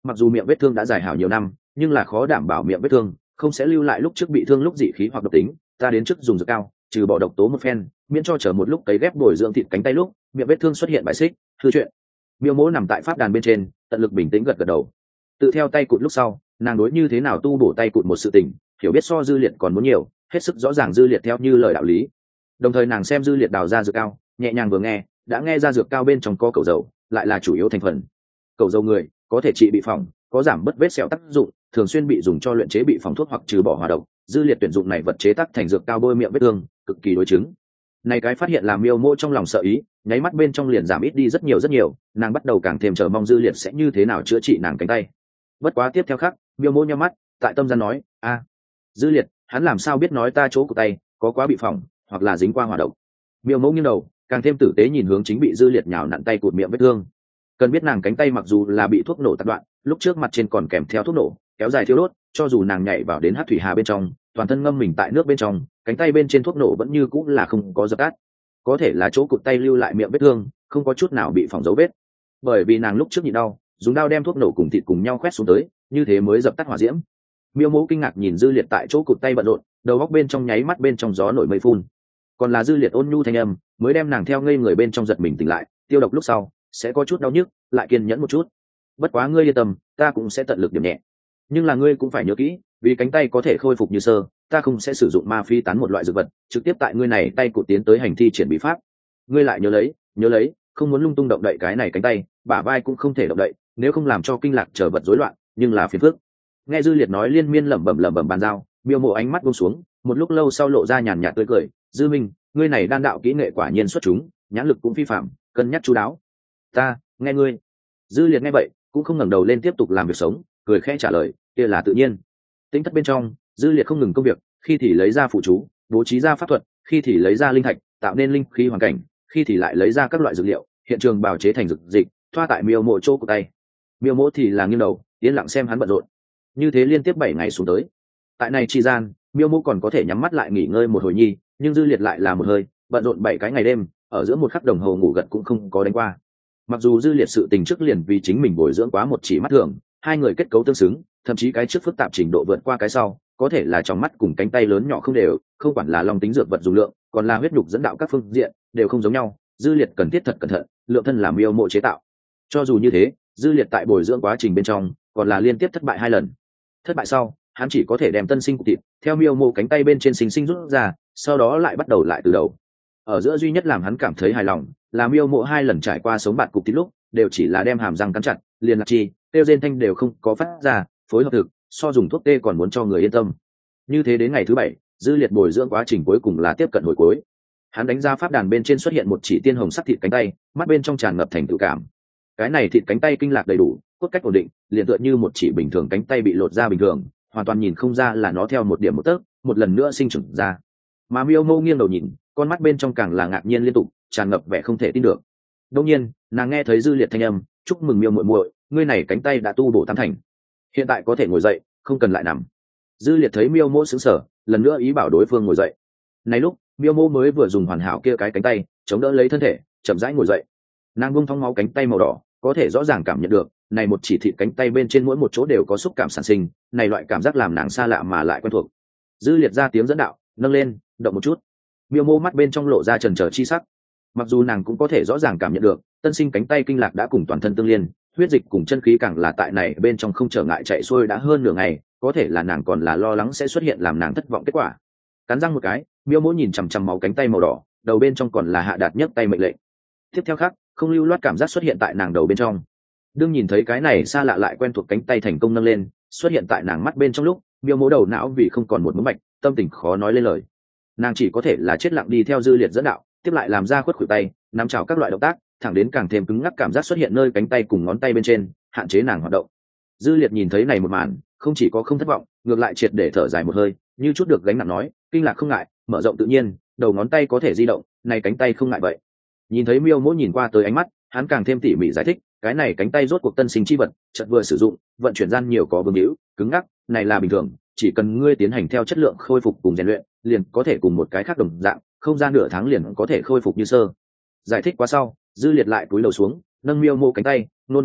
mặc dù miệng vết thương đã dài hảo nhiều năm nhưng là khó đảm bảo miệng vết thương không sẽ lưu lại lúc trước bị thương lúc dị khí hoặc độc tính. Ta đến trước dùng dược cao trừ bỏ độc tố một phen, miễn cho chờ một lúc cấy ghép bồi dưỡng thịt cánh tay lúc miệng vết thương xuất hiện bại xích hư chuyện. Miêu mỗ nằm tại pháp đàn bên trên tận lực bình tĩnh gật gật đầu. Tự theo tay cụt lúc sau nàng đối như thế nào tu bổ tay cụt một sự tình hiểu biết so dư liệt còn muốn nhiều, hết sức rõ ràng dư liệt theo như lời đạo lý. Đồng thời nàng xem dư liệt đào ra dược cao nhẹ nhàng vừa nghe đã nghe ra dược cao bên trong có cầu dầu lại là chủ yếu thành phần. Cầu dầu người có thể trị bị phỏng, có giảm bớt vết sẹo tác dụng, thường xuyên bị dùng cho luyện chế bị phỏng thuốc hoặc trừ bỏ hỏa độc. Dư liệt tuyển dụng này vật chế tác thành dược cao bôi miệng vết thương cực kỳ đối chứng. Này cái phát hiện làm miêu mô trong lòng sợ ý, nháy mắt bên trong liền giảm ít đi rất nhiều rất nhiều, nàng bắt đầu càng thêm chờ mong dư liệt sẽ như thế nào chữa trị nàng cánh tay. Bất quá tiếp theo khắc miêu mô nhắm mắt tại tâm gian nói a dư liệt hắn làm sao biết nói ta chỗ của tay có quá bị phỏng hoặc là dính qua hỏa độc. Miêu mẫu nghiêng đầu càng thêm tử tế nhìn hướng chính bị dư liệt nhào nặn tay cụt miệng vết thương. Cần biết nàng cánh tay mặc dù là bị thuốc nổ tạt đoạn, lúc trước mặt trên còn kèm theo thuốc nổ kéo dài thiêu đốt, cho dù nàng nhảy vào đến hát thủy hà bên trong toàn thân ngâm mình tại nước bên trong, cánh tay bên trên thuốc nổ vẫn như cũng là không có dập tắt. Có thể là chỗ cụt tay lưu lại miệng vết thương không có chút nào bị phỏng dấu vết, bởi vì nàng lúc trước nhịn đau dùng dao đem thuốc nổ cùng thịt cùng nhau khoét xuống tới, như thế mới dập tắt hỏa diễm. Miêu mẫu kinh ngạc nhìn dư liệt tại chỗ cụt tay bận rộn, đầu góc bên trong nháy mắt bên trong gió nổi mây phun. Còn là dư liệt ôn nhu thanh âm mới đem nàng theo ngây người bên trong giật mình tỉnh lại. Tiêu độc lúc sau sẽ có chút đau nhức, lại kiên nhẫn một chút. Bất quá ngươi yên tâm, ta cũng sẽ tận lực điểm nhẹ. Nhưng là ngươi cũng phải nhớ kỹ, vì cánh tay có thể khôi phục như sơ, ta không sẽ sử dụng ma phi tán một loại dược vật trực tiếp tại ngươi này tay cụt tiến tới hành thi triển bí pháp. Ngươi lại nhớ lấy, nhớ lấy, không muốn lung tung động đậy cái này cánh tay, bả vai cũng không thể động đậy, nếu không làm cho kinh lạc trở vật rối loạn, nhưng là phiền phức. Nghe dư liệt nói liên miên lẩm bẩm lẩm bẩm bàn giao, miêu mộ ánh mắt buông xuống, một lúc lâu sau lộ ra nhàn nhạt tươi cười. Dư minh, ngươi này đan đạo kỹ nghệ quả nhiên xuất chúng, nhãn lực cũng phi phạm, cân nhắc chú đáo. Ta nghe ngươi. Dư liệt nghe vậy cũng không ngẩng đầu lên tiếp tục làm việc sống, cười khẽ trả lời, kia là tự nhiên. Tính thất bên trong dư liệt không ngừng công việc, khi thì lấy ra phụ chú bố trí ra pháp thuật, khi thì lấy ra linh thạch tạo nên linh khí hoàn cảnh, khi thì lại lấy ra các loại dược liệu hiện trường bào chế thành dược dịch thoa tại miêu mộ chỗ của tay. Miêu mộ thì là nghiêng đầu yên lặng xem hắn bận rộn. Như thế liên tiếp bảy ngày xuống tới, tại này chi gian miêu mộ còn có thể nhắm mắt lại nghỉ ngơi một hồi nhi, nhưng dư liệt lại là một hơi bận rộn bảy cái ngày đêm, ở giữa một khắc đồng hồ ngủ gật cũng không có đánh qua. Mặc dù dư liệt sự tình trước liền vì chính mình bồi dưỡng quá một chỉ mắt thường, hai người kết cấu tương xứng, thậm chí cái trước phức tạp trình độ vượt qua cái sau, có thể là trong mắt cùng cánh tay lớn nhỏ không đều, không quản là long tính dược vật dùng lượng còn là huyết nhục dẫn đạo các phương diện đều không giống nhau. Dư liệt cần thiết thật cẩn thận lượng thân làm miêu mộ chế tạo. Cho dù như thế, dư liệt tại bồi dưỡng quá trình bên trong còn là liên tiếp thất bại hai lần. Thất bại sau hắn chỉ có thể đem tân sinh cục thịt theo miêu mộ cánh tay bên trên sinh sinh rút ra, sau đó lại bắt đầu lại từ đầu. Ở giữa duy nhất làm hắn cảm thấy hài lòng là miêu mộ hai lần trải qua sống bạt cục thịt lúc đều chỉ là đem hàm răng cắn chặt, liền lạc chi tiêu rên thanh đều không có phát ra, phối hợp thực so dùng thuốc tê còn muốn cho người yên tâm. Như thế đến ngày thứ bảy, dư liệt bồi dưỡng quá trình cuối cùng là tiếp cận hồi cuối. Hắn đánh ra pháp đàn bên trên xuất hiện một chỉ tiên hồng sắc thịt cánh tay, mắt bên trong tràn ngập thành tự cảm. Cái này thịt cánh tay kinh lạc đầy đủ, cốt cách ổn định, liền tựa như một chỉ bình thường cánh tay bị lột ra bình thường, hoàn toàn nhìn không ra là nó theo một điểm một tấc một lần nữa sinh trưởng ra. Mà miêu mô nghiêng đầu nhìn, con mắt bên trong càng là ngạc nhiên liên tục, tràn ngập vẻ không thể tin được. Đương nhiên nàng nghe thấy dư liệt thanh âm, chúc mừng miêu muội muội, ngươi này cánh tay đã tu bổ tam thành, hiện tại có thể ngồi dậy, không cần lại nằm. Dư liệt thấy miêu mô sững sờ, lần nữa ý bảo đối phương ngồi dậy. Này lúc miêu mô mới vừa dùng hoàn hảo kia cái cánh tay chống đỡ lấy thân thể chậm rãi ngồi dậy. Nàng buông thong máu cánh tay màu đỏ, có thể rõ ràng cảm nhận được này một chỉ thịt cánh tay bên trên mỗi một chỗ đều có xúc cảm sản sinh, này loại cảm giác làm nàng xa lạ mà lại quen thuộc. Dư liệt ra tiếng dẫn đạo, nâng lên động một chút. Miêu mô mắt bên trong lộ ra trần trở chi sắc. Mặc dù nàng cũng có thể rõ ràng cảm nhận được tân sinh cánh tay kinh lạc đã cùng toàn thân tương liên, huyết dịch cùng chân khí càng là tại này bên trong không trở ngại chạy xuôi đã hơn nửa ngày, có thể là nàng còn là lo lắng sẽ xuất hiện làm nàng thất vọng kết quả. Cắn răng một cái, miêu mỗ nhìn chằm chằm máu cánh tay màu đỏ, đầu bên trong còn là hạ đạt nhấc tay mệnh lệnh. Tiếp theo khác không lưu loát cảm giác xuất hiện tại nàng đầu bên trong. Đương nhìn thấy cái này xa lạ lại quen thuộc cánh tay thành công nâng lên xuất hiện tại nàng mắt bên trong lúc, miêu mỗ đầu não vì không còn một mống mạch, tâm tình khó nói lên lời. Nàng chỉ có thể là chết lặng đi theo dư liệt dẫn đạo, tiếp lại làm ra khuất khuỷu tay nắm chảo các loại động tác, thẳng đến càng thêm cứng ngắc cảm giác xuất hiện nơi cánh tay cùng ngón tay bên trên, hạn chế nàng hoạt động. Dư liệt nhìn thấy này một màn, không chỉ có không thất vọng, ngược lại triệt để thở dài một hơi, như chút được gánh nặng nói, kinh lạc không ngại, mở rộng tự nhiên, đầu ngón tay có thể di động, này cánh tay không ngại vậy. Nhìn thấy miêu mỗ nhìn qua tới ánh mắt, hắn càng thêm tỉ mỉ giải thích, cái này cánh tay rốt cuộc tân sinh chi vật, chợt vừa sử dụng, vận chuyển gian nhiều có vương hữu, cứng ngắc, này là bình thường, chỉ cần ngươi tiến hành theo chất lượng khôi phục cùng rèn luyện, liền có thể cùng một cái khác đồng dạng, không gian nửa tháng liền có thể khôi phục như sơ. Giải thích qua sau, dư liệt lại cúi đầu xuống, nâng miêu mô cánh tay, ngôn ngữ nói,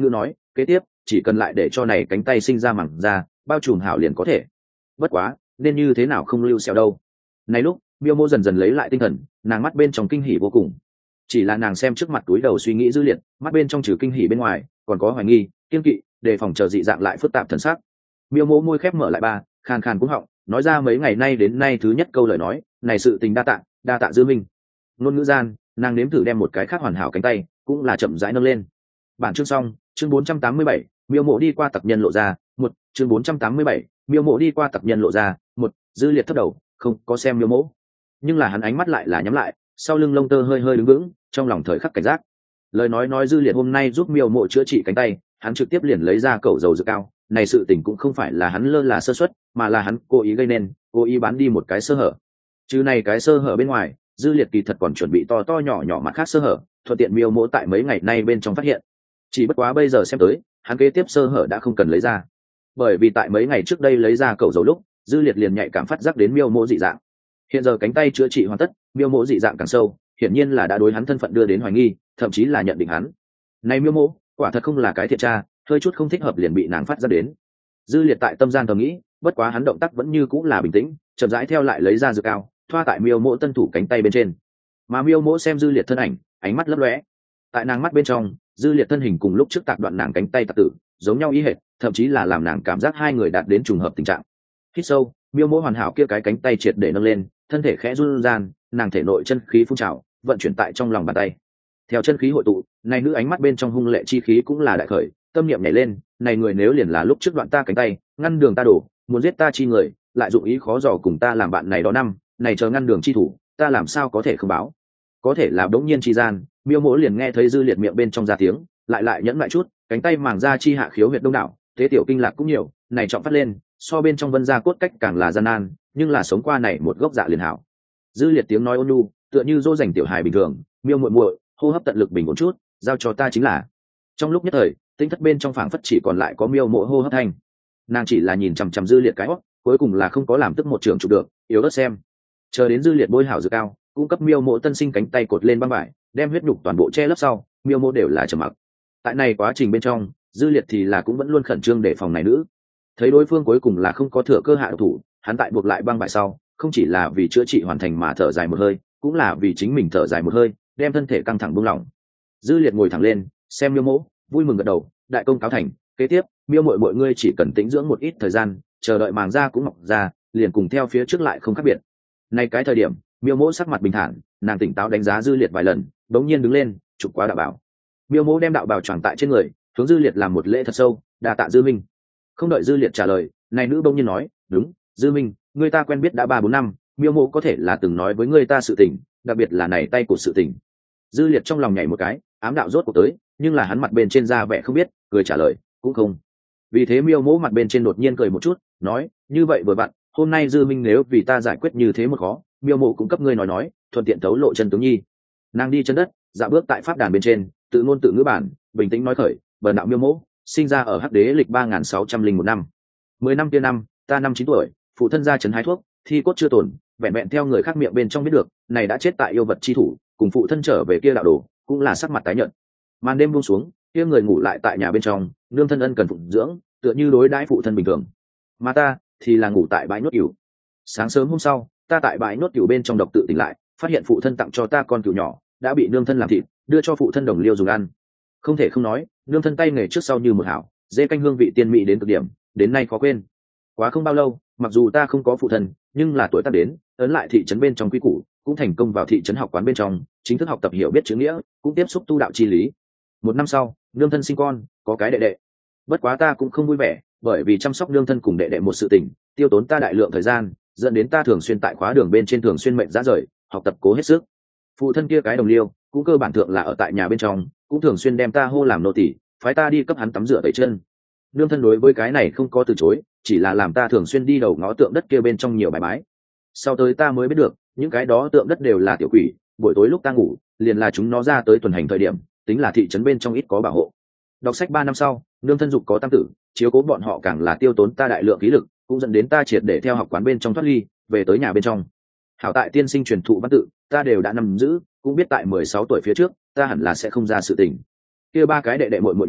kế tiếp chỉ cần lại để cho này cánh tay sinh ra mảng da bao trùm hảo liền có thể. Bất quá nên như thế nào không lưu sẹo đâu. Này lúc miêu mô dần dần lấy lại tinh thần, nàng mắt bên trong kinh hỉ vô cùng. Chỉ là nàng xem trước mặt túi đầu suy nghĩ dữ liệt, mắt bên trong trừ kinh hỉ bên ngoài còn có hoài nghi, kiên kỵ, đề phòng chờ dị dạng lại phức tạp thần sắc. Miêu mô môi khép mở lại ba, khàn khàn cũng họng nói ra mấy ngày nay đến nay thứ nhất câu lời nói này, sự tình đa tạ đa tạ dư minh. Ngôn ngữ gian nàng nếm thử đem một cái khác hoàn hảo cánh tay cũng là chậm rãi nâng lên. Bản chương xong. Chương bốn trăm tám mươi bảy, miêu mộ đi qua tập nhân lộ ra một. Chương bốn trăm tám mươi bảy, miêu mộ đi qua tập nhân lộ ra một. Dư liệt thấp đầu không có xem miêu mộ, nhưng là hắn ánh mắt lại là nhắm lại, sau lưng lông tơ hơi hơi đứng vững, trong lòng thời khắc cảnh giác. Lời nói nói dư liệt hôm nay giúp miêu mộ chữa trị cánh tay, hắn trực tiếp liền lấy ra cầu dầu dược cao này, sự tình cũng không phải là hắn lơ là sơ suất, mà là hắn cố ý gây nên, cố ý bán đi một cái sơ hở. Chứ này cái sơ hở bên ngoài, dư liệt kỳ thật còn chuẩn bị to to nhỏ nhỏ mặt khác sơ hở, thuận tiện miêu mộ tại mấy ngày nay bên trong phát hiện. Chỉ bất quá bây giờ xem tới, hắn kế tiếp sơ hở đã không cần lấy ra, bởi vì tại mấy ngày trước đây lấy ra cầu dầu lúc, dư liệt liền nhạy cảm phát giác đến miêu mộ dị dạng. Hiện giờ cánh tay chữa trị hoàn tất, miêu mộ dị dạng càng sâu, hiển nhiên là đã đối hắn thân phận đưa đến hoài nghi, thậm chí là nhận định hắn. Này miêu mộ, quả thật không là cái thiện tra, hơi chút không thích hợp liền bị nàng phát ra đến. Dư liệt tại tâm gian thầm nghĩ, bất quá hắn động tác vẫn như cũng là bình tĩnh, chậm rãi theo lại lấy ra dược cao, thoa tại miêu mộ tân thủ cánh tay bên trên. Mà miêu mộ xem dư liệt thân ảnh, ánh mắt lấp lóe. Tại nàng mắt bên trong, dư liệt thân hình cùng lúc trước tạc đoạn nàng cánh tay tạc tử giống nhau ý hệt, thậm chí là làm nàng cảm giác hai người đạt đến trùng hợp tình trạng. Hít sâu, miêu mộ hoàn hảo kia cái cánh tay triệt để nâng lên, thân thể khẽ run gian, nàng thể nội chân khí phun trào, vận chuyển tại trong lòng bàn tay. Theo chân khí hội tụ, này nữ ánh mắt bên trong hung lệ chi khí cũng là đại khởi, tâm niệm nhảy lên, này người nếu liền là lúc trước đoạn ta cánh tay, ngăn đường ta đổ, muốn giết ta chi người, lại dụng ý khó dò cùng ta làm bạn này đó năm, này chờ ngăn đường chi thủ, ta làm sao có thể không báo. Có thể là đống nhiên chi gian, miêu mỗ liền nghe thấy dư liệt miệng bên trong ra tiếng, lại lại nhẫn lại chút, cánh tay màng ra chi hạ khiếu huyệt đông đảo, thế tiểu kinh lạc cũng nhiều, này trọng phát lên, so bên trong vân ra cốt cách càng là gian nan, nhưng là sống qua này một gốc dạ liền hảo. Dư liệt tiếng nói ôn nhu, tựa như dỗ dành tiểu hài bình thường, miêu muội muội, hô hấp tận lực bình ổn chút, giao cho ta chính là. Trong lúc nhất thời, tinh thất bên trong phảng phất chỉ còn lại có miêu mộ hô hấp thanh. Nàng chỉ là nhìn chằm chằm dư liệt cái hót, cuối cùng là không có làm tức một trường chụp được, yếu ớt xem. Chờ đến dư liệt bôi hảo dược cao, cung cấp miêu mộ tân sinh cánh tay cột lên băng vải, đem huyết nhục toàn bộ che lấp sau, miêu mộ đều là trầm mặc. Tại này quá trình bên trong, dư liệt thì là cũng vẫn luôn khẩn trương để phòng này nữ. Thấy đối phương cuối cùng là không có thừa cơ hạ thủ, hắn tại buộc lại băng vải sau, không chỉ là vì chữa trị hoàn thành mà thở dài một hơi, cũng là vì chính mình thở dài một hơi, đem thân thể căng thẳng buông lỏng. Dư liệt ngồi thẳng lên, xem miêu mộ, vui mừng gật đầu, đại công cáo thành, kế tiếp miêu muội mọi ngươi chỉ cần tĩnh dưỡng một ít thời gian, chờ đợi màng da cũng mọc ra, liền cùng theo phía trước lại không khác biệt. Nay cái thời điểm miêu mỗ sắc mặt bình thản, nàng tỉnh táo đánh giá dư liệt vài lần, đống nhiên đứng lên chụp qua đạo bảo. Miêu mỗ đem đạo bào choàng tại trên người, hướng dư liệt làm một lễ thật sâu, đa tạ dư minh. Không đợi dư liệt trả lời, này nữ bỗng nhiên nói, đúng, dư minh, người ta quen biết đã ba bốn năm, miêu mỗ có thể là từng nói với người ta sự tình, đặc biệt là này tay của sự tình. Dư liệt trong lòng nhảy một cái, ám đạo rốt cuộc tới, nhưng là hắn mặt bên trên da vẻ không biết, cười trả lời cũng không. Vì thế miêu mỗ mặt bên trên đột nhiên cười một chút, nói, như vậy vừa vặn, hôm nay dư minh nếu vì ta giải quyết như thế một khó, miêu mộ cũng cấp ngươi nói nói, thuận tiện thấu lộ chân tướng nhi. Nàng đi chân đất, dạo bước tại pháp đàn bên trên, tự ngôn tự ngữ bản, bình tĩnh nói khởi, bần đạo miêu mỗ sinh ra ở hắc đế lịch ba nghìn sáu trăm linh một năm. Mười năm kia năm, ta năm chín tuổi, phụ thân ra trấn hái thuốc, thi cốt chưa tổn, vẹn vẹn theo người khác miệng bên trong biết được, này đã chết tại yêu vật chi thủ, cùng phụ thân trở về kia đạo đồ, cũng là sắc mặt tái nhợt. Màn đêm buông xuống, kia người ngủ lại tại nhà bên trong, nương thân ân cần phụng dưỡng, tựa như đối đãi phụ thân bình thường. Mà ta thì là ngủ tại bãi nhốt cừu. Sáng sớm hôm sau, ta tại bãi nhốt cừu bên trong độc tự tỉnh lại, phát hiện phụ thân tặng cho ta con cừu nhỏ đã bị nương thân làm thịt, đưa cho phụ thân đồng liêu dùng ăn. Không thể không nói, nương thân tay nghề trước sau như một hảo, dê canh hương vị tiên mỹ đến cực điểm, đến nay khó quên. Quá không bao lâu, mặc dù ta không có phụ thân, nhưng là tuổi tác đến, ấn lại thị trấn bên trong quy củ, cũng thành công vào thị trấn học quán bên trong, chính thức học tập hiểu biết chữ nghĩa, cũng tiếp xúc tu đạo chi lý. Một năm sau, nương thân sinh con, có cái đệ đệ. Bất quá ta cũng không vui vẻ, bởi vì chăm sóc nương thân cùng đệ đệ một sự tình, tiêu tốn ta đại lượng thời gian, dẫn đến ta thường xuyên tại khóa đường bên trên thường xuyên mệnh ra rời, học tập cố hết sức. Phụ thân kia cái đồng liêu, cũng cơ bản thượng là ở tại nhà bên trong, cũng thường xuyên đem ta hô làm nô tỳ, phái ta đi cấp hắn tắm rửa tẩy chân. Nương thân đối với cái này không có từ chối, chỉ là làm ta thường xuyên đi đầu ngó tượng đất kia bên trong nhiều bài bái. Sau tới ta mới biết được, những cái đó tượng đất đều là tiểu quỷ, buổi tối lúc ta ngủ, liền là chúng nó ra tới tuần hành thời điểm, tính là thị trấn bên trong ít có bảo hộ. Đọc sách ba năm sau, nương thân dục có tam tử, chiếu cố bọn họ càng là tiêu tốn ta đại lượng khí lực, cũng dẫn đến ta triệt để theo học quán bên trong thoát ly, về tới nhà bên trong. Hảo tại tiên sinh truyền thụ văn tự, ta đều đã nắm giữ, cũng biết tại mười sáu tuổi phía trước, ta hẳn là sẽ không ra sự tình. Kia ba cái đệ đệ muội muội nhóm,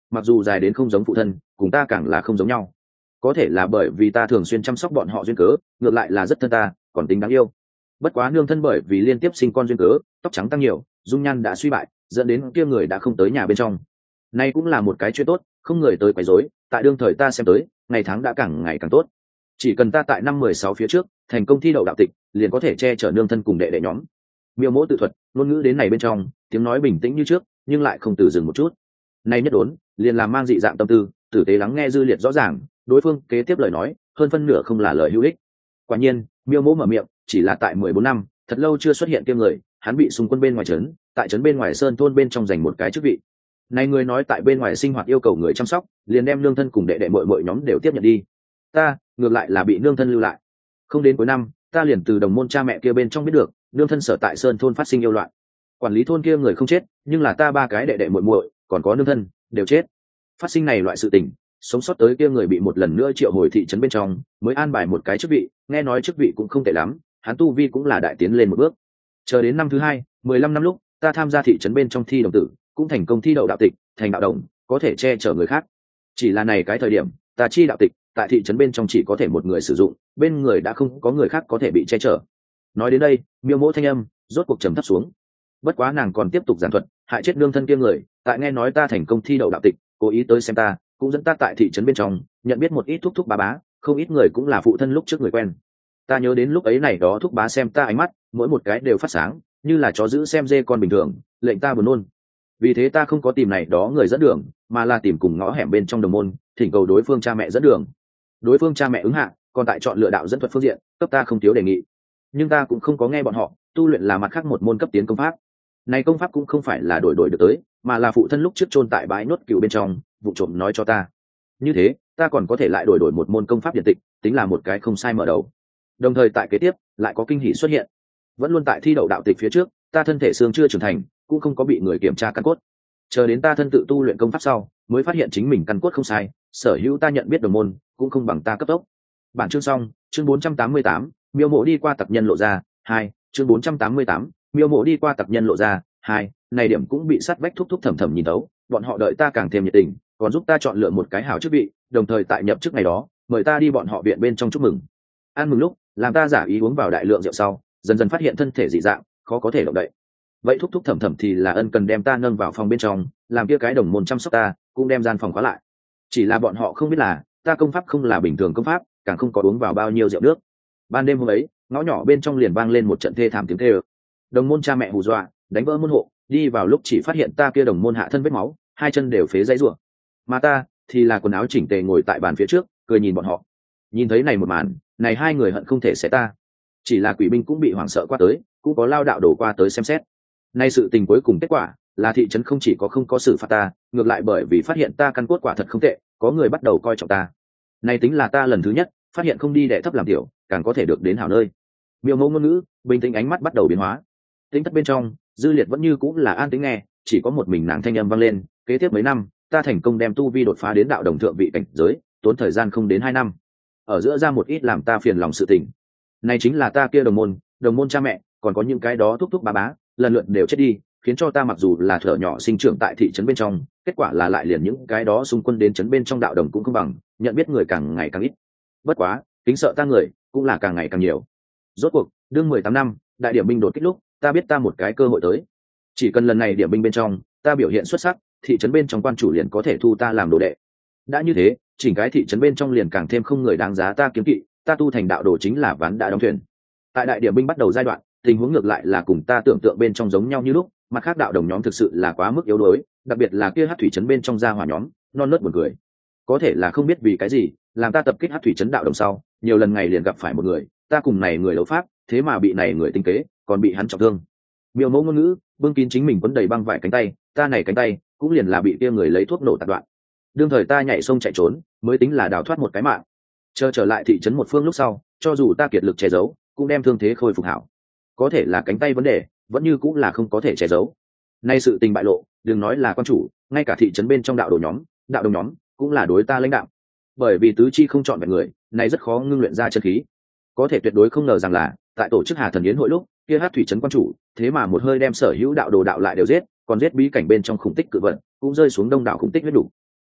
mặc dù dài đến không giống phụ thân, cùng ta càng là không giống nhau. Có thể là bởi vì ta thường xuyên chăm sóc bọn họ duyên cớ, ngược lại là rất thân ta, còn tính đáng yêu. Bất quá nương thân bởi vì liên tiếp sinh con duyên cớ, tóc trắng tăng nhiều, dung nhan đã suy bại, dẫn đến kia người đã không tới nhà bên trong. Nay cũng là một cái chuyện tốt, không người tới quấy rối, tại đương thời ta xem tới, ngày tháng đã càng ngày càng tốt. Chỉ cần ta tại năm mười sáu phía trước, thành công thi đậu đạo tịch, liền có thể che chở nương thân cùng đệ đệ nhóm. Miêu Mỗ tự thuật, ngôn ngữ đến này bên trong, tiếng nói bình tĩnh như trước, nhưng lại không từ dừng một chút. Nay nhất đốn, liền làm mang dị dạng tâm tư, tử tế lắng nghe Dư Liệt rõ ràng, đối phương kế tiếp lời nói, hơn phân nửa không là lời hữu ích. Quả nhiên, Miêu Mỗ mở miệng, chỉ là tại mười bốn năm, thật lâu chưa xuất hiện kia người, hắn bị xung quân bên ngoài trấn, tại trấn bên ngoài sơn thôn bên trong giành một cái chức vị. Này người nói tại bên ngoài sinh hoạt yêu cầu người chăm sóc, liền đem nương thân cùng đệ đệ muội muội nhóm đều tiếp nhận đi. Ta, ngược lại là bị nương thân lưu lại. Không đến cuối năm, ta liền từ đồng môn cha mẹ kia bên trong biết được, nương thân sở tại sơn thôn phát sinh yêu loạn. Quản lý thôn kia người không chết, nhưng là ta ba cái đệ đệ muội muội, còn có nương thân, đều chết. Phát sinh này loại sự tình, sống sót tới kia người bị một lần nữa triệu hồi thị trấn bên trong, mới an bài một cái chức vị, nghe nói chức vị cũng không tệ lắm, hắn tu vi cũng là đại tiến lên một bước. Chờ đến năm thứ hai, mười lăm năm lúc, ta tham gia thị trấn bên trong thi đồng tử, cũng thành công thi đậu đạo tịch, thành đạo đồng, có thể che chở người khác. Chỉ là này cái thời điểm, ta chi đạo tịch, tại thị trấn bên trong chỉ có thể một người sử dụng, bên người đã không có người khác có thể bị che chở. Nói đến đây, Miêu Mỗ thanh âm rốt cuộc trầm thấp xuống. Bất quá nàng còn tiếp tục giảng thuật, hại chết nương thân kia người, tại nghe nói ta thành công thi đậu đạo tịch, cố ý tới xem ta, cũng dẫn ta tại thị trấn bên trong, nhận biết một ít thúc thúc bá bá, không ít người cũng là phụ thân lúc trước người quen. Ta nhớ đến lúc ấy này đó thúc bá xem ta ánh mắt, mỗi một cái đều phát sáng, như là chó giữ xem dê con bình thường, lệnh ta buồn nôn. Vì thế ta không có tìm này đó người dẫn đường, mà là tìm cùng ngõ hẻm bên trong đồng môn, thỉnh cầu đối phương cha mẹ dẫn đường. Đối phương cha mẹ ứng hạ, còn tại chọn lựa đạo dẫn thuật phương diện, cấp ta không thiếu đề nghị. Nhưng ta cũng không có nghe bọn họ, tu luyện là mặt khác một môn cấp tiến công pháp. Này công pháp cũng không phải là đổi đổi được tới, mà là phụ thân lúc trước chôn tại bãi nuốt cừu bên trong, vụ trộm nói cho ta. Như thế, ta còn có thể lại đổi đổi một môn công pháp điện tịch, tính là một cái không sai mở đầu. Đồng thời tại kế tiếp, lại có kinh hỉ xuất hiện. Vẫn luôn tại thi đậu đạo tịch phía trước, ta thân thể xương chưa trưởng thành, cũng không có bị người kiểm tra căn cốt. Chờ đến ta thân tự tu luyện công pháp sau, mới phát hiện chính mình căn cốt không sai, sở hữu ta nhận biết đồng môn, cũng không bằng ta cấp tốc. Bản chương xong, chương bốn trăm tám mươi tám, Miêu Mộ đi qua tập nhân lộ ra, hai, chương bốn trăm tám mươi tám, Miêu Mộ đi qua tập nhân lộ ra, hai, này điểm cũng bị sát vách thúc thúc thầm thầm nhìn tấu, bọn họ đợi ta càng thêm nhiệt tình, còn giúp ta chọn lựa một cái hảo chức vị, đồng thời tại nhập chức ngày đó, mời ta đi bọn họ viện bên trong chúc mừng. Ăn mừng lúc, làm ta giả ý uống vào đại lượng rượu sau, dần dần phát hiện thân thể dị dạng, khó có thể động đậy. Vậy thúc thúc thầm thầm thì là ân cần đem ta nâng vào phòng bên trong, làm kia cái đồng môn chăm sóc ta, cũng đem gian phòng khóa lại. Chỉ là bọn họ không biết là ta công pháp không là bình thường công pháp, càng không có uống vào bao nhiêu rượu nước. Ban đêm hôm ấy, ngõ nhỏ bên trong liền vang lên một trận thê thảm tiếng kêu. Đồng môn cha mẹ hù dọa, đánh vỡ môn hộ, đi vào lúc chỉ phát hiện ta kia đồng môn hạ thân vết máu, hai chân đều phế dãy rủa. Mà ta thì là quần áo chỉnh tề ngồi tại bàn phía trước, cười nhìn bọn họ. Nhìn thấy này một màn, này hai người hận không thể xé ta. Chỉ là quỷ binh cũng bị hoảng sợ qua tới, cũng có lao đạo đổ qua tới xem xét. Nay sự tình cuối cùng kết quả là thị trấn không chỉ có không có xử phạt ta, ngược lại bởi vì phát hiện ta căn cốt quả thật không tệ, có người bắt đầu coi trọng ta. Này tính là ta lần thứ nhất phát hiện không đi đệ thấp làm tiểu, càng có thể được đến hảo nơi. Miêu Mẫu ngôn ngữ, bình tĩnh ánh mắt bắt đầu biến hóa. Tính thất bên trong, Dư Liệt vẫn như cũng là an tĩnh nghe, chỉ có một mình nàng thanh âm vang lên. Kế tiếp mấy năm, ta thành công đem tu vi đột phá đến đạo đồng thượng vị cảnh giới, tốn thời gian không đến hai năm. Ở giữa ra một ít làm ta phiền lòng sự tình. Này chính là ta kia đồng môn, đồng môn cha mẹ, còn có những cái đó thúc thúc bá bá, lần lượt đều chết đi, khiến cho ta mặc dù là thở nhỏ sinh trưởng tại thị trấn bên trong, kết quả là lại liền những cái đó xung quân đến trấn bên trong đạo đồng cũng không bằng, nhận biết người càng ngày càng ít. Bất quá, kính sợ ta người cũng là càng ngày càng nhiều. Rốt cuộc, đương mười tám năm, đại điểm binh đột kích lúc, ta biết ta một cái cơ hội tới. Chỉ cần lần này điểm binh bên trong, ta biểu hiện xuất sắc, thị trấn bên trong quan chủ liền có thể thu ta làm đồ đệ. Đã như thế, chỉnh cái thị trấn bên trong liền càng thêm không người đáng giá ta kiếm kỵ, ta tu thành đạo đồ chính là ván đã đóng thuyền. Tại đại điểm binh bắt đầu giai đoạn, tình huống ngược lại là cùng ta tưởng tượng bên trong giống nhau như lúc, mặt khác đạo đồng nhóm thực sự là quá mức yếu đuối, đặc biệt là kia hắc thủy trấn bên trong gia hỏa nhóm, non nớt buồn cười. Có thể là không biết vì cái gì, làm ta tập kích hắc thủy trấn đạo đồng sau, nhiều lần ngày liền gặp phải một người, ta cùng này người đấu pháp, thế mà bị này người tinh kế, còn bị hắn trọng thương. Miêu Mẫu ngôn ngữ, bưng kín chính mình quấn đầy băng vải cánh tay, ta này cánh tay cũng liền là bị kia người lấy thuốc nổ tạt đoạn. Đương thời ta nhảy sông chạy trốn, mới tính là đào thoát một cái mạng. Chờ trở lại thị trấn một phương lúc sau, cho dù ta kiệt lực che giấu, cũng đem thương thế khôi phục hảo. Có thể là cánh tay vấn đề, vẫn như cũng là không có thể che giấu. Nay sự tình bại lộ, đừng nói là quan chủ, ngay cả thị trấn bên trong đạo đồ nhóm, đạo đồng nhóm cũng là đối ta lãnh đạo. Bởi vì tứ chi không chọn vẹn người, này rất khó ngưng luyện ra chân khí. Có thể tuyệt đối không ngờ rằng là, tại tổ chức Hà Thần Yến hội lúc, kia hát thủy trấn quan chủ, thế mà một hơi đem sở hữu đạo đồ đạo lại đều giết, còn giết bí cảnh bên trong khủng tích cự vận, cũng rơi xuống đông đảo khủng tích huyết đủ.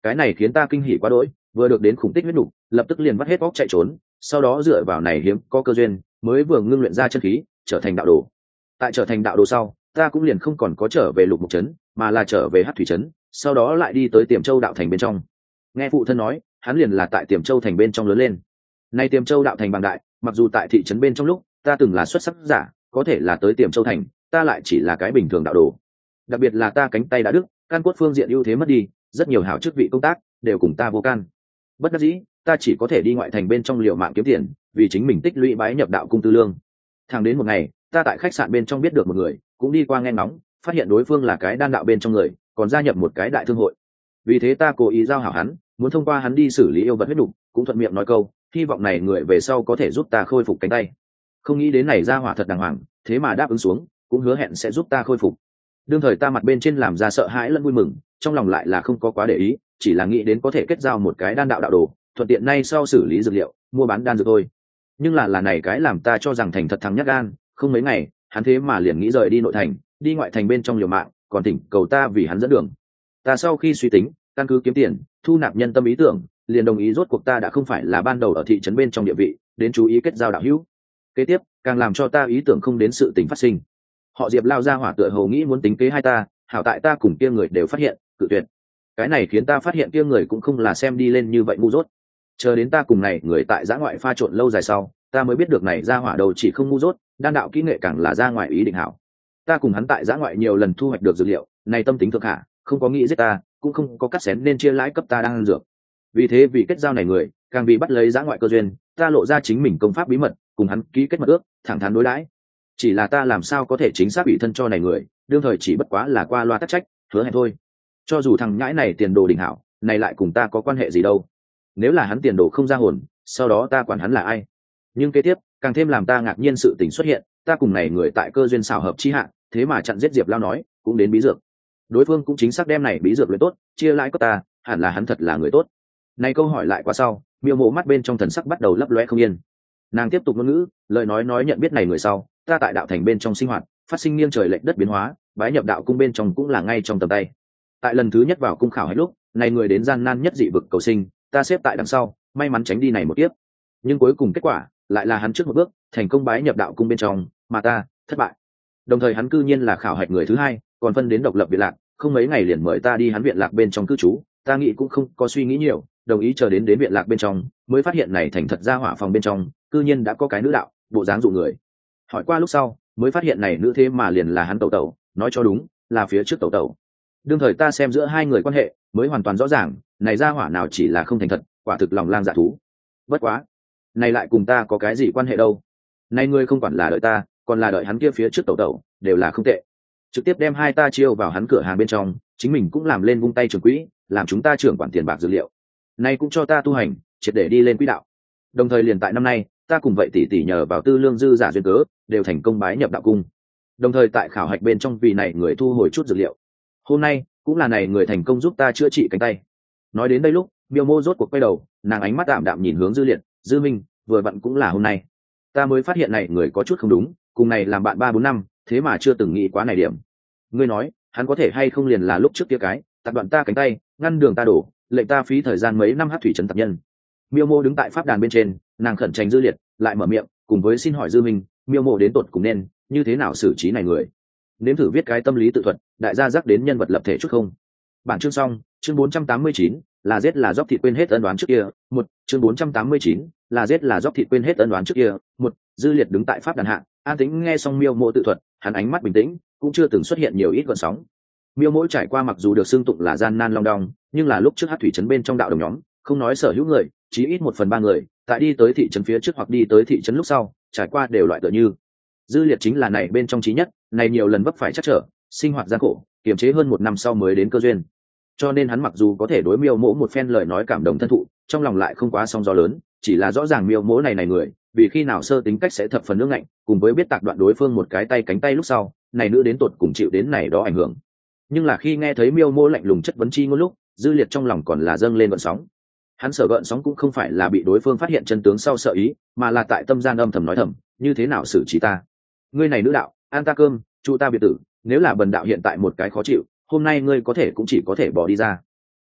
cái này khiến ta kinh hỉ quá đỗi, vừa được đến khủng tích huyết nục, lập tức liền vắt hết óc chạy trốn, sau đó dựa vào này hiếm có cơ duyên, mới vừa ngưng luyện ra chân khí, trở thành đạo đồ. Tại trở thành đạo đồ sau, ta cũng liền không còn có trở về Lục Mục trấn, mà là trở về Hắc Thủy trấn, sau đó lại đi tới Tiềm Châu đạo thành bên trong. Nghe phụ thân nói, hắn liền là tại Tiềm Châu thành bên trong lớn lên. Nay Tiềm Châu đạo thành bằng đại, mặc dù tại thị trấn bên trong lúc, ta từng là xuất sắc giả, có thể là tới Tiềm Châu thành, ta lại chỉ là cái bình thường đạo đồ. Đặc biệt là ta cánh tay đã đứt, căn cốt phương diện ưu thế mất đi, rất nhiều hảo chức vị công tác đều cùng ta vô can. Bất đắc dĩ, ta chỉ có thể đi ngoại thành bên trong liều mạng kiếm tiền, vì chính mình tích lũy bái nhập đạo cung tư lương. Thẳng đến một ngày, ta tại khách sạn bên trong biết được một người, cũng đi qua nghe ngóng, phát hiện đối phương là cái đan đạo bên trong người, còn gia nhập một cái đại thương hội. Vì thế ta cố ý giao hảo hắn, muốn thông qua hắn đi xử lý yêu vật huyết đục, cũng thuận miệng nói câu, hy vọng này người về sau có thể giúp ta khôi phục cánh tay. Không nghĩ đến này ra hỏa thật đàng hoàng, thế mà đáp ứng xuống, cũng hứa hẹn sẽ giúp ta khôi phục. Đương thời ta mặt bên trên làm ra sợ hãi lẫn vui mừng, trong lòng lại là không có quá để ý, chỉ là nghĩ đến có thể kết giao một cái đan đạo đạo đồ, thuận tiện nay sau xử lý dược liệu, mua bán đan dược thôi. Nhưng là là này cái làm ta cho rằng thành thật thằng nhát gan, không mấy ngày, hắn thế mà liền nghĩ rời đi nội thành, đi ngoại thành bên trong liều mạng, còn thỉnh cầu ta vì hắn dẫn đường. Ta sau khi suy tính, căn cứ kiếm tiền, thu nạp nhân tâm ý tưởng, liền đồng ý rốt cuộc ta đã không phải là ban đầu ở thị trấn bên trong địa vị, đến chú ý kết giao đạo hữu. Kế tiếp, càng làm cho ta ý tưởng không đến sự tình phát sinh. Họ Diệp lao ra hỏa tựa hồ nghĩ muốn tính kế hai ta, hảo tại ta cùng kia người đều phát hiện, cự tuyệt. Cái này khiến ta phát hiện kia người cũng không là xem đi lên như vậy ngu dốt. Chờ đến ta cùng này người tại giã ngoại pha trộn lâu dài sau, ta mới biết được này ra hỏa đầu chỉ không ngu dốt, đan đạo kỹ nghệ càng là ra ngoài ý định hảo. Ta cùng hắn tại giã ngoại nhiều lần thu hoạch được dược liệu, này tâm tính thượng hạ, không có nghĩ giết ta, cũng không có cắt xén nên chia lãi cấp ta đang ăn dược. Vì thế vì kết giao này người, càng vì bắt lấy giã ngoại cơ duyên, ta lộ ra chính mình công pháp bí mật, cùng hắn ký kết mật ước, thẳng thắn đối đãi. Chỉ là ta làm sao có thể chính xác ủy thân cho này người, đương thời chỉ bất quá là qua loa tắc trách, hứa hẹn thôi. Cho dù thằng nhãi này tiền đồ đỉnh hảo, này lại cùng ta có quan hệ gì đâu. Nếu là hắn tiền đồ không ra hồn, sau đó ta quản hắn là ai. Nhưng kế tiếp, càng thêm làm ta ngạc nhiên sự tình xuất hiện, ta cùng này người tại cơ duyên xảo hợp chi hạ, thế mà chặn giết Diệp Lao nói, cũng đến bí dược. Đối phương cũng chính xác đem này bí dược luyện tốt, chia lãi cấp ta, hẳn là hắn thật là người tốt. Này câu hỏi lại qua sau, Miêu Mộ mắt bên trong thần sắc bắt đầu lấp loe không yên. Nàng tiếp tục ngôn ngữ, lời nói nói nhận biết này người sau, ta tại đạo thành bên trong sinh hoạt, phát sinh nghiêng trời lệch đất biến hóa, bái nhập đạo cung bên trong cũng là ngay trong tầm tay. Tại lần thứ nhất vào cung khảo hết lúc, này người đến gian nan nhất dị vực cầu sinh, ta xếp tại đằng sau, may mắn tránh đi này một tiếp. Nhưng cuối cùng kết quả lại là hắn trước một bước, thành công bái nhập đạo cung bên trong, mà ta thất bại. Đồng thời hắn cư nhiên là khảo hạch người thứ hai, còn phân đến độc lập viện lạc, không mấy ngày liền mời ta đi hắn viện lạc bên trong cư trú, ta nghĩ cũng không có suy nghĩ nhiều, đồng ý chờ đến đến viện lạc bên trong, mới phát hiện này thành thật ra hỏa phòng bên trong, cư nhiên đã có cái nữ đạo, bộ dáng dụ người. Hỏi qua lúc sau, mới phát hiện này nữ thế mà liền là hắn tẩu tẩu, nói cho đúng, là phía trước tẩu tẩu. Đương thời ta xem giữa hai người quan hệ, mới hoàn toàn rõ ràng, này ra hỏa nào chỉ là không thành thật, quả thực lòng lang dạ thú. Bất quá, này lại cùng ta có cái gì quan hệ đâu? Này ngươi không quản là đợi ta, còn là đợi hắn kia phía trước tẩu tẩu, đều là không tệ. Trực tiếp đem hai ta chiêu vào hắn cửa hàng bên trong, chính mình cũng làm lên vung tay trưởng quỹ, làm chúng ta trưởng quản tiền bạc dữ liệu. Này cũng cho ta tu hành, triệt để đi lên quỹ đạo. Đồng thời liền tại năm nay, ta cùng vậy tỷ tỷ nhờ vào tư lương dư giả duyên cớ, đều thành công bái nhập đạo cung. Đồng thời tại khảo hạch bên trong vì này người thu hồi chút dữ liệu. Hôm nay cũng là này người thành công giúp ta chữa trị cánh tay. Nói đến đây lúc, Miêu Mô rốt cuộc quay đầu, nàng ánh mắt đạm đạm nhìn hướng Dư Liệt, Dư Minh, vừa vặn cũng là hôm nay. Ta mới phát hiện này người có chút không đúng, cùng này làm bạn ba bốn năm, thế mà chưa từng nghĩ quá này điểm. Ngươi nói, hắn có thể hay không liền là lúc trước kia cái, tập đoạn ta cánh tay, ngăn đường ta đổ, lệnh ta phí thời gian mấy năm hát thủy trấn tập nhân. Miêu Mô đứng tại pháp đàn bên trên, nàng khẩn trành Dư Liệt, lại mở miệng, cùng với xin hỏi Dư Minh, Miêu Mô đến tột cùng nên như thế nào xử trí này người. Nếm thử viết cái tâm lý tự thuật, đại gia rắc đến nhân vật lập thể chút không. Bản chương xong, chương bốn trăm tám mươi chín, là giết là dốc thịt quên hết ân đoán trước kia. Một, chương bốn trăm tám mươi chín, là giết là dốc thịt quên hết ân đoán trước kia. Một, Dư Liệt đứng tại pháp đàn hạ, an tĩnh nghe xong Miêu Mộ tự thuật, hắn ánh mắt bình tĩnh, cũng chưa từng xuất hiện nhiều ít gợn sóng. Miêu Mộ trải qua mặc dù được xưng tụng là gian nan long đong, nhưng là lúc trước hát thủy trấn bên trong đạo đồng nhóm, không nói sở hữu người, chí ít một phần ba người, tại đi tới thị trấn phía trước hoặc đi tới thị trấn lúc sau, trải qua đều loại tựa như. Dư Liệt chính là này bên trong trí nhất, này nhiều lần vấp phải chắc trở, sinh hoạt gian khổ, kiềm chế hơn một năm sau mới đến cơ duyên. Cho nên hắn mặc dù có thể đối Miêu Mỗ một phen lời nói cảm động thân thụ, trong lòng lại không quá sóng gió lớn, chỉ là rõ ràng Miêu Mỗ này này người, vì khi nào sơ tính cách sẽ thập phần nước ngạnh, cùng với biết tạc đoạn đối phương một cái tay cánh tay lúc sau, này nữ đến tột cùng chịu đến này đó ảnh hưởng. Nhưng là khi nghe thấy Miêu Mỗ lạnh lùng chất vấn chi ngôn lúc, Dư Liệt trong lòng còn là dâng lên gợn sóng. Hắn sợ gợn sóng cũng không phải là bị đối phương phát hiện chân tướng sau sợ ý, mà là tại tâm gian âm thầm nói thầm, như thế nào xử trí ta? Ngươi này nữ đạo, ăn ta cơm, chu ta biệt tử, nếu là bần đạo hiện tại một cái khó chịu, hôm nay ngươi có thể cũng chỉ có thể bỏ đi ra.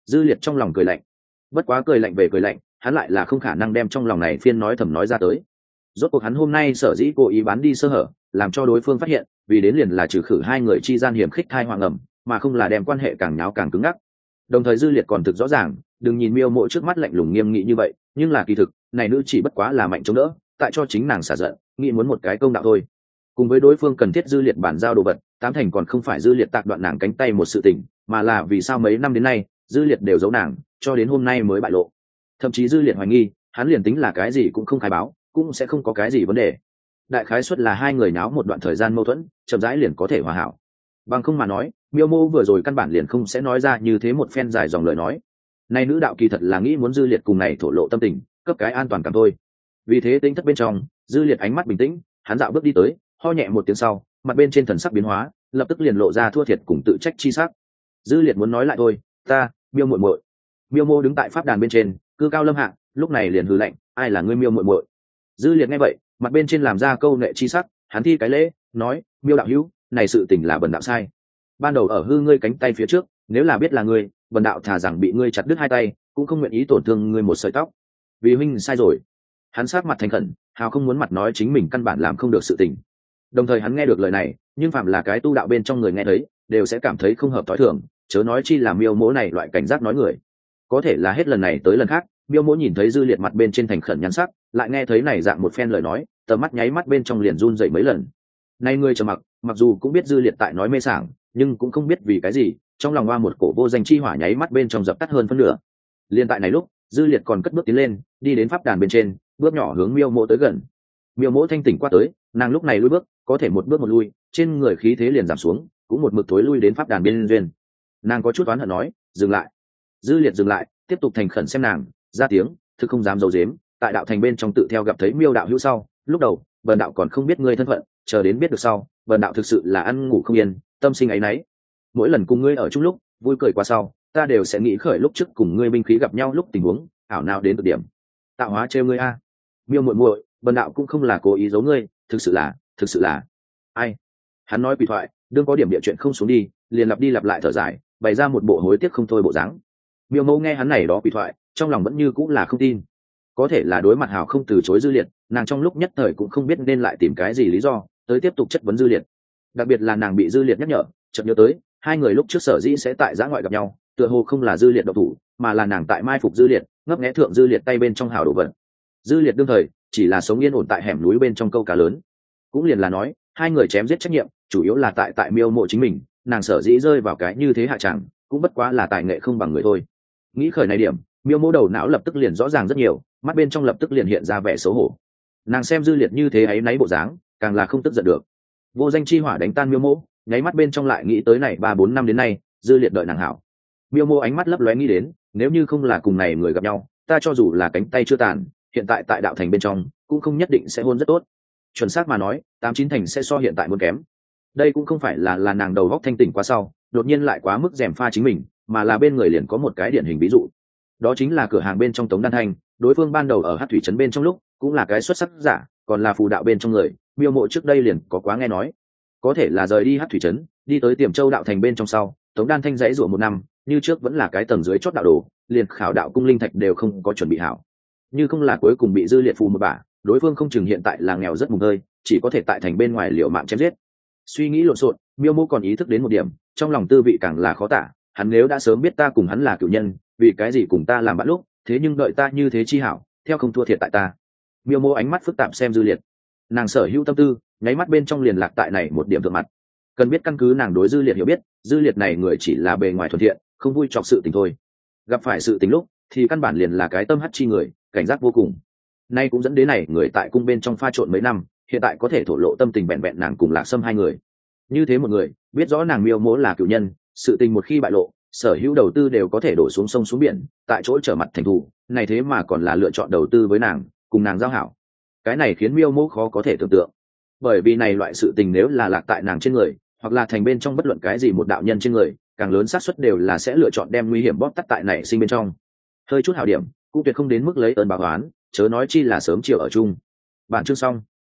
Dư Liệt trong lòng cười lạnh, bất quá cười lạnh về cười lạnh, hắn lại là không khả năng đem trong lòng này phiên nói thầm nói ra tới. Rốt cuộc hắn hôm nay sở dĩ cố ý bán đi sơ hở, làm cho đối phương phát hiện, vì đến liền là trừ khử hai người chi gian hiểm khích thai hoàng ẩm, mà không là đem quan hệ càng nháo càng cứng ngắc. Đồng thời Dư Liệt còn thực rõ ràng, đừng nhìn Miêu Mộ trước mắt lạnh lùng nghiêm nghị như vậy, nhưng là kỳ thực, này nữ chỉ bất quá là mạnh chống đỡ, tại cho chính nàng xả giận, nghĩ muốn một cái công đạo thôi. Cùng với đối phương cần thiết Dư Liệt bản giao đồ vật, tám thành còn không phải Dư Liệt tạc đoạn nàng cánh tay một sự tình, mà là vì sao mấy năm đến nay, Dư Liệt đều giấu nàng, cho đến hôm nay mới bại lộ. Thậm chí Dư Liệt hoài nghi, hắn liền tính là cái gì cũng không khai báo, cũng sẽ không có cái gì vấn đề. Đại khái suất là hai người náo một đoạn thời gian mâu thuẫn, chậm rãi liền có thể hòa hảo. Bằng không mà nói, Miêu Mô vừa rồi căn bản liền không sẽ nói ra như thế một phen dài dòng lời nói. Này nữ đạo kỳ thật là nghĩ muốn Dư Liệt cùng này thổ lộ tâm tình, cấp cái an toàn cảm thôi. Vì thế tính thất bên trong, Dư Liệt ánh mắt bình tĩnh, hắn dạo bước đi tới, ho nhẹ một tiếng sau, mặt bên trên thần sắc biến hóa, lập tức liền lộ ra thua thiệt cùng tự trách chi sắc. Dư Liệt muốn nói lại thôi, ta, Miêu muội muội. Miêu Mô đứng tại pháp đàn bên trên, cư cao lâm hạ, lúc này liền hừ lạnh, ai là ngươi Miêu muội muội? Dư Liệt nghe vậy, mặt bên trên làm ra câu nệ chi sắc, hắn thi cái lễ, nói, Miêu đạo hữu, này sự tình là bần đạo sai. Ban đầu ở hư ngươi cánh tay phía trước, nếu là biết là ngươi, bần đạo thà rằng bị ngươi chặt đứt hai tay, cũng không nguyện ý tổn thương ngươi một sợi tóc. Vì huynh sai rồi. Hắn sát mặt thành khẩn, hào không muốn mặt nói chính mình căn bản làm không được sự tình. Đồng thời hắn nghe được lời này, nhưng phạm là cái tu đạo bên trong người nghe thấy, đều sẽ cảm thấy không hợp tối thường, chớ nói chi là Miêu Mỗ này loại cảnh giác nói người. Có thể là hết lần này tới lần khác, Miêu Mỗ nhìn thấy Dư Liệt mặt bên trên thành khẩn nhăn sắc, lại nghe thấy này dạng một phen lời nói, tầm mắt nháy mắt bên trong liền run dậy mấy lần. Nay người trầm mặc, mặc dù cũng biết Dư Liệt tại nói mê sảng, nhưng cũng không biết vì cái gì, trong lòng hoa một cổ vô danh chi hỏa nháy mắt bên trong dập tắt hơn phân nửa. Liên tại này lúc, Dư Liệt còn cất bước tiến lên, đi đến pháp đàn bên trên, bước nhỏ hướng Miêu Mỗ tới gần. Miêu Mỗ thanh tỉnh qua tới, nàng lúc này lùi bước, có thể một bước một lui, trên người khí thế liền giảm xuống, cũng một mực thối lui đến pháp đàn bên duyên. Nàng có chút oán hận nói, dừng lại. Dư Liệt dừng lại, tiếp tục thành khẩn xem nàng, ra tiếng, thực không dám giấu giếm, tại đạo thành bên trong tự theo gặp thấy Miêu đạo hữu sau, lúc đầu, bần đạo còn không biết ngươi thân phận, chờ đến biết được sau, bần đạo thực sự là ăn ngủ không yên, tâm sinh áy náy. Mỗi lần cùng ngươi ở chung lúc, vui cười qua sau, ta đều sẽ nghĩ khởi lúc trước cùng ngươi binh khí gặp nhau lúc tình huống, ảo nào đến cực điểm. Tạo hóa trêu ngươi a. Miêu muội muội, bần đạo cũng không là cố ý giấu ngươi, thực sự là, thực sự là. Ai? Hắn nói quỷ thoại, đương có điểm địa chuyện không xuống đi, liền lặp đi lặp lại thở dài, bày ra một bộ hối tiếc không thôi bộ dáng. Miêu Mẫu nghe hắn này đó quỷ thoại, trong lòng vẫn như cũng là không tin. Có thể là đối mặt hào không từ chối Dư Liệt, nàng trong lúc nhất thời cũng không biết nên lại tìm cái gì lý do tới tiếp tục chất vấn Dư Liệt. Đặc biệt là nàng bị Dư Liệt nhắc nhở, chợt nhớ tới hai người lúc trước sở dĩ sẽ tại giã ngoại gặp nhau, tựa hồ không là Dư Liệt độc thủ, mà là nàng tại mai phục Dư Liệt, ngấp nghé thượng Dư Liệt tay bên trong hào đồ vật. Dư Liệt đương thời chỉ là sống yên ổn tại hẻm núi bên trong câu cá lớn, cũng liền là nói hai người chém giết trách nhiệm chủ yếu là tại tại Miêu Mộ chính mình, nàng sở dĩ rơi vào cái như thế hạ chẳng cũng bất quá là tài nghệ không bằng người thôi. Nghĩ khởi này điểm, Miêu Mộ đầu não lập tức liền rõ ràng rất nhiều, mắt bên trong lập tức liền hiện ra vẻ xấu hổ. Nàng xem Dư Liệt như thế ấy náy bộ dáng, càng là không tức giận được. Vô danh chi hỏa đánh tan Miêu Mộ, nháy mắt bên trong lại nghĩ tới này ba bốn năm đến nay, Dư Liệt đợi nàng hảo. Miêu Mộ ánh mắt lấp lóe nghĩ đến, nếu như không là cùng này người gặp nhau, ta cho dù là cánh tay chưa tàn, hiện tại tại đạo thành bên trong cũng không nhất định sẽ hôn rất tốt. Chuẩn xác mà nói, tám chín thành sẽ so hiện tại muốn kém. Đây cũng không phải là là nàng đầu óc thanh tỉnh quá sau, đột nhiên lại quá mức rèm pha chính mình, mà là bên người liền có một cái điển hình ví dụ. Đó chính là cửa hàng bên trong Tống Đan Thanh, đối phương ban đầu ở Hắc Thủy trấn bên trong lúc, cũng là cái xuất sắc giả, còn là phù đạo bên trong người, Miêu Mộ trước đây liền có quá nghe nói. Có thể là rời đi Hắc Thủy trấn, đi tới Tiềm Châu đạo thành bên trong sau, Tống Đan Thanh dãy rủa một năm, như trước vẫn là cái tầng dưới chót đạo đồ, liền khảo đạo cung linh thạch đều không có chuẩn bị hảo. Như không là cuối cùng bị Dư Liệt phù một bả, đối phương không chừng hiện tại là nghèo rất mùng hơi, chỉ có thể tại thành bên ngoài liều mạng chém giết. Suy nghĩ lộn xộn, Miêu Mộ còn ý thức đến một điểm, trong lòng tư vị càng là khó tả, hắn nếu đã sớm biết ta cùng hắn là cửu nhân, vì cái gì cùng ta làm bạn lúc, thế nhưng đợi ta như thế chi hảo, theo không thua thiệt tại ta. Miêu Mộ ánh mắt phức tạp xem Dư Liệt, nàng sở hữu tâm tư, nháy mắt bên trong liền lạc tại này một điểm thượng mặt. Cần biết căn cứ nàng đối Dư Liệt hiểu biết, Dư Liệt này người chỉ là bề ngoài thuần thiện, không vui chọc sự tình thôi. Gặp phải sự tình lúc, thì căn bản liền là cái tâm hắc chi người, cảnh giác vô cùng. Nay cũng dẫn đến này người tại cung bên trong pha trộn mấy năm, hiện tại có thể thổ lộ tâm tình bẹn bẹn nàng cùng Lạc Sâm hai người. Như thế một người, biết rõ nàng Miêu Mộ là cửu nhân, sự tình một khi bại lộ, sở hữu đầu tư đều có thể đổ xuống sông xuống biển, tại chỗ trở mặt thành thù, này thế mà còn là lựa chọn đầu tư với nàng, cùng nàng giao hảo. Cái này khiến Miêu Mộ khó có thể tưởng tượng. Bởi vì này loại sự tình nếu là lạc tại nàng trên người, hoặc là thành bên trong bất luận cái gì một đạo nhân trên người, càng lớn xác suất đều là sẽ lựa chọn đem nguy hiểm bóp tắt tại này sinh bên trong. Hơi chút hảo điểm, cũng tuyệt không đến mức lấy ơn báo oán, chớ nói chi là sớm chiều ở chung. Bản chương xong.